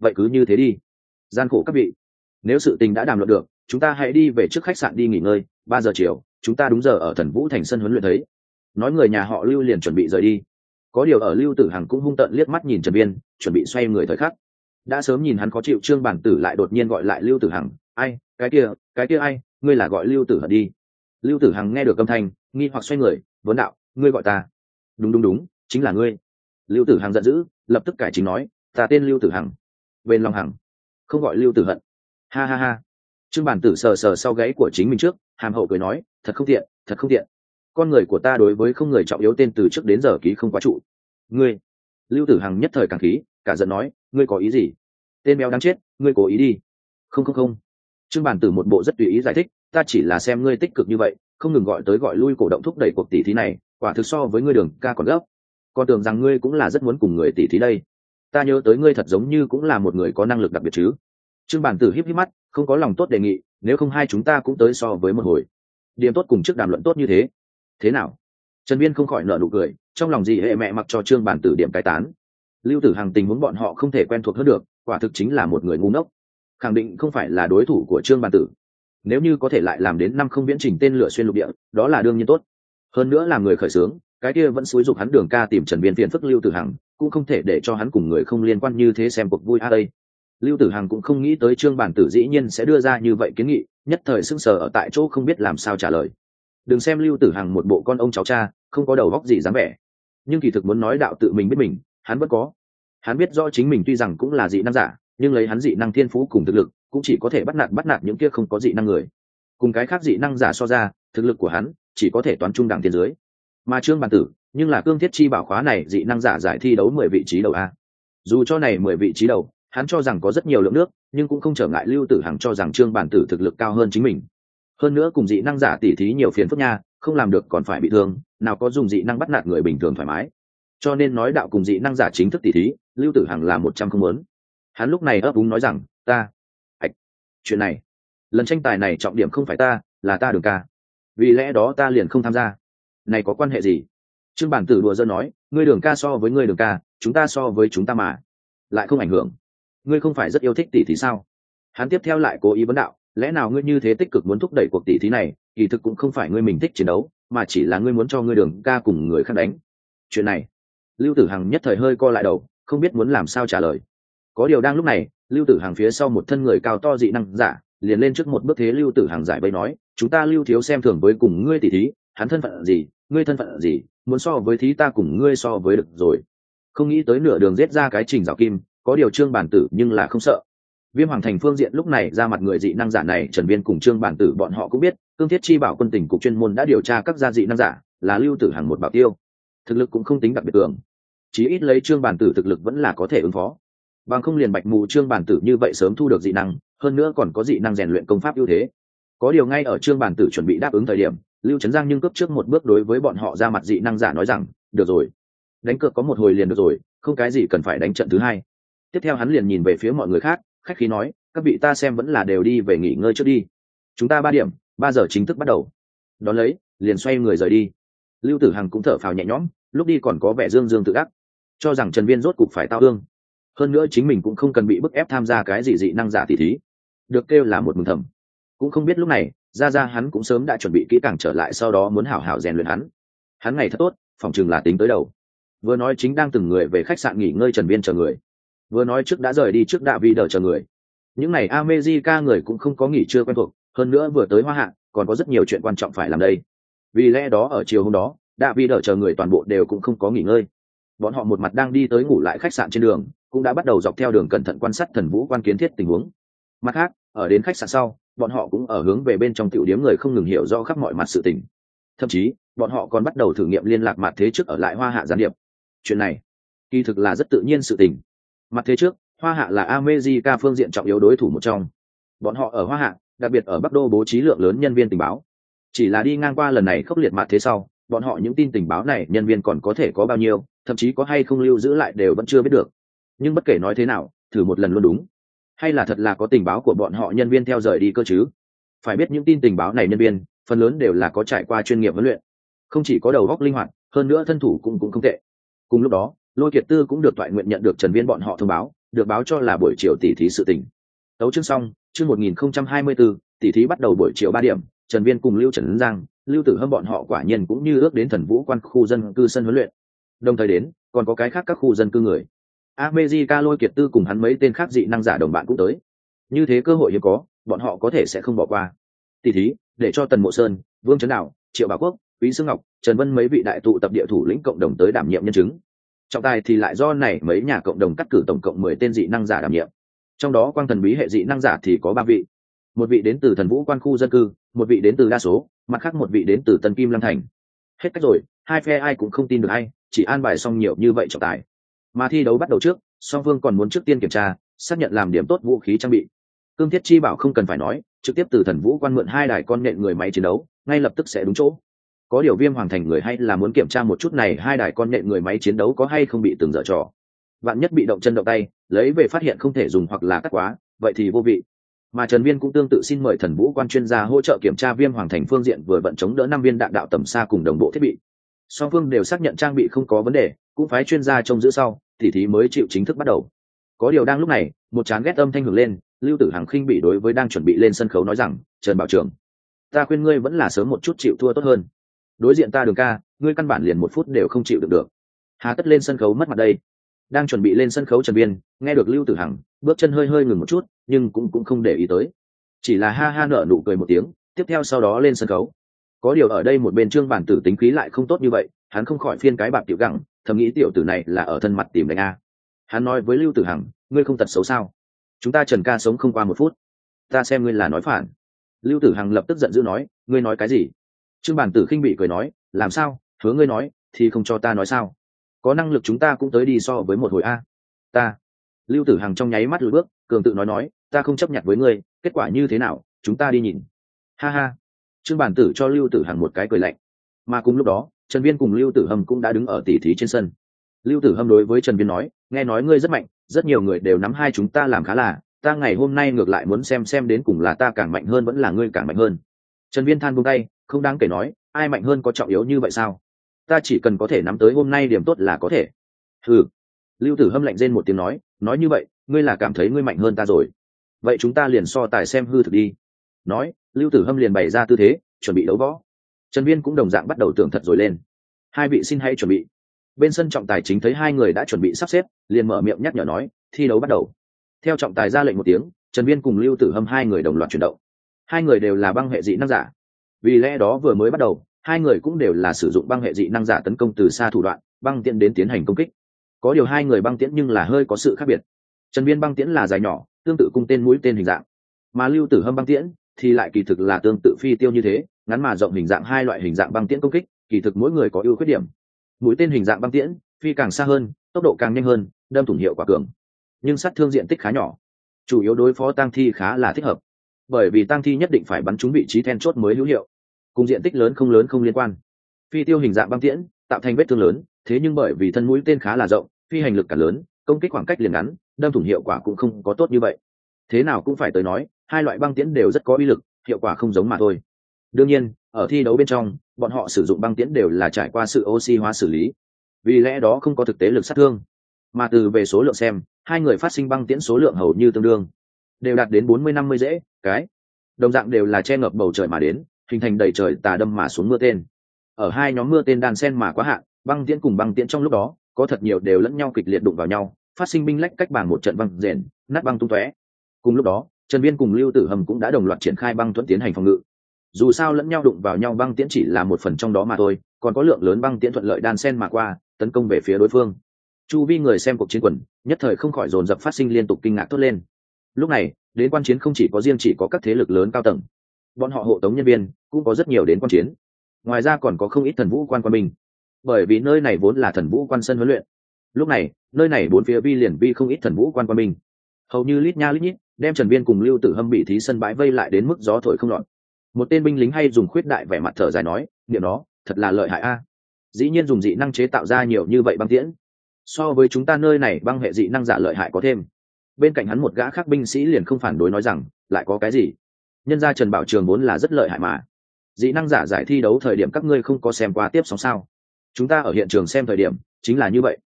vậy cứ như thế đi. Gian khổ các vị, nếu sự tình đã đàm luận được, chúng ta hãy đi về trước khách sạn đi nghỉ ngơi. 3 giờ chiều chúng ta đúng giờ ở Thần Vũ Thành sân huấn luyện thấy. Nói người nhà họ Lưu liền chuẩn bị rời đi. Có điều ở Lưu Tử Hằng cũng hung tợn liếc mắt nhìn Trần Viên, chuẩn bị xoay người thời khắc. Đã sớm nhìn hắn khó chịu Trương Bản Tử lại đột nhiên gọi lại Lưu Tử Hằng. Ai, cái kia ai, ngươi là gọi Lưu Tử Hận đi. Lưu Tử Hằng nghe được âm thanh, nghi hoặc xoay người, vấn đạo, ngươi gọi ta? Đúng, chính là ngươi. Lưu Tử Hằng giận dữ, lập tức cải chính nói, ta tên Lưu Tử Hằng, bên Long Hằng, không gọi Lưu Tử Hận. Ha ha ha. Trương Bản Tử sờ sờ sau gáy của chính mình trước, hàm hậu cười nói, thật không tiện. Con người của ta đối với không người trọng yếu tên từ trước đến giờ ký không quá trụ. Ngươi. Lưu Tử Hằng nhất thời càng khí, cả giận nói, ngươi có ý gì? Tên béo đáng chết, ngươi cố ý đi. Không. Trương Bản Tử một bộ rất tùy ý giải thích, ta chỉ là xem ngươi tích cực như vậy, không ngừng gọi tới gọi lui cổ động thúc đẩy cuộc tỷ thí này, quả thực so với ngươi Đường ca còn gấp. Con tưởng rằng ngươi cũng là rất muốn cùng người tỷ thí đây. Ta nhớ tới ngươi thật giống như cũng là một người có năng lực đặc biệt chứ. Trương Bản Tử híp mắt, không có lòng tốt đề nghị, nếu không hai chúng ta cũng tới so với một hồi. Điểm tốt cùng trước đàm luận tốt như thế. Thế nào? Trần Viên không khỏi nở nụ cười, trong lòng gì hệ mẹ mặc cho Trương Bản Tử điểm cai tán. Lưu Tử Hằng tình huống bọn họ không thể quen thuộc hơn được, quả thực chính là một người ngu ngốc, khẳng định không phải là đối thủ của Trương Bản Tử. Nếu như có thể lại làm đến 5 không viễn trình tên lửa xuyên lục địa, đó là đương nhiên tốt. Hơn nữa là người khởi xướng, cái kia vẫn xúi giục hắn Đường ca tìm Trần Viên phiền phức Lưu Tử Hằng, cũng không thể để cho hắn cùng người không liên quan như thế xem cuộc vui a đây. Lưu Tử Hằng cũng không nghĩ tới Trương Bản Tử dĩ nhiên sẽ đưa ra như vậy kiến nghị, nhất thời sững sờ ở tại chỗ không biết làm sao trả lời. Đừng xem Lưu Tử Hằng một bộ con ông cháu cha, không có đầu óc gì dáng vẻ, nhưng kỳ thực muốn nói đạo tự mình biết mình, hắn vẫn có. Hắn biết rõ chính mình tuy rằng cũng là dị năng giả, nhưng lấy hắn dị năng thiên phú cùng thực lực, cũng chỉ có thể bắt nạt những kia không có dị năng người. Cùng cái khác dị năng giả so ra, thực lực của hắn chỉ có thể toán trung đẳng thiên dưới. Mà Trương Bản Tử, nhưng là cương thiết chi bảo khóa này dị năng giả giải thi đấu 10 vị trí đầu a. Dù cho này 10 vị trí đầu, hắn cho rằng có rất nhiều lượng nước, nhưng cũng không trở ngại Lưu Tử Hằng cho rằng Trương Bản Tử thực lực cao hơn chính mình. Hơn nữa cùng dị năng giả tỉ thí nhiều phiền phức nha, không làm được còn phải bị thương, nào có dùng dị năng bắt nạt người bình thường thoải mái. Cho nên nói đạo cùng dị năng giả chính thức tỉ thí, Lưu Tử Hằng là 100 không muốn. Hắn lúc này ấp úng nói rằng, chuyện này, lần tranh tài này trọng điểm không phải ta, là ta Đường ca. Vì lẽ đó ta liền không tham gia. Này có quan hệ gì? Trương Bản Tử đùa giỡn nói, ngươi Đường ca so với ngươi Đường ca, chúng ta so với chúng ta mà, lại không ảnh hưởng. Ngươi không phải rất yêu thích tỷ thí sao? Hắn tiếp theo lại cố ý vấn đạo, lẽ nào ngươi như thế tích cực muốn thúc đẩy cuộc tỷ thí này, kỳ thực cũng không phải ngươi mình thích chiến đấu, mà chỉ là ngươi muốn cho ngươi Đường ca cùng người khác đánh. Chuyện này, Lưu Tử Hằng nhất thời hơi co lại đầu, không biết muốn làm sao trả lời. Có điều đang lúc này, Lưu Tử Hằng phía sau một thân người cao to dị năng giả liền lên trước một bước thế Lưu Tử Hằng giải vây nói, chúng ta Lưu thiếu xem thường với cùng ngươi tỷ thí, hắn thân phận gì, ngươi thân phận gì, muốn so với thí ta cùng ngươi so với được rồi. Không nghĩ tới nửa đường giết ra cái Trình Giảo Kim, có điều Trương Bản Tử nhưng là không sợ. Viêm Hoàng Thành phương diện lúc này ra mặt người dị năng giả này Trần Viên cùng Trương Bản Tử bọn họ cũng biết, cương thiết chi bảo quân tỉnh cục chuyên môn đã điều tra các gia dị năng giả, là Lưu Tử Hằng một bảo tiêu, thực lực cũng không tính đặc biệt cường, chí ít lấy Trương Bản Tử thực lực vẫn là có thể ứng phó. Bằng không liền bạch mù Trương Bản Tử như vậy sớm thu được dị năng, hơn nữa còn có dị năng rèn luyện công pháp ưu thế. Có điều ngay ở Trương Bản Tử chuẩn bị đáp ứng thời điểm, Lưu Trấn Giang nhưng cướp trước một bước đối với bọn họ ra mặt dị năng giả nói rằng, được rồi, đánh cược có một hồi liền được rồi, không cái gì cần phải đánh trận thứ hai. Tiếp theo hắn liền nhìn về phía mọi người khác, khách khí nói, các vị ta xem vẫn là đều đi về nghỉ ngơi trước đi, chúng ta 3 điểm 3 giờ chính thức bắt đầu. Đón lấy liền xoay người rời đi. Lưu Tử Hằng cũng thở phào nhẹ nhõm, lúc đi còn có vẻ dương dương tự đắc, cho rằng Trần Viên rốt cục phải tao ương, hơn nữa chính mình cũng không cần bị bức ép tham gia cái gì dị năng giả tỷ thí, được kêu là một mừng thầm. Cũng không biết lúc này ra hắn cũng sớm đã chuẩn bị kỹ càng trở lại, sau đó muốn hảo hảo rèn luyện hắn ngày thật tốt, phòng chừng là tính tới đầu. Vừa nói chính đang từng người về khách sạn nghỉ ngơi Trần Viên chờ người, vừa nói trước đã rời đi trước Đạ Vi Đờ chờ người. Những này America người cũng không có nghỉ trưa quen thuộc, hơn nữa vừa tới Hoa Hạ còn có rất nhiều chuyện quan trọng phải làm đây. Vì lẽ đó ở chiều hôm đó, Đạ Vi Đờ chờ người toàn bộ đều cũng không có nghỉ ngơi. Bọn họ một mặt đang đi tới ngủ lại khách sạn trên đường, cũng đã bắt đầu dọc theo đường cẩn thận quan sát Thần Vũ quan kiến thiết tình huống. Mặt khác, ở đến khách sạn sau, bọn họ cũng ở hướng về bên trong tiểu điếm người không ngừng hiểu rõ khắp mọi mặt sự tình. Thậm chí, bọn họ còn bắt đầu thử nghiệm liên lạc mặt thế trước ở lại Hoa Hạ gián điệp. Chuyện này, kỳ thực là rất tự nhiên sự tình. Mặt thế trước, Hoa Hạ là America phương diện trọng yếu đối thủ một trong. Bọn họ ở Hoa Hạ, đặc biệt ở Bắc Đô bố trí lượng lớn nhân viên tình báo. Chỉ là đi ngang qua lần này khốc liệt mặt thế sau, bọn họ những tin tình báo này nhân viên còn có thể có bao nhiêu, thậm chí có hay không lưu giữ lại đều vẫn chưa biết được. Nhưng bất kể nói thế nào, thử một lần luôn đúng. Hay là thật là có tình báo của bọn họ nhân viên theo rời đi cơ chứ? Phải biết những tin tình báo này nhân viên, phần lớn đều là có trải qua chuyên nghiệp huấn luyện, không chỉ có đầu óc linh hoạt, hơn nữa thân thủ cũng không tệ. Cùng lúc đó, Lôi Kiệt Tư cũng được toại nguyện nhận được Trần Viên bọn họ thông báo, được báo cho là buổi chiều tỷ thí sự tình. Tấu chương xong, chương 1024, tỷ thí bắt đầu buổi chiều 3 điểm, Trần Viên cùng Lưu Trần Giang, Lưu Tử Hâm bọn họ quả nhiên cũng như ước đến Thần Vũ Quan khu dân cư sân huấn luyện. Đồng thời đến, còn có cái khác các khu dân cư người. America Lôi Kiệt Tư cùng hắn mấy tên khác dị năng giả đồng bạn cũng tới. Như thế cơ hội hiếm có, bọn họ có thể sẽ không bỏ qua. Tỷ thí, để cho Tần Mộ Sơn, Vương Trấn Đạo, Triệu Bảo Quốc, Quý Sương Ngọc, Trần Vân mấy vị đại tụ tập địa thủ lĩnh cộng đồng tới đảm nhiệm nhân chứng. Trọng tài thì lại do này mấy nhà cộng đồng cắt cử tổng cộng 10 tên dị năng giả đảm nhiệm. Trong đó quang thần bí hệ dị năng giả thì có 3 vị. Một vị đến từ Thần Vũ Quan khu dân cư, một vị đến từ đa số, mặt khác một vị đến từ Tân Kim Lăng Thành. Hết cách rồi, hai phe ai cũng không tin được ai, chỉ an bài xong nhiều như vậy trọng tài. Mà thi đấu bắt đầu trước, song phương còn muốn trước tiên kiểm tra, xác nhận làm điểm tốt vũ khí trang bị. Cương Thiết Chi bảo không cần phải nói, trực tiếp từ Thần Vũ Quan mượn 2 đài con nện người máy chiến đấu, ngay lập tức sẽ đúng chỗ. Có điều Viêm Hoàng Thành người hay là muốn kiểm tra một chút này 2 đài con nện người máy chiến đấu có hay không bị từng dở trò. Vạn nhất bị động chân động tay, lấy về phát hiện không thể dùng hoặc là cắt quá, vậy thì vô vị. Mà Trần Viên cũng tương tự xin mời Thần Vũ Quan chuyên gia hỗ trợ kiểm tra Viêm Hoàng Thành phương diện vừa vận chống đỡ 5 viên đạn đạo tầm xa cùng đồng bộ thiết bị. Song phương đều xác nhận trang bị không có vấn đề, cũng phái chuyên gia trông giữ sau, tỉ thí mới chịu chính thức bắt đầu. Có điều đang lúc này, một chán ghét âm thanh hưởng lên, Lưu Tử Hằng khinh bị đối với đang chuẩn bị lên sân khấu nói rằng, Trần Bảo Trưởng, ta khuyên ngươi vẫn là sớm một chút chịu thua tốt hơn. Đối diện ta Đường ca, ngươi căn bản liền 1 phút đều không chịu được. Hà tất lên sân khấu mất mặt đây. Đang chuẩn bị lên sân khấu Trần Viên, nghe được Lưu Tử Hằng, bước chân hơi ngừng một chút, nhưng cũng không để ý tới. Chỉ là ha ha nở nụ cười một tiếng, tiếp theo sau đó lên sân khấu. Có điều ở đây một bên Trương Bản Tử tính khí lại không tốt như vậy, hắn không khỏi phiên cái bạc tiểu gặng, thầm nghĩ tiểu tử này là ở thân mặt tìm đánh a. Hắn nói với Lưu Tử Hằng, ngươi không tật xấu sao? Chúng ta Trần ca sống không qua 1 phút, ta xem ngươi là nói phản. Lưu Tử Hằng lập tức giận dữ nói, ngươi nói cái gì? Trương Bản Tử khinh bị cười nói, làm sao, hứa ngươi nói thì không cho ta nói sao? Có năng lực chúng ta cũng tới đi so với một hồi a. Ta. Lưu Tử Hằng trong nháy mắt lùi bước, cường tự nói, ta không chấp nhận với ngươi, kết quả như thế nào, chúng ta đi nhìn. Ha ha. Trương Bản Tử cho Lưu Tử Hằng một cái cười lạnh. Mà cùng lúc đó, Trần Viên cùng Lưu Tử Hâm cũng đã đứng ở tỉ thí trên sân. Lưu Tử Hâm đối với Trần Viên nói, nghe nói ngươi rất mạnh, rất nhiều người đều nắm hai chúng ta làm khá là, ta ngày hôm nay ngược lại muốn xem đến cùng là ta càng mạnh hơn vẫn là ngươi càng mạnh hơn. Trần Viên than buông tay, không đáng kể nói, ai mạnh hơn có trọng yếu như vậy sao? Ta chỉ cần có thể nắm tới hôm nay điểm tốt là có thể. Hừ. Lưu Tử Hâm lạnh rên một tiếng nói như vậy, ngươi là cảm thấy ngươi mạnh hơn ta rồi. Vậy chúng ta liền so tài xem hư thực đi. Nói, Lưu Tử Hâm liền bày ra tư thế, chuẩn bị đấu võ. Trần Viên cũng đồng dạng bắt đầu tưởng thật rồi lên. Hai vị xin hãy chuẩn bị. Bên sân trọng tài chính thấy hai người đã chuẩn bị sắp xếp, liền mở miệng nhắc nhở nói, thi đấu bắt đầu. Theo trọng tài ra lệnh một tiếng, Trần Viên cùng Lưu Tử Hâm hai người đồng loạt chuyển động. Hai người đều là băng hệ dị năng giả. Vì lẽ đó vừa mới bắt đầu, hai người cũng đều là sử dụng băng hệ dị năng giả tấn công từ xa thủ đoạn, băng tiễn đến tiến hành công kích. Có điều hai người băng tiễn nhưng là hơi có sự khác biệt. Trần Viên băng tiễn là dài nhỏ, tương tự cung tên mũi tên hình dạng, mà Lưu Tử Hâm băng tiễn thì lại kỳ thực là tương tự phi tiêu như thế, ngắn mà rộng hình dạng hai loại hình dạng băng tiễn công kích, kỳ thực mỗi người có ưu khuyết điểm. Mũi tên hình dạng băng tiễn, phi càng xa hơn, tốc độ càng nhanh hơn, đâm thủng hiệu quả cường, nhưng sát thương diện tích khá nhỏ, chủ yếu đối phó tang thi khá là thích hợp, bởi vì tang thi nhất định phải bắn trúng vị trí then chốt mới hữu hiệu, cùng diện tích lớn không liên quan. Phi tiêu hình dạng băng tiễn tạo thành vết thương lớn, thế nhưng bởi vì thân mũi tên khá là rộng, phi hành lực cả lớn, công kích khoảng cách liền ngắn, đâm thủng hiệu quả cũng không có tốt như vậy. Thế nào cũng phải tới nói, hai loại băng tiễn đều rất có uy lực, hiệu quả không giống mà thôi. Đương nhiên, ở thi đấu bên trong, bọn họ sử dụng băng tiễn đều là trải qua sự oxy hóa xử lý, vì lẽ đó không có thực tế lực sát thương. Mà từ về số lượng xem, hai người phát sinh băng tiễn số lượng hầu như tương đương, đều đạt đến 40-50 dễ cái. Đồng dạng đều là che ngập bầu trời mà đến, hình thành đầy trời tà đâm mà xuống mưa tên. Ở hai nhóm mưa tên đan sen mà quá hạn, băng tiễn cùng băng tiễn trong lúc đó có thật nhiều đều lẫn nhau kịch liệt đụng vào nhau, phát sinh binh lách cách bàn một trận băng rền, nát băng tung tóe. Cùng lúc đó, Trần Viên cùng Lưu Tử Hâm cũng đã đồng loạt triển khai băng thuẫn tiến hành phòng ngự. Dù sao lẫn nhau đụng vào nhau băng tiễn chỉ là một phần trong đó mà thôi, còn có lượng lớn băng tiễn thuận lợi đan sen mà qua, tấn công về phía đối phương. Chu vi người xem cuộc chiến quần, nhất thời không khỏi dồn dập phát sinh liên tục kinh ngạc thốt lên. Lúc này, đến quan chiến không chỉ có các thế lực lớn cao tầng, bọn họ hộ tống nhân viên cũng có rất nhiều đến quan chiến. Ngoài ra còn có không ít thần vũ quan quân binh, bởi vì nơi này vốn là thần vũ quan sân huấn luyện. Lúc này, nơi này bốn phía vi không ít thần vũ quan quân binh, hầu như lít nha lít nhít, đem Trần Viên cùng Lưu Tử Hâm bị thí sân bãi vây lại đến mức gió thổi không lọt. Một tên binh lính hay dùng khuyết đại vẻ mặt thở dài nói, niệm nó thật là lợi hại a, dĩ nhiên dùng dị năng chế tạo ra nhiều như vậy băng tiễn, so với chúng ta nơi này băng hệ dị năng giả lợi hại có thêm. Bên cạnh hắn một gã khác binh sĩ liền không phản đối nói rằng, lại có cái gì, nhân gia Trần Bảo Trường vốn là rất lợi hại mà. Dị năng giả giải thi đấu thời điểm các ngươi không có xem qua tiếp sóng sao? Chúng ta ở hiện trường xem thời điểm chính là như vậy.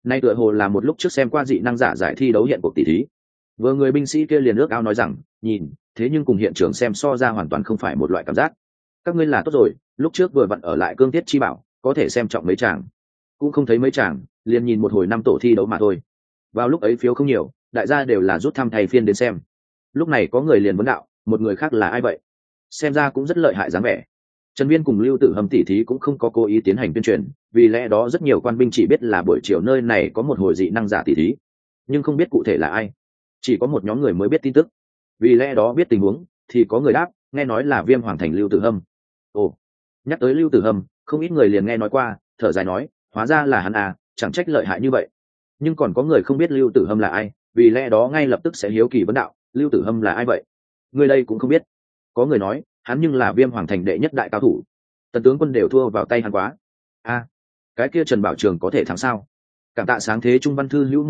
Nay tựa hồ là một lúc trước xem qua dị năng giả giải thi đấu hiện cuộc tỷ thí. Vừa người binh sĩ kia liền ước ao nói rằng, nhìn, thế nhưng cùng hiện trường xem so ra hoàn toàn không phải một loại cảm giác. Các ngươi là tốt rồi, lúc trước vừa vặn ở lại Cương Thiết Chi Bảo, có thể xem trọng mấy chàng. Cũng không thấy mấy chàng, liền nhìn một hồi năm tổ thi đấu mà thôi. Vào lúc ấy phiếu không nhiều, đại gia đều là rút thăm thay phiên đến xem. Lúc này có người liền vấn đạo, một người khác là ai vậy? Xem ra cũng rất lợi hại dáng vẻ. Trần Viên cùng Lưu Tử Hâm tỷ thí cũng không có cố ý tiến hành tuyên truyền, vì lẽ đó rất nhiều quan binh chỉ biết là buổi chiều nơi này có một hồi dị năng giả tỷ thí, nhưng không biết cụ thể là ai. Chỉ có một nhóm người mới biết tin tức. Vì lẽ đó biết tình huống, thì có người đáp, nghe nói là Viêm Hoàng Thành Lưu Tử Hâm. Ồ, nhắc tới Lưu Tử Hâm, không ít người liền nghe nói qua, thở dài nói, hóa ra là hắn à, chẳng trách lợi hại như vậy. Nhưng còn có người không biết Lưu Tử Hâm là ai, vì lẽ đó ngay lập tức sẽ hiếu kỳ vấn đạo, Lưu Tử Hâm là ai vậy? Người đây cũng không biết. Có người nói, hắn nhưng là Viêm Hoàng Thành đệ nhất đại cao thủ. Tần tướng quân đều thua vào tay hắn quá. A, cái kia Trần Bảo Trường có thể thắng sao? Cảm tạ sáng thế trung văn thư hữu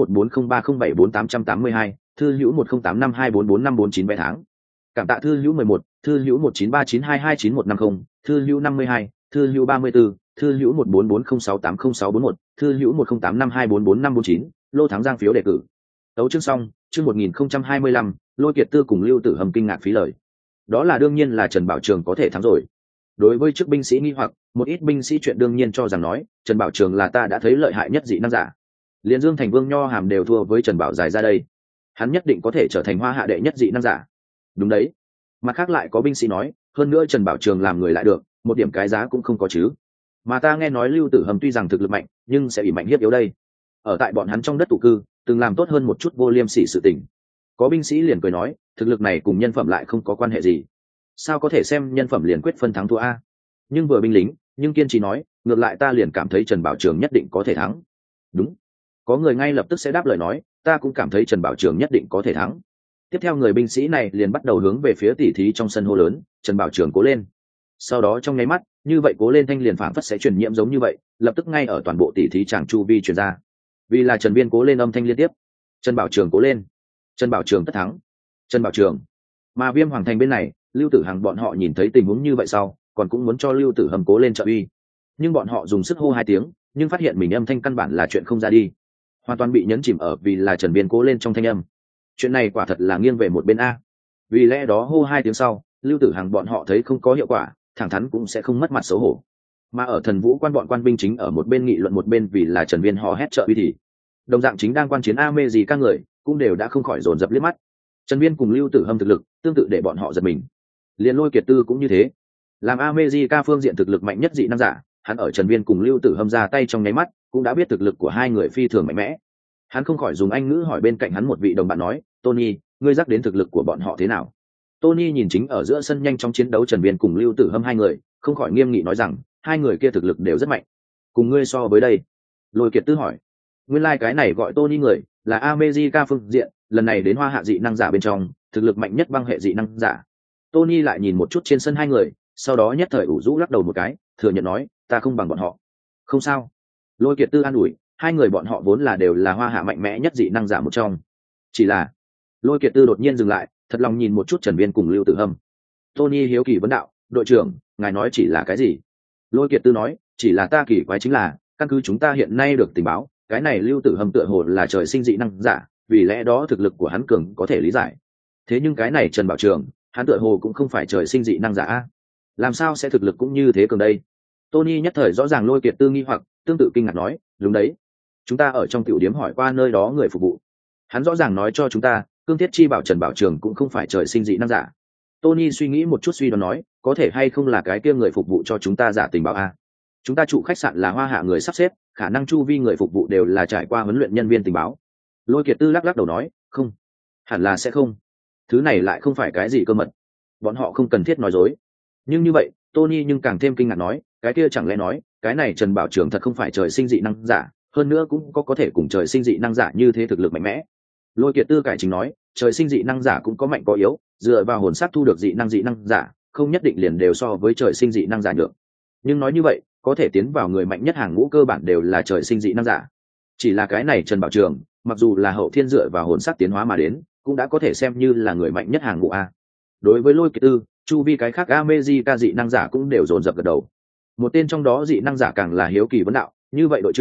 1403074882, thư hữu 1085244549 vé tháng. Cảm tạ thư hữu 11, thư hữu 1939229150, thư hữu 52, thư hữu 34, thư hữu 1440680641, thư hữu 1085244549, lô thắng giang phiếu đề cử. Tấu chương xong, chương 1025, Lôi Kiệt Tư cùng Lưu Tử Hâm kinh ngạc phí lời. Đó là đương nhiên là Trần Bảo Trường có thể thắng rồi. Đối với chức binh sĩ nghi hoặc, một ít binh sĩ chuyện đương nhiên cho rằng nói, Trần Bảo Trường là ta đã thấy lợi hại nhất dị năng giả. Liên Dương Thành Vương Nho Hàm đều thua với Trần Bảo Dài ra đây. Hắn nhất định có thể trở thành Hoa Hạ đệ nhất dị năng giả. Đúng đấy. Mặt khác lại có binh sĩ nói, hơn nữa Trần Bảo Trường làm người lại được, một điểm cái giá cũng không có chứ. Mà ta nghe nói Lưu Tử Hâm tuy rằng thực lực mạnh, nhưng sẽ bị mạnh hiếp yếu đây. Ở tại bọn hắn trong đất tụ cư, từng làm tốt hơn một chút vô liêm sỉ sự tình. Có binh sĩ liền cười nói, thực lực này cùng nhân phẩm lại không có quan hệ gì. Sao có thể xem nhân phẩm liền quyết phân thắng thua a? Nhưng vừa binh lính, nhưng kiên trì nói, ngược lại ta liền cảm thấy Trần Bảo Trường nhất định có thể thắng. Đúng. Có người ngay lập tức sẽ đáp lời nói, ta cũng cảm thấy Trần Bảo Trường nhất định có thể thắng. Tiếp theo người binh sĩ này liền bắt đầu hướng về phía tỉ thí trong sân hô lớn, Trần Bảo Trường cố lên. Sau đó trong nháy mắt, như vậy cố lên thanh liền phảng phất sẽ truyền nhiễm giống như vậy, lập tức ngay ở toàn bộ tỉ thí chàng chu vi truyền ra. Vì là Trần Viên cố lên âm thanh liên tiếp. Trần Bảo Trường cố lên. Trần Bảo Trường tất thắng. Trần Bảo Trường. Mà Viêm Hoàng Thành bên này, Lưu Tử Hằng bọn họ nhìn thấy tình huống như vậy sau, còn cũng muốn cho Lưu Tử Hâm cố lên trợ uy. Nhưng bọn họ dùng sức hô 2 tiếng, nhưng phát hiện mình âm thanh căn bản là chuyện không ra đi, hoàn toàn bị nhấn chìm ở vì là Trần Viên cố lên trong thanh âm. Chuyện này quả thật là nghiêng về một bên a. Vì lẽ đó hô 2 tiếng sau, Lưu Tử Hằng bọn họ thấy không có hiệu quả, thẳng thắn cũng sẽ không mất mặt xấu hổ. Mà ở Thần Vũ quan bọn quan binh chính ở một bên nghị luận một bên vì là Trần Viên họ hét trợ uy thì đồng dạng chính đang quan chiến Ame gì các người cũng đều đã không khỏi dồn dập liếc mắt. Trần Viên cùng Lưu Tử Hâm thực lực tương tự để bọn họ giật mình. Liên Lôi Kiệt Tư cũng như thế. Làm America phương diện thực lực mạnh nhất dị năng giả, hắn ở Trần Viên cùng Lưu Tử Hâm ra tay trong nháy mắt, cũng đã biết thực lực của hai người phi thường mạnh mẽ. Hắn không khỏi dùng Anh ngữ hỏi bên cạnh hắn một vị đồng bạn nói, Tony, ngươi dắt đến thực lực của bọn họ thế nào? Tony nhìn chính ở giữa sân nhanh trong chiến đấu Trần Viên cùng Lưu Tử Hâm hai người, không khỏi nghiêm nghị nói rằng, hai người kia thực lực đều rất mạnh. Cùng ngươi so với đây. Lôi Kiệt Tư hỏi, nguyên lai cái này gọi Tony người, là America phương diện, lần này đến Hoa Hạ dị năng giả bên trong, thực lực mạnh nhất băng hệ dị năng giả. Tony lại nhìn một chút trên sân hai người, sau đó nhất thời ủ rũ lắc đầu một cái, thừa nhận nói, ta không bằng bọn họ. Không sao. Lôi Kiệt Tư an ủi, hai người bọn họ vốn là đều là Hoa Hạ mạnh mẽ nhất dị năng giả một trong. Chỉ là, Lôi Kiệt Tư đột nhiên dừng lại, thật lòng nhìn một chút Trần Viên cùng Lưu Tử Hâm. Tony hiếu kỳ vấn đạo, đội trưởng, ngài nói chỉ là cái gì? Lôi Kiệt Tư nói, chỉ là ta kỳ quái chính là, căn cứ chúng ta hiện nay được tình báo, cái này Lưu Tử Hâm tựa hồ là trời sinh dị năng giả, vì lẽ đó thực lực của hắn cường có thể lý giải. Thế nhưng cái này Trần Bảo Trường, hắn tựa hồ cũng không phải trời sinh dị năng giả, làm sao sẽ thực lực cũng như thế cường đây? Tony nhất thời rõ ràng Lôi Kiệt Tư nghi hoặc, tương tự kinh ngạc nói, đúng đấy, chúng ta ở trong tiểu điếm hỏi qua nơi đó người phục vụ, hắn rõ ràng nói cho chúng ta, Cương Thiết Chi bảo Trần Bảo Trường cũng không phải trời sinh dị năng giả. Tony suy nghĩ một chút suy đoán nói, có thể hay không là cái kia người phục vụ cho chúng ta giả tình báo a? Chúng ta trụ khách sạn là Hoa Hạ người sắp xếp, khả năng chu vi người phục vụ đều là trải qua huấn luyện nhân viên tình báo. Lôi Kiệt Tư lắc lắc đầu nói, không, hẳn là sẽ không. Thứ này lại không phải cái gì cơ mật, bọn họ không cần thiết nói dối. Nhưng như vậy, Tony nhưng càng thêm kinh ngạc nói, cái kia chẳng lẽ nói, cái này Trần Bảo Trường thật không phải trời sinh dị năng giả, hơn nữa cũng có thể cùng trời sinh dị năng giả như thế thực lực mạnh mẽ. Lôi Kiệt Tư cải chính nói, trời sinh dị năng giả cũng có mạnh có yếu, dựa vào hồn sắc thu được dị năng giả, không nhất định liền đều so với trời sinh dị năng giả được. Nhưng nói như vậy, có thể tiến vào người mạnh nhất hàng ngũ cơ bản đều là trời sinh dị năng giả. Chỉ là cái này Trần Bảo Trường, mặc dù là hậu thiên dựa vào hồn sắc tiến hóa mà đến, cũng đã có thể xem như là người mạnh nhất hàng ngũ a. Đối với Lôi Kiệt Tư, chu vi cái khác America dị năng giả cũng đều dồn dập gật đầu. Một tên trong đó dị năng giả càng là hiếu kỳ vấn đạo, như vậy đội trưởng,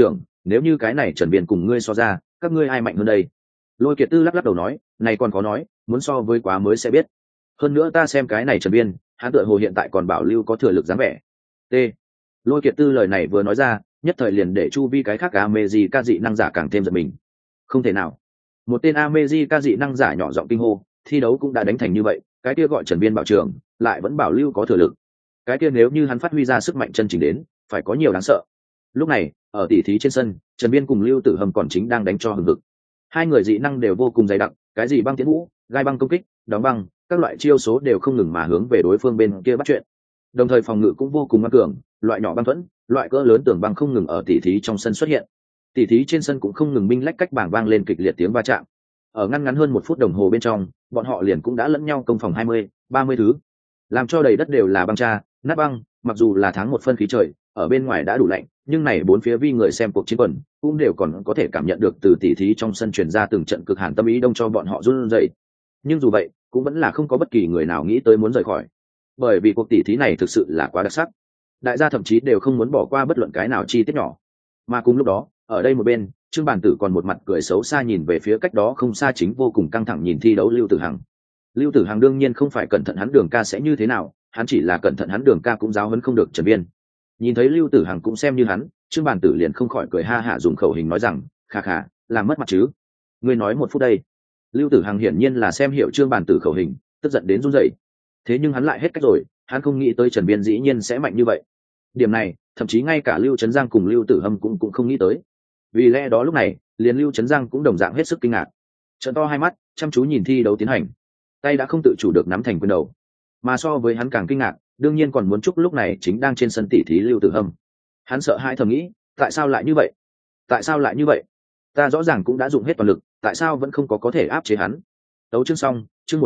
nếu như cái này Trần Viên cùng ngươi so ra, các ngươi ai mạnh hơn đây? Lôi Kiệt Tư lắc lắc đầu nói, này còn có nói, muốn so với quá mới sẽ biết. Hơn nữa ta xem cái này Trần Viên, hắn tựa hồ hiện tại còn bảo lưu có thừa lực dáng vẻ. T. Lôi Kiệt Tư lời này vừa nói ra, nhất thời liền để chu vi cái khác Ameji dị năng giả càng thêm giận mình. Không thể nào. Một tên Ameji dị năng giả nhỏ giọng kinh hô, thi đấu cũng đã đánh thành như vậy, cái kia gọi Trần Viên bảo trường, lại vẫn bảo lưu có thừa lực. Cái kia nếu như hắn phát huy ra sức mạnh chân chính đến, phải có nhiều đáng sợ. Lúc này, ở tỷ thí trên sân, Trần Viên cùng Lưu Tử Hầm còn chính đang đánh cho hừng hực. Hai người dị năng đều vô cùng dày đặc, cái gì băng tiến vũ, gai băng công kích, đóng băng, các loại chiêu số đều không ngừng mà hướng về đối phương bên kia bắt chuyện. Đồng thời phòng ngự cũng vô cùng ngoan cường, loại nhỏ băng thuẫn, loại cỡ lớn tường băng không ngừng ở tỷ thí trong sân xuất hiện. Tỷ thí trên sân cũng không ngừng minh lách cách bảng vang lên kịch liệt tiếng va chạm. Ở ngắn hơn 1 phút đồng hồ bên trong, bọn họ liền cũng đã lẫn nhau công phòng 20, 30 thứ, làm cho đầy đất đều là băng tra, nát băng. Mặc dù là tháng 1 phân khí trời, ở bên ngoài đã đủ lạnh, nhưng này bốn phía vi người xem cuộc chiến quần cũng đều còn có thể cảm nhận được từ tỷ thí trong sân truyền ra từng trận cực hàn tâm ý đông cho bọn họ run rẩy. Nhưng dù vậy, cũng vẫn là không có bất kỳ người nào nghĩ tới muốn rời khỏi, bởi vì cuộc tỷ thí này thực sự là quá đặc sắc. Đại gia thậm chí đều không muốn bỏ qua bất luận cái nào chi tiết nhỏ. Mà cùng lúc đó, ở đây một bên, Trương Bản Tử còn một mặt cười xấu xa nhìn về phía cách đó không xa chính vô cùng căng thẳng nhìn thi đấu Lưu Tử Hằng. Lưu Tử Hằng đương nhiên không phải cẩn thận hắn Đường ca sẽ như thế nào, hắn chỉ là cẩn thận hắn Đường ca cũng giáo huấn không được Trần Viên. Nhìn thấy Lưu Tử Hằng cũng xem như hắn, Trương Bản Tử liền không khỏi cười ha hả dùng khẩu hình nói rằng, khà khà, làm mất mặt chứ. Ngươi nói 1 phút đây. Lưu Tử Hằng hiển nhiên là xem hiểu Trương Bản Tử khẩu hình, tức giận đến run rẩy. Thế nhưng hắn lại hết cách rồi, hắn không nghĩ tới Trần Viên dĩ nhiên sẽ mạnh như vậy. Điểm này, thậm chí ngay cả Lưu Trấn Giang cùng Lưu Tử Hâm cũng không nghĩ tới. Vì lẽ đó lúc này, liền Lưu Trấn Giang cũng đồng dạng hết sức kinh ngạc. Trợn to hai mắt, chăm chú nhìn thi đấu tiến hành. Tay đã không tự chủ được nắm thành quyền đầu. Mà so với hắn càng kinh ngạc, đương nhiên còn muốn chúc lúc này chính đang trên sân tỷ thí Lưu Tử Hâm. Hắn sợ hãi thầm nghĩ, tại sao lại như vậy? Tại sao lại như vậy? Ta rõ ràng cũng đã dùng hết toàn lực, tại sao vẫn không có thể áp chế hắn? Tấu chương xong, chương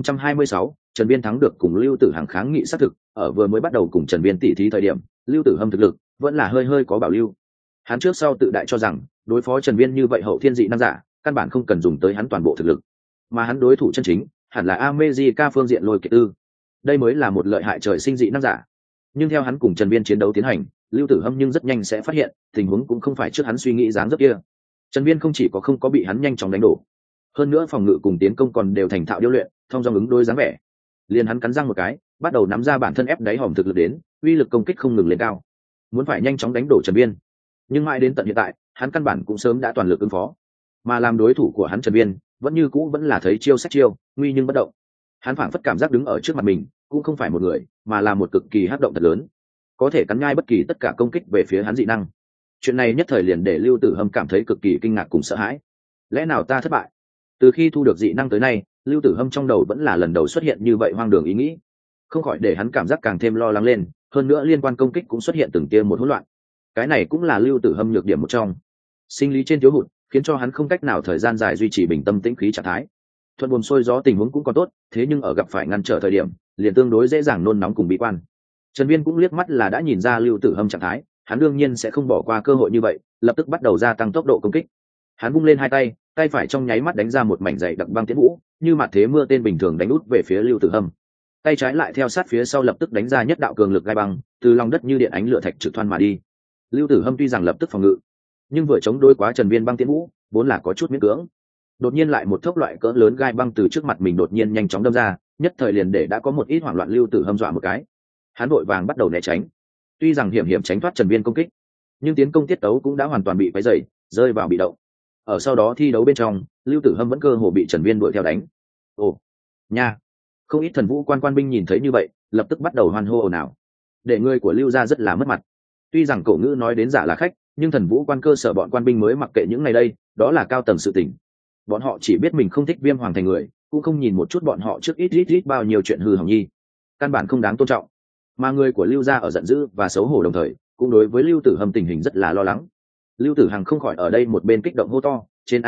1026, Trần Viên thắng được cùng Lưu Tử Hằng kháng nghị xác thực, ở vừa mới bắt đầu cùng Trần Viên tỷ thí thời điểm, Lưu Tử Hâm thực lực vẫn là hơi có bảo lưu. Hắn trước sau tự đại cho rằng, đối phó Trần Viên như vậy hậu thiên dị năng giả, căn bản không cần dùng tới hắn toàn bộ thực lực, mà hắn đối thủ chân chính hẳn là America phương diện Lôi Kiệt Tư. Đây mới là một lợi hại trời sinh dị năng giả. Nhưng theo hắn cùng Trần Viên chiến đấu tiến hành, Lưu Tử Hâm nhưng rất nhanh sẽ phát hiện, tình huống cũng không phải trước hắn suy nghĩ dáng dấp kia. Trần Viên không chỉ có không có bị hắn nhanh chóng đánh đổ, hơn nữa phòng ngự cùng tiến công còn đều thành thạo điêu luyện, thông dong ứng đối dáng vẻ. Liền hắn cắn răng một cái, bắt đầu nắm ra bản thân ép đáy hòm thực lực đến, uy lực công kích không ngừng lên cao, muốn phải nhanh chóng đánh đổ Trần Viên. Nhưng mãi đến tận hiện tại, hắn căn bản cũng sớm đã toàn lực ứng phó, mà làm đối thủ của hắn Trần Viên vẫn như cũ vẫn là thấy chiêu sách chiêu, nguy nhưng bất động. Hắn phảng phất cảm giác đứng ở trước mặt mình cũng không phải một người, mà là một cực kỳ hắc động thật lớn, có thể cắn nhai bất kỳ tất cả công kích về phía hắn dị năng. Chuyện này nhất thời liền để Lưu Tử Hâm cảm thấy cực kỳ kinh ngạc cùng sợ hãi. Lẽ nào ta thất bại? Từ khi thu được dị năng tới nay, Lưu Tử Hâm trong đầu vẫn là lần đầu xuất hiện như vậy hoang đường ý nghĩ, không khỏi để hắn cảm giác càng thêm lo lắng lên. Hơn nữa liên quan công kích cũng xuất hiện từng tia một hỗn loạn. Cái này cũng là Lưu Tử Hâm nhược điểm một trong. Sinh lý trên thiếu hụt khiến cho hắn không cách nào thời gian dài duy trì bình tâm tĩnh khí trạng thái. Thuận buồm xuôi gió tình huống cũng còn tốt, thế nhưng ở gặp phải ngăn trở thời điểm, liền tương đối dễ dàng nôn nóng cùng bi quan. Trần Viên cũng liếc mắt là đã nhìn ra Lưu Tử Hâm trạng thái, hắn đương nhiên sẽ không bỏ qua cơ hội như vậy, lập tức bắt đầu gia tăng tốc độ công kích. Hắn vung lên hai tay, tay phải trong nháy mắt đánh ra một mảnh dày đặc băng tiễn vũ, như mặt thế mưa tên bình thường đánh út về phía Lưu Tử Hâm. Tay trái lại theo sát phía sau lập tức đánh ra nhất đạo cường lực gai băng, từ lòng đất như điện ánh lửa thạch trực thoăn mà đi. Lưu Tử Hâm tuy rằng lập tức phòng ngự, nhưng vừa chống đối quá Trần Viên băng tiễn vũ, vốn là có chút miễn cưỡng. Đột nhiên lại một thốc loại cỡ lớn gai băng từ trước mặt mình đột nhiên nhanh chóng đâm ra, nhất thời liền để đã có một ít hoảng loạn Lưu Tử Hâm dọa một cái. Hắn vội vàng bắt đầu né tránh. Tuy rằng hiểm tránh thoát Trần Viên công kích, nhưng tiến công tiết tấu cũng đã hoàn toàn bị quấy rầy, rơi vào bị động. Ở sau đó thi đấu bên trong, Lưu Tử Hâm vẫn cơ hồ bị Trần Viên đuổi theo đánh. Ồ, nha! Không ít thần vũ quan binh nhìn thấy như vậy, lập tức bắt đầu hoan hô ồn ào. Để người của Lưu gia rất là mất mặt. Tuy rằng cổ ngữ nói đến giả là khách, nhưng thần vũ quan cơ sở bọn quan binh mới mặc kệ những ngày đây, đó là cao tầng sự tình. Bọn họ chỉ biết mình không thích Viêm Hoàng thành người, cũng không nhìn một chút bọn họ trước ít bao nhiêu chuyện hư hỏng nhi, căn bản không đáng tôn trọng. Mà người của Lưu gia ở giận dữ và xấu hổ đồng thời, cũng đối với Lưu Tử Hâm tình hình rất là lo lắng. Lưu Tử Hằng không khỏi ở đây một bên kích động hô to, trên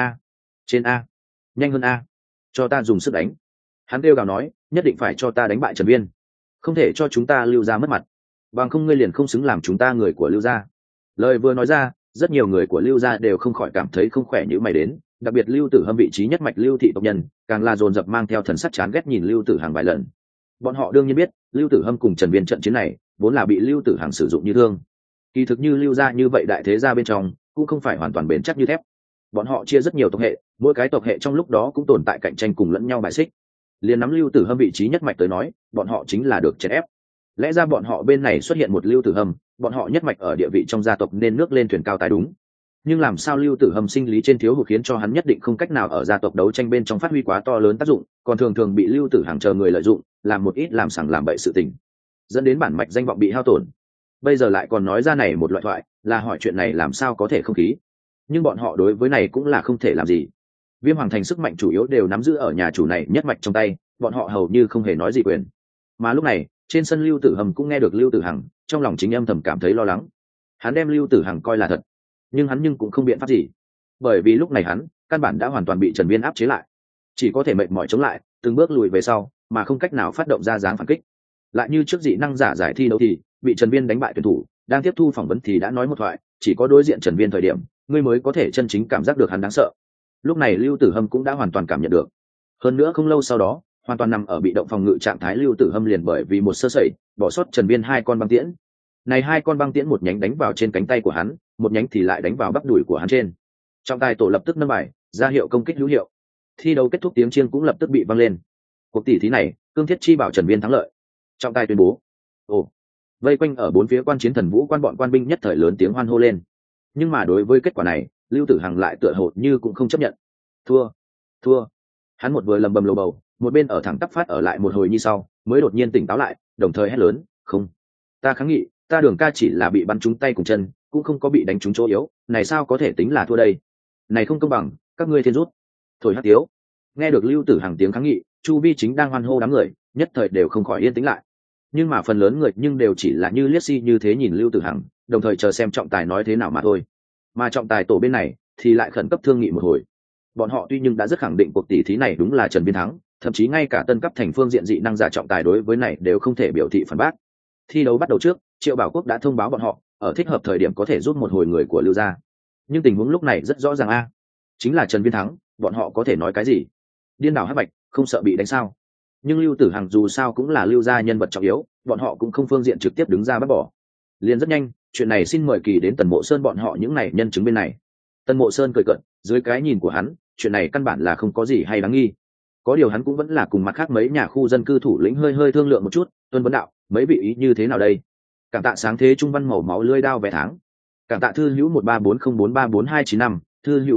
a, nhanh hơn a, cho ta dùng sức đánh. Hắn kêu gào nói, nhất định phải cho ta đánh bại Trần Viên, không thể cho chúng ta Lưu gia mất mặt, bằng không ngươi liền không xứng làm chúng ta người của Lưu gia. Lời vừa nói ra, rất nhiều người của Lưu gia đều không khỏi cảm thấy không khỏe như mày đến, đặc biệt Lưu Tử Hâm vị trí nhất mạch Lưu thị tộc nhân, càng là dồn dập mang theo thần sắc chán ghét nhìn Lưu Tử Hằng vài lần. Bọn họ đương nhiên biết, Lưu Tử Hâm cùng Trần Viên trận chiến này vốn là bị Lưu Tử Hằng sử dụng như thương. Kỳ thực như Lưu gia như vậy đại thế gia bên trong, cũng không phải hoàn toàn bền chắc như thép. Bọn họ chia rất nhiều tộc hệ, mỗi cái tộc hệ trong lúc đó cũng tồn tại cạnh tranh cùng lẫn nhau bài xích. Liền nắm Lưu Tử Hâm vị trí nhất mạch tới nói, bọn họ chính là được chèn ép. Lẽ ra bọn họ bên này xuất hiện một Lưu Tử Hâm, bọn họ nhất mạch ở địa vị trong gia tộc nên nước lên thuyền cao tài đúng. Nhưng làm sao Lưu Tử Hâm sinh lý trên thiếu hụt khiến cho hắn nhất định không cách nào ở gia tộc đấu tranh bên trong phát huy quá to lớn tác dụng, còn thường thường bị Lưu Tử Hằng chờ người lợi dụng, làm một ít làm sằng làm bậy sự tình, dẫn đến bản mạch danh vọng bị hao tổn. Bây giờ lại còn nói ra này một loại thoại, là hỏi chuyện này làm sao có thể không khí. Nhưng bọn họ đối với này cũng là không thể làm gì. Viêm Hoàng Thành sức mạnh chủ yếu đều nắm giữ ở nhà chủ này nhất mạch trong tay, bọn họ hầu như không hề nói gì quyền. Mà lúc này, trên sân Lưu Tử Hầm cũng nghe được Lưu Tử Hằng, trong lòng chính âm thầm cảm thấy lo lắng. Hắn đem Lưu Tử Hằng coi là thật, nhưng hắn cũng không biện pháp gì, bởi vì lúc này hắn căn bản đã hoàn toàn bị Trần Viên áp chế lại, chỉ có thể mệt mỏi chống lại, từng bước lùi về sau, mà không cách nào phát động ra dáng phản kích. Lại như trước dị năng giả giải thi đấu thì bị Trần Viên đánh bại tuyển thủ, đang tiếp thu phỏng vấn thì đã nói một thoại, chỉ có đối diện Trần Viên thời điểm, ngươi mới có thể chân chính cảm giác được hắn đáng sợ. Lúc này Lưu Tử Hâm cũng đã hoàn toàn cảm nhận được. Hơn nữa không lâu sau đó, hoàn toàn nằm ở bị động phòng ngự trạng thái Lưu Tử Hâm liền bởi vì một sơ sẩy, bỏ sót Trần Viên 2 con băng tiễn. Này 2 con băng tiễn một nhánh đánh vào trên cánh tay của hắn, một nhánh thì lại đánh vào bắp đùi của hắn trên. Trọng tài tổ lập tức nâng bài, ra hiệu công kích hữu hiệu. Thi đấu kết thúc tiếng chiêng cũng lập tức bị vang lên. Cuộc tỷ thí này, Cương Thiết Chi bảo Trần Viên thắng lợi. Trọng tài tuyên bố. Ồ, vây quanh ở bốn phía quan chiến thần vũ quan bọn quan binh nhất thời lớn tiếng hoan hô lên. Nhưng mà đối với kết quả này, Lưu Tử Hằng lại tựa hồ như cũng không chấp nhận. Thua. Hắn một vừa lầm bầm lầu bầu, một bên ở thẳng tắp phát ở lại một hồi như sau, mới đột nhiên tỉnh táo lại, đồng thời hét lớn, không, ta kháng nghị, ta Đường ca chỉ là bị bắn trúng tay cùng chân, cũng không có bị đánh trúng chỗ yếu, này sao có thể tính là thua đây? Này không công bằng, các ngươi thiên rút. Thổi hắt tiếu. Nghe được Lưu Tử Hằng tiếng kháng nghị, chu vi chính đang hoan hô đám người, nhất thời đều không khỏi yên tĩnh lại. Nhưng mà phần lớn người nhưng đều chỉ là như liếc si như thế nhìn Lưu Tử Hằng, đồng thời chờ xem trọng tài nói thế nào mà thôi. Mà trọng tài tổ bên này thì lại khẩn cấp thương nghị một hồi. Bọn họ tuy nhưng đã rất khẳng định cuộc tỷ thí này đúng là Trần Viên thắng, thậm chí ngay cả tân cấp thành phương diện dị năng giả trọng tài đối với này đều không thể biểu thị phản bác. Thi đấu bắt đầu trước, Triệu Bảo Quốc đã thông báo bọn họ, ở thích hợp thời điểm có thể rút một hồi người của Lưu gia. Nhưng tình huống lúc này rất rõ ràng chính là Trần Viên thắng, bọn họ có thể nói cái gì? Điên đảo hắc bạch, không sợ bị đánh sao? Nhưng Lưu Tử Hằng dù sao cũng là Lưu gia nhân vật trọng yếu, bọn họ cũng không phương diện trực tiếp đứng ra bắt bỏ. Liền rất nhanh, chuyện này xin mời kỳ đến Tần Mộ Sơn bọn họ những này nhân chứng bên này. Tần Mộ Sơn cười cợt, dưới cái nhìn của hắn, chuyện này căn bản là không có gì hay đáng nghi. Có điều hắn cũng vẫn là cùng mặt khác mấy nhà khu dân cư thủ lĩnh hơi thương lượng một chút, tuân vấn đạo, mấy vị ý như thế nào đây? Cảm tạ sáng thế trung văn màu máu lưỡi đao vé tháng. Cảm tạ thư hữu 1340434295, thư hữu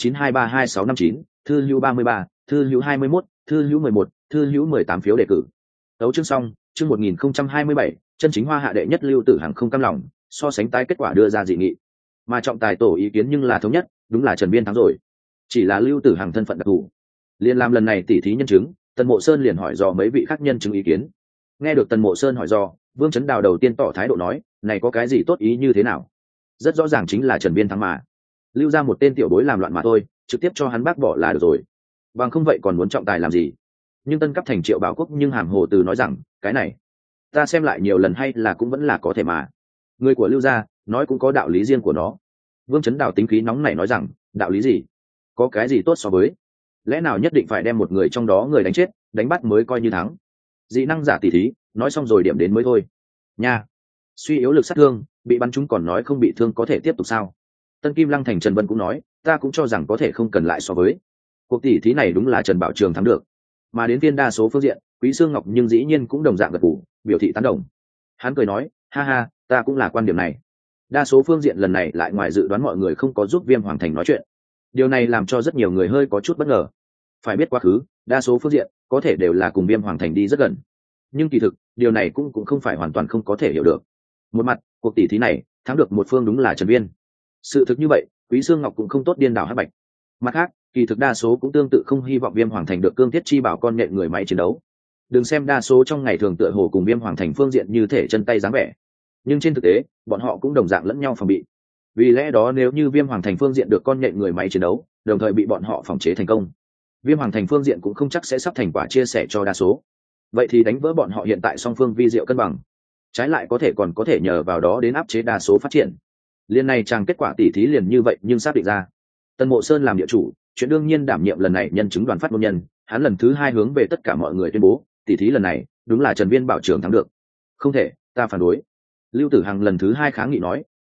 1189232659, thư hữu 33, thư hữu 21, thư hữu 11, thư hữu 18 phiếu đề cử. Đấu chương xong, chương 1027, chân chính hoa hạ đệ nhất Lưu Tử Hằng không cam lòng, so sánh tái kết quả đưa ra dị nghị. Mà trọng tài tổ ý kiến nhưng là thống nhất, đúng là Trần Viên thắng rồi. Chỉ là Lưu Tử Hằng thân phận đặc thù. Liên làm lần này tỉ thí nhân chứng, Tần Mộ Sơn liền hỏi dò mấy vị khác nhân chứng ý kiến. Nghe được Tần Mộ Sơn hỏi dò, Vương Chấn Đào đầu tiên tỏ thái độ nói, này có cái gì tốt ý như thế nào? Rất rõ ràng chính là Trần Viên thắng mà. Lưu ra một tên tiểu bối làm loạn mà thôi, trực tiếp cho hắn bác bỏ là được rồi. Bằng không vậy còn muốn trọng tài làm gì? Nhưng tân cấp thành Triệu Bảo Quốc nhưng hàm hồ từ nói rằng, cái này ta xem lại nhiều lần hay là cũng vẫn là có thể mà. Người của Lưu gia nói cũng có đạo lý riêng của nó. Vương Chấn Đào tính khí nóng nảy nói rằng, đạo lý gì? Có cái gì tốt so với? Lẽ nào nhất định phải đem một người trong đó người đánh chết, đánh bắt mới coi như thắng? Dị năng giả tỉ thí, nói xong rồi điểm đến mới thôi. Nha, suy yếu lực sát thương, bị bắn trúng còn nói không bị thương có thể tiếp tục sao? Tân Kim Lăng thành Trần Vân cũng nói, ta cũng cho rằng có thể không cần lại so với. Cuộc tỉ thí này đúng là Trần Bảo Trường thắng được. Mà đến phiên đa số phương diện, Quý Sương Ngọc nhưng dĩ nhiên cũng đồng dạng gật gù, biểu thị tán đồng. Hắn cười nói, ha ha, ta cũng là quan điểm này. Đa số phương diện lần này lại ngoài dự đoán mọi người không có giúp Viêm Hoàng Thành nói chuyện. Điều này làm cho rất nhiều người hơi có chút bất ngờ. Phải biết quá khứ, đa số phương diện có thể đều là cùng Viêm Hoàng Thành đi rất gần. Nhưng kỳ thực, điều này cũng không phải hoàn toàn không có thể hiểu được. Một mặt, cuộc tỷ thí này, thắng được một phương đúng là Trần Viên. Sự thực như vậy, Quý Sương Ngọc cũng không tốt điên đảo hắc bạch. Mặt khác, kỳ thực đa số cũng tương tự không hy vọng Viêm Hoàng Thành được Cương Thiết Chi bảo con nhện người máy chiến đấu. Đừng xem đa số trong ngày thường tựa hồ cùng Viêm Hoàng Thành phương diện như thể chân tay dáng vẻ, nhưng trên thực tế, bọn họ cũng đồng dạng lẫn nhau phòng bị. Vì lẽ đó nếu như Viêm Hoàng Thành phương diện được con nhện người máy chiến đấu, đồng thời bị bọn họ phòng chế thành công, Viêm Hoàng Thành phương diện cũng không chắc sẽ sắp thành quả chia sẻ cho đa số. Vậy thì đánh vỡ bọn họ hiện tại song phương vi diệu cân bằng, trái lại còn có thể nhờ vào đó đến áp chế đa số phát triển. Liên này chàng kết quả tỉ thí liền như vậy nhưng xác định ra. Tần Mộ Sơn làm địa chủ, chuyện đương nhiên đảm nhiệm lần này nhân chứng đoàn phát ngôn nhân, hắn lần thứ 2 hướng về tất cả mọi người tuyên bố, tỉ thí lần này đúng là Trần Viên bảo trưởng thắng được. Không thể, ta phản đối. Lưu Tử Hằng lần thứ 2 kháng nghị nói,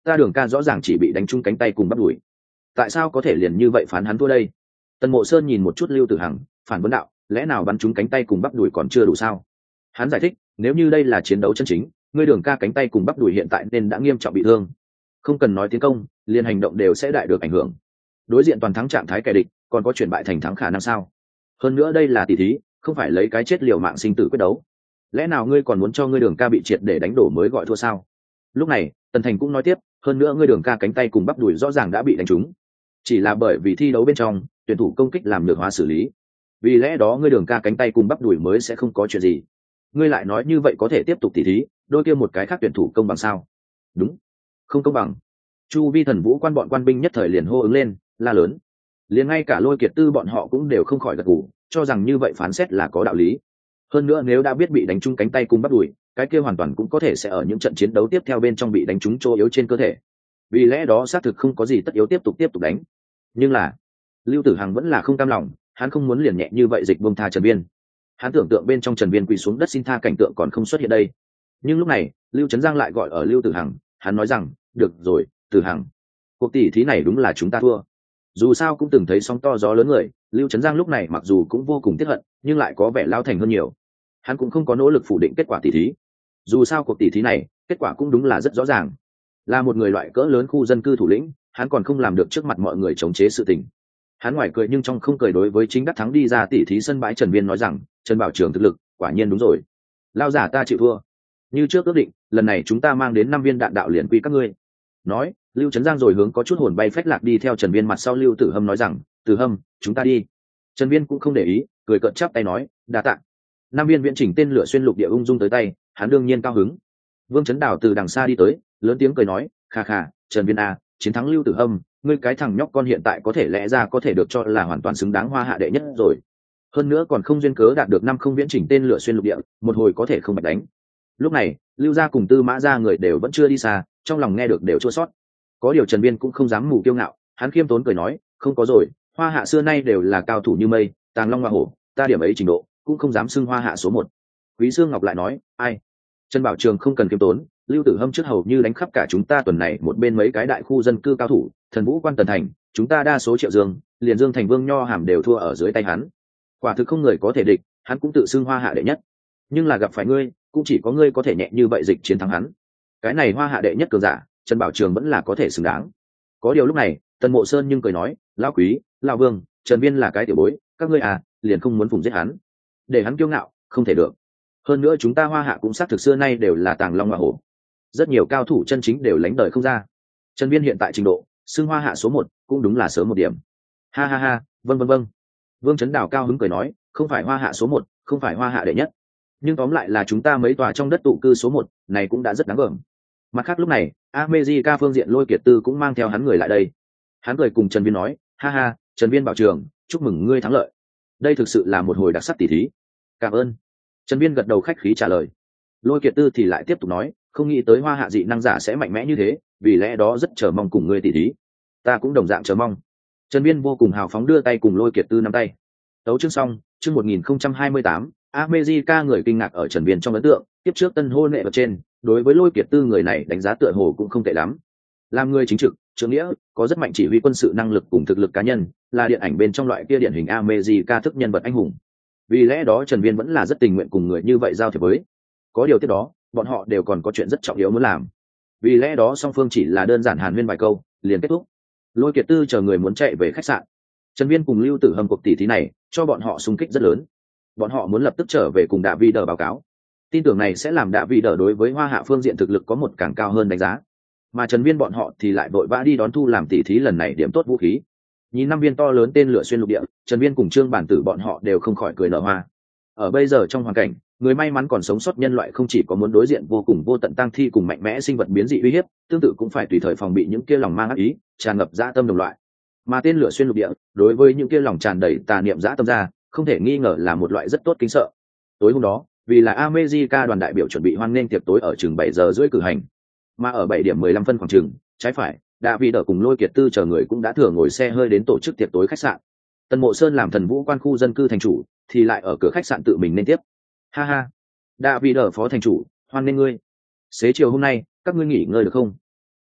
ta Đường ca rõ ràng chỉ bị đánh trúng cánh tay cùng bắp đùi, tại sao có thể liền như vậy phán hắn thua đây? Tần Mộ Sơn nhìn một chút Lưu Tử Hằng, phản vấn đạo, lẽ nào bắn trúng cánh tay cùng bắp đùi còn chưa đủ sao? Hắn giải thích, nếu như đây là chiến đấu chân chính, ngươi Đường ca cánh tay cùng bắp đùi hiện tại nên đã nghiêm trọng bị thương, không cần nói tiến công, liền hành động đều sẽ đại được ảnh hưởng. Đối diện toàn thắng trạng thái kẻ địch, còn có chuyển bại thành thắng khả năng sao? Hơn nữa đây là tỷ thí, không phải lấy cái chết liều mạng sinh tử quyết đấu. Lẽ nào ngươi còn muốn cho ngươi Đường ca bị triệt để đánh đổ mới gọi thua sao? Lúc này, Tần Thành cũng nói tiếp, hơn nữa ngươi Đường ca cánh tay cùng bắp đùi rõ ràng đã bị đánh trúng, chỉ là bởi vì thi đấu bên trong tuyển thủ công kích làm nhược hóa xử lý, vì lẽ đó ngươi Đường ca cánh tay cùng bắp đùi mới sẽ không có chuyện gì. Ngươi lại nói như vậy có thể tiếp tục tỉ thí, đôi kia một cái khác tuyển thủ công bằng sao? Đúng, không công bằng. Chu vi thần vũ quan bọn quan binh nhất thời liền hô ứng lên, la lớn. Liền ngay cả Lôi Kiệt Tư bọn họ cũng đều không khỏi gật gù, cho rằng như vậy phán xét là có đạo lý. Hơn nữa nếu đã biết bị đánh trúng cánh tay cùng bắp đùi, cái kia hoàn toàn cũng có thể sẽ ở những trận chiến đấu tiếp theo bên trong bị đánh trúng chỗ yếu trên cơ thể. Vì lẽ đó xác thực không có gì tất yếu tiếp tục đánh. Nhưng là Lưu Tử Hằng vẫn là không cam lòng, hắn không muốn liền nhẹ như vậy dịch buông tha Trần Viên. Hắn tưởng tượng bên trong Trần Viên quỳ xuống đất xin tha cảnh tượng còn không xuất hiện đây. Nhưng lúc này Lưu Trấn Giang lại gọi ở Lưu Tử Hằng, hắn nói rằng, được rồi, Tử Hằng, cuộc tỷ thí này đúng là chúng ta thua. Dù sao cũng từng thấy sóng to gió lớn người, Lưu Trấn Giang lúc này mặc dù cũng vô cùng tiếc hận, nhưng lại có vẻ lao thành hơn nhiều. Hắn cũng không có nỗ lực phủ định kết quả tỷ thí. Dù sao cuộc tỷ thí này, kết quả cũng đúng là rất rõ ràng. Là một người loại cỡ lớn khu dân cư thủ lĩnh, hắn còn không làm được trước mặt mọi người chống chế sự tình. Hắn ngoài cười nhưng trong không cười đối với chính đắc thắng đi ra tỷ thí sân bãi Trần Viên nói rằng, Trần Bảo Trường thực lực, quả nhiên đúng rồi. Lao giả ta chịu thua. Như trước ước định, lần này chúng ta mang đến 5 viên đạn đạo liền quy các ngươi. Nói, Lưu Trấn Giang rồi hướng có chút hồn bay phách lạc đi theo Trần Viên mặt sau Lưu Tử Hâm nói rằng, Tử Hâm, chúng ta đi. Trần Viên cũng không để ý, cười cợt chắp tay nói, đa tạ. 5 viên viễn chỉnh tên lửa xuyên lục địa ung dung tới tay, hắn đương nhiên cao hứng. Vương Trấn Đào từ đằng xa đi tới, lớn tiếng cười nói, kha kha, Trần Viên a, chiến thắng Lưu Tử Hâm, ngươi cái thằng nhóc con hiện tại có thể lẽ ra có thể được cho là hoàn toàn xứng đáng hoa hạ đệ nhất rồi. Hơn nữa còn không duyên cớ đạt được 5 không viễn chỉnh tên lửa xuyên lục địa, một hồi có thể không bạch đánh. Lúc này, Lưu gia cùng Tư Mã gia người đều vẫn chưa đi xa, trong lòng nghe được đều chua sót. Có điều Trần Viên cũng không dám mù kiêu ngạo, hắn khiêm tốn cười nói, không có rồi, hoa hạ xưa nay đều là cao thủ như mây, tàng long hoa hổ, ta điểm ấy trình độ cũng không dám xưng hoa hạ số 1. Quý Sương Ngọc lại nói, ai? Trần Bảo Trường không cần khiêm tốn, Lưu Tử Hâm trước hầu như đánh khắp cả chúng ta tuần này một bên mấy cái đại khu dân cư cao thủ, thần vũ quan Tần Thành, chúng ta đa số Triệu Dương, liền Dương Thành Vương Nho Hàm đều thua ở dưới tay hắn. Quả thực không người có thể địch, hắn cũng tự xưng hoa hạ đệ nhất. Nhưng là gặp phải ngươi, cũng chỉ có ngươi có thể nhẹ như vậy dịch chiến thắng hắn. Cái này hoa hạ đệ nhất cường giả, Trần Bảo Trường vẫn là có thể xứng đáng. Có điều lúc này, Tần Mộ Sơn nhưng cười nói, lão quý, lão Vương, Trần Viên là cái tiểu bối, các ngươi à, liền không muốn phụng giết hắn, để hắn kiêu ngạo, không thể được. Hơn nữa chúng ta hoa hạ cũng xác thực xưa nay đều là tàng long hoa hổ, rất nhiều cao thủ chân chính đều lánh đời không ra. Trần Viên hiện tại trình độ xưng hoa hạ số 1, cũng đúng là sớm một điểm. Ha ha ha, vâng. Vương Trấn Đào cao hứng cười nói, không phải hoa hạ số 1, không phải hoa hạ đệ nhất, nhưng tóm lại là chúng ta mấy tòa trong đất tụ cư số 1, này cũng đã rất đáng gờm. Mặt khác lúc này, America phương diện Lôi Kiệt Tư cũng mang theo hắn người lại đây. Hắn cười cùng Trần Viên nói, ha ha, Trần Viên Bảo Trường, chúc mừng ngươi thắng lợi. Đây thực sự là một hồi đặc sắc tỷ thí. Cảm ơn. Trần Viên gật đầu khách khí trả lời. Lôi Kiệt Tư thì lại tiếp tục nói, không nghĩ tới hoa hạ dị năng giả sẽ mạnh mẽ như thế, vì lẽ đó rất chờ mong cùng ngươi tỷ thí. Ta cũng đồng dạng chờ mong. Trần Viên vô cùng hào phóng đưa tay cùng Lôi Kiệt Tư nắm tay. Tấu chương xong, chương 1028, America người kinh ngạc ở Trần Viên trong ấn tượng, tiếp trước tân hôn nệ ở trên, đối với Lôi Kiệt Tư người này đánh giá tựa hồ cũng không tệ lắm. Làm người chính trực, trưởng nghĩa, có rất mạnh chỉ huy quân sự năng lực cùng thực lực cá nhân, là điện ảnh bên trong loại kia điển hình America thức nhân vật anh hùng. Vì lẽ đó Trần Viên vẫn là rất tình nguyện cùng người như vậy giao thiệp với. Có điều tiếp đó, bọn họ đều còn có chuyện rất trọng yếu muốn làm. Vì lẽ đó song phương chỉ là đơn giản hàn huyên vài câu, liền kết thúc. Lôi Kiệt Tư chờ người muốn chạy về khách sạn. Trần Viên cùng Lưu Tử Hâm cuộc tỷ thí này, cho bọn họ xung kích rất lớn. Bọn họ muốn lập tức trở về cùng Đạ Vi Đờ báo cáo. Tin tưởng này sẽ làm Đạ Vi Đờ đối với hoa hạ phương diện thực lực có một càng cao hơn đánh giá. Mà Trần Viên bọn họ thì lại vội vã đi đón thu làm tỷ thí lần này điểm tốt vũ khí. Nhìn 5 viên to lớn tên lửa xuyên lục địa, Trần Viên cùng Trương Bản Tử bọn họ đều không khỏi cười nở hoa. Ở bây giờ trong hoàn cảnh, người may mắn còn sống sót nhân loại không chỉ có muốn đối diện vô cùng vô tận tang thi cùng mạnh mẽ sinh vật biến dị uy hiếp, tương tự cũng phải tùy thời phòng bị những kia lòng mang ác ý, tràn ngập dã tâm đồng loại. Mà tên lửa xuyên lục địa, đối với những kia lòng tràn đầy tà niệm dã tâm ra, không thể nghi ngờ là một loại rất tốt kính sợ. Tối hôm đó, vì là America đoàn đại biểu chuẩn bị hoan nghênh tiệc tối ở chừng 7 giờ rưỡi cử hành. Mà ở 7 điểm 15 phân khoảng chừng, trái phải, Đạ Vi Đờ cùng Lôi Kiệt Tư chờ người cũng đã thừa ngồi xe hơi đến tổ chức tiệc tối khách sạn. Tần Mộ Sơn làm thần vũ quan khu dân cư thành chủ, thì lại ở cửa khách sạn tự mình nên tiếp. Ha ha, Đạ Vi Đờ phó thành chủ, hoan nghênh ngươi. Xế chiều hôm nay, các ngươi nghỉ ngơi được không?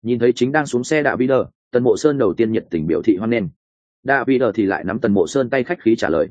Nhìn thấy chính đang xuống xe Đạ Vi Đờ, Tần Mộ Sơn đầu tiên nhiệt tình biểu thị hoan nghênh. Đạ Vi Đờ thì lại nắm Tần Mộ Sơn tay khách khí trả lời,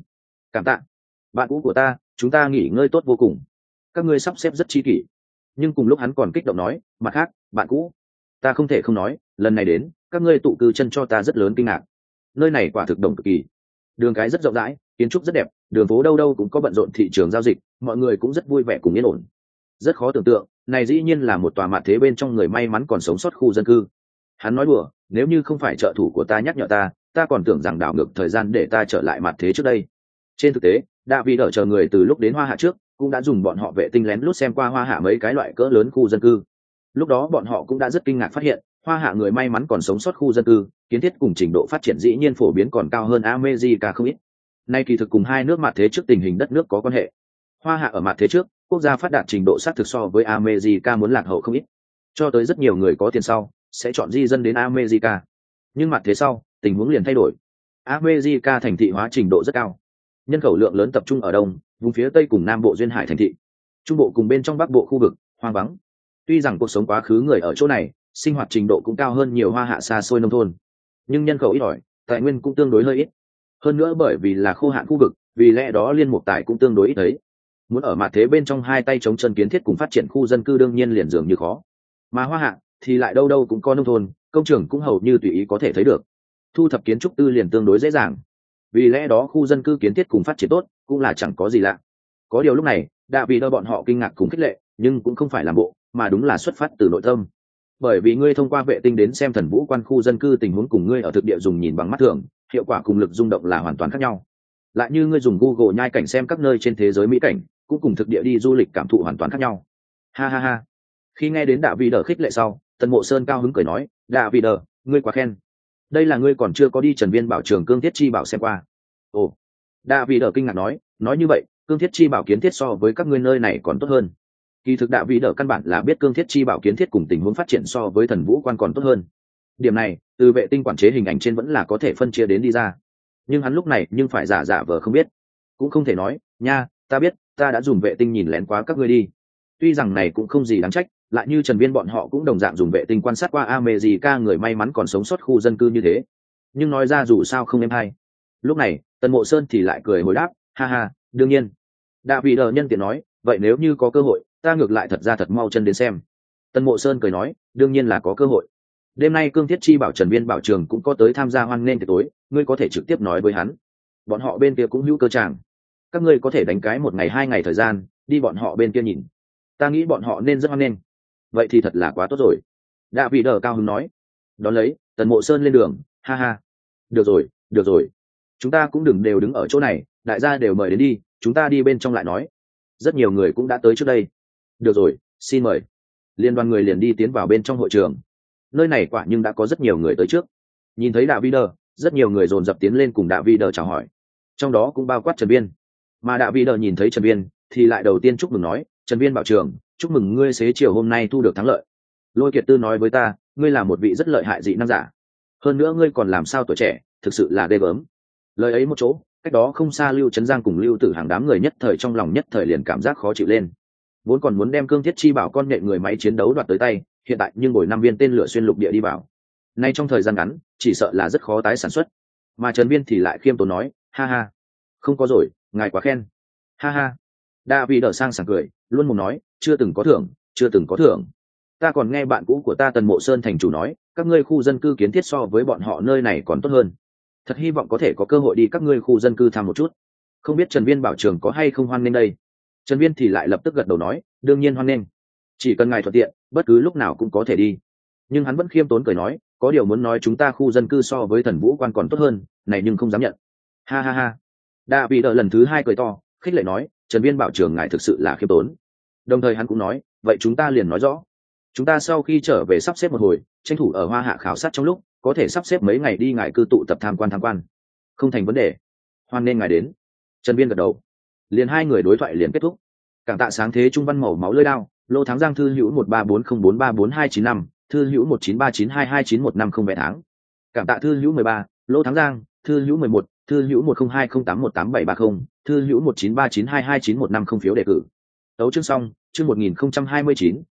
cảm tạ. Bạn cũ của ta, chúng ta nghỉ ngơi tốt vô cùng. Các ngươi sắp xếp rất chi kỷ. Nhưng cùng lúc hắn còn kích động nói, mặt khác, bạn cũ, ta không thể không nói, lần này đến, các ngươi tụ cư chân cho ta rất lớn kinh ngạc. Nơi này quả thực đồng cực kỳ. Đường cái rất rộng rãi, kiến trúc rất đẹp, đường phố đâu đâu cũng có bận rộn thị trường giao dịch, mọi người cũng rất vui vẻ cùng yên ổn. Rất khó tưởng tượng, này dĩ nhiên là một tòa mạn thế bên trong người may mắn còn sống sót khu dân cư. Hắn nói đùa, nếu như không phải trợ thủ của ta nhắc nhở ta còn tưởng rằng đảo ngược thời gian để ta trở lại mạn thế trước đây. Trên thực tế, Đạ Vi Đờ chờ người từ lúc đến Hoa Hạ trước, cũng đã dùng bọn họ vệ tinh lén lút xem qua Hoa Hạ mấy cái loại cỡ lớn khu dân cư. Lúc đó bọn họ cũng đã rất kinh ngạc phát hiện, Hoa Hạ người may mắn còn sống sót khu dân cư, kiến thiết cùng trình độ phát triển dĩ nhiên phổ biến còn cao hơn America không ít. Nay kỳ thực cùng hai nước mạn thế trước tình hình đất nước có quan hệ. Hoa Hạ ở mạn thế trước, quốc gia phát đạt trình độ xác thực so với America muốn lạc hậu không ít. Cho tới rất nhiều người có tiền sau, sẽ chọn di dân đến America. Nhưng mạn thế sau, tình huống liền thay đổi. America thành thị hóa trình độ rất cao. Nhân khẩu lượng lớn tập trung ở đông, vùng phía tây cùng nam bộ duyên hải thành thị. Trung bộ cùng bên trong bắc bộ khu vực, hoang vắng. Tuy rằng cuộc sống quá khứ người ở chỗ này, sinh hoạt trình độ cũng cao hơn nhiều Hoa Hạ xa xôi nông thôn. Nhưng nhân khẩu ít ỏi, tài nguyên cũng tương đối hơi ít. Hơn nữa bởi vì là khô hạn khu vực, vì lẽ đó liên mục tài cũng tương đối ít thấy. Muốn ở mặt thế bên trong hai tay chống chân kiến thiết cùng phát triển khu dân cư đương nhiên liền dường như khó. Mà Hoa Hạ thì lại đâu đâu cũng có nông thôn, công trường cũng hầu như tùy ý có thể thấy được. Thu thập kiến trúc tư liền tương đối dễ dàng. Vì lẽ đó khu dân cư kiến thiết cùng phát triển tốt cũng là chẳng có gì lạ. Có điều lúc này, Đạ Vi Đờ bọn họ kinh ngạc cùng khích lệ, nhưng cũng không phải làm bộ, mà đúng là xuất phát từ nội tâm. Bởi vì ngươi thông qua vệ tinh đến xem Thần Vũ Quan khu dân cư tình huống cùng ngươi ở thực địa dùng nhìn bằng mắt thường, hiệu quả cùng lực rung động là hoàn toàn khác nhau. Lại như ngươi dùng Google nhai cảnh xem các nơi trên thế giới mỹ cảnh, cũng cùng thực địa đi du lịch cảm thụ hoàn toàn khác nhau. Ha ha ha. Khi nghe đến Đạ Vi Đờ khích lệ sau, Tần Mộ Sơn cao hứng cười nói, Đạ Vi Đờ, ngươi quá khen. Đây là ngươi còn chưa có đi Trần Viên Bảo Trường Cương Thiết Chi Bảo xem qua. Ồ. Đạ Vi Đờ kinh ngạc nói như vậy, Cương Thiết Chi Bảo kiến thiết so với các ngươi nơi này còn tốt hơn. Kỳ thực Đạ Vi Đờ căn bản là biết Cương Thiết Chi Bảo kiến thiết cùng tình huống phát triển so với Thần Vũ Quan còn tốt hơn. Điểm này, từ vệ tinh quản chế hình ảnh trên vẫn là có thể phân chia đến đi ra. Nhưng hắn lúc này nhưng phải giả vờ không biết, cũng không thể nói, nha, ta biết, ta đã dùng vệ tinh nhìn lén quá các ngươi đi. Tuy rằng này cũng không gì đáng trách, lại như Trần Viên bọn họ cũng đồng dạng dùng vệ tinh quan sát qua America người may mắn còn sống sót khu dân cư như thế. Nhưng nói ra dù sao không êm hay. Lúc này, Tần Mộ Sơn thì lại cười hồi đáp, ha ha, đương nhiên. Đạ Vi Đờ nhân tiện nói, vậy nếu như có cơ hội, ta ngược lại thật ra thật mau chân đến xem. Tần Mộ Sơn cười nói, đương nhiên là có cơ hội. Đêm nay Cương Thiết Chi Bảo Trần Viên Bảo Trường cũng có tới tham gia hoan nghênh tiệc tối, ngươi có thể trực tiếp nói với hắn. Bọn họ bên kia cũng hữu cơ tràng. Các ngươi có thể đánh cái 1 ngày 2 ngày thời gian, đi bọn họ bên kia nhìn. Ta nghĩ bọn họ nên rất hoan nghênh. Vậy thì thật là quá tốt rồi. Đạ Vi Đờ cao hứng nói. Đón lấy, Tần Mộ Sơn lên đường, ha ha. Được rồi. Chúng ta cũng đừng đều đứng ở chỗ này, đại gia đều mời đến đi, chúng ta đi bên trong lại nói. Rất nhiều người cũng đã tới trước đây. Được rồi, xin mời. Liên đoàn người liền đi tiến vào bên trong hội trường. Nơi này quả nhưng đã có rất nhiều người tới trước. Nhìn thấy Đạ Vi Đờ, rất nhiều người dồn dập tiến lên cùng Đạ Vi Đờ chào hỏi. Trong đó cũng bao quát Trần Viên. Mà Đạ Vi Đờ nhìn thấy Trần Viên, thì lại đầu tiên chúc mừng nói, Trần Viên Bảo Trường, chúc mừng ngươi xế chiều hôm nay thu được thắng lợi. Lôi Kiệt Tư nói với ta, ngươi là một vị rất lợi hại dị năng giả. Hơn nữa ngươi còn làm sao tuổi trẻ, thực sự là ghê gớm. Lời ấy một chỗ, cách đó không xa Lưu Trấn Giang cùng Lưu Tử Hàng đám người nhất thời trong lòng nhất thời liền cảm giác khó chịu lên. Vốn còn muốn đem Cương Thiết Chi Bảo con nhện người máy chiến đấu đoạt tới tay, hiện tại nhưng bồi 5 viên tên lửa xuyên lục địa đi vào. Nay trong thời gian ngắn, chỉ sợ là rất khó tái sản xuất. Mà Trần Viên thì lại khiêm tốn nói, ha ha, không có rồi, ngài quá khen. Ha ha. Đạ Vi Đờ sang sảng cười, luôn muốn nói, chưa từng có thưởng. Ta còn nghe bạn cũ của ta Tần Mộ Sơn thành chủ nói, các ngươi khu dân cư kiến thiết so với bọn họ nơi này còn tốt hơn. Thật hy vọng có thể có cơ hội đi các ngươi khu dân cư thăm một chút. Không biết Trần Viên Bảo Trường có hay không hoan nghênh đây. Trần Viên thì lại lập tức gật đầu nói, đương nhiên hoan nghênh. Chỉ cần ngài thuận tiện, bất cứ lúc nào cũng có thể đi. Nhưng hắn vẫn khiêm tốn cười nói, có điều muốn nói chúng ta khu dân cư so với Thần Vũ Quan còn tốt hơn, này nhưng không dám nhận. Ha ha ha. Đạ Vi Đờ lần thứ 2 cười to, khích lệ nói, Trần Viên Bảo Trường ngài thực sự là khiêm tốn. Đồng thời hắn cũng nói, vậy chúng ta liền nói rõ. Chúng ta sau khi trở về sắp xếp một hồi, tranh thủ ở Hoa Hạ khảo sát trong lúc, có thể sắp xếp mấy ngày đi ngài cư tụ tập tham quan. Không thành vấn đề. Hoan nên ngài đến. Trần Viên gật đầu. Liền hai người đối thoại liền kết thúc. Cảm tạ sáng thế trung văn màu máu lưỡi đao, Lô Thắng Giang thư hữu 1340434295, thư hữu 1939229150 vé tháng. Cảm tạ thư hữu 13, Lô Thắng Giang, thư hữu 11, thư hữu 1020818730, thư hữu 1939229150 phiếu đề cử. Tấu chương xong, chương 1029,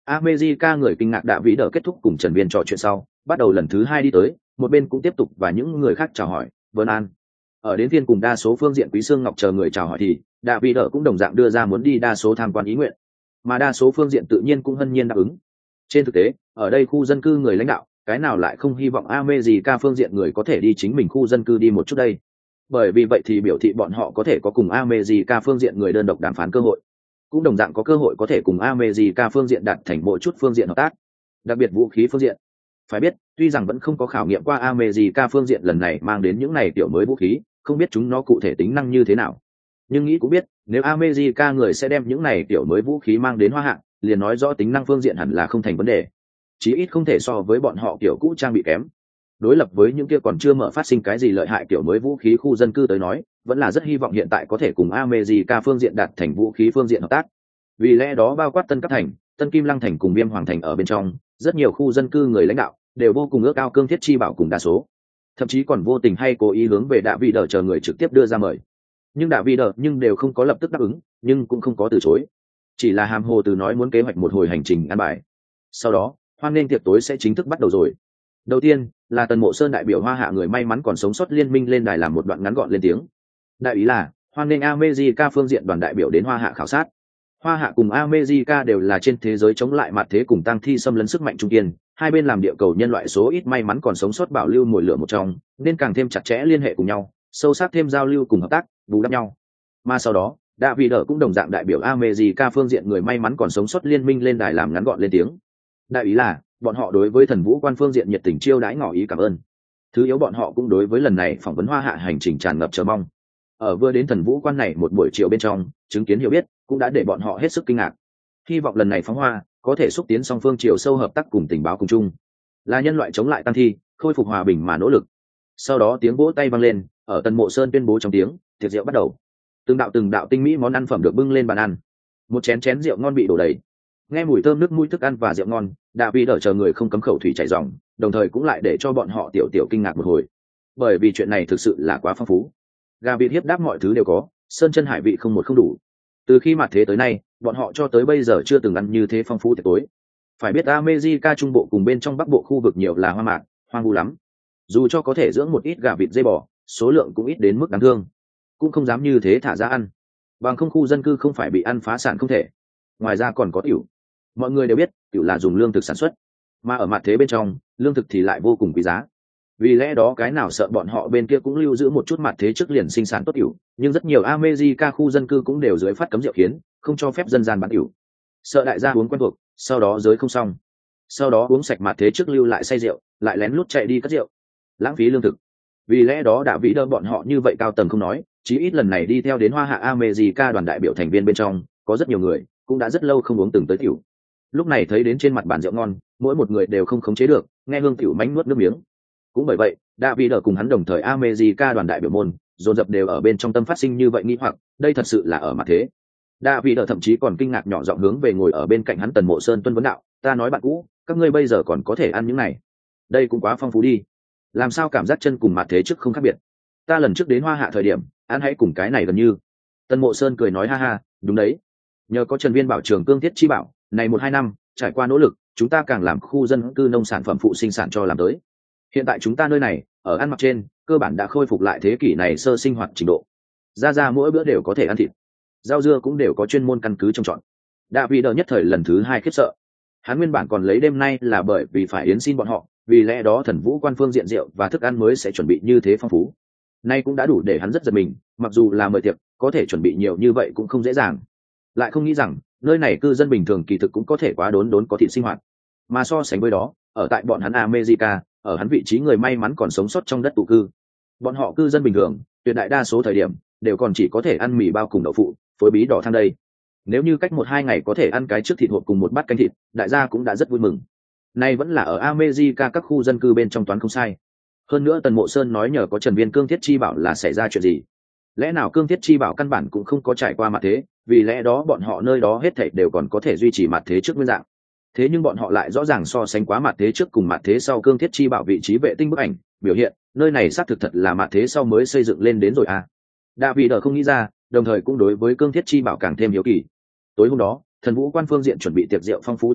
America người kinh ngạc Đạ Vĩ Đờ kết thúc cùng Trần Viên trò chuyện sau, bắt đầu lần thứ 2 đi tới, một bên cũng tiếp tục và những người khác chào hỏi, "Vân An." Ở đến phiên cùng đa số phương diện Quý Sương Ngọc chờ người chào hỏi thì, Đạ Vĩ Đờ cũng đồng dạng đưa ra muốn đi đa số tham quan ý nguyện, mà đa số phương diện tự nhiên cũng hân nhiên đáp ứng. Trên thực tế, ở đây khu dân cư người lãnh đạo, cái nào lại không hy vọng America phương diện người có thể đi chính mình khu dân cư đi một chút đây. Bởi vì vậy thì biểu thị bọn họ có thể có cùng America phương diện người đơn độc đàm phán cơ hội, cũng đồng dạng có cơ hội có thể cùng America phương diện đạt thành mỗi chút phương diện hợp tác, đặc biệt vũ khí phương diện. Phải biết, tuy rằng vẫn không có khảo nghiệm qua America phương diện lần này mang đến những này tiểu mới vũ khí, không biết chúng nó cụ thể tính năng như thế nào. Nhưng nghĩ cũng biết, nếu America người sẽ đem những này tiểu mới vũ khí mang đến Hoa Hạ, liền nói rõ tính năng phương diện hẳn là không thành vấn đề. Chí ít không thể so với bọn họ kiểu cũ trang bị kém. Đối lập với những kia còn chưa mở phát sinh cái gì lợi hại kiểu mới vũ khí khu dân cư tới nói, vẫn là rất hy vọng hiện tại có thể cùng America phương diện đạt thành vũ khí phương diện hợp tác. Vì lẽ đó bao quát Tân Cấp Thành, Tân Kim Lăng Thành cùng Viêm Hoàng Thành ở bên trong, rất nhiều khu dân cư người lãnh đạo đều vô cùng ước ao Cương Thiết Chi Bảo cùng đa số, thậm chí còn vô tình hay cố ý hướng về Đạ Vĩ Đờ chờ người trực tiếp đưa ra mời. Nhưng Đạ Vĩ Đờ đều không có lập tức đáp ứng, nhưng cũng không có từ chối, chỉ là hàm hồ từ nói muốn kế hoạch một hồi hành trình ăn bài. Sau đó, hoan nghênh tiệc tối sẽ chính thức bắt đầu rồi. Đầu tiên là Tần Mộ Sơn đại biểu Hoa Hạ người may mắn còn sống sót liên minh lên đài làm một đoạn ngắn gọn lên tiếng. Đại ý là hoan nghênh America phương diện đoàn đại biểu đến Hoa Hạ khảo sát. Hoa Hạ cùng America đều là trên thế giới chống lại mặt thế cùng tăng thi xâm lấn sức mạnh trung kiên, hai bên làm địa cầu nhân loại số ít may mắn còn sống sót bảo lưu mồi lửa một trong, nên càng thêm chặt chẽ liên hệ cùng nhau, sâu sắc thêm giao lưu cùng hợp tác, bù đắp nhau. Mà sau đó, Đạ Vĩ Đờ cũng đồng dạng đại biểu America phương diện người may mắn còn sống sót liên minh lên đài làm ngắn gọn lên tiếng. Đại ý là bọn họ đối với Thần Vũ Quan phương diện nhiệt tình chiêu đãi ngỏ ý cảm ơn. Thứ yếu bọn họ cũng đối với lần này phỏng vấn Hoa Hạ hành trình tràn ngập chờ mong. Ở vừa đến Thần Vũ Quan này một buổi chiều bên trong, chứng kiến hiểu biết cũng đã để bọn họ hết sức kinh ngạc. Hy vọng lần này phóng hoa có thể xúc tiến song phương chiều sâu hợp tác cùng tình báo cùng chung, là nhân loại chống lại tăng thi, khôi phục hòa bình mà nỗ lực. Sau đó tiếng vỗ tay vang lên, ở Tần Mộ Sơn tuyên bố trong tiếng, tiệc rượu bắt đầu. Từng đạo tinh mỹ món ăn phẩm được bưng lên bàn ăn. Một chén rượu ngon bị đổ đầy. Nghe mùi thơm nước mũi thức ăn và rượu ngon, Đạ Vĩ Đờ chờ người không cấm khẩu thủy chảy ròng, đồng thời cũng lại để cho bọn họ tiểu kinh ngạc một hồi, bởi vì chuyện này thực sự là quá phong phú. Gà vịt hiếp đáp mọi thứ đều có, sơn chân hải vị không một không đủ. Từ khi mặt thế tới nay, bọn họ cho tới bây giờ chưa từng ăn như thế phong phú tiệc tối. Phải biết America trung bộ cùng bên trong bắc bộ khu vực nhiều là hoang mạc, hoang vu lắm. Dù cho có thể dưỡng một ít gà vịt dây bò, số lượng cũng ít đến mức đáng thương, cũng không dám như thế thả ra ăn. Bằng không khu dân cư không phải bị ăn phá sản không thể. Ngoài ra còn có tiểu. Mọi người đều biết, tiểu là dùng lương thực sản xuất, mà ở mặt thế bên trong, lương thực thì lại vô cùng quý giá. Vì lẽ đó cái nào sợ bọn họ bên kia cũng lưu giữ một chút mặt thế trước liền sinh sản tốt tiểu, nhưng rất nhiều America khu dân cư cũng đều dưới phát cấm rượu khiến, không cho phép dân gian bán tiểu. Sợ đại gia uống quen thuộc, sau đó giới không xong. Sau đó uống sạch mặt thế trước lưu lại say rượu, lại lén lút chạy đi cất rượu, lãng phí lương thực. Vì lẽ đó Đạ Vĩ Đờ bọn họ như vậy cao tầng không nói, chí ít lần này đi theo đến Hoa Hạ America đoàn đại biểu thành viên bên trong, có rất nhiều người cũng đã rất lâu không uống từng tới tiểu. Lúc này thấy đến trên mặt bàn rượu ngon, mỗi một người đều không khống chế được, nghe hương tiểu mánh nuốt nước miếng. Cũng bởi vậy, Đạ Vĩ Đờ cùng hắn đồng thời America đoàn đại biểu môn, dồn dập đều ở bên trong tâm phát sinh như vậy nghi hoặc, đây thật sự là ở mặt thế. Đạ Vĩ Đờ thậm chí còn kinh ngạc nhỏ giọng hướng về ngồi ở bên cạnh hắn Tần Mộ Sơn tuân vấn đạo, ta nói bạn cũ, các ngươi bây giờ còn có thể ăn những này, đây cũng quá phong phú đi. Làm sao cảm giác chân cùng mặt thế trước không khác biệt? Ta lần trước đến Hoa Hạ thời điểm, ăn hãy cùng cái này gần như. Tần Mộ Sơn cười nói ha ha, đúng đấy. Nhờ có Trần Viên bảo trường Cương Thiết Chi Bảo, này 1-2 năm, trải qua nỗ lực, chúng ta càng làm khu dân cư nông sản phẩm phụ sinh sản cho làm tới. Hiện tại chúng ta nơi này, ở ăn mặc trên, cơ bản đã khôi phục lại thế kỷ này sơ sinh hoạt trình độ. Ra mỗi bữa đều có thể ăn thịt, rau dưa cũng đều có chuyên môn căn cứ trồng trọt. Đạ Vĩ Đờ nhất thời lần thứ 2 khiếp sợ. Hắn nguyên bản còn lấy đêm nay là bởi vì phải yến xin bọn họ, vì lẽ đó Thần Vũ Quan phương diện rượu và thức ăn mới sẽ chuẩn bị như thế phong phú. Nay cũng đã đủ để hắn rất giật mình, mặc dù là mời tiệc, có thể chuẩn bị nhiều như vậy cũng không dễ dàng. Lại không nghĩ rằng, nơi này cư dân bình thường kỳ thực cũng có thể quá đốn có thịt sinh hoạt. Mà so sánh với đó, ở tại bọn hắn America, ở hắn vị trí người may mắn còn sống sót trong đất tụ cư. Bọn họ cư dân bình thường, tuyệt đại đa số thời điểm đều còn chỉ có thể ăn mì bao cùng đậu phụ, phối bí đỏ than đây. Nếu như cách 1-2 ngày có thể ăn cái trước thịt hộp cùng một bát canh thịt, đại gia cũng đã rất vui mừng. Nay vẫn là ở America các khu dân cư bên trong toán không sai. Hơn nữa Tần Mộ Sơn nói nhờ có Trần Viên Cương Thiết Chi Bảo là xảy ra chuyện gì? Lẽ nào Cương Thiết Chi Bảo căn bản cũng không có trải qua mặt thế, vì lẽ đó bọn họ nơi đó hết thảy đều còn có thể duy trì mặt thế trước nguyên dạng. Thế nhưng bọn họ lại rõ ràng so sánh quá mặt thế trước cùng mặt thế sau Cương Thiết Chi Bảo vị trí vệ tinh bức ảnh, biểu hiện, nơi này xác thực thật là mặt thế sau mới xây dựng lên đến rồi à. Đạ Vĩ Đờ không nghĩ ra, đồng thời cũng đối với Cương Thiết Chi Bảo càng thêm hiếu kỳ. Tối hôm đó, Thần Vũ Quan phương diện chuẩn bị tiệc rượu phong phú trình độ,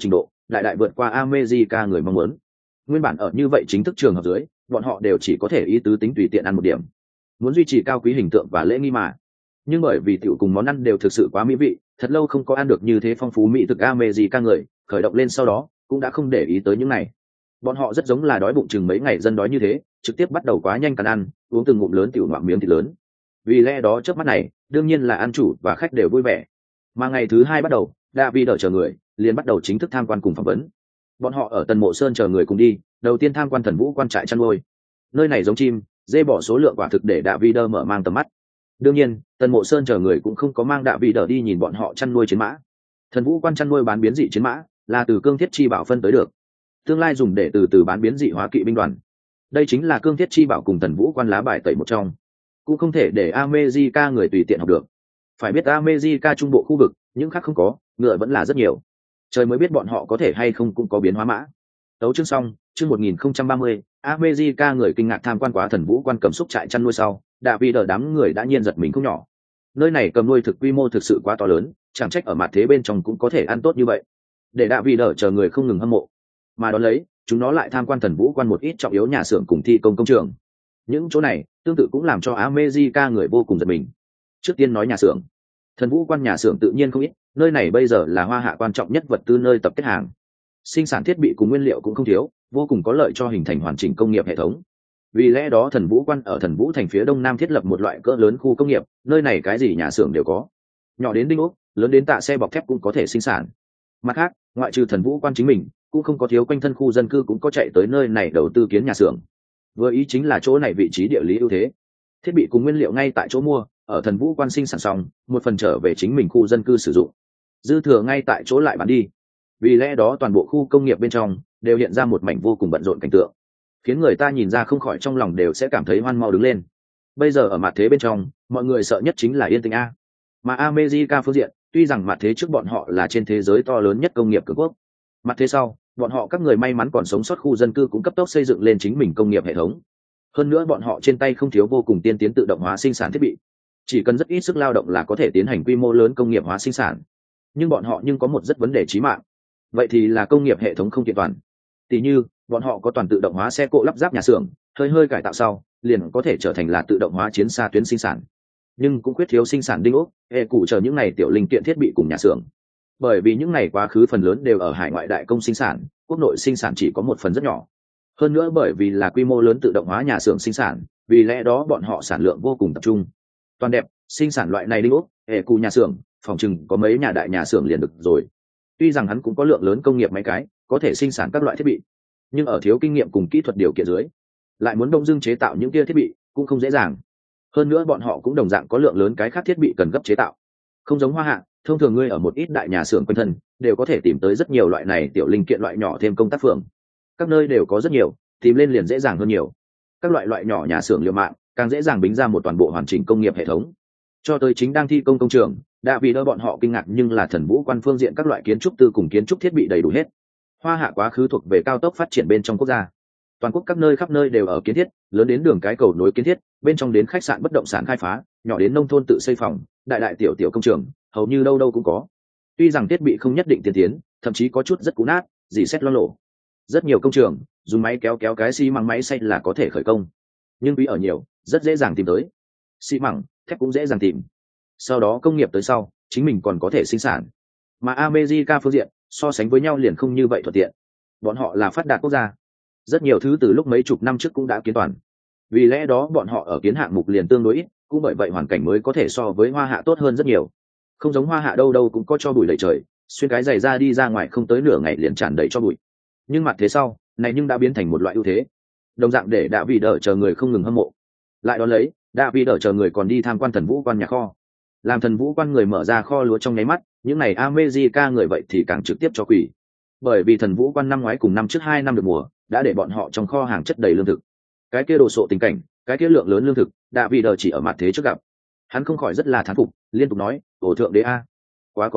đại đại vượt qua America người mong muốn. Nguyên bản ở như vậy chính thức trường hợp dưới, bọn họ đều chỉ có thể ý tứ tính tùy tiện ăn một điểm, muốn duy trì cao quý hình tượng và lễ nghi mà. Nhưng bởi vì tiểu cùng món ăn đều thực sự quá mỹ vị, thật lâu không có ăn được như thế phong phú mỹ thực America người khởi động lên sau đó cũng đã không để ý tới những này. Bọn họ rất giống là đói bụng chừng mấy ngày dân đói như thế, trực tiếp bắt đầu quá nhanh cần ăn, uống từng ngụm lớn tiểu ngoạm miếng thịt lớn. Vì lẽ đó trước mắt này, đương nhiên là ăn chủ và khách đều vui vẻ. Mà ngày thứ hai bắt đầu, David đợi chờ người, liền bắt đầu chính thức tham quan cùng phỏng vấn. Bọn họ ở Tần Mộ Sơn chờ người cùng đi, đầu tiên tham quan Thần Vũ quan trại chăn nuôi. Nơi này giống chim, dê bỏ số lượng quả thực để David mở mang tầm mắt. Đương nhiên, Tần Mộ Sơn chờ người cũng không có mang David đi nhìn bọn họ chăn nuôi chiến mã. Thần Vũ quan chăn nuôi bán biến dị chiến mã, là từ Cương Thiết Chi Bảo phân tới được, tương lai dùng để từ bán biến dị hóa kỵ binh đoàn. Đây chính là Cương Thiết Chi Bảo cùng Thần Vũ quan lá bài tẩy một trong, cũng không thể để America người tùy tiện học được. Phải biết America trung bộ khu vực, những khác không có, ngựa vẫn là rất nhiều. Trời mới biết bọn họ có thể hay không cũng có biến hóa mã. Tấu chương xong, chương 1030, America người kinh ngạc tham quan quá Thần Vũ quan cầm xúc trại chăn nuôi sau, David đám người đã nhiên giật mình không nhỏ. Nơi này cầm nuôi thực quy mô thực sự quá to lớn, chẳng trách ở mặt thế bên trong cũng có thể ăn tốt như vậy. Để David chờ người không ngừng hâm mộ. Mà đón lấy, chúng nó lại tham quan Thần Vũ quan một ít trọng yếu nhà xưởng cùng thi công công trường. Những chỗ này tương tự cũng làm cho America người vô cùng giật mình. Trước tiên nói nhà xưởng. Thần Vũ quan nhà xưởng tự nhiên không ít, nơi này bây giờ là Hoa Hạ quan trọng nhất vật tư nơi tập kết hàng. Sinh sản thiết bị cùng nguyên liệu cũng không thiếu, vô cùng có lợi cho hình thành hoàn chỉnh công nghiệp hệ thống. Vì lẽ đó Thần Vũ quan ở Thần Vũ thành phía đông nam thiết lập một loại cỡ lớn khu công nghiệp, nơi này cái gì nhà xưởng đều có. Nhỏ đến đinh ốc, lớn đến tạ xe bọc thép cũng có thể sinh sản. Mặt khác, ngoại trừ Thần Vũ quan chính mình, cũng không có thiếu quanh thân khu dân cư cũng có chạy tới nơi này đầu tư kiến nhà xưởng. Vừa ý chính là chỗ này vị trí địa lý ưu thế. Thiết bị cùng nguyên liệu ngay tại chỗ mua, ở Thần Vũ quan sinh sản xong, một phần trở về chính mình khu dân cư sử dụng, dư thừa ngay tại chỗ lại bán đi. Vì lẽ đó toàn bộ khu công nghiệp bên trong đều hiện ra một mảnh vô cùng bận rộn cảnh tượng, khiến người ta nhìn ra không khỏi trong lòng đều sẽ cảm thấy hoan mau đứng lên. Bây giờ ở mặt thế bên trong, mọi người sợ nhất chính là yên tĩnh a. Mà America phương diện, tuy rằng mặt thế trước bọn họ là trên thế giới to lớn nhất công nghiệp cường quốc, mặt thế sau, bọn họ các người may mắn còn sống sót khu dân cư cũng cấp tốc xây dựng lên chính mình công nghiệp hệ thống. Hơn nữa bọn họ trên tay không thiếu vô cùng tiên tiến tự động hóa sinh sản thiết bị, chỉ cần rất ít sức lao động là có thể tiến hành quy mô lớn công nghiệp hóa sinh sản. Nhưng bọn họ có một rất vấn đề chí mạng, vậy thì là công nghiệp hệ thống không kiện toàn. Tỷ như bọn họ có toàn tự động hóa xe cộ lắp ráp nhà xưởng, hơi cải tạo sau liền có thể trở thành là tự động hóa chiến xa tuyến sinh sản, nhưng cũng khuyết thiếu sinh sản đinh ốc, hệ cụ chờ những này tiểu linh kiện thiết bị cùng nhà xưởng. Bởi vì những này quá khứ phần lớn đều ở hải ngoại đại công sinh sản, quốc nội sinh sản chỉ có một phần rất nhỏ. Hơn nữa bởi vì là quy mô lớn tự động hóa nhà xưởng sinh sản, vì lẽ đó bọn họ sản lượng vô cùng tập trung. Toàn đẹp sinh sản loại này đinh ốc, hệ cụ nhà xưởng, phòng chừng có mấy nhà đại nhà xưởng liền được rồi. Tuy rằng hắn cũng có lượng lớn công nghiệp máy cái có thể sinh sản các loại thiết bị, nhưng ở thiếu kinh nghiệm cùng kỹ thuật điều kiện dưới, lại muốn đông dưng chế tạo những kia thiết bị cũng không dễ dàng. Hơn nữa bọn họ cũng đồng dạng có lượng lớn cái khác thiết bị cần gấp chế tạo. Không giống Hoa Hạ, thông thường ngươi ở một ít đại nhà xưởng quanh thân đều có thể tìm tới rất nhiều loại này tiểu linh kiện loại nhỏ thêm công tác phường. Các nơi đều có rất nhiều, tìm lên liền dễ dàng hơn nhiều. Các loại nhỏ nhà xưởng liều mạng càng dễ dàng bính ra một toàn bộ hoàn chỉnh công nghiệp hệ thống. Cho tới chính đang thi công công trường, đã vì đỡ bọn họ kinh ngạc nhưng là Thần Vũ quan phương diện các loại kiến trúc tư cùng kiến trúc thiết bị đầy đủ hết. Hoa Hạ quá khứ thuộc về cao tốc phát triển bên trong quốc gia, toàn quốc các nơi khắp nơi đều ở kiến thiết, lớn đến đường cái cầu nối kiến thiết, bên trong đến khách sạn bất động sản khai phá, nhỏ đến nông thôn tự xây phòng, đại tiểu công trường, hầu như đâu đâu cũng có. Tuy rằng thiết bị không nhất định tiên tiến, thậm chí có chút rất cũ nát, dỉ xét lo lộ. Rất nhiều công trường dùng máy kéo cái xi măng máy xay là có thể khởi công, nhưng quý ở nhiều, rất dễ dàng tìm tới. Xi măng, thép cũng dễ dàng tìm. Sau đó công nghiệp tới sau, chính mình còn có thể sinh sản. Mà America phương diện, so sánh với nhau liền không như vậy thuận tiện. Bọn họ là phát đạt quốc gia, rất nhiều thứ từ lúc mấy chục năm trước cũng đã kiến toàn. Vì lẽ đó bọn họ ở kiến hạng mục liền tương đối ít, cũng bởi vậy hoàn cảnh mới có thể so với Hoa Hạ tốt hơn rất nhiều. Không giống Hoa Hạ đâu đâu cũng có cho bụi lầy trời, xuyên cái giày ra đi ra ngoài không tới nửa ngày liền tràn đầy cho bụi. Nhưng mặt thế sau này nhưng đã biến thành một loại ưu thế, đồng dạng để đã vì đỡ chờ người không ngừng hâm mộ. Lại đó lấy đã vì đỡ chờ người còn đi tham quan Thần Vũ quan nhà kho, làm Thần Vũ quan người mở ra kho lúa trong nháy mắt, những này America người vậy thì càng trực tiếp cho quỷ. Bởi vì Thần Vũ quan năm ngoái cùng năm trước 2 năm được mùa đã để bọn họ trong kho hàng chất đầy lương thực. Cái kia đồ sộ tình cảnh, cái kia lượng lớn lương thực đã vì đỡ chỉ ở mặt thế trước gặp, hắn không khỏi rất là thán phục, liên tục nói: "Ồ thượng đế a, quá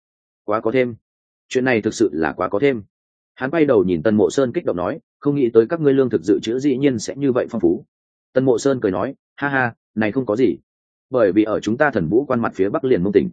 có thêm, chuyện này thực sự là quá có thêm." Hắn quay đầu nhìn Tần Mộ Sơn kích động nói: "Không nghĩ tới các ngươi lương thực dự trữ dĩ nhiên sẽ như vậy phong phú." Tần Mộ Sơn cười nói: "Ha ha, này không có gì, bởi vì ở chúng ta Thần Vũ quan mặt phía bắc liền Mông tỉnh,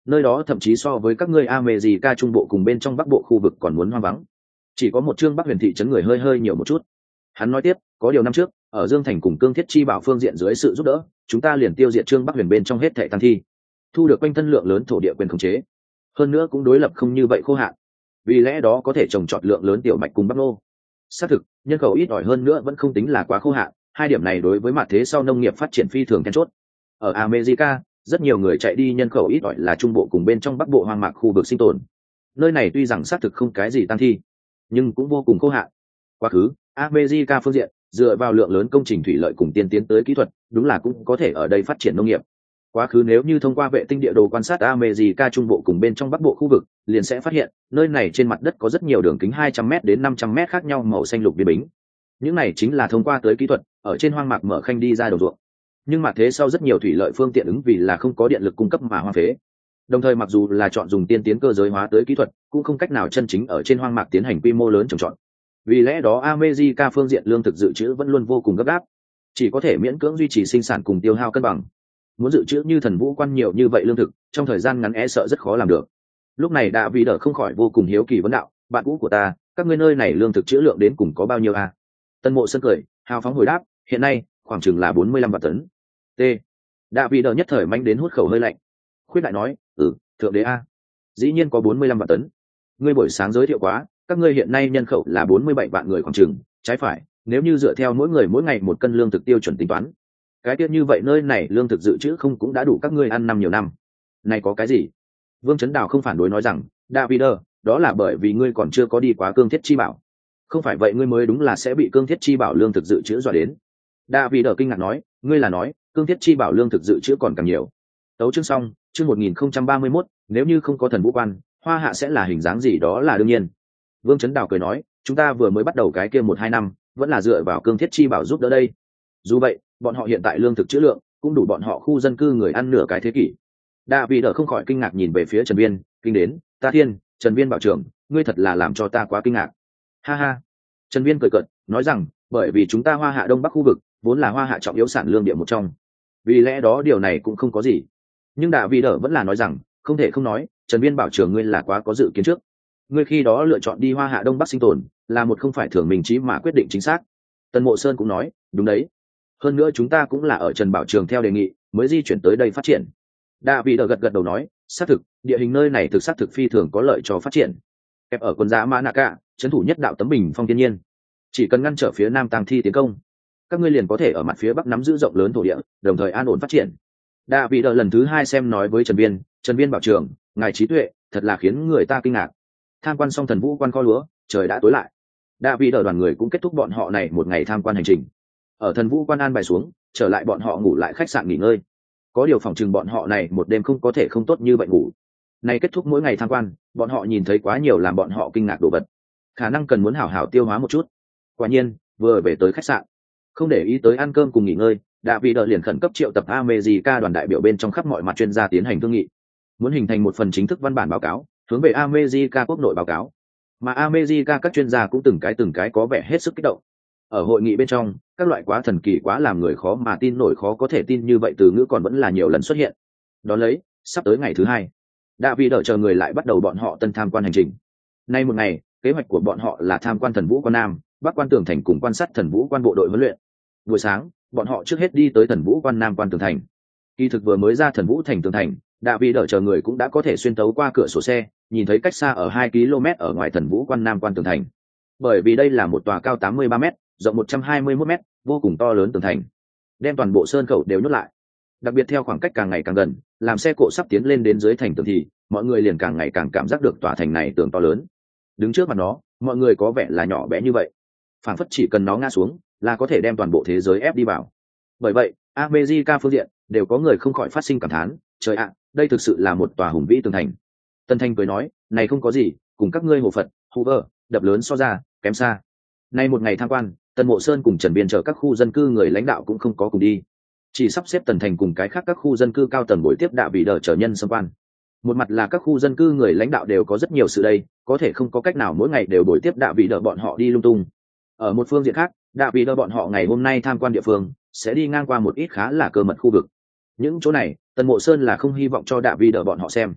nơi đó thậm chí so với các ngươi America trung bộ cùng bên trong bắc bộ khu vực còn muốn hoang vắng, chỉ có một Trương Bắc Huyền thị trấn người hơi hơi nhiều một chút. Hắn nói tiếp, có điều năm trước ở Dương Thành cùng Cương Thiết Chi Bảo phương diện dưới sự giúp đỡ, chúng ta liền tiêu diệt Trương Bắc Huyền bên trong hết thảy tăng thi, thu được quanh thân lượng lớn thổ địa quyền khống chế, hơn nữa cũng đối lập không như vậy khô hạn, vì lẽ đó có thể trồng trọt lượng lớn tiểu mạch cùng bắp nô. Xác thực, nhân khẩu ít ỏi hơn nữa vẫn không tính là quá khô hạn, hai điểm này đối với mặt thế sau nông nghiệp phát triển phi thường then chốt. Ở America, rất nhiều người chạy đi nhân khẩu ít ỏi là trung bộ cùng bên trong bắc bộ hoang mạc khu vực sinh tồn. Nơi này tuy rằng xác thực không cái gì tăng thi, nhưng cũng vô cùng khô hạn. Quá khứ, America phương diện dựa vào lượng lớn công trình thủy lợi cùng tiên tiến tới kỹ thuật, đúng là cũng có thể ở đây phát triển nông nghiệp. Quá khứ nếu như thông qua vệ tinh địa đồ quan sát America trung bộ cùng bên trong bắc bộ khu vực, liền sẽ phát hiện, nơi này trên mặt đất có rất nhiều đường kính 200m đến 500m khác nhau màu xanh lục biên bính. Những này chính là thông qua tới kỹ thuật, ở trên hoang mạc mở khanh đi ra đồng ruộng. Nhưng mà thế sau rất nhiều thủy lợi phương tiện ứng vì là không có điện lực cung cấp mà hoang phế. Đồng thời mặc dù là chọn dùng tiên tiến cơ giới hóa tới kỹ thuật, cũng không cách nào chân chính ở trên hoang mạc tiến hành quy mô lớn trồng trọt. Vì lẽ đó America phương diện lương thực dự trữ vẫn luôn vô cùng gấp gáp, chỉ có thể miễn cưỡng duy trì sinh sản cùng tiêu hao cân bằng. Muốn dự trữ như Thần Vũ Quan nhiều như vậy lương thực, trong thời gian ngắn sợ rất khó làm được. Lúc này Đạ Vị Đờ không khỏi vô cùng hiếu kỳ vấn đạo, bạn cũ của ta, các ngươi nơi này lương thực trữ lượng đến cùng có bao nhiêu a? Tân Mộ Sơn cười, hào phóng hồi đáp, hiện nay khoảng chừng là 45 vạn tấn. T. Đạ Vị Đờ nhất thời manh đến hút khẩu hơi lạnh. Khuyết đại nói, thượng đế a, dĩ nhiên có 45 vạn tấn. Ngươi buổi sáng giới thiệu quá, các ngươi hiện nay nhân khẩu là 47 vạn người khoảng chừng, trái phải, nếu như dựa theo mỗi người mỗi ngày một cân lương thực tiêu chuẩn tính toán, cái tiết như vậy nơi này lương thực dự trữ không cũng đã đủ các ngươi ăn năm nhiều năm. Này có cái gì? Vương Chấn Đào không phản đối nói rằng, David, đó là bởi vì ngươi còn chưa có đi quá Cương Thiết Chi Bảo. Không phải vậy ngươi mới đúng là sẽ bị Cương Thiết Chi Bảo lương thực dự trữ dọa đến. David kinh ngạc nói, ngươi là nói, Cương Thiết Chi Bảo lương thực dự trữ còn càng nhiều. Tấu chương xong, chương 1031, nếu như không có Thần Vũ Quan, Hoa Hạ sẽ là hình dáng gì đó là đương nhiên. Vương Chấn Đào cười nói, chúng ta vừa mới bắt đầu cái kia 1-2 năm, vẫn là dựa vào Cương Thiết Chi Bảo giúp đỡ đây. Dù vậy, bọn họ hiện tại lương thực trữ lượng cũng đủ bọn họ khu dân cư người ăn nửa cái thế kỷ. David không khỏi kinh ngạc nhìn về phía Trần Viên, kinh đến, ta thiên, Trần Viên bảo trưởng, ngươi thật là làm cho ta quá kinh ngạc. Ha ha. Trần Viên cười cợt, nói rằng, bởi vì chúng ta Hoa Hạ Đông Bắc khu vực vốn là Hoa Hạ trọng yếu sản lương địa một trong, vì lẽ đó điều này cũng không có gì. Nhưng David vẫn là nói rằng, không thể không nói, Trần Viên bảo trưởng ngươi là quá có dự kiến trước. Ngươi khi đó lựa chọn đi Hoa Hạ Đông Bắc sinh tồn, là một không phải thường mình trí mà quyết định chính xác. Tân Mộ Sơn cũng nói, đúng đấy. Hơn nữa chúng ta cũng là ở Trần Bảo Trường theo đề nghị mới di chuyển tới đây phát triển. David gật gật đầu nói, xác thực, địa hình nơi này xác thực phi thường có lợi cho phát triển. Kẹp ở quần giá Manaka, trấn thủ nhất đạo tấm bình phong thiên nhiên, chỉ cần ngăn trở phía nam tàng thi tiến công, các ngươi liền có thể ở mặt phía bắc nắm giữ rộng lớn thổ địa, đồng thời an ổn phát triển. David lần thứ 2 xem nói với Trần Viên bảo trưởng, ngài trí tuệ thật là khiến người ta kinh ngạc. Tham quan xong Thần Vũ Quan kho lúa, trời đã tối lại. David đoàn người cũng kết thúc bọn họ này một ngày tham quan hành trình. Ở Thần Vũ Quan an bài xuống, trở lại bọn họ ngủ lại khách sạn nghỉ ngơi. Có điều phòng chừng bọn họ này một đêm không có thể không tốt như vậy ngủ. Này kết thúc mỗi ngày tham quan, bọn họ nhìn thấy quá nhiều làm bọn họ kinh ngạc đồ vật, khả năng cần muốn hảo hảo tiêu hóa một chút. Quả nhiên, vừa về tới khách sạn, không để ý tới ăn cơm cùng nghỉ ngơi, David liền khẩn cấp triệu tập America đoàn đại biểu bên trong khắp mọi mặt chuyên gia tiến hành thương nghị, muốn hình thành một phần chính thức văn bản báo cáo, hướng về America quốc nội báo cáo. Mà America các chuyên gia cũng từng cái có vẻ hết sức kích động. Ở hội nghị bên trong, các loại quá thần kỳ quá làm người khó mà tin nổi khó có thể tin như vậy từ ngữ còn vẫn là nhiều lần xuất hiện. Đón lấy, sắp tới ngày thứ 2, David chờ người lại bắt đầu bọn họ tân tham quan hành trình. Nay một ngày, kế hoạch của bọn họ là tham quan Thần Vũ Quan Nam, Bắc Quan Tường Thành cùng quan sát Thần Vũ Quan bộ đội huấn luyện. Buổi sáng, bọn họ trước hết đi tới Thần Vũ Quan Nam Quan Tường Thành. Kỳ thực vừa mới ra Thần Vũ Thành Tường Thành, David chờ người cũng đã có thể xuyên tấu qua cửa sổ xe, nhìn thấy cách xa ở 2 km ở ngoài Thần Vũ Quan Nam Quan Tường Thành. Bởi vì đây là một tòa cao 83 m, rộng 121 m, vô cùng to lớn tường thành, đem toàn bộ sơn khẩu đều nhốt lại. Đặc biệt theo khoảng cách càng ngày càng gần, làm xe cộ sắp tiến lên đến dưới thành tường thì mọi người liền càng ngày càng cảm giác được tòa thành này tường to lớn. Đứng trước mặt nó, mọi người có vẻ là nhỏ bé như vậy, phản phất chỉ cần nó ngã xuống là có thể đem toàn bộ thế giới ép đi vào. Bởi vậy, America phương diện đều có người không khỏi phát sinh cảm thán, trời ạ, đây thực sự là một tòa hùng vĩ tường thành. Tân Thanh cười nói, này không có gì, cùng các ngươi hồ Phật, Hoover, đập lớn so ra, kém xa. Nay một ngày tham quan, Tân Mộ Sơn cùng Trần Biên chờ các khu dân cư người lãnh đạo cũng không có cùng đi, chỉ sắp xếp Tần Thành cùng cái khác các khu dân cư cao tầng buổi tiếp đạo bị đỡ trở nhân xâm quan. Một mặt là các khu dân cư người lãnh đạo đều có rất nhiều sự đây, có thể không có cách nào mỗi ngày đều buổi tiếp đạo bị đỡ bọn họ đi lung tung. Ở một phương diện khác, đạo bị đỡ bọn họ ngày hôm nay tham quan địa phương sẽ đi ngang qua một ít khá là cơ mật khu vực. Những chỗ này, Tần Mộ Sơn là không hy vọng cho đạo bị đỡ bọn họ xem.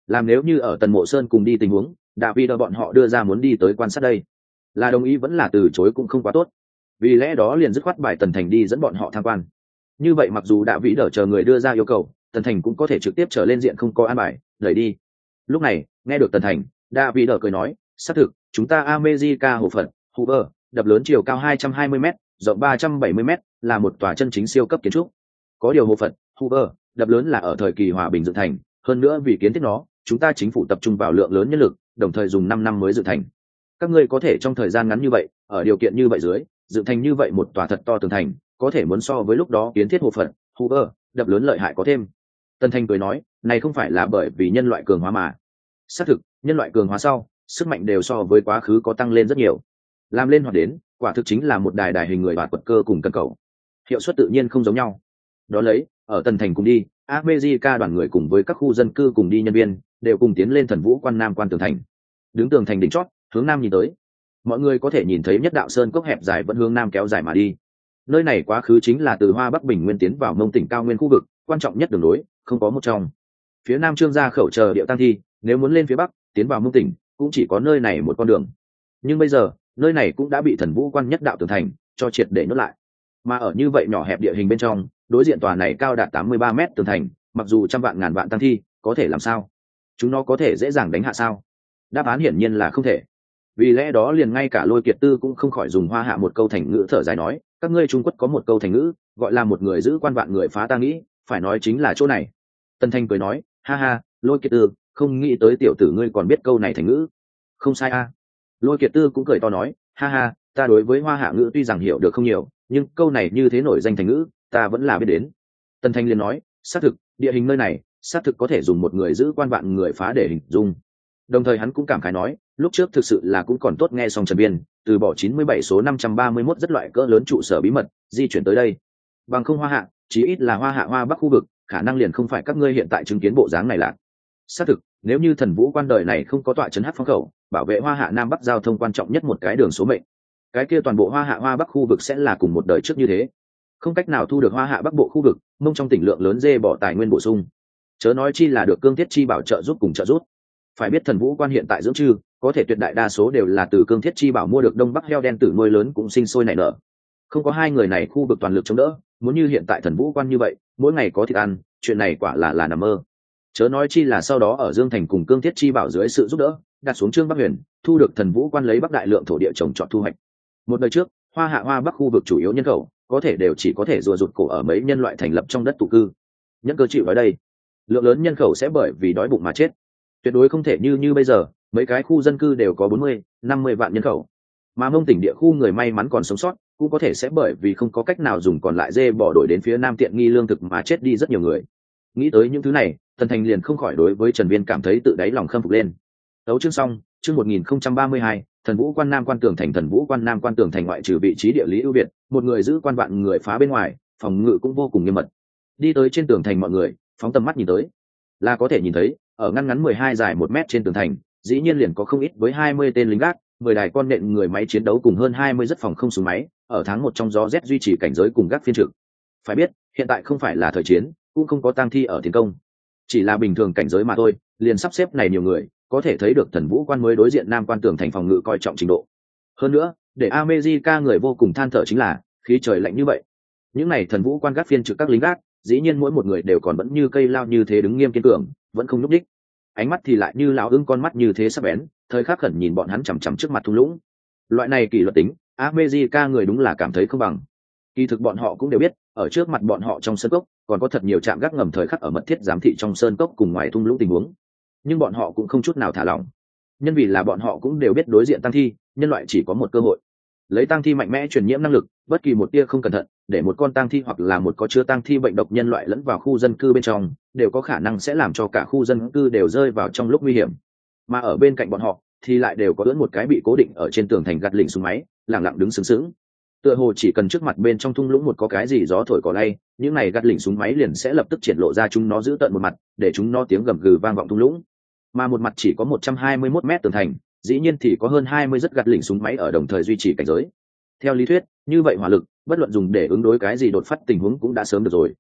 Làm nếu như ở Tần Mộ Sơn cùng đi tình huống, David bọn họ đưa ra muốn đi tới quan sát đây, là đồng ý vẫn là từ chối cũng không quá tốt. Vì lẽ đó liền dứt khoát bài Tần Thành đi dẫn bọn họ tham quan. Như vậy mặc dù David chờ người đưa ra yêu cầu, Tần Thành cũng có thể trực tiếp trở lên diện không có an bài, đẩy đi. Lúc này, nghe được Tần Thành, David cười nói, xác thực, chúng ta America hồ phận, Hoover, đập lớn chiều cao 220m, rộng 370m, là một tòa chân chính siêu cấp kiến trúc. Có điều hồ phận, Hoover, đập lớn là ở thời kỳ hòa bình dựng thành, hơn nữa vì kiến thiết nó, chúng ta chính phủ tập trung vào lượng lớn nhân lực, đồng thời dùng 5 năm mới dựng thành. Các ngươi có thể trong thời gian ngắn như vậy, ở điều kiện như vậy dưới, dựng thành như vậy một tòa thật to tường thành, có thể muốn so với lúc đó kiến thiết hồ phận, Hoover, đập lớn lợi hại có thêm. Tân Thành cười nói, này không phải là bởi vì nhân loại cường hóa mà. Xác thực, nhân loại cường hóa sau, sức mạnh đều so với quá khứ có tăng lên rất nhiều. Làm lên hoặc đến, quả thực chính là một đài đài hình người bạt quật cơ cùng cân cầu. Hiệu suất tự nhiên không giống nhau. Đó lấy, ở Tân Thành cùng đi, America đoàn người cùng với các khu dân cư cùng đi nhân viên, đều cùng tiến lên Thần Vũ Quan Nam quan tường thành. Đứng tường thành đỉnh chót, hướng nam nhìn tới. Mọi người có thể nhìn thấy nhất đạo sơn cốc hẹp dài vẫn hướng nam kéo dài mà đi. Nơi này quá khứ chính là từ Hoa Bắc Bình Nguyên tiến vào Mông tỉnh cao nguyên khu vực, quan trọng nhất đường lối, không có một trong. Phía nam Trương gia khẩu chờ điệu tăng thi, nếu muốn lên phía bắc, tiến vào Mông tỉnh, cũng chỉ có nơi này một con đường. Nhưng bây giờ, nơi này cũng đã bị Thần Vũ Quan nhất đạo tường thành cho triệt để nhốt lại. Mà ở như vậy nhỏ hẹp địa hình bên trong, đối diện tòa này cao đạt 83m tường thành, mặc dù trăm vạn ngàn vạn tăng thi, có thể làm sao? Chúng nó có thể dễ dàng đánh hạ sao? Đáp án hiển nhiên là không thể. Vì lẽ đó liền ngay cả Lôi Kiệt Tư cũng không khỏi dùng hoa hạ một câu thành ngữ thở dài nói, các ngươi Trung Quốc có một câu thành ngữ, gọi là một người giữ quan vạn người phá, ta nghĩ, phải nói chính là chỗ này. Tân Thanh cười nói, ha ha, Lôi Kiệt Tư, không nghĩ tới tiểu tử ngươi còn biết câu này thành ngữ. Không sai a. Lôi Kiệt Tư cũng cười to nói, ha ha, ta đối với hoa hạ ngữ tuy rằng hiểu được không nhiều, nhưng câu này như thế nổi danh thành ngữ, ta vẫn là biết đến. Tân Thanh liền nói, xác thực, địa hình nơi này, xác thực có thể dùng một người giữ quan vạn người phá để hình dung. Đồng thời hắn cũng cảm khái nói, lúc trước thực sự là cũng còn tốt nghe xong Trần Biên, từ bỏ 97 số 531 rất loại cỡ lớn trụ sở bí mật, di chuyển tới đây. Bằng không hoa hạ, chí ít là hoa hạ Hoa Bắc khu vực, khả năng liền không phải các ngươi hiện tại chứng kiến bộ dáng này lạc. Xác thực, nếu như Thần Vũ Quan đời này không có tọa trấn Hắc Phong khẩu, bảo vệ hoa hạ Nam Bắc giao thông quan trọng nhất một cái đường số mệnh, cái kia toàn bộ hoa hạ Hoa Bắc khu vực sẽ là cùng một đời trước như thế, không cách nào thu được hoa hạ Bắc bộ khu vực, mông trong tỉnh lượng lớn dê bỏ tài nguyên bổ sung, chớ nói chi là được cương thiết chi bảo trợ giúp cùng trợ giúp. Phải biết Thần Vũ Quan hiện tại dưỡng trư, có thể tuyệt đại đa số đều là từ cương thiết chi bảo mua được đông bắc heo đen tử nuôi lớn cũng sinh sôi nảy nở. Không có hai người này khu vực toàn lực chống đỡ, muốn như hiện tại Thần Vũ Quan như vậy, mỗi ngày có thịt ăn, chuyện này quả là nằm mơ. Chớ nói chi là sau đó ở Dương Thành cùng cương thiết chi bảo dưới sự giúp đỡ, đặt xuống Trương Bắc Huyền, thu được Thần Vũ Quan lấy bắc đại lượng thổ địa trồng trọt thu hoạch. Một đời trước, hoa hạ Hoa Bắc khu vực chủ yếu nhân khẩu, có thể đều chỉ có thể rùa rụt cổ ở mấy nhân loại thành lập trong đất tụ cư. Nhân cơ chịu ở đây, lượng lớn nhân khẩu sẽ bởi vì đói bụng mà chết. Tuyệt đối không thể như bây giờ, mấy cái khu dân cư đều có 40-50 vạn nhân khẩu, mà Mông tỉnh địa khu người may mắn còn sống sót, cũng có thể sẽ bởi vì không có cách nào dùng còn lại dê bỏ đổi đến phía nam tiện nghi lương thực mà chết đi rất nhiều người. Nghĩ tới những thứ này, Tần Thành liền không khỏi đối với Trần Viên cảm thấy tự đáy lòng khâm phục lên. Đấu chương xong, chương 1032, Thần Vũ Quan Nam quan tường thành. Thần Vũ Quan Nam quan tường thành ngoại trừ vị trí địa lý ưu việt, một người giữ quan vạn người phá bên ngoài, phòng ngự cũng vô cùng nghiêm mật. Đi tới trên tường thành, mọi người phóng tầm mắt nhìn tới, là có thể nhìn thấy, ở ngăn ngắn 12 dài 1 mét trên tường thành, dĩ nhiên liền có không ít với 20 tên lính gác, 10 đài con nện người máy chiến đấu cùng hơn 20 rất phòng không súng máy, ở tháng 1 trong gió rét duy trì cảnh giới cùng gác phiên trực. Phải biết, hiện tại không phải là thời chiến, cũng không có tang thi ở tiến công, chỉ là bình thường cảnh giới mà thôi, liền sắp xếp này nhiều người, có thể thấy được Thần Vũ Quan mới đối diện Nam quan tường thành phòng ngự coi trọng trình độ. Hơn nữa, để America người vô cùng than thở chính là, khí trời lạnh như vậy, những này Thần Vũ Quan gác phiên trực các lính gác, dĩ nhiên mỗi một người đều còn vẫn như cây lao như thế đứng nghiêm kiên cường, vẫn không nhúc nhích. Ánh mắt thì lại như lão ưng con mắt như thế sắc bén, thời khắc khẩn nhìn bọn hắn chằm chằm trước mặt thung lũng. Loại này kỷ luật tính, America người đúng là cảm thấy không bằng. Kỳ thực bọn họ cũng đều biết, ở trước mặt bọn họ trong sơn cốc, còn có thật nhiều trạm gác ngầm thời khắc ở mật thiết giám thị trong sơn cốc cùng ngoài thung lũng tình huống. Nhưng bọn họ cũng không chút nào thả lỏng. Nhân vì là bọn họ cũng đều biết đối diện tăng thi, nhân loại chỉ có một cơ hội. Lấy tăng thi mạnh mẽ truyền nhiễm năng lực, bất kỳ một tia không cẩn thận, để một con tăng thi hoặc là một có chứa tăng thi bệnh độc nhân loại lẫn vào khu dân cư bên trong, đều có khả năng sẽ làm cho cả khu dân cư đều rơi vào trong lúc nguy hiểm. Mà ở bên cạnh bọn họ thì lại đều có ưỡn một cái bị cố định ở trên tường thành gạt lỉnh súng máy, lẳng lặng đứng sướng sướng. Tựa hồ chỉ cần trước mặt bên trong thung lũng một có cái gì gió thổi cỏ lay, những này gạt lỉnh súng máy liền sẽ lập tức triển lộ ra chúng nó giữ tận một mặt, để chúng nó tiếng gầm gừ vang vọng thung lũng. Mà một mặt chỉ có 121 mét tường thành, dĩ nhiên thì có hơn 20 rất gạt lỉnh súng máy ở đồng thời duy trì cảnh giới. Theo lý thuyết, như vậy hỏa lực, bất luận dùng để ứng đối cái gì đột phát tình huống cũng đã sớm được rồi.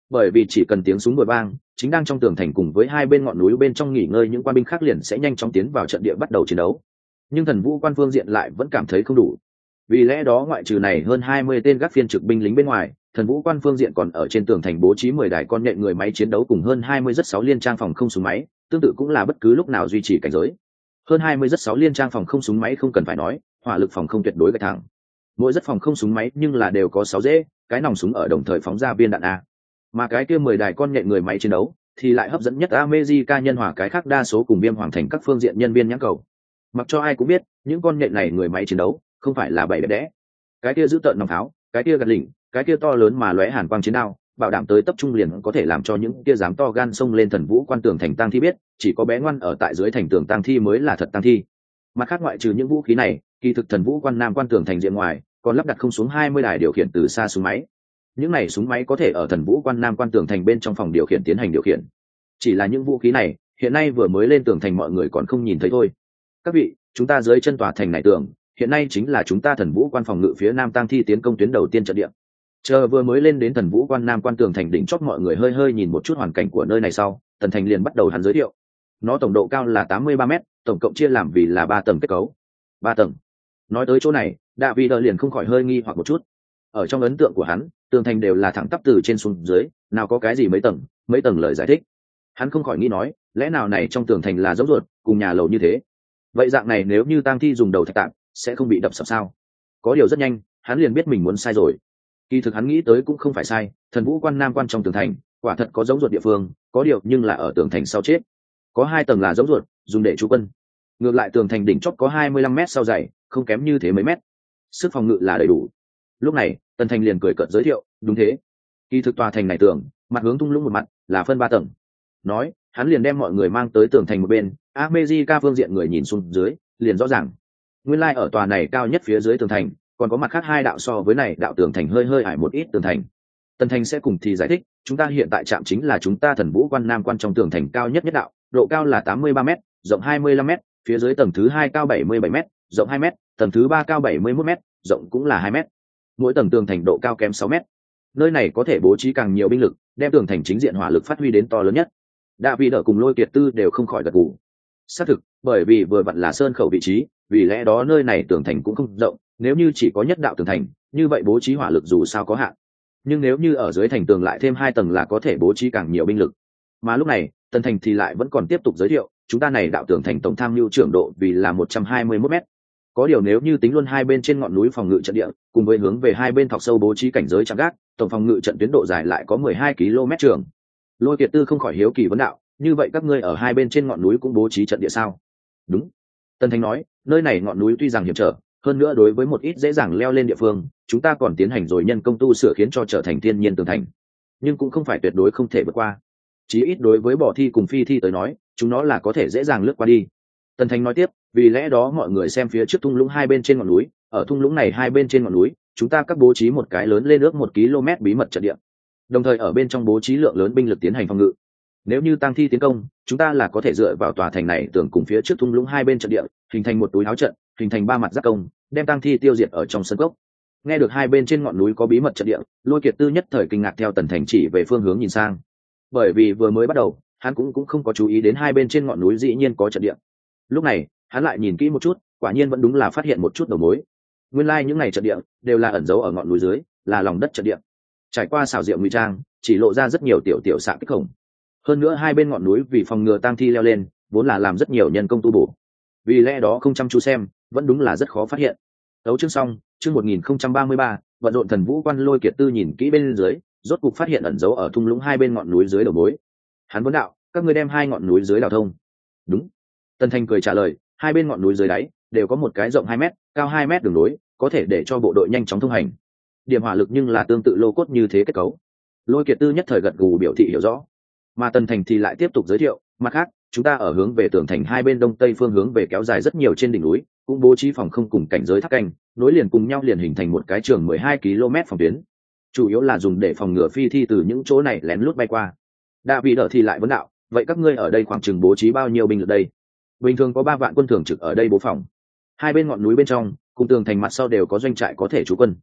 bởi vì chỉ cần tiếng súng vừa vang, chính đang trong tường thành cùng với hai bên ngọn núi bên trong nghỉ ngơi những quan binh khác liền sẽ nhanh chóng tiến vào trận địa bắt đầu chiến đấu. Nhưng Thần Vũ quan phương diện lại vẫn cảm thấy không đủ. Vì lẽ đó ngoại trừ này hơn 20 tên gác phiên trực binh lính bên ngoài, Thần Vũ quan phương diện còn ở trên tường thành bố trí 10 đài con nhện người máy chiến đấu cùng hơn 20 rất 6 liên trang phòng không súng máy, tương tự cũng là bất cứ lúc nào duy trì cảnh giới. Hơn 20 rất 6 liên trang phòng không súng máy không cần phải nói, hỏa lực phòng không tuyệt đối gạch thẳng. Mỗi rất phòng không súng máy nhưng là đều có 6 rễ, cái nòng súng ở đồng thời phóng ra viên đạn a. Mà cái kia 10 đài con nhện người máy chiến đấu thì lại hấp dẫn nhất America nhân hòa cái khác đa số cùng Viêm Hoàng thành các phương diện nhân viên nhãn cầu. Mặc cho ai cũng biết, những con nhện này người máy chiến đấu không phải là bậy đẽ. Cái kia giữ tợn nòng pháo, cái kia gạt lỉnh, cái kia to lớn mà lóe hàn quang chiến đao, bảo đảm tới tập trung liền có thể làm cho những kia dám to gan xông lên Thần Vũ quan tường thành tang thi biết, chỉ có bé ngoan ở tại dưới thành tường tang thi mới là thật tang thi. Mặt khác ngoại trừ những vũ khí này, kỳ thực Thần Vũ quan nam quan tường thành diện ngoài còn lắp đặt không xuống 20 đài điều khiển từ xa súng máy. Những này súng máy có thể ở Thần Vũ quan nam quan tường thành bên trong phòng điều khiển tiến hành điều khiển. Chỉ là những vũ khí này hiện nay vừa mới lên tường thành mọi người còn không nhìn thấy thôi. Các vị, chúng ta dưới chân tòa thành này tường hiện nay chính là chúng ta Thần Vũ quan phòng ngự phía nam tang thi tiến công tuyến đầu tiên trận địa. Chờ vừa mới lên đến Thần Vũ quan nam quan tường thành đỉnh chót mọi người hơi hơi nhìn một chút hoàn cảnh của nơi này sau, Tần Thành liền bắt đầu hắn giới thiệu. Nó tổng độ cao là 83 m, tổng cộng chia làm vì là 3 tầng kết cấu. 3 tầng. Nói tới chỗ này, David liền không khỏi hơi nghi hoặc một chút. Ở trong ấn tượng của hắn, tường thành đều là thẳng tắp từ trên xuống dưới, nào có cái gì mấy tầng lời giải thích. Hắn không khỏi nghĩ nói, lẽ nào này trong tường thành là dốc ruột, cùng nhà lầu như thế. Vậy dạng này nếu như tang thi dùng đầu thạch tạm, sẽ không bị đập sập sao? Có điều rất nhanh, hắn liền biết mình muốn sai rồi. Kỳ thực hắn nghĩ tới cũng không phải sai, Thần Vũ quan nam quan trong tường thành, quả thật có giống ruột địa phương, có điều nhưng là ở tường thành sau chết. Có 2 tầng là giống ruột, dùng để trú quân. Ngược lại tường thành đỉnh chót có 25 mét sau dày, không kém như thế mấy mét. Sức phòng ngự là đầy đủ. Lúc này, Tần Thành liền cười cợt giới thiệu, đúng thế. Kỳ thực tòa thành này tường, mặt hướng thung lũng một mặt, là phân 3 tầng. Nói, hắn liền đem mọi người mang tới tường thành một bên, America phương diện người nhìn xuống dưới, liền rõ ràng. Nguyên lai ở tòa này cao nhất phía dưới tường thành, còn có mặt khác 2 đạo so với này đạo tường thành hơi ải một ít tường thành. Tần Thành sẽ cùng thì giải thích, chúng ta hiện tại chạm chính là chúng ta Thần Vũ quan nam quan trong tường thành cao nhất đạo, độ cao là 83 m, rộng 25 m, phía dưới tầng thứ 2 cao 77 m, rộng 2 m, tầng thứ 3 cao 71 m, rộng cũng là 2 m. Mỗi tầng tường thành độ cao kém 6 m. Nơi này có thể bố trí càng nhiều binh lực, đem tường thành chính diện hỏa lực phát huy đến to lớn nhất. David ở cùng Lôi Kiệt Tư đều không khỏi gật gù. Xác thực, bởi vì vừa vặn là sơn khẩu vị trí, vì lẽ đó nơi này tường thành cũng không rộng, nếu như chỉ có nhất đạo tường thành, như vậy bố trí hỏa lực dù sao có hạn. Nhưng nếu như ở dưới thành tường lại thêm 2 tầng là có thể bố trí càng nhiều binh lực. Mà lúc này, Tần Thành thì lại vẫn còn tiếp tục giới thiệu, chúng ta này đạo tường thành tổng tham mưu trưởng độ vì là 121 m. Có điều nếu như tính luôn hai bên trên ngọn núi phòng ngự trận địa, cùng với hướng về hai bên thọc sâu bố trí cảnh giới chạm gác, tổng phòng ngự trận tuyến độ dài lại có 12 km trường. Lôi Kiệt Tư không khỏi hiếu kỳ vấn đạo, như vậy các ngươi ở hai bên trên ngọn núi cũng bố trí trận địa sao? Đúng. Tần Thành nói, nơi này ngọn núi tuy rằng hiểm trở, hơn nữa đối với một ít dễ dàng leo lên địa phương, chúng ta còn tiến hành rồi nhân công tu sửa khiến cho trở thành thiên nhiên tường thành, nhưng cũng không phải tuyệt đối không thể vượt qua. Chí ít đối với bò thi cùng phi thi tới nói, chúng nó là có thể dễ dàng lướt qua đi. Tần Thành nói tiếp, vì lẽ đó mọi người xem phía trước thung lũng hai bên trên ngọn núi, ở thung lũng này hai bên trên ngọn núi, chúng ta các bố trí một cái lớn lên ước 1 km bí mật trận địa, đồng thời ở bên trong bố trí lượng lớn binh lực tiến hành phòng ngự. Nếu như tăng thi tiến công, chúng ta là có thể dựa vào tòa thành này tưởng cùng phía trước thung lũng hai bên trận địa, hình thành một túi áo trận, hình thành 3 mặt giáp công, đem tăng thi tiêu diệt ở trong sân gốc. Nghe được hai bên trên ngọn núi có bí mật trận địa, Lôi Kiệt Tư nhất thời kinh ngạc theo Tần Thành chỉ về phương hướng nhìn sang. Bởi vì vừa mới bắt đầu, hắn cũng không có chú ý đến hai bên trên ngọn núi dĩ nhiên có trận địa. Lúc này, hắn lại nhìn kỹ một chút, quả nhiên vẫn đúng là phát hiện một chút đầu mối. Nguyên lai những ngày trận địa đều là ẩn giấu ở ngọn núi dưới, là lòng đất trận địa. Trải qua xảo diệu ngụy trang, chỉ lộ ra rất nhiều tiểu xạ kích khổng. Hơn nữa hai bên ngọn núi vì phòng ngừa tang thi leo lên, vốn là làm rất nhiều nhân công tu bổ. Vì lẽ đó không chăm chú xem, vẫn đúng là rất khó phát hiện. Tấu chương xong, chương 1033, vận rộn thần vũ quan. Lôi Kiệt Tư nhìn kỹ bên dưới, rốt cục phát hiện ẩn giấu ở thung lũng hai bên ngọn núi dưới đầu mối. Hắn vấn đạo, các ngươi đem hai ngọn núi dưới đào thông? Đúng. Tần Thành cười trả lời, hai bên ngọn núi dưới đáy đều có một cái rộng 2 mét, cao 2 mét đường nối, có thể để cho bộ đội nhanh chóng thông hành. Điểm hỏa lực nhưng là tương tự lô cốt như thế kết cấu. Lôi Kiệt Tư nhất thời gật gù biểu thị hiểu rõ. Mà Tần Thành thì lại tiếp tục giới thiệu, mặt khác, chúng ta ở hướng về tường thành hai bên đông tây phương hướng về kéo dài rất nhiều trên đỉnh núi, cũng bố trí phòng không cùng cảnh giới tháp canh, nối liền cùng nhau liền hình thành một cái trường 12 km phòng tuyến. Chủ yếu là dùng để phòng ngừa phi thi từ những chỗ này lén lút bay qua. David thì lại vấn đạo, vậy các ngươi ở đây khoảng chừng bố trí bao nhiêu binh lực đây? Bình thường có 3 vạn quân thường trực ở đây bố phòng. Hai bên ngọn núi bên trong, cùng tường thành mặt sau đều có doanh trại có thể trú quân.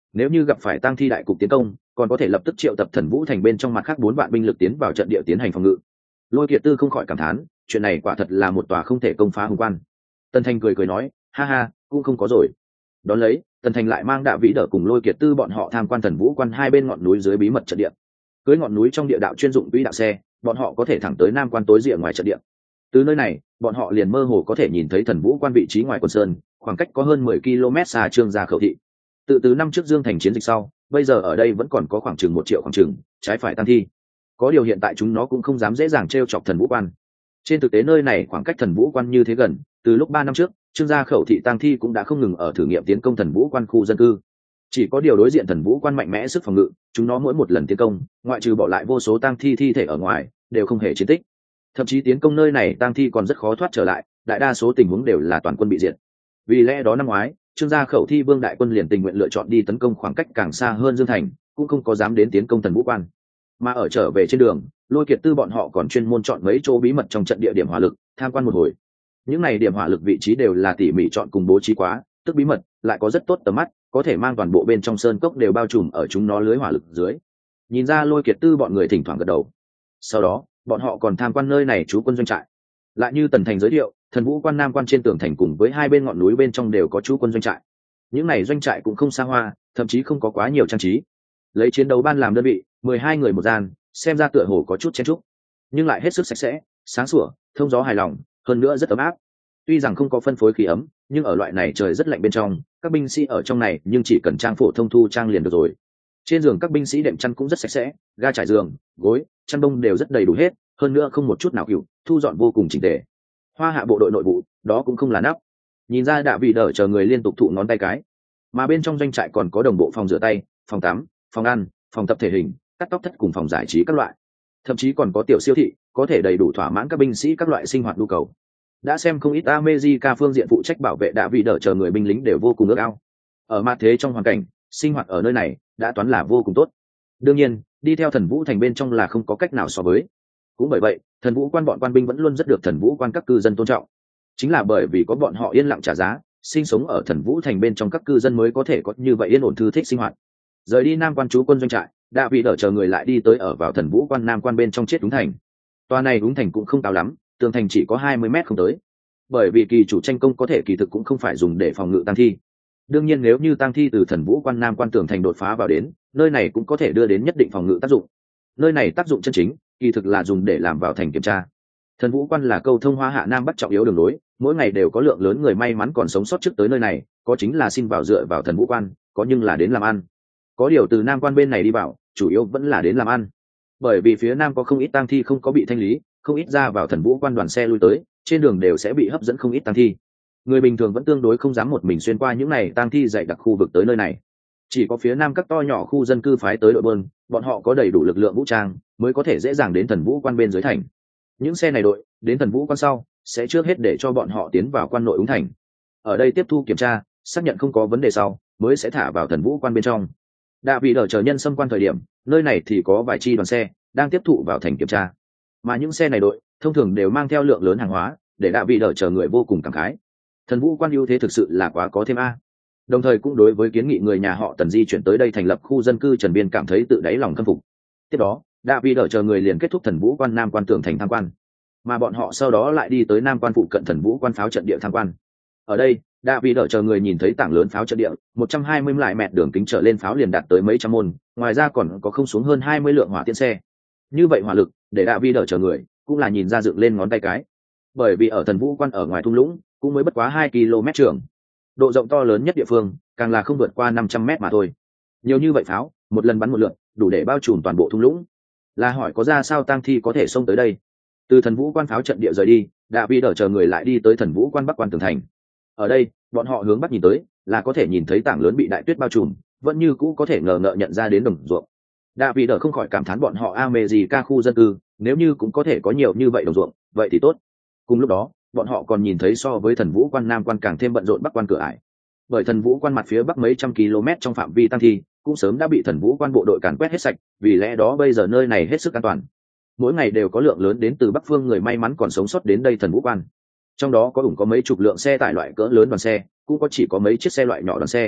Nếu như gặp phải tang thi đại cục tiến công, còn có thể lập tức triệu tập Thần Vũ thành bên trong mặt khác 4 vạn binh lực tiến vào trận địa tiến hành phòng ngự. Lôi Kiệt Tư không khỏi cảm thán, chuyện này quả thật là một tòa không thể công phá hùng quan. Tần Thành cười cười nói, ha ha, cũng không có rồi. Đón lấy, Tần Thành lại mang Đạ Vĩ Đở cùng Lôi Kiệt Tư bọn họ tham quan Thần Vũ quan hai bên ngọn núi dưới bí mật trận địa. Cưới ngọn núi trong địa đạo chuyên dụng quỹ đạo xe, bọn họ có thể thẳng tới Nam quan tối rìa ngoài trận địa. Từ nơi này, bọn họ liền mơ hồ có thể nhìn thấy Thần Vũ quan vị trí ngoài quần sơn, khoảng cách có hơn 10 km xa Trương Gia Khẩu thị. Từ năm trước Dương Thành chiến dịch sau, bây giờ ở đây vẫn còn có khoảng chừng 1 triệu khoảng chừng trái phải tăng thi. Có điều hiện tại chúng nó cũng không dám dễ dàng trêu chọc Thần Vũ quan. Trên thực tế nơi này khoảng cách Thần Vũ quan như thế gần, từ lúc 3 năm trước, Trương Gia Khẩu thị tăng thi cũng đã không ngừng ở thử nghiệm tiến công Thần Vũ quan khu dân cư. Chỉ có điều đối diện Thần Vũ quan mạnh mẽ sức phòng ngự, chúng nó mỗi một lần tiến công, ngoại trừ bỏ lại vô số tăng thi thi thể ở ngoài, đều không hề chiến tích. Thậm chí tiến công nơi này tăng thi còn rất khó thoát trở lại, đại đa số tình huống đều là toàn quân bị diệt. Vì lẽ đó năm ngoái, Trương Gia Khẩu thi vương đại quân liền tình nguyện lựa chọn đi tấn công khoảng cách càng xa hơn Dương Thành, cũng không có dám đến tiến công Thần Vũ quan. Mà ở trở về trên đường, Lôi Kiệt Tư bọn họ còn chuyên môn chọn mấy chỗ bí mật trong trận địa điểm hỏa lực, tham quan một hồi. Những này điểm hỏa lực vị trí đều là tỉ mỉ chọn cùng bố trí quá, tức bí mật, lại có rất tốt tầm mắt, có thể mang toàn bộ bên trong sơn cốc đều bao trùm ở chúng nó lưới hỏa lực dưới. Nhìn ra Lôi Kiệt Tư bọn người thỉnh thoảng gật đầu. Sau đó, bọn họ còn tham quan nơi này trú quân doanh trại. Lại như Tần Thành giới thiệu, Thần Vũ quan Nam quan trên tường thành cùng với hai bên ngọn núi bên trong đều có trú quân doanh trại. Những này doanh trại cũng không xa hoa, thậm chí không có quá nhiều trang trí. Lấy chiến đấu ban làm đơn vị, 12 người một gian, xem ra tựa hồ có chút chen chúc, nhưng lại hết sức sạch sẽ, sáng sủa, thông gió hài lòng, hơn nữa rất ấm áp. Tuy rằng không có phân phối khí ấm, nhưng ở loại này trời rất lạnh bên trong, các binh sĩ ở trong này nhưng chỉ cần trang phổ thông thu trang liền được rồi. Trên giường các binh sĩ đệm chăn cũng rất sạch sẽ, ga trải giường, gối, chăn bông đều rất đầy đủ hết, hơn nữa không một chút nào cựu, thu dọn vô cùng chỉnh tề. Hoa Hạ bộ đội nội vụ, đó cũng không là nắp. Nhìn ra Đạ Vĩ Đở chờ người liên tục thụ ngón tay cái. Mà bên trong doanh trại còn có đồng bộ phòng rửa tay, phòng tắm, phòng ăn, phòng tập thể hình, cắt tóc thất cùng phòng giải trí các loại. Thậm chí còn có tiểu siêu thị, có thể đầy đủ thỏa mãn các binh sĩ các loại sinh hoạt nhu cầu. Đã xem không ít America phương diện phụ trách bảo vệ Đạ Vĩ Đở chờ người binh lính đều vô cùng ước ao. Ở mặt thế trong hoàn cảnh, sinh hoạt ở nơi này đã toán là vô cùng tốt. Đương nhiên, đi theo Thần Vũ thành bên trong là không có cách nào so với. Cũng bởi vậy, Thần Vũ quan bọn quan binh vẫn luôn rất được Thần Vũ quan các cư dân tôn trọng. Chính là bởi vì có bọn họ yên lặng trả giá, sinh sống ở Thần Vũ thành bên trong các cư dân mới có thể có như vậy yên ổn thư thích sinh hoạt. Rời đi Nam quan trú quân doanh trại, Đạ Vĩ Đở chờ người lại đi tới ở vào Thần Vũ quan Nam quan bên trong chết đúng thành. Tòa này đúng thành cũng không cao lắm, tường thành chỉ có 20 mét không tới. Bởi vì kỳ chủ tranh công có thể kỳ thực cũng không phải dùng để phòng ngự tăng thi. Đương nhiên nếu như tăng thi từ Thần Vũ quan Nam quan tường thành đột phá vào đến, nơi này cũng có thể đưa đến nhất định phòng ngự tác dụng. Nơi này tác dụng chân chính, kỳ thực là dùng để làm vào thành kiểm tra. Thần Vũ quan là câu thông Hoa Hạ Nam Bắc trọng yếu đường nối, mỗi ngày đều có lượng lớn người may mắn còn sống sót trước tới nơi này, có chính là xin vào dựa vào Thần Vũ quan, có nhưng là đến làm ăn. Có điều từ Nam quan bên này đi vào, chủ yếu vẫn là đến làm ăn. Bởi vì phía Nam có không ít tang thi không có bị thanh lý, không ít ra vào Thần Vũ quan đoàn xe lui tới, trên đường đều sẽ bị hấp dẫn không ít tang thi. Người bình thường vẫn tương đối không dám một mình xuyên qua những này tang thi dày đặc khu vực tới nơi này. Chỉ có phía Nam các to nhỏ khu dân cư phái tới đội bơn, bọn họ có đầy đủ lực lượng vũ trang, mới có thể dễ dàng đến Thần Vũ quan bên dưới thành. Những xe này đội đến Thần Vũ quan sau, sẽ trước hết để cho bọn họ tiến vào quan nội ứng thành. Ở đây tiếp thu kiểm tra, xác nhận không có vấn đề sau, mới sẽ thả vào Thần Vũ quan bên trong. Đạ Vĩ Đở chờ nhân xâm quan thời điểm, nơi này thì có vài chi đoàn xe đang tiếp thụ vào thành kiểm tra. Mà những xe này đội thông thường đều mang theo lượng lớn hàng hóa, để Đạ Vĩ Đở chờ người vô cùng cảm khái. Thần Vũ quan ưu thế thực sự là quá có thêm a. Đồng thời cũng đối với kiến nghị người nhà họ Tần di chuyển tới đây thành lập khu dân cư Trần Biên cảm thấy tự đáy lòng khâm phục. Tiếp đó, Đạ Vĩ Đở chờ người liền kết thúc Thần Vũ quan Nam quan tường thành tham quan, mà bọn họ sau đó lại đi tới Nam quan phụ cận Thần Vũ quan pháo trận địa tham quan. Ở đây, Đạ Vĩ Đở chờ người nhìn thấy tảng lớn pháo trận địa, 120 lại mét đường kính trở lên pháo liền đạt tới mấy trăm môn, ngoài ra còn có không xuống hơn 20 lượng hỏa tiễn xe. Như vậy hỏa lực, để Đạ Vĩ Đở chờ người cũng là nhìn ra dựng lên ngón tay cái. Bởi vì ở Thần Vũ quan ở ngoài thung lũng, cũng mới bất quá 2 km trường. Độ rộng to lớn nhất địa phương, càng là không vượt qua 500 mét mà thôi. Nhiều như vậy pháo, một lần bắn một lượt, đủ để bao trùm toàn bộ thung lũng. Là hỏi có ra sao tang thi có thể xông tới đây? Từ Thần Vũ quan pháo trận địa rời đi, Đạ Vĩ Đở chờ người lại đi tới Thần Vũ quan Bắc quan tường thành. Ở đây, bọn họ hướng bắc nhìn tới, là có thể nhìn thấy tảng lớn bị đại tuyết bao trùm, vẫn như cũ có thể ngờ ngợ nhận ra đến đồng ruộng. Đạ Vĩ Đở không khỏi cảm thán bọn họ America khu dân cư, nếu như cũng có thể có nhiều như vậy đồng ruộng, vậy thì tốt. Cùng lúc đó, bọn họ còn nhìn thấy so với Thần Vũ quan Nam quan càng thêm bận rộn Bắc quan cửa ải. Bởi Thần Vũ quan mặt phía bắc mấy trăm km trong phạm vi tăng thi, cũng sớm đã bị Thần Vũ quan bộ đội càn quét hết sạch, vì lẽ đó bây giờ nơi này hết sức an toàn. Mỗi ngày đều có lượng lớn đến từ Bắc phương người may mắn còn sống sót đến đây Thần Vũ quan. Trong đó có mấy chục lượng xe tải loại cỡ lớn đoàn xe, cũng có chỉ có mấy chiếc xe loại nhỏ đoàn xe.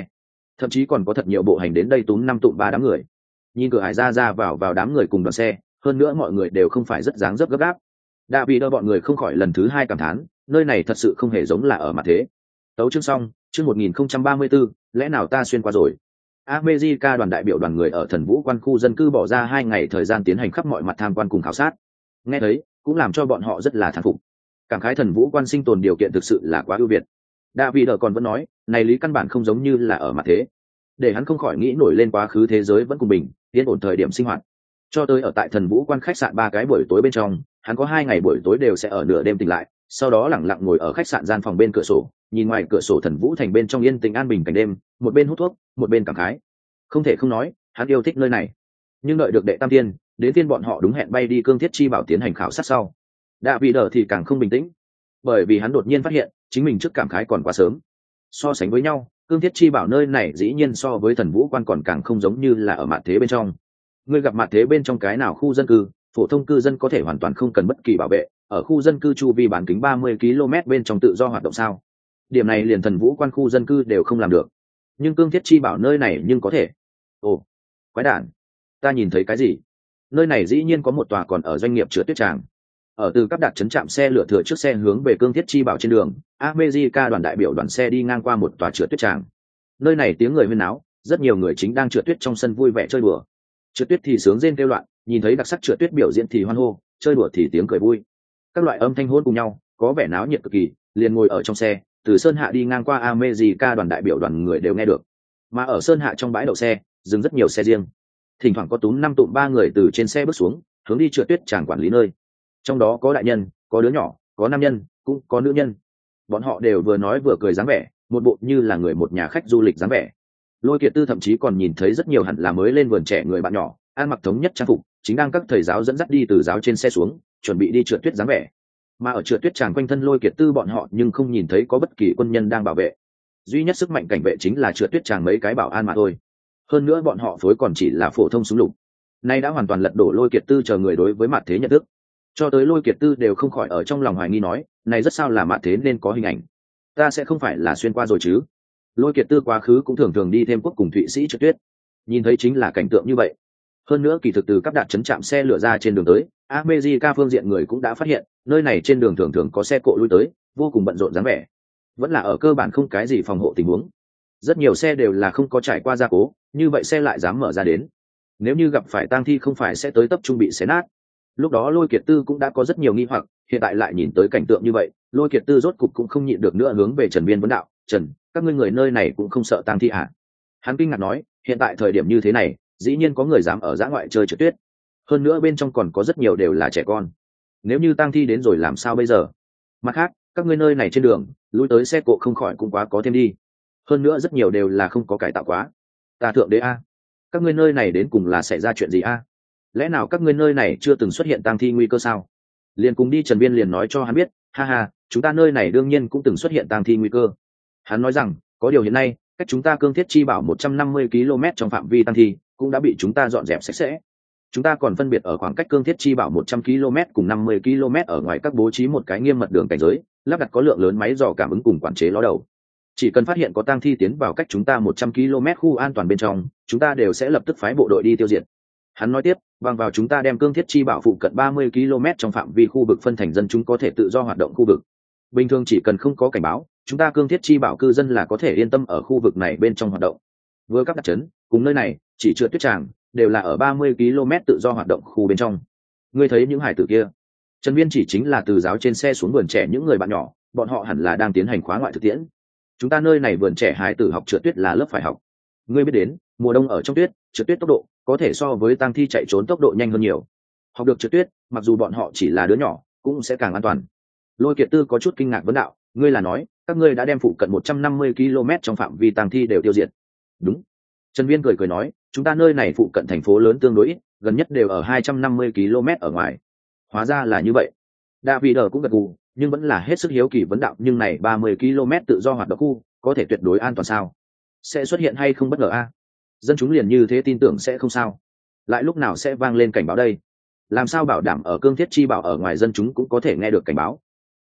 thậm chí còn có thật nhiều bộ hành đến đây túm năm tụm ba đám người. Nhìn cửa hải ra vào đám người cùng đoàn xe, hơn nữa mọi người đều không phải rất dáng dấp gấp gáp. Đạ vị đỡ bọn người không khỏi lần thứ hai cảm thán, nơi này thật sự không hề giống là ở mặt thế. Tấu chương xong, chương 1034, lẽ nào ta xuyên qua rồi. America đoàn đại biểu đoàn người ở Thần Vũ Quan khu dân cư bỏ ra 2 ngày thời gian tiến hành khắp mọi mặt tham quan cùng khảo sát. Nghe thấy, cũng làm cho bọn họ rất là thán phục. Cảm khái Thần Vũ Quan sinh tồn điều kiện thực sự là quá ưu việt. Đạ vị đỡ còn vẫn nói, này lý căn bản không giống như là ở mặt thế. Để hắn không khỏi nghĩ nổi lên quá khứ thế giới vẫn cùng bình, yên ổn thời điểm sinh hoạt. Cho tới ở tại Thần Vũ Quan khách sạn 3 cái buổi tối bên trong, hắn có 2 ngày buổi tối đều sẽ ở nửa đêm tỉnh lại, sau đó lẳng lặng ngồi ở khách sạn gian phòng bên cửa sổ, nhìn ngoài cửa sổ Thần Vũ thành bên trong yên tĩnh an bình cảnh đêm, một bên hút thuốc, một bên cảm khái. Không thể không nói, hắn yêu thích nơi này. Nhưng đợi được đệ tam tiên, đến tiên bọn họ đúng hẹn bay đi Cương Thiết Chi Bảo tiến hành khảo sát sau, Đạ Vị Đở thì càng không bình tĩnh, bởi vì hắn đột nhiên phát hiện, chính mình trước cảm khái còn quá sớm. So sánh với nhau, Cương Thiết Chi Bảo nơi này dĩ nhiên so với Thần Vũ Quan còn càng không giống như là ở mạn thế bên trong. Ngươi gặp mạn thế bên trong cái nào khu dân cư, phổ thông cư dân có thể hoàn toàn không cần bất kỳ bảo vệ, ở khu dân cư chu vi bán kính 30 km bên trong tự do hoạt động sao? Điểm này liền Thần Vũ Quan khu dân cư đều không làm được. Nhưng Cương Thiết Chi Bảo nơi này nhưng có thể. Ồ, quái đản, ta nhìn thấy cái gì? Nơi này dĩ nhiên có một tòa còn ở doanh nghiệp chứa tuyết tràng. Ở từ các đặt trấn trạm xe lửa thừa trước xe hướng về Cương Thiết Chi Bảo trên đường, America đoàn đại biểu đoàn xe đi ngang qua một tòa chứa tuyết tràng. Nơi này tiếng người huyên náo, rất nhiều người chính đang trượt tuyết trong sân vui vẻ chơi đùa. Trượt tuyết thì sướng rên kêu loạn, nhìn thấy đặc sắc trượt tuyết biểu diễn thì hoan hô, chơi đùa thì tiếng cười vui. Các loại âm thanh hỗn cùng nhau, có vẻ náo nhiệt cực kỳ, liền ngồi ở trong xe, từ sơn hạ đi ngang qua America đoàn đại biểu đoàn người đều nghe được. Mà ở sơn hạ trong bãi đậu xe, dừng rất nhiều xe riêng. Thỉnh thoảng có túm năm tụm ba người từ trên xe bước xuống, hướng đi trượt tuyết tràng quản lý nơi. Trong đó có đại nhân, có đứa nhỏ, có nam nhân, cũng có nữ nhân. Bọn họ đều vừa nói vừa cười dáng vẻ, một bộ như là người một nhà khách du lịch dáng vẻ. Lôi Kiệt Tư thậm chí còn nhìn thấy rất nhiều hẳn là mới lên vườn trẻ người bạn nhỏ, ăn mặc thống nhất trang phục, chính đang các thầy giáo dẫn dắt đi từ giáo trên xe xuống, chuẩn bị đi trượt tuyết dáng vẻ. Mà ở trượt tuyết tràng quanh thân Lôi Kiệt Tư bọn họ nhưng không nhìn thấy có bất kỳ quân nhân đang bảo vệ. Duy nhất sức mạnh cảnh vệ chính là trượt tuyết tràng mấy cái bảo an mà thôi. Hơn nữa bọn họ phối còn chỉ là phổ thông súng lục. Nay đã hoàn toàn lật đổ Lôi Kiệt Tư chờ người đối với mặt thế nhận thức. Cho tới Lôi Kiệt Tư đều không khỏi ở trong lòng hoài nghi nói, này rất sao là mặt thế nên có hình ảnh. Ta sẽ không phải là xuyên qua rồi chứ? Lôi Kiệt Tư quá khứ cũng thường thường đi thêm quốc cùng Thụy Sĩ trượt tuyết, nhìn thấy chính là cảnh tượng như vậy. Hơn nữa kỳ thực từ các đặt trấn trạm xe lửa ra trên đường tới, America phương diện người cũng đã phát hiện, nơi này trên đường thường thường có xe cộ lui tới, vô cùng bận rộn dáng vẻ. Vẫn là ở cơ bản không cái gì phòng hộ tình huống. Rất nhiều xe đều là không có trải qua gia cố, như vậy xe lại dám mở ra đến. Nếu như gặp phải tang thi không phải sẽ tới tập trung bị xé nát. Lúc đó Lôi Kiệt Tư cũng đã có rất nhiều nghi hoặc, hiện tại lại nhìn tới cảnh tượng như vậy, Lôi Kiệt Tư rốt cục cũng không nhịn được nữa hướng về Trần Viên vấn đạo, "Trần, các ngươi người nơi này cũng không sợ tang thi à?" Hắn kinh ngạc nói, hiện tại thời điểm như thế này, dĩ nhiên có người dám ở dã ngoại chơi trượt tuyết. Hơn nữa bên trong còn có rất nhiều đều là trẻ con. Nếu như tang thi đến rồi làm sao bây giờ? Mặt khác, các ngươi nơi này trên đường, lui tới xe cộ không khỏi cũng quá có thêm đi. Hơn nữa rất nhiều đều là không có cải tạo quá. Ta thượng đế a, các ngươi nơi này đến cùng là xảy ra chuyện gì a? Lẽ nào các ngươi nơi này chưa từng xuất hiện tang thi nguy cơ sao? Liền cùng đi Trần Viên liền nói cho hắn biết, ha ha, chúng ta nơi này đương nhiên cũng từng xuất hiện tang thi nguy cơ. Hắn nói rằng, có điều hiện nay, cách chúng ta Cương Thiết Chi Bảo 150 km trong phạm vi tang thi cũng đã bị chúng ta dọn dẹp sạch sẽ. Chúng ta còn phân biệt ở khoảng cách Cương Thiết Chi Bảo 100 km cùng 50 km ở ngoài các bố trí một cái nghiêm mật đường cảnh giới, lắp đặt có lượng lớn máy dò cảm ứng cùng quản chế ló đầu. Chỉ cần phát hiện có tang thi tiến vào cách chúng ta 100 km khu an toàn bên trong, chúng ta đều sẽ lập tức phái bộ đội đi tiêu diệt. Hắn nói tiếp, bằng vào chúng ta đem Cương Thiết Chi Bảo phụ cận 30 km trong phạm vi khu vực phân thành dân chúng có thể tự do hoạt động khu vực. Bình thường chỉ cần không có cảnh báo, chúng ta Cương Thiết Chi Bảo cư dân là có thể yên tâm ở khu vực này bên trong hoạt động. Vừa các đặt trấn, cùng nơi này, chỉ trượt tuyết tràng, đều là ở 30 km tự do hoạt động khu bên trong. Ngươi thấy những hải tử kia? Trần Viên chỉ chính là từ giáo trên xe xuống vườn trẻ những người bạn nhỏ, bọn họ hẳn là đang tiến hành khóa ngoại thực tiễn. Chúng ta nơi này vườn trẻ hải tử học trượt tuyết là lớp phải học. Ngươi biết đến, mùa đông ở trong tuyết, trượt tuyết tốc độ có thể so với tang thi chạy trốn tốc độ nhanh hơn nhiều. Học được trượt tuyết, mặc dù bọn họ chỉ là đứa nhỏ, cũng sẽ càng an toàn. Lôi Kiệt Tư có chút kinh ngạc vấn đạo, ngươi là nói, các ngươi đã đem phụ cận 150 km trong phạm vi tang thi đều tiêu diệt? Đúng. Trần Viên cười nói, chúng ta nơi này phụ cận thành phố lớn tương đối ít, gần nhất đều ở 250 km ở ngoài. Hóa ra là như vậy. David cũng gật gù, nhưng vẫn là hết sức hiếu kỳ vấn đạo, nhưng này 30 km tự do hoạt động khu, có thể tuyệt đối an toàn sao? Sẽ xuất hiện hay không bất ngờ a? Dân chúng liền như thế tin tưởng sẽ không sao? Lại lúc nào sẽ vang lên cảnh báo đây? Làm sao bảo đảm ở Cương Thiết Chi Bảo ở ngoài dân chúng cũng có thể nghe được cảnh báo?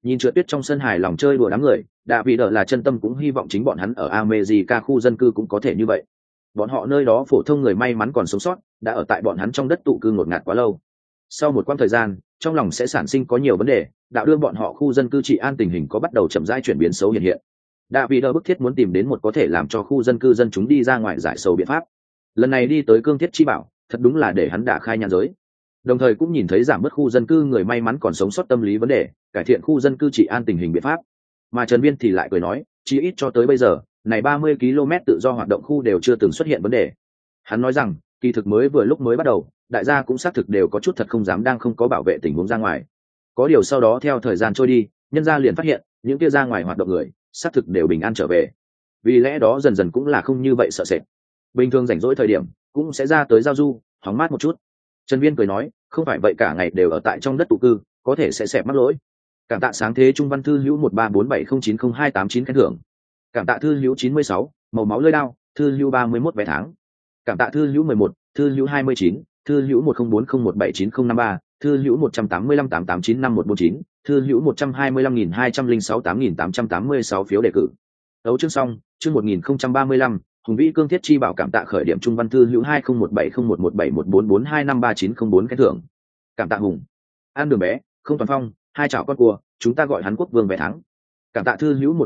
Nhìn trượt tuyết trong sân hài lòng chơi đùa đám người, Đạ Vị Đờ là chân tâm cũng hy vọng chính bọn hắn ở America khu dân cư cũng có thể như vậy. Bọn họ nơi đó phổ thông người may mắn còn sống sót, đã ở tại bọn hắn trong đất tụ cư ngột ngạt quá lâu. Sau một quãng thời gian, trong lòng sẽ sản sinh có nhiều vấn đề, đạo đưa bọn họ khu dân cư trị an tình hình có bắt đầu chậm rãi chuyển biến xấu hiện hiện. Đạ Vị Đờ bức thiết muốn tìm đến một có thể làm cho khu dân cư dân chúng đi ra ngoài giải sầu biện pháp. Lần này đi tới Cương Thiết Chi Bảo, thật đúng là để hắn đả khai nhãn giới. Đồng thời cũng nhìn thấy giảm bớt khu dân cư người may mắn còn sống sót tâm lý vấn đề, cải thiện khu dân cư trị an tình hình biện pháp. Mà Trần Viên thì lại cười nói, chí ít cho tới bây giờ, này 30 km tự do hoạt động khu đều chưa từng xuất hiện vấn đề. Hắn nói rằng, kỳ thực mới vừa lúc mới bắt đầu, đại gia cũng xác thực đều có chút thật không dám đang không có bảo vệ tình huống ra ngoài. Có điều sau đó theo thời gian trôi đi, nhân gia liền phát hiện, những kia ra ngoài hoạt động người, xác thực đều bình an trở về. Vì lẽ đó dần dần cũng là không như vậy sợ sệt. Bình thường rảnh rỗi thời điểm, cũng sẽ ra tới giao du, hóng mát một chút. Trần Viên cười nói, không phải vậy cả ngày đều ở tại trong đất tụ cư, có thể sẽ xẹp mắc lỗi. Cảm tạ sáng thế Trung Văn Thư hữu 1347090289 khen thưởng. Cảm tạ Thư hữu 96, màu máu lưỡi đao, Thư hữu 31 vé tháng. Cảm tạ Thư hữu 11, Thư hữu 29, Thư hữu 1040179053, Thư hữu 18588951149, Thư hữu 125.206-8886 phiếu đề cử. Đấu chương xong, chương 1035, Hùng Vĩ Cương Thiết Chi Bảo cảm tạ khởi điểm Trung Văn Thư hữu 201701171442539004 khen thưởng. Cảm tạ Hùng. An Đường Bé, Không Toàn Phong, hai chảo con cua, chúng ta gọi hắn Quốc Vương vé thắng. Cảm tạ Thư hữu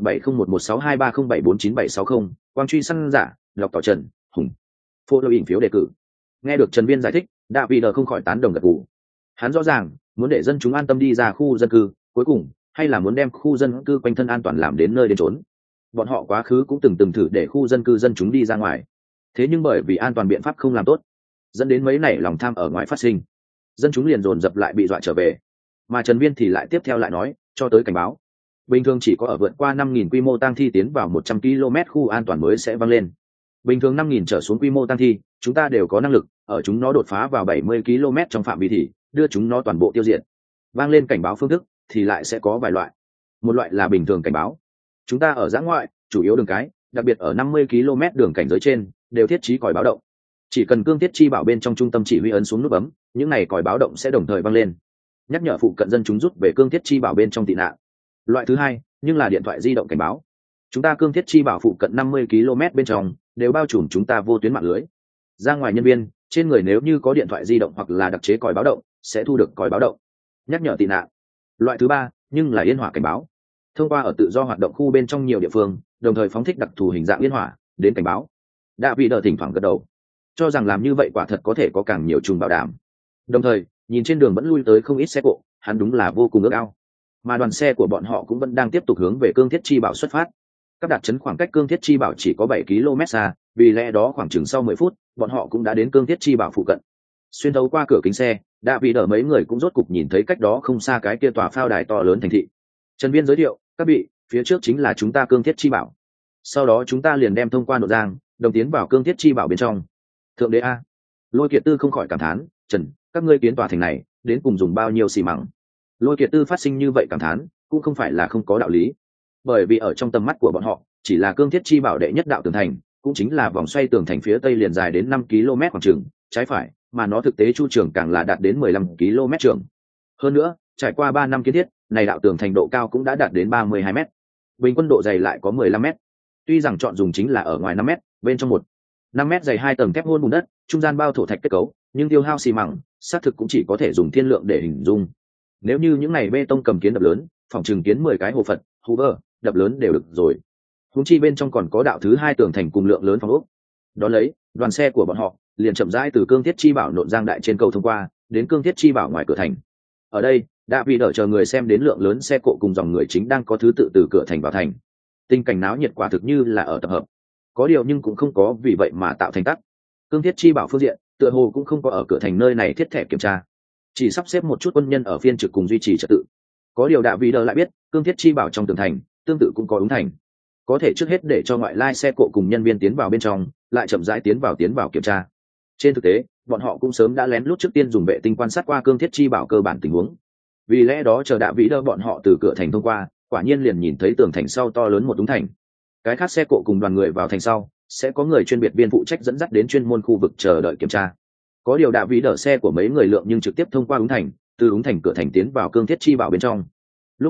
17011623074970, Quang Truy Săn Giả, Lộc Tỏ Trần, Hùng. Phô lô ỉnh phiếu đề cử. Nghe được Trần Viên giải thích, Đạ Vị Đờ không khỏi tán đồng gật gù. Hắn rõ ràng muốn để dân chúng an tâm đi ra khu dân cư, cuối cùng hay là muốn đem khu dân cư quanh thân an toàn làm đến nơi đến chốn. Bọn họ quá khứ cũng từng thử để khu dân cư dân chúng đi ra ngoài, thế nhưng bởi vì an toàn biện pháp không làm tốt, dẫn đến mấy nảy lòng tham ở ngoài phát sinh, dân chúng liền dồn dập lại bị dọa trở về. Mà Trần Viên thì lại tiếp theo lại nói, cho tới cảnh báo, bình thường chỉ có ở vượt qua 5.000 quy mô tang thi tiến vào 100 km khu an toàn mới sẽ vang lên. Bình thường 5.000 trở xuống quy mô tang thi, chúng ta đều có năng lực ở chúng nó đột phá vào 70 km trong phạm vi thì đưa chúng nó toàn bộ tiêu diệt. Vang lên cảnh báo phương thức thì lại sẽ có vài loại. Một loại là bình thường cảnh báo, chúng ta ở dã ngoại, chủ yếu đường cái, đặc biệt ở 50 km đường cảnh giới trên, đều thiết trí còi báo động. Chỉ cần Cương Thiết Chi Bảo bên trong trung tâm chỉ huy ấn xuống nút bấm, những này còi báo động sẽ đồng thời vang lên, nhắc nhở phụ cận dân chúng rút về Cương Thiết Chi Bảo bên trong tị nạn. Loại thứ hai, nhưng là điện thoại di động cảnh báo. Chúng ta Cương Thiết Chi Bảo phụ cận 50 km bên trong đều bao trùm chúng ta vô tuyến mạng lưới. Ra ngoài nhân viên, trên người nếu như có điện thoại di động hoặc là đặc chế còi báo động, sẽ thu được còi báo động, nhắc nhở tị nạn. Loại thứ ba, nhưng là yên hỏa cảnh báo. Thông qua ở tự do hoạt động khu bên trong nhiều địa phương, đồng thời phóng thích đặc thù hình dạng yên hỏa đến cảnh báo. Đạ Vị Đờ thỉnh thoảng gật đầu, cho rằng làm như vậy quả thật có thể có càng nhiều trùng bảo đảm. Đồng thời nhìn trên đường vẫn lui tới không ít xe cộ, hắn đúng là vô cùng ước ao. Mà đoàn xe của bọn họ cũng vẫn đang tiếp tục hướng về Cương Thiết Chi Bảo xuất phát. Các đặt chấn khoảng cách Cương Thiết Chi Bảo chỉ có 7 km xa, vì lẽ đó khoảng chừng sau 10 phút, bọn họ cũng đã đến Cương Thiết Chi Bảo phụ cận. Xuyên thấu qua cửa kính xe, Đạ Vị Đờ mấy người cũng rốt cục nhìn thấy cách đó không xa cái kia tòa pháo đài to lớn thành thị. Trần Viên giới thiệu, các vị, phía trước chính là chúng ta Cương Thiết Chi Bảo. Sau đó chúng ta liền đem thông qua nội giang, đồng tiến vào Cương Thiết Chi Bảo bên trong. Thượng đế a. Lôi Kiệt Tư không khỏi cảm thán, Trần, các ngươi kiến tòa thành này, đến cùng dùng bao nhiêu xi măng? Lôi Kiệt Tư phát sinh như vậy cảm thán, cũng không phải là không có đạo lý. Bởi vì ở trong tầm mắt của bọn họ, chỉ là Cương Thiết Chi Bảo đệ nhất đạo tường thành, cũng chính là vòng xoay tường thành phía tây liền dài đến 5 km khoảng chừng, trái phải, mà nó thực tế chu trường càng là đạt đến 15 km trường. Hơn nữa, trải qua 3 năm kiến thiết, này đạo tường thành độ cao cũng đã đạt đến 32 m. Bình quân độ dày lại có 15 m. Tuy rằng chọn dùng chính là ở ngoài 5 m, bên trong 5 m dày 2 tầng thép hôn bùn đất, trung gian bao thổ thạch kết cấu, nhưng tiêu hao xi măng, xác thực cũng chỉ có thể dùng thiên lượng để hình dung. Nếu như những này bê tông cầm kiến đập lớn, phòng trường kiến 10 cái hồ Phật, Hoover, đập lớn đều được rồi. Huống chi bên trong còn có đạo thứ 2 tường thành cùng lượng lớn phòng ốc. Đó lấy, đoàn xe của bọn họ liền chậm rãi từ Cương Thiết Chi Bảo nội giang đại trên cầu thông qua, đến Cương Thiết Chi Bảo ngoài cửa thành. Ở đây, Đạ Vị Đờ chờ người xem đến lượng lớn xe cộ cùng dòng người chính đang có thứ tự từ cửa thành vào thành. Tình cảnh náo nhiệt quả thực như là ở tập hợp. Có điều nhưng cũng không có vì vậy mà tạo thành tắc. Cương Thiết Chi Bảo phương diện, tựa hồ cũng không có ở cửa thành nơi này thiết thẻ kiểm tra, chỉ sắp xếp một chút quân nhân ở phiên trực cùng duy trì trật tự. Có điều Đạ Vị Đờ lại biết, Cương Thiết Chi Bảo trong tường thành, tương tự cũng có ứng thành. Có thể trước hết để cho ngoại lai xe cộ cùng nhân viên tiến vào bên trong, lại chậm rãi tiến vào kiểm tra. Trên thực tế, bọn họ cũng sớm đã lén lút trước tiên dùng vệ tinh quan sát qua Cương Thiết Chi Bảo cơ bản tình huống. Vì lẽ đó chờ Đạ Vị Đờ bọn họ từ cửa thành thông qua, quả nhiên liền nhìn thấy tường thành sau to lớn một đúng thành. Cái khác xe cộ cùng đoàn người vào thành sau, sẽ có người chuyên biệt viên phụ trách dẫn dắt đến chuyên môn khu vực chờ đợi kiểm tra. Có điều Đạ Vị Đờ xe của mấy người lượng nhưng trực tiếp thông qua đúng thành, từ đúng thành cửa thành tiến vào Cương Thiết Chi Bảo bên trong. Lúc này,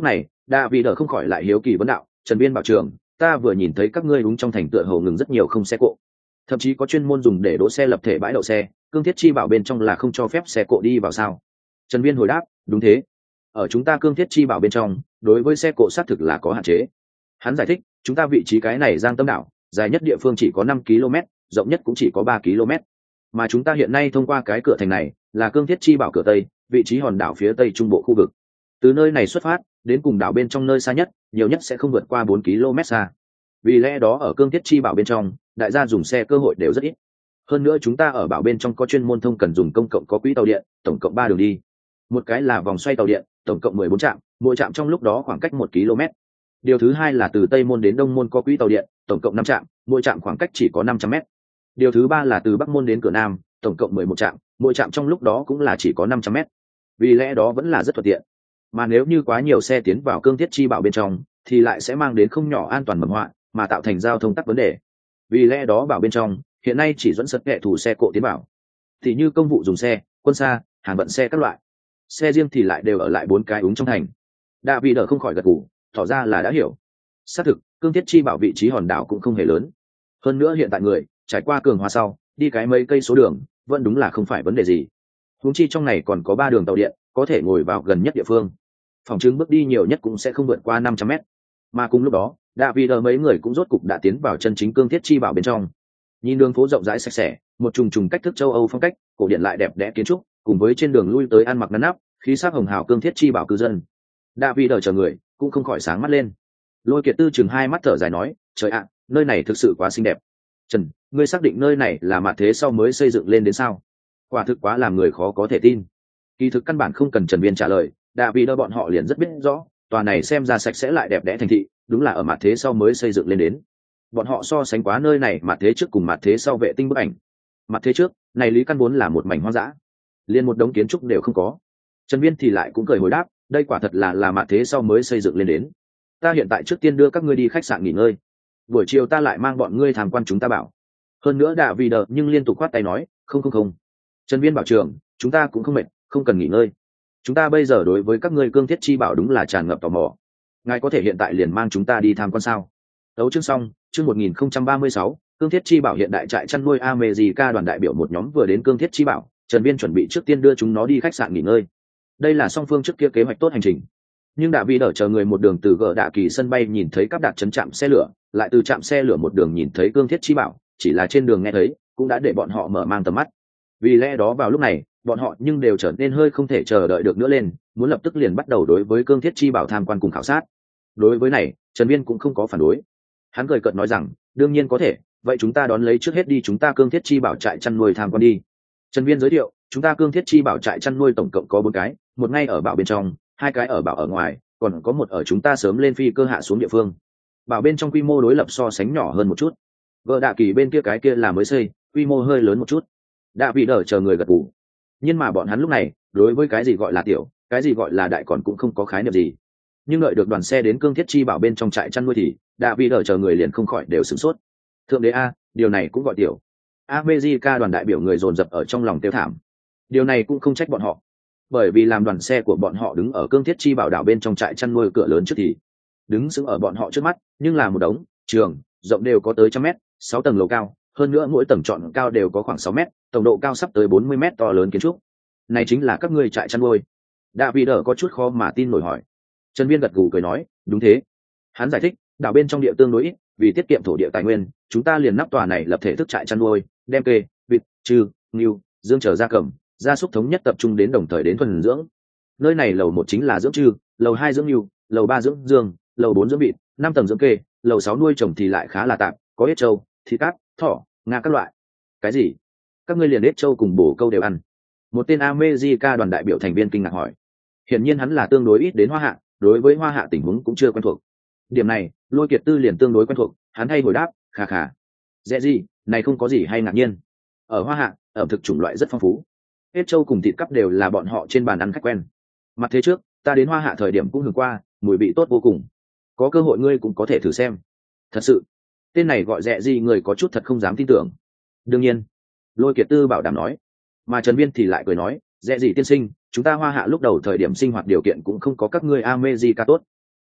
Đa vị đỡ không khỏi lại hiếu kỳ vấn đạo, Trần Viên bảo trường, ta vừa nhìn thấy các ngươi đúng trong thành tựa hồ ngừng rất nhiều không xe cộ, thậm chí có chuyên môn dùng để đỗ xe lập thể bãi đậu xe, cương thiết chi bảo bên trong là không cho phép xe cộ đi vào sao? Trần Viên hồi đáp, đúng thế, ở chúng ta cương thiết chi bảo bên trong, đối với xe cộ xác thực là có hạn chế. Hắn giải thích, chúng ta vị trí cái này Giang Tâm đảo, dài nhất địa phương chỉ có 5 km, rộng nhất cũng chỉ có 3 km, mà chúng ta hiện nay thông qua cái cửa thành này là cương thiết chi bảo cửa tây, vị trí hòn đảo phía tây trung bộ khu vực. Từ nơi này xuất phát đến cùng đảo bên trong nơi xa nhất, nhiều nhất sẽ không vượt qua 4 km xa. Vì lẽ đó ở cương thiết chi bảo bên trong, đại gia dùng xe cơ hội đều rất ít. Hơn nữa chúng ta ở bảo bên trong có chuyên môn thông cần dùng công cộng có quỹ tàu điện, tổng cộng 3 đường đi. Một cái là vòng xoay tàu điện, tổng cộng 14 trạm, mỗi trạm trong lúc đó khoảng cách 1 km. Điều thứ hai là từ Tây Môn đến Đông Môn có quỹ tàu điện, tổng cộng 5 trạm, mỗi trạm khoảng cách chỉ có 500 m. Điều thứ ba là từ Bắc Môn đến cửa Nam, tổng cộng 11 trạm, mỗi trạm trong lúc đó cũng là chỉ có 500 m. Vì lẽ đó vẫn là rất thuận tiện. Mà nếu như quá nhiều xe tiến vào cương thiết chi bảo bên trong, thì lại sẽ mang đến không nhỏ an toàn mầm họa, mà tạo thành giao thông tắc vấn đề. Vì lẽ đó bảo bên trong hiện nay chỉ dẫn sật kệ thủ xe cộ tiến bảo, thì như công vụ dùng xe, quân xa, hàng vận xe các loại. Xe riêng thì lại đều ở lại 4 cái úng trong thành. Đạ vị đỡ không khỏi gật gù, tỏ ra là đã hiểu. Xác thực, cương thiết chi bảo vị trí hòn đảo cũng không hề lớn. Hơn nữa hiện tại người trải qua cường hóa sau, đi cái mấy cây số đường, vẫn đúng là không phải vấn đề gì. Huống chi trong này còn có 3 đường tàu điện, có thể ngồi vào gần nhất địa phương. Phòng chứng bước đi nhiều nhất cũng sẽ không vượt qua 500 m. Mà cùng lúc đó, Đạ vị đỡ mấy người cũng rốt cục đã tiến vào chân chính cương thiết chi bảo bên trong. Nhìn đường phố rộng rãi sạch sẽ, một trùng cách thức châu Âu phong cách, cổ điển lại đẹp đẽ kiến trúc, cùng với trên đường lui tới ăn mặc ngăn nắp, khí sắc hồng hào cương thiết chi bảo cư dân. Đạ vị đỡ chờ người cũng không khỏi sáng mắt lên. Lôi Kiệt Tư chừng hai mắt thở dài nói, trời ạ, nơi này thực sự quá xinh đẹp. Trần, ngươi xác định nơi này là mạt thế sau mới xây dựng lên đến sao? Quả thực quá làm người khó có thể tin. Kỳ thực căn bản không cần Trần Viên trả lời, Đạ vị đỡ bọn họ liền rất biết rõ, tòa này xem ra sạch sẽ lại đẹp đẽ thành thị, đúng là ở mạt thế sau mới xây dựng lên đến. Bọn họ so sánh quá nơi này mạt thế trước cùng mạt thế sau vệ tinh bức ảnh. Mạt thế trước, này lý căn vốn là một mảnh hoang dã, liền một đống kiến trúc đều không có. Trần Viên thì lại cũng cười hồi đáp, đây quả thật là mạt thế sau mới xây dựng lên đến. Ta hiện tại trước tiên đưa các ngươi đi khách sạn nghỉ ngơi, buổi chiều ta lại mang bọn ngươi tham quan chúng ta bảo. Hơn nữa Đạ vị đỡ nhưng liên tục khoát tay nói, không. Trần Viên bảo trưởng, chúng ta cũng không mệt, không cần nghỉ ngơi. Chúng ta bây giờ đối với các ngươi cương thiết chi bảo đúng là tràn ngập tò mò. Ngài có thể hiện tại liền mang chúng ta đi tham quan sao? Tấu chương xong, chương 1036, cương thiết chi bảo hiện đại trại chăn nuôi America đoàn đại biểu một nhóm vừa đến cương thiết chi bảo, Trần Viên chuẩn bị trước tiên đưa chúng nó đi khách sạn nghỉ ngơi. Đây là song phương trước kia kế hoạch tốt hành trình. Nhưng Đạ vị đỡ chờ người một đường từ gờ Đạ Kỳ sân bay nhìn thấy các đạt trấn trạm xe lửa, lại từ trạm xe lửa một đường nhìn thấy cương thiết chi bảo, chỉ là trên đường nghe thấy, cũng đã để bọn họ mở mang tầm mắt. Vì lẽ đó vào lúc này, bọn họ nhưng đều trở nên hơi không thể chờ đợi được nữa lên, muốn lập tức liền bắt đầu đối với cương thiết chi bảo tham quan cùng khảo sát. Đối với này, Trần Viên cũng không có phản đối. Hắn cười cợt nói rằng, đương nhiên có thể, vậy chúng ta đón lấy trước hết đi chúng ta cương thiết chi bảo trại chăn nuôi tham quan đi. Trần Viên giới thiệu, chúng ta cương thiết chi bảo trại chăn nuôi tổng cộng có 4 cái, một ngay ở bảo bên trong, 2 cái ở bảo ở ngoài, còn có một ở chúng ta sớm lên phi cơ hạ xuống địa phương. Bảo bên trong quy mô đối lập so sánh nhỏ hơn một chút. Vợ Đạ Kỳ bên kia cái kia là mới xây, quy mô hơi lớn một chút. Đạ vị đỡ chờ người gật gù. Nhưng mà bọn hắn lúc này, đối với cái gì gọi là tiểu, cái gì gọi là đại còn cũng không có khái niệm gì. Nhưng đợi được đoàn xe đến cương thiết chi bảo bên trong trại chăn nuôi thì Đạ vị đỡ chờ người liền không khỏi đều sửng sốt. Thượng đế a, điều này cũng gọi tiểu. America đoàn đại biểu người dồn dập ở trong lòng tiêu thảm. Điều này cũng không trách bọn họ, bởi vì làm đoàn xe của bọn họ đứng ở cương thiết chi bảo đảo bên trong trại chăn nuôi cửa lớn trước thì đứng sững ở bọn họ trước mắt, nhưng là một đống trường rộng đều có tới 100 m, 6 tầng lầu cao, hơn nữa mỗi tầng trọn cao đều có khoảng 6 m, tổng độ cao sắp tới 40 m to lớn kiến trúc. Này chính là các ngươi trại chăn nuôi? Đạ vị đỡ có chút khó mà tin nổi hỏi. Trần Viên gật gù cười nói, đúng thế. Hắn giải thích, đảo bên trong địa tương đối ít, vì tiết kiệm thổ địa tài nguyên, chúng ta liền nắp tòa này lập thể thức trại chăn nuôi, đem kê, vịt, trư, ngưu, dương trở gia cầm, gia súc thống nhất tập trung đến đồng thời đến thuần dưỡng. Nơi này lầu 1 chính là dưỡng trư, lầu 2 dưỡng ngưu, lầu 3 dưỡng dương, lầu 4 dưỡng vịt, 5 tầng dưỡng kê, lầu 6 nuôi trồng thì lại khá là tạm, có ếch trâu, thịt cát, thỏ, ngà các loại. Cái gì? Các ngươi liền ếch trâu cùng bổ câu đều ăn? Một tên America đoàn đại biểu thành viên kinh ngạc hỏi. Hiển nhiên hắn là tương đối ít đến Hoa Hạ, đối với Hoa Hạ tình huống cũng chưa quen thuộc. Điểm này, Lôi Kiệt Tư liền tương đối quen thuộc, hắn hay hồi đáp, khà. Dễ gì, này không có gì hay ngạc nhiên. Ở Hoa Hạ, ẩm thực chủng loại rất phong phú. Ếch trâu cùng thịt cắp đều là bọn họ trên bàn ăn khách quen. Mặt thế trước, ta đến Hoa Hạ thời điểm cũng hưởng qua, mùi vị tốt vô cùng. Có cơ hội ngươi cũng có thể thử xem. Thật sự, tên này gọi Dẹ gì người có chút thật không dám tin tưởng. Đương nhiên, Lôi Kiệt Tư bảo đảm nói. Mà Trần Viên thì lại cười nói, Dẹ gì tiên sinh, chúng ta Hoa Hạ lúc đầu thời điểm sinh hoạt điều kiện cũng không có các ngươi America tốt.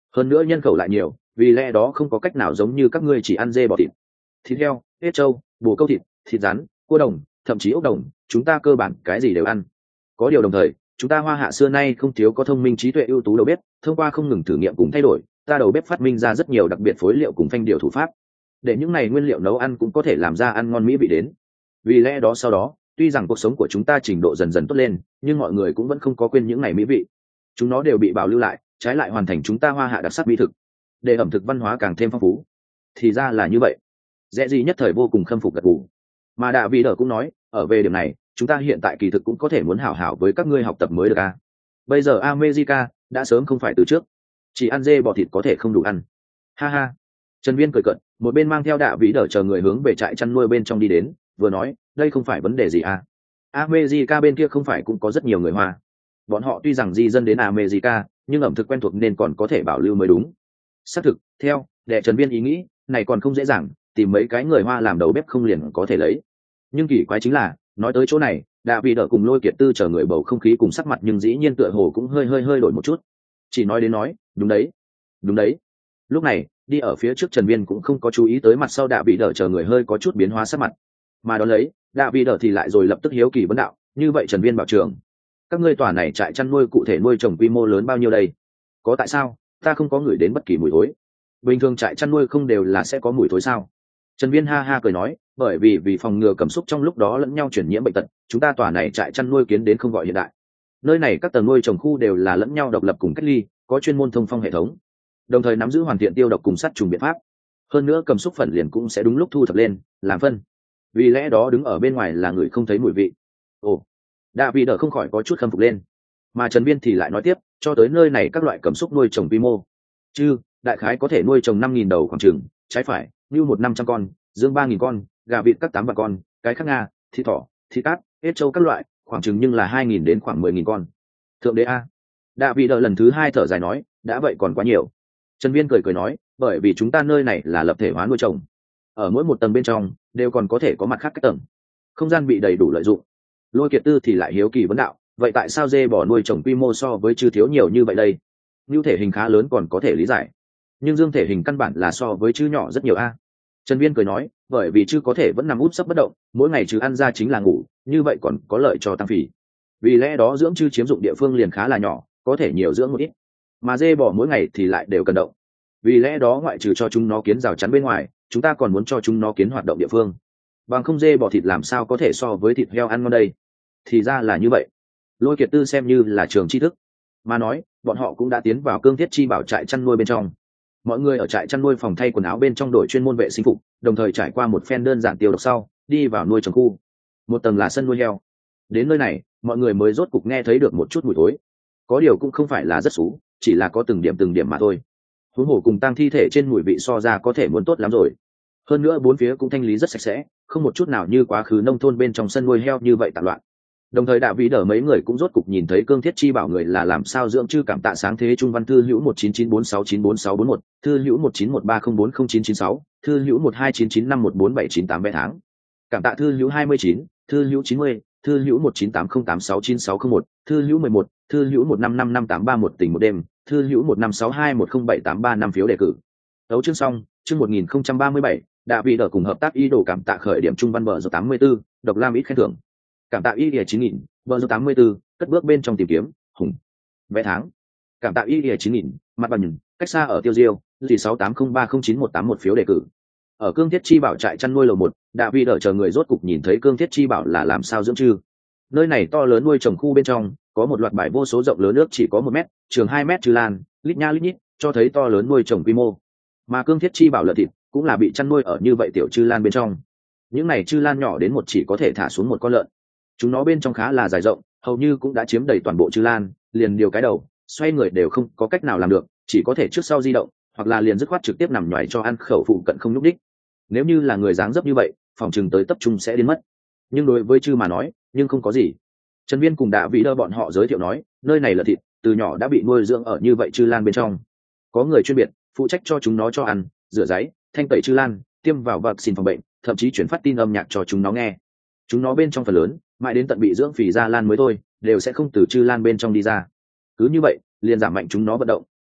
hơn nữa nhân khẩu lại nhiều, vì lẽ đó không có cách nào giống như các ngươi chỉ ăn dê bò thịt heo, hết trâu, bồ câu thịt rắn, cua đồng, thậm chí ốc đồng, chúng ta cơ bản cái gì đều ăn. Có điều đồng thời, chúng ta Hoa Hạ xưa nay không thiếu có thông minh trí tuệ ưu tú đầu bếp, thông qua không ngừng thử nghiệm cùng thay đổi, ta đầu bếp phát minh ra rất nhiều đặc biệt phối liệu cùng phanh điều thủ pháp, để những này nguyên liệu nấu ăn cũng có thể làm ra ăn ngon mỹ vị đến. Vì lẽ đó sau đó, tuy rằng cuộc sống của chúng ta trình độ dần dần tốt lên, nhưng mọi người cũng vẫn không có quên những này mỹ vị. Chúng nó đều bị bảo lưu lại, trái lại hoàn thành chúng ta Hoa Hạ đặc sắc mỹ thực, để ẩm thực văn hóa càng thêm phong phú. Thì ra là như vậy. Dễ gì nhất thời vô cùng khâm phục gật gù. Mà Đạ Vị Đờ cũng nói, ở về điểm này, chúng ta hiện tại kỳ thực cũng có thể muốn hảo hảo với các ngươi học tập mới được à. Bây giờ America đã sớm không phải từ trước, chỉ ăn dê bò thịt có thể không đủ ăn. Ha ha. Trần Viên cười cợt, một bên mang theo Đạ Vị Đờ chờ người hướng về trại chăn nuôi bên trong đi đến, vừa nói, đây không phải vấn đề gì à. America bên kia không phải cũng có rất nhiều người Hoa. Bọn họ tuy rằng di dân đến America, nhưng ẩm thực quen thuộc nên còn có thể bảo lưu mới đúng. Xác thực, theo để Trần Viên ý nghĩ, này còn không dễ dàng, tìm mấy cái người Hoa làm đầu bếp không liền có thể lấy. Nhưng kỳ quái chính là, nói tới chỗ này, Đạ Vị Đờ cùng Lôi Kiệt Tư chờ người bầu không khí cùng sắc mặt nhưng dĩ nhiên tựa hồ cũng hơi đổi một chút. Chỉ nói đến nói, đúng đấy. Lúc này, đi ở phía trước Trần Viên cũng không có chú ý tới mặt sau Đạ Vị Đờ chờ người hơi có chút biến hóa sắc mặt. Mà đó lấy, Đạ Vị Đờ thì lại rồi lập tức hiếu kỳ vấn đạo, như vậy Trần Viên bảo trưởng, các ngươi tòa này trại chăn nuôi cụ thể nuôi trồng quy mô lớn bao nhiêu đây? Có tại sao ta không có ngửi đến bất kỳ mùi thối? Bình thường trại chăn nuôi không đều là sẽ có mùi thối sao? Trần Viên ha ha cười nói, bởi vì phòng ngừa cầm súc trong lúc đó lẫn nhau chuyển nhiễm bệnh tật, chúng ta tòa này trại chăn nuôi kiến đến không gọi hiện đại. Nơi này các tầng nuôi trồng khu đều là lẫn nhau độc lập cùng cách ly, có chuyên môn thông phong hệ thống, đồng thời nắm giữ hoàn thiện tiêu độc cùng sát trùng biện pháp. Hơn nữa cầm súc phần liền cũng sẽ đúng lúc thu thập lên, làm phân. Vì lẽ đó đứng ở bên ngoài là người không thấy mùi vị. Ồ, Đạ Vị Đờ không khỏi có chút khâm phục lên. Mà Trần Viên thì lại nói tiếp, cho tới nơi này các loại cầm súc nuôi trồng quy mô, chứ đại khái có thể nuôi trồng 5.000 đầu khoảng chừng, trái phải, như 1-500 con, dương 3.000 con, gà vịt các 8 vạn con, cái khác Nga, thịt thỏ, thịt cát, hết trâu các loại, khoảng chừng nhưng là 2.000 đến khoảng 10.000 con. Thượng đế a. Đạ Vị Đờ lần thứ 2 thở dài nói, đã vậy còn quá nhiều. Trần Viên cười nói, bởi vì chúng ta nơi này là lập thể hóa nuôi trồng, ở mỗi một tầng bên trong đều còn có thể có mặt khác các tầng, không gian bị đầy đủ lợi dụng. Lôi Kiệt Tư thì lại hiếu kỳ vấn đạo, vậy tại sao dê bò nuôi trồng quy mô so với chư thiếu nhiều như vậy đây? Nhu thể hình khá lớn còn có thể lý giải, nhưng dương thể hình căn bản là so với chư nhỏ rất nhiều a. Trần Viên cười nói, bởi vì chư có thể vẫn nằm úp sấp bất động, mỗi ngày trừ ăn ra chính là ngủ, như vậy còn có lợi cho tăng phì. Vì lẽ đó dưỡng chư chiếm dụng địa phương liền khá là nhỏ, có thể nhiều dưỡng một ít. Mà dê bò mỗi ngày thì lại đều cần động. Vì lẽ đó ngoại trừ cho chúng nó kiến rào chắn bên ngoài, chúng ta còn muốn cho chúng nó kiến hoạt động địa phương. Bằng không dê bò thịt làm sao có thể so với thịt heo ăn ngon đây? Thì ra là như vậy. Lôi Kiệt Tư xem như là trường tri thức, mà nói, bọn họ cũng đã tiến vào Cương Thiết Chi Bảo trại chăn nuôi bên trong. Mọi người ở trại chăn nuôi phòng thay quần áo bên trong đội chuyên môn vệ sinh phục, đồng thời trải qua một phen đơn giản tiêu độc sau, đi vào nuôi trồng khu. Một tầng là sân nuôi heo. Đến nơi này, mọi người mới rốt cục nghe thấy được một chút mùi thối. Có điều cũng không phải là rất xú, chỉ là có từng điểm mà thôi. Huống hồ cùng tang thi thể trên mùi vị so ra có thể muốn tốt lắm rồi. Hơn nữa bốn phía cũng thanh lý rất sạch sẽ, không một chút nào như quá khứ nông thôn bên trong sân nuôi heo như vậy tạp loạn. Đồng thời Đạ Vị Đờ mấy người cũng rốt cục nhìn thấy Cương Thiết Chi Bảo người là làm sao dưỡng chư. Cảm tạ sáng thế trung văn thư hữu 1994694641, thư hữu 1913040996, thư hữu 1299514798 vé tháng. Cảm tạ thư hữu 29, thư hữu 90, thư hữu 1980869601, thư hữu 11, thư hữu 1555831 tình một đêm, thư hữu 1562107835 phiếu đề cử. Đấu chương xong, chương 1037, Đạ Vị Đờ cùng hợp tác ý đồ cảm tạ khởi điểm trung văn bờ giờ 84, độc lam ít khen thưởng. Cảm tạ y 9000, bờ 84, cất bước bên trong tìm kiếm hùng vé tháng. Cảm tạ y 9000, mặt bằng cách xa ở tiêu diêu thì 6803098181 phiếu đề cử. Ở Cương Thiết Chi Bảo trại chăn nuôi lầu 1, Đạ Vị Đờ chờ người rốt cục nhìn thấy Cương Thiết Chi Bảo là làm sao dưỡng chư. Nơi này to lớn nuôi trồng khu bên trong có một loạt bãi vô số rộng lớn nước chỉ có 1 mét, trường 2 mét trừ lan, lít nha lít nhít, cho thấy to lớn nuôi trồng quy mô. Mà Cương Thiết Chi Bảo lợn thịt cũng là bị chăn nuôi ở như vậy tiểu trư lan bên trong. Những này trư lan nhỏ đến một chỉ có thể thả xuống một con lợn. Chúng nó bên trong khá là dài rộng, hầu như cũng đã chiếm đầy toàn bộ trư lan, liền điều cái đầu, xoay người đều không có cách nào làm được, chỉ có thể trước sau di động, hoặc là liền dứt khoát trực tiếp nằm nhoài cho ăn khẩu phụ cận không nhúc đích. Nếu như là người dáng dấp như vậy, phòng chừng tới tập trung sẽ đến mất. Nhưng đối với chư mà nói, nhưng không có gì. Trần Viên cùng Đạ Vị Đờ bọn họ giới thiệu nói, nơi này là thịt, từ nhỏ đã bị nuôi dưỡng ở như vậy trư lan bên trong. Có người chuyên biệt phụ trách cho chúng nó cho ăn, rửa ráy, thanh tẩy trư lan, tiêm vào vaccine phòng bệnh, thậm chí chuyển phát tin âm nhạc cho chúng nó nghe. Chúng nó bên trong phần lớn mãi đến tận bị dưỡng phì ra lan mới thôi, đều sẽ không từ trư lan bên trong đi ra. Cứ như vậy liền giảm mạnh chúng nó vận động,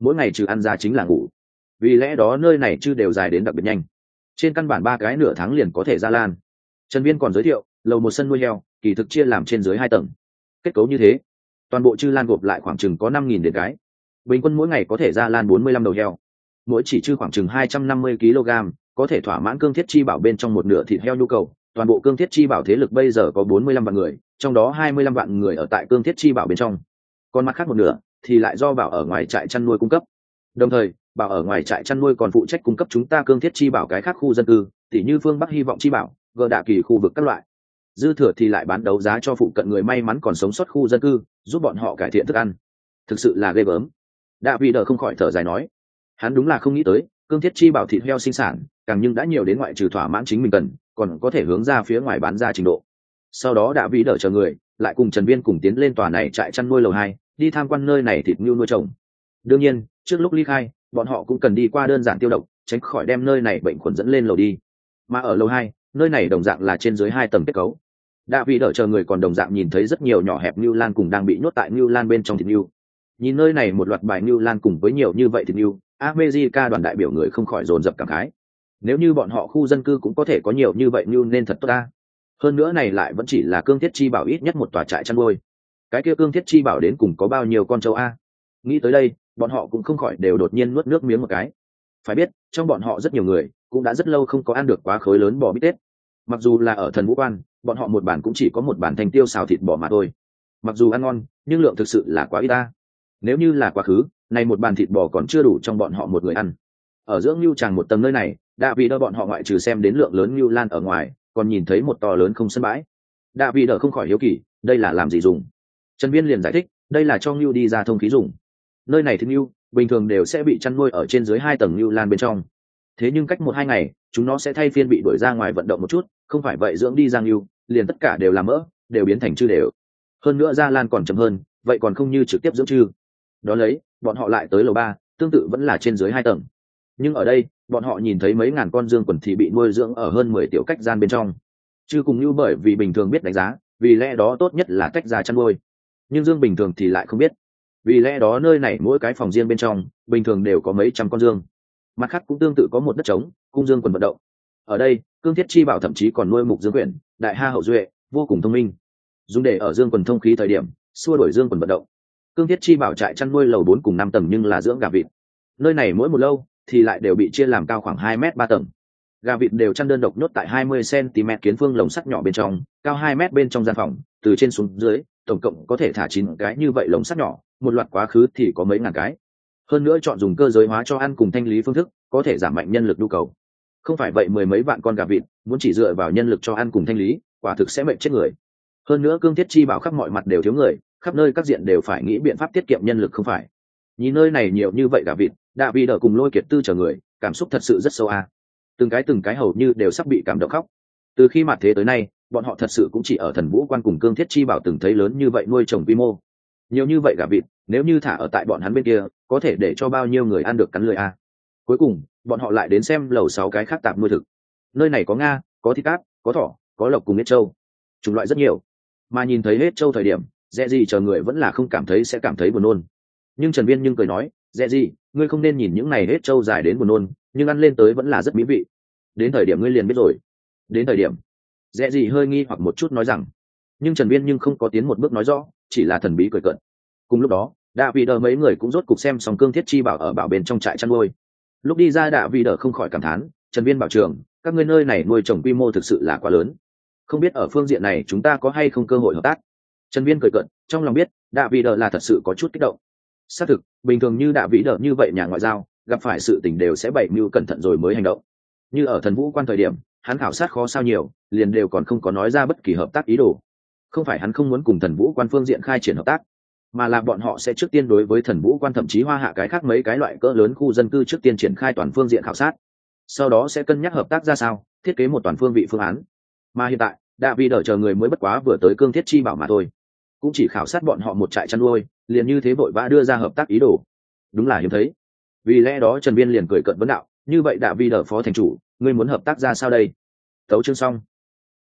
mỗi ngày trừ ăn ra chính là ngủ. Vì lẽ đó nơi này chưa đều dài đến đặc biệt nhanh, trên căn bản 3 cái nửa tháng liền có thể ra lan. Trần Viên còn giới thiệu, lầu một sân nuôi heo kỳ thực chia làm trên dưới 2 tầng, kết cấu như thế toàn bộ chư lan gộp lại khoảng chừng có 5.000 đến cái, bình quân mỗi ngày có thể ra lan 45 đầu heo, mỗi chỉ chư khoảng chừng 250 kg, có thể thỏa mãn cương thiết chi bảo bên trong một nửa thịt heo nhu cầu. Toàn bộ cương thiết chi bảo thế lực bây giờ có 45 vạn người, trong đó 25 vạn người ở tại cương thiết chi bảo bên trong, còn mặt khác một nửa thì lại do bảo ở ngoài trại chăn nuôi cung cấp. Đồng thời bảo ở ngoài trại chăn nuôi còn phụ trách cung cấp chúng ta cương thiết chi bảo cái khác khu dân cư, tỉ như phương Bắc hy vọng chi bảo, gờ đạ kỳ khu vực các loại. Dư thừa thì lại bán đấu giá cho phụ cận người may mắn còn sống sót khu dân cư, giúp bọn họ cải thiện thức ăn. Thực sự là ghê gớm. Đạ vị đờ không khỏi thở dài nói, hắn đúng là không nghĩ tới cương thiết chi bảo thịt heo sinh sản càng nhưng đã nhiều đến ngoại trừ thỏa mãn chính mình cần, còn có thể hướng ra phía ngoài bán ra trình độ. Sau đó Đạ vị đờ chờ người lại cùng Trần Viên cùng tiến lên tòa này trại chăn nuôi lầu 2, đi tham quan nơi này thịt ngưu nuôi trồng. Đương nhiên trước lúc ly khai bọn họ cũng cần đi qua đơn giản tiêu độc, tránh khỏi đem nơi này bệnh khuẩn dẫn lên lầu đi. Mà ở lầu 2, nơi này đồng dạng là trên dưới 2 tầng kết cấu. Đạ vị đỡ chờ người còn đồng dạng nhìn thấy rất nhiều nhỏ hẹp ngưu lan cùng đang bị nhốt tại ngưu lan bên trong thịt ngưu. Nhìn nơi này một loạt bài ngưu lan cùng với nhiều như vậy thịt ngưu, America đoàn đại biểu người không khỏi dồn dập cảm khái. Nếu như bọn họ khu dân cư cũng có thể có nhiều như vậy ngưu nên thật tốt ta. Hơn nữa này lại vẫn chỉ là cương thiết chi bảo ít nhất một tòa trại chăn nuôi. Cái kia cương thiết chi bảo đến cùng có bao nhiêu con trâu a? Nghĩ tới đây, bọn họ cũng không khỏi đều đột nhiên nuốt nước miếng một cái. Phải biết, trong bọn họ rất nhiều người cũng đã rất lâu không có ăn được quá khối lớn bò bít tết. Mặc dù là ở Thần Vũ Quan, bọn họ một bản cũng chỉ có một bản thành tiêu xào thịt bò mà thôi. Mặc dù ăn ngon, nhưng lượng thực sự là quá ít ta. Nếu như là quá khứ, này một bàn thịt bò còn chưa đủ trong bọn họ một người ăn. Ở dưỡng lưu tràng một tầng nơi này, Đạ vị đỡ bọn họ ngoại trừ xem đến lượng lớn lưu lan ở ngoài, còn nhìn thấy một to lớn không sân bãi. Đạ vị đỡ không khỏi hiếu kỳ, đây là làm gì dùng? Trần Viên liền giải thích, đây là cho ngưu đi ra thông khí dùng. Nơi này thịt ngưu bình thường đều sẽ bị chăn nuôi ở trên dưới 2 tầng ngưu lan bên trong. Thế nhưng cách 1-2 ngày, chúng nó sẽ thay phiên bị đuổi ra ngoài vận động một chút, không phải vậy dưỡng đi ra ngưu, liền tất cả đều làm mỡ, đều biến thành chư đều. Hơn nữa ra lan còn chậm hơn, vậy còn không như trực tiếp dưỡng chư. Đó lấy, bọn họ lại tới lầu 3, tương tự vẫn là trên dưới 2 tầng. Nhưng ở đây, bọn họ nhìn thấy mấy ngàn con dương quần thì bị nuôi dưỡng ở hơn 10 tiểu cách gian bên trong. Chư cùng ngưu bởi vì bình thường biết đánh giá, vì lẽ đó tốt nhất là tách ra chăn nuôi. Nhưng dương bình thường thì lại không biết. Vì lẽ đó nơi này mỗi cái phòng riêng bên trong bình thường đều có mấy trăm con dương, mặt khác cũng tương tự có một đất trống cung dương quần vận động. Ở đây cương thiết chi bảo thậm chí còn nuôi mục dương quyển đại ha hậu duệ vô cùng thông minh, dùng để ở dương quần thông khí thời điểm xua đuổi dương quần vận động. Cương thiết chi bảo trại chăn nuôi lầu 4 cùng 5 tầng nhưng là dưỡng gà vịt. Nơi này mỗi một lâu thì lại đều bị chia làm cao khoảng 2 m 3 tầng. Gà vịt đều chăn đơn độc nhốt tại 20 cm kiến phương lồng sắt nhỏ bên trong, cao 2 m bên trong gian phòng, từ trên xuống dưới tổng cộng có thể thả 9 cái như vậy lồng sắt nhỏ, một loạt quá khứ thì có mấy ngàn cái. Hơn nữa chọn dùng cơ giới hóa cho ăn cùng thanh lý phương thức, có thể giảm mạnh nhân lực nhu cầu. Không phải vậy mười mấy vạn con gà vịt muốn chỉ dựa vào nhân lực cho ăn cùng thanh lý, quả thực sẽ mệt chết người. Hơn nữa cương thiết chi bảo khắp mọi mặt đều thiếu người, khắp nơi các diện đều phải nghĩ biện pháp tiết kiệm nhân lực không phải. Nhìn nơi này nhiều như vậy gà vịt, Đạ vị đỡ cùng Lôi Kiệt Tư chờ người, cảm xúc thật sự rất sâu a. Từng cái hầu như đều sắp bị cảm động khóc. Từ khi mặt thế tới nay, bọn họ thật sự cũng chỉ ở Thần Vũ Quan cùng cương thiết chi bảo từng thấy lớn như vậy nuôi trồng quy mô. Nhiều như vậy gà vịt, nếu như thả ở tại bọn hắn bên kia, có thể để cho bao nhiêu người ăn được cắn lưỡi a. Cuối cùng, bọn họ lại đến xem lầu 6 cái khác tạp nuôi thực. Nơi này có nga, có thịt cát, có thỏ, có lộc cùng hết trâu, chủng loại rất nhiều. Mà nhìn thấy hết trâu thời điểm, Dẹ gì chờ người vẫn là không cảm thấy sẽ cảm thấy buồn nôn. Nhưng Trần Viên nhưng cười nói, Dẹ gì, ngươi không nên nhìn những này hết trâu dài đến buồn nôn, nhưng ăn lên tới vẫn là rất mỹ vị. Đến thời điểm ngươi liền biết rồi. Đến thời điểm, Dẹ gì hơi nghi hoặc một chút nói rằng, nhưng Trần Viên nhưng không có tiến một bước nói rõ, chỉ là thần bí cười cợt. Cùng lúc đó, Đạ vị đờ mấy người cũng rốt cục xem xong cương thiết chi bảo ở bảo bên trong trại chăn nuôi. Lúc đi ra Đạ vị đờ không khỏi cảm thán, Trần Viên bảo trưởng, các ngươi nơi này nuôi trồng quy mô thực sự là quá lớn. Không biết ở phương diện này chúng ta có hay không cơ hội hợp tác. Trần Viên cười cợt, trong lòng biết Đạ vị đờ là thật sự có chút kích động. Xác thực, bình thường như Đạ vị đờ như vậy nhà ngoại giao, gặp phải sự tình đều sẽ bày mưu cẩn thận rồi mới hành động. Như ở Thần Vũ Quan thời điểm, hắn khảo sát khó sao nhiều, liền đều còn không có nói ra bất kỳ hợp tác ý đồ. Không phải hắn không muốn cùng Thần Vũ Quan phương diện khai triển hợp tác, mà là bọn họ sẽ trước tiên đối với Thần Vũ Quan thậm chí Hoa Hạ cái khác mấy cái loại cỡ lớn khu dân cư trước tiên triển khai toàn phương diện khảo sát, sau đó sẽ cân nhắc hợp tác ra sao, thiết kế một toàn phương vị phương án. Mà hiện tại, Đạ vị đỡ chờ người mới bất quá vừa tới cương thiết chi bảo mà thôi, cũng chỉ khảo sát bọn họ một trại chăn nuôi, liền như thế vội vã đưa ra hợp tác ý đồ, đúng là hiếm thấy. Vì lẽ đó Trần Viên liền cười cợt vấn đạo, như vậy Đạ vị đỡ phó thành chủ, ngươi muốn hợp tác ra sao đây? Tấu chương xong.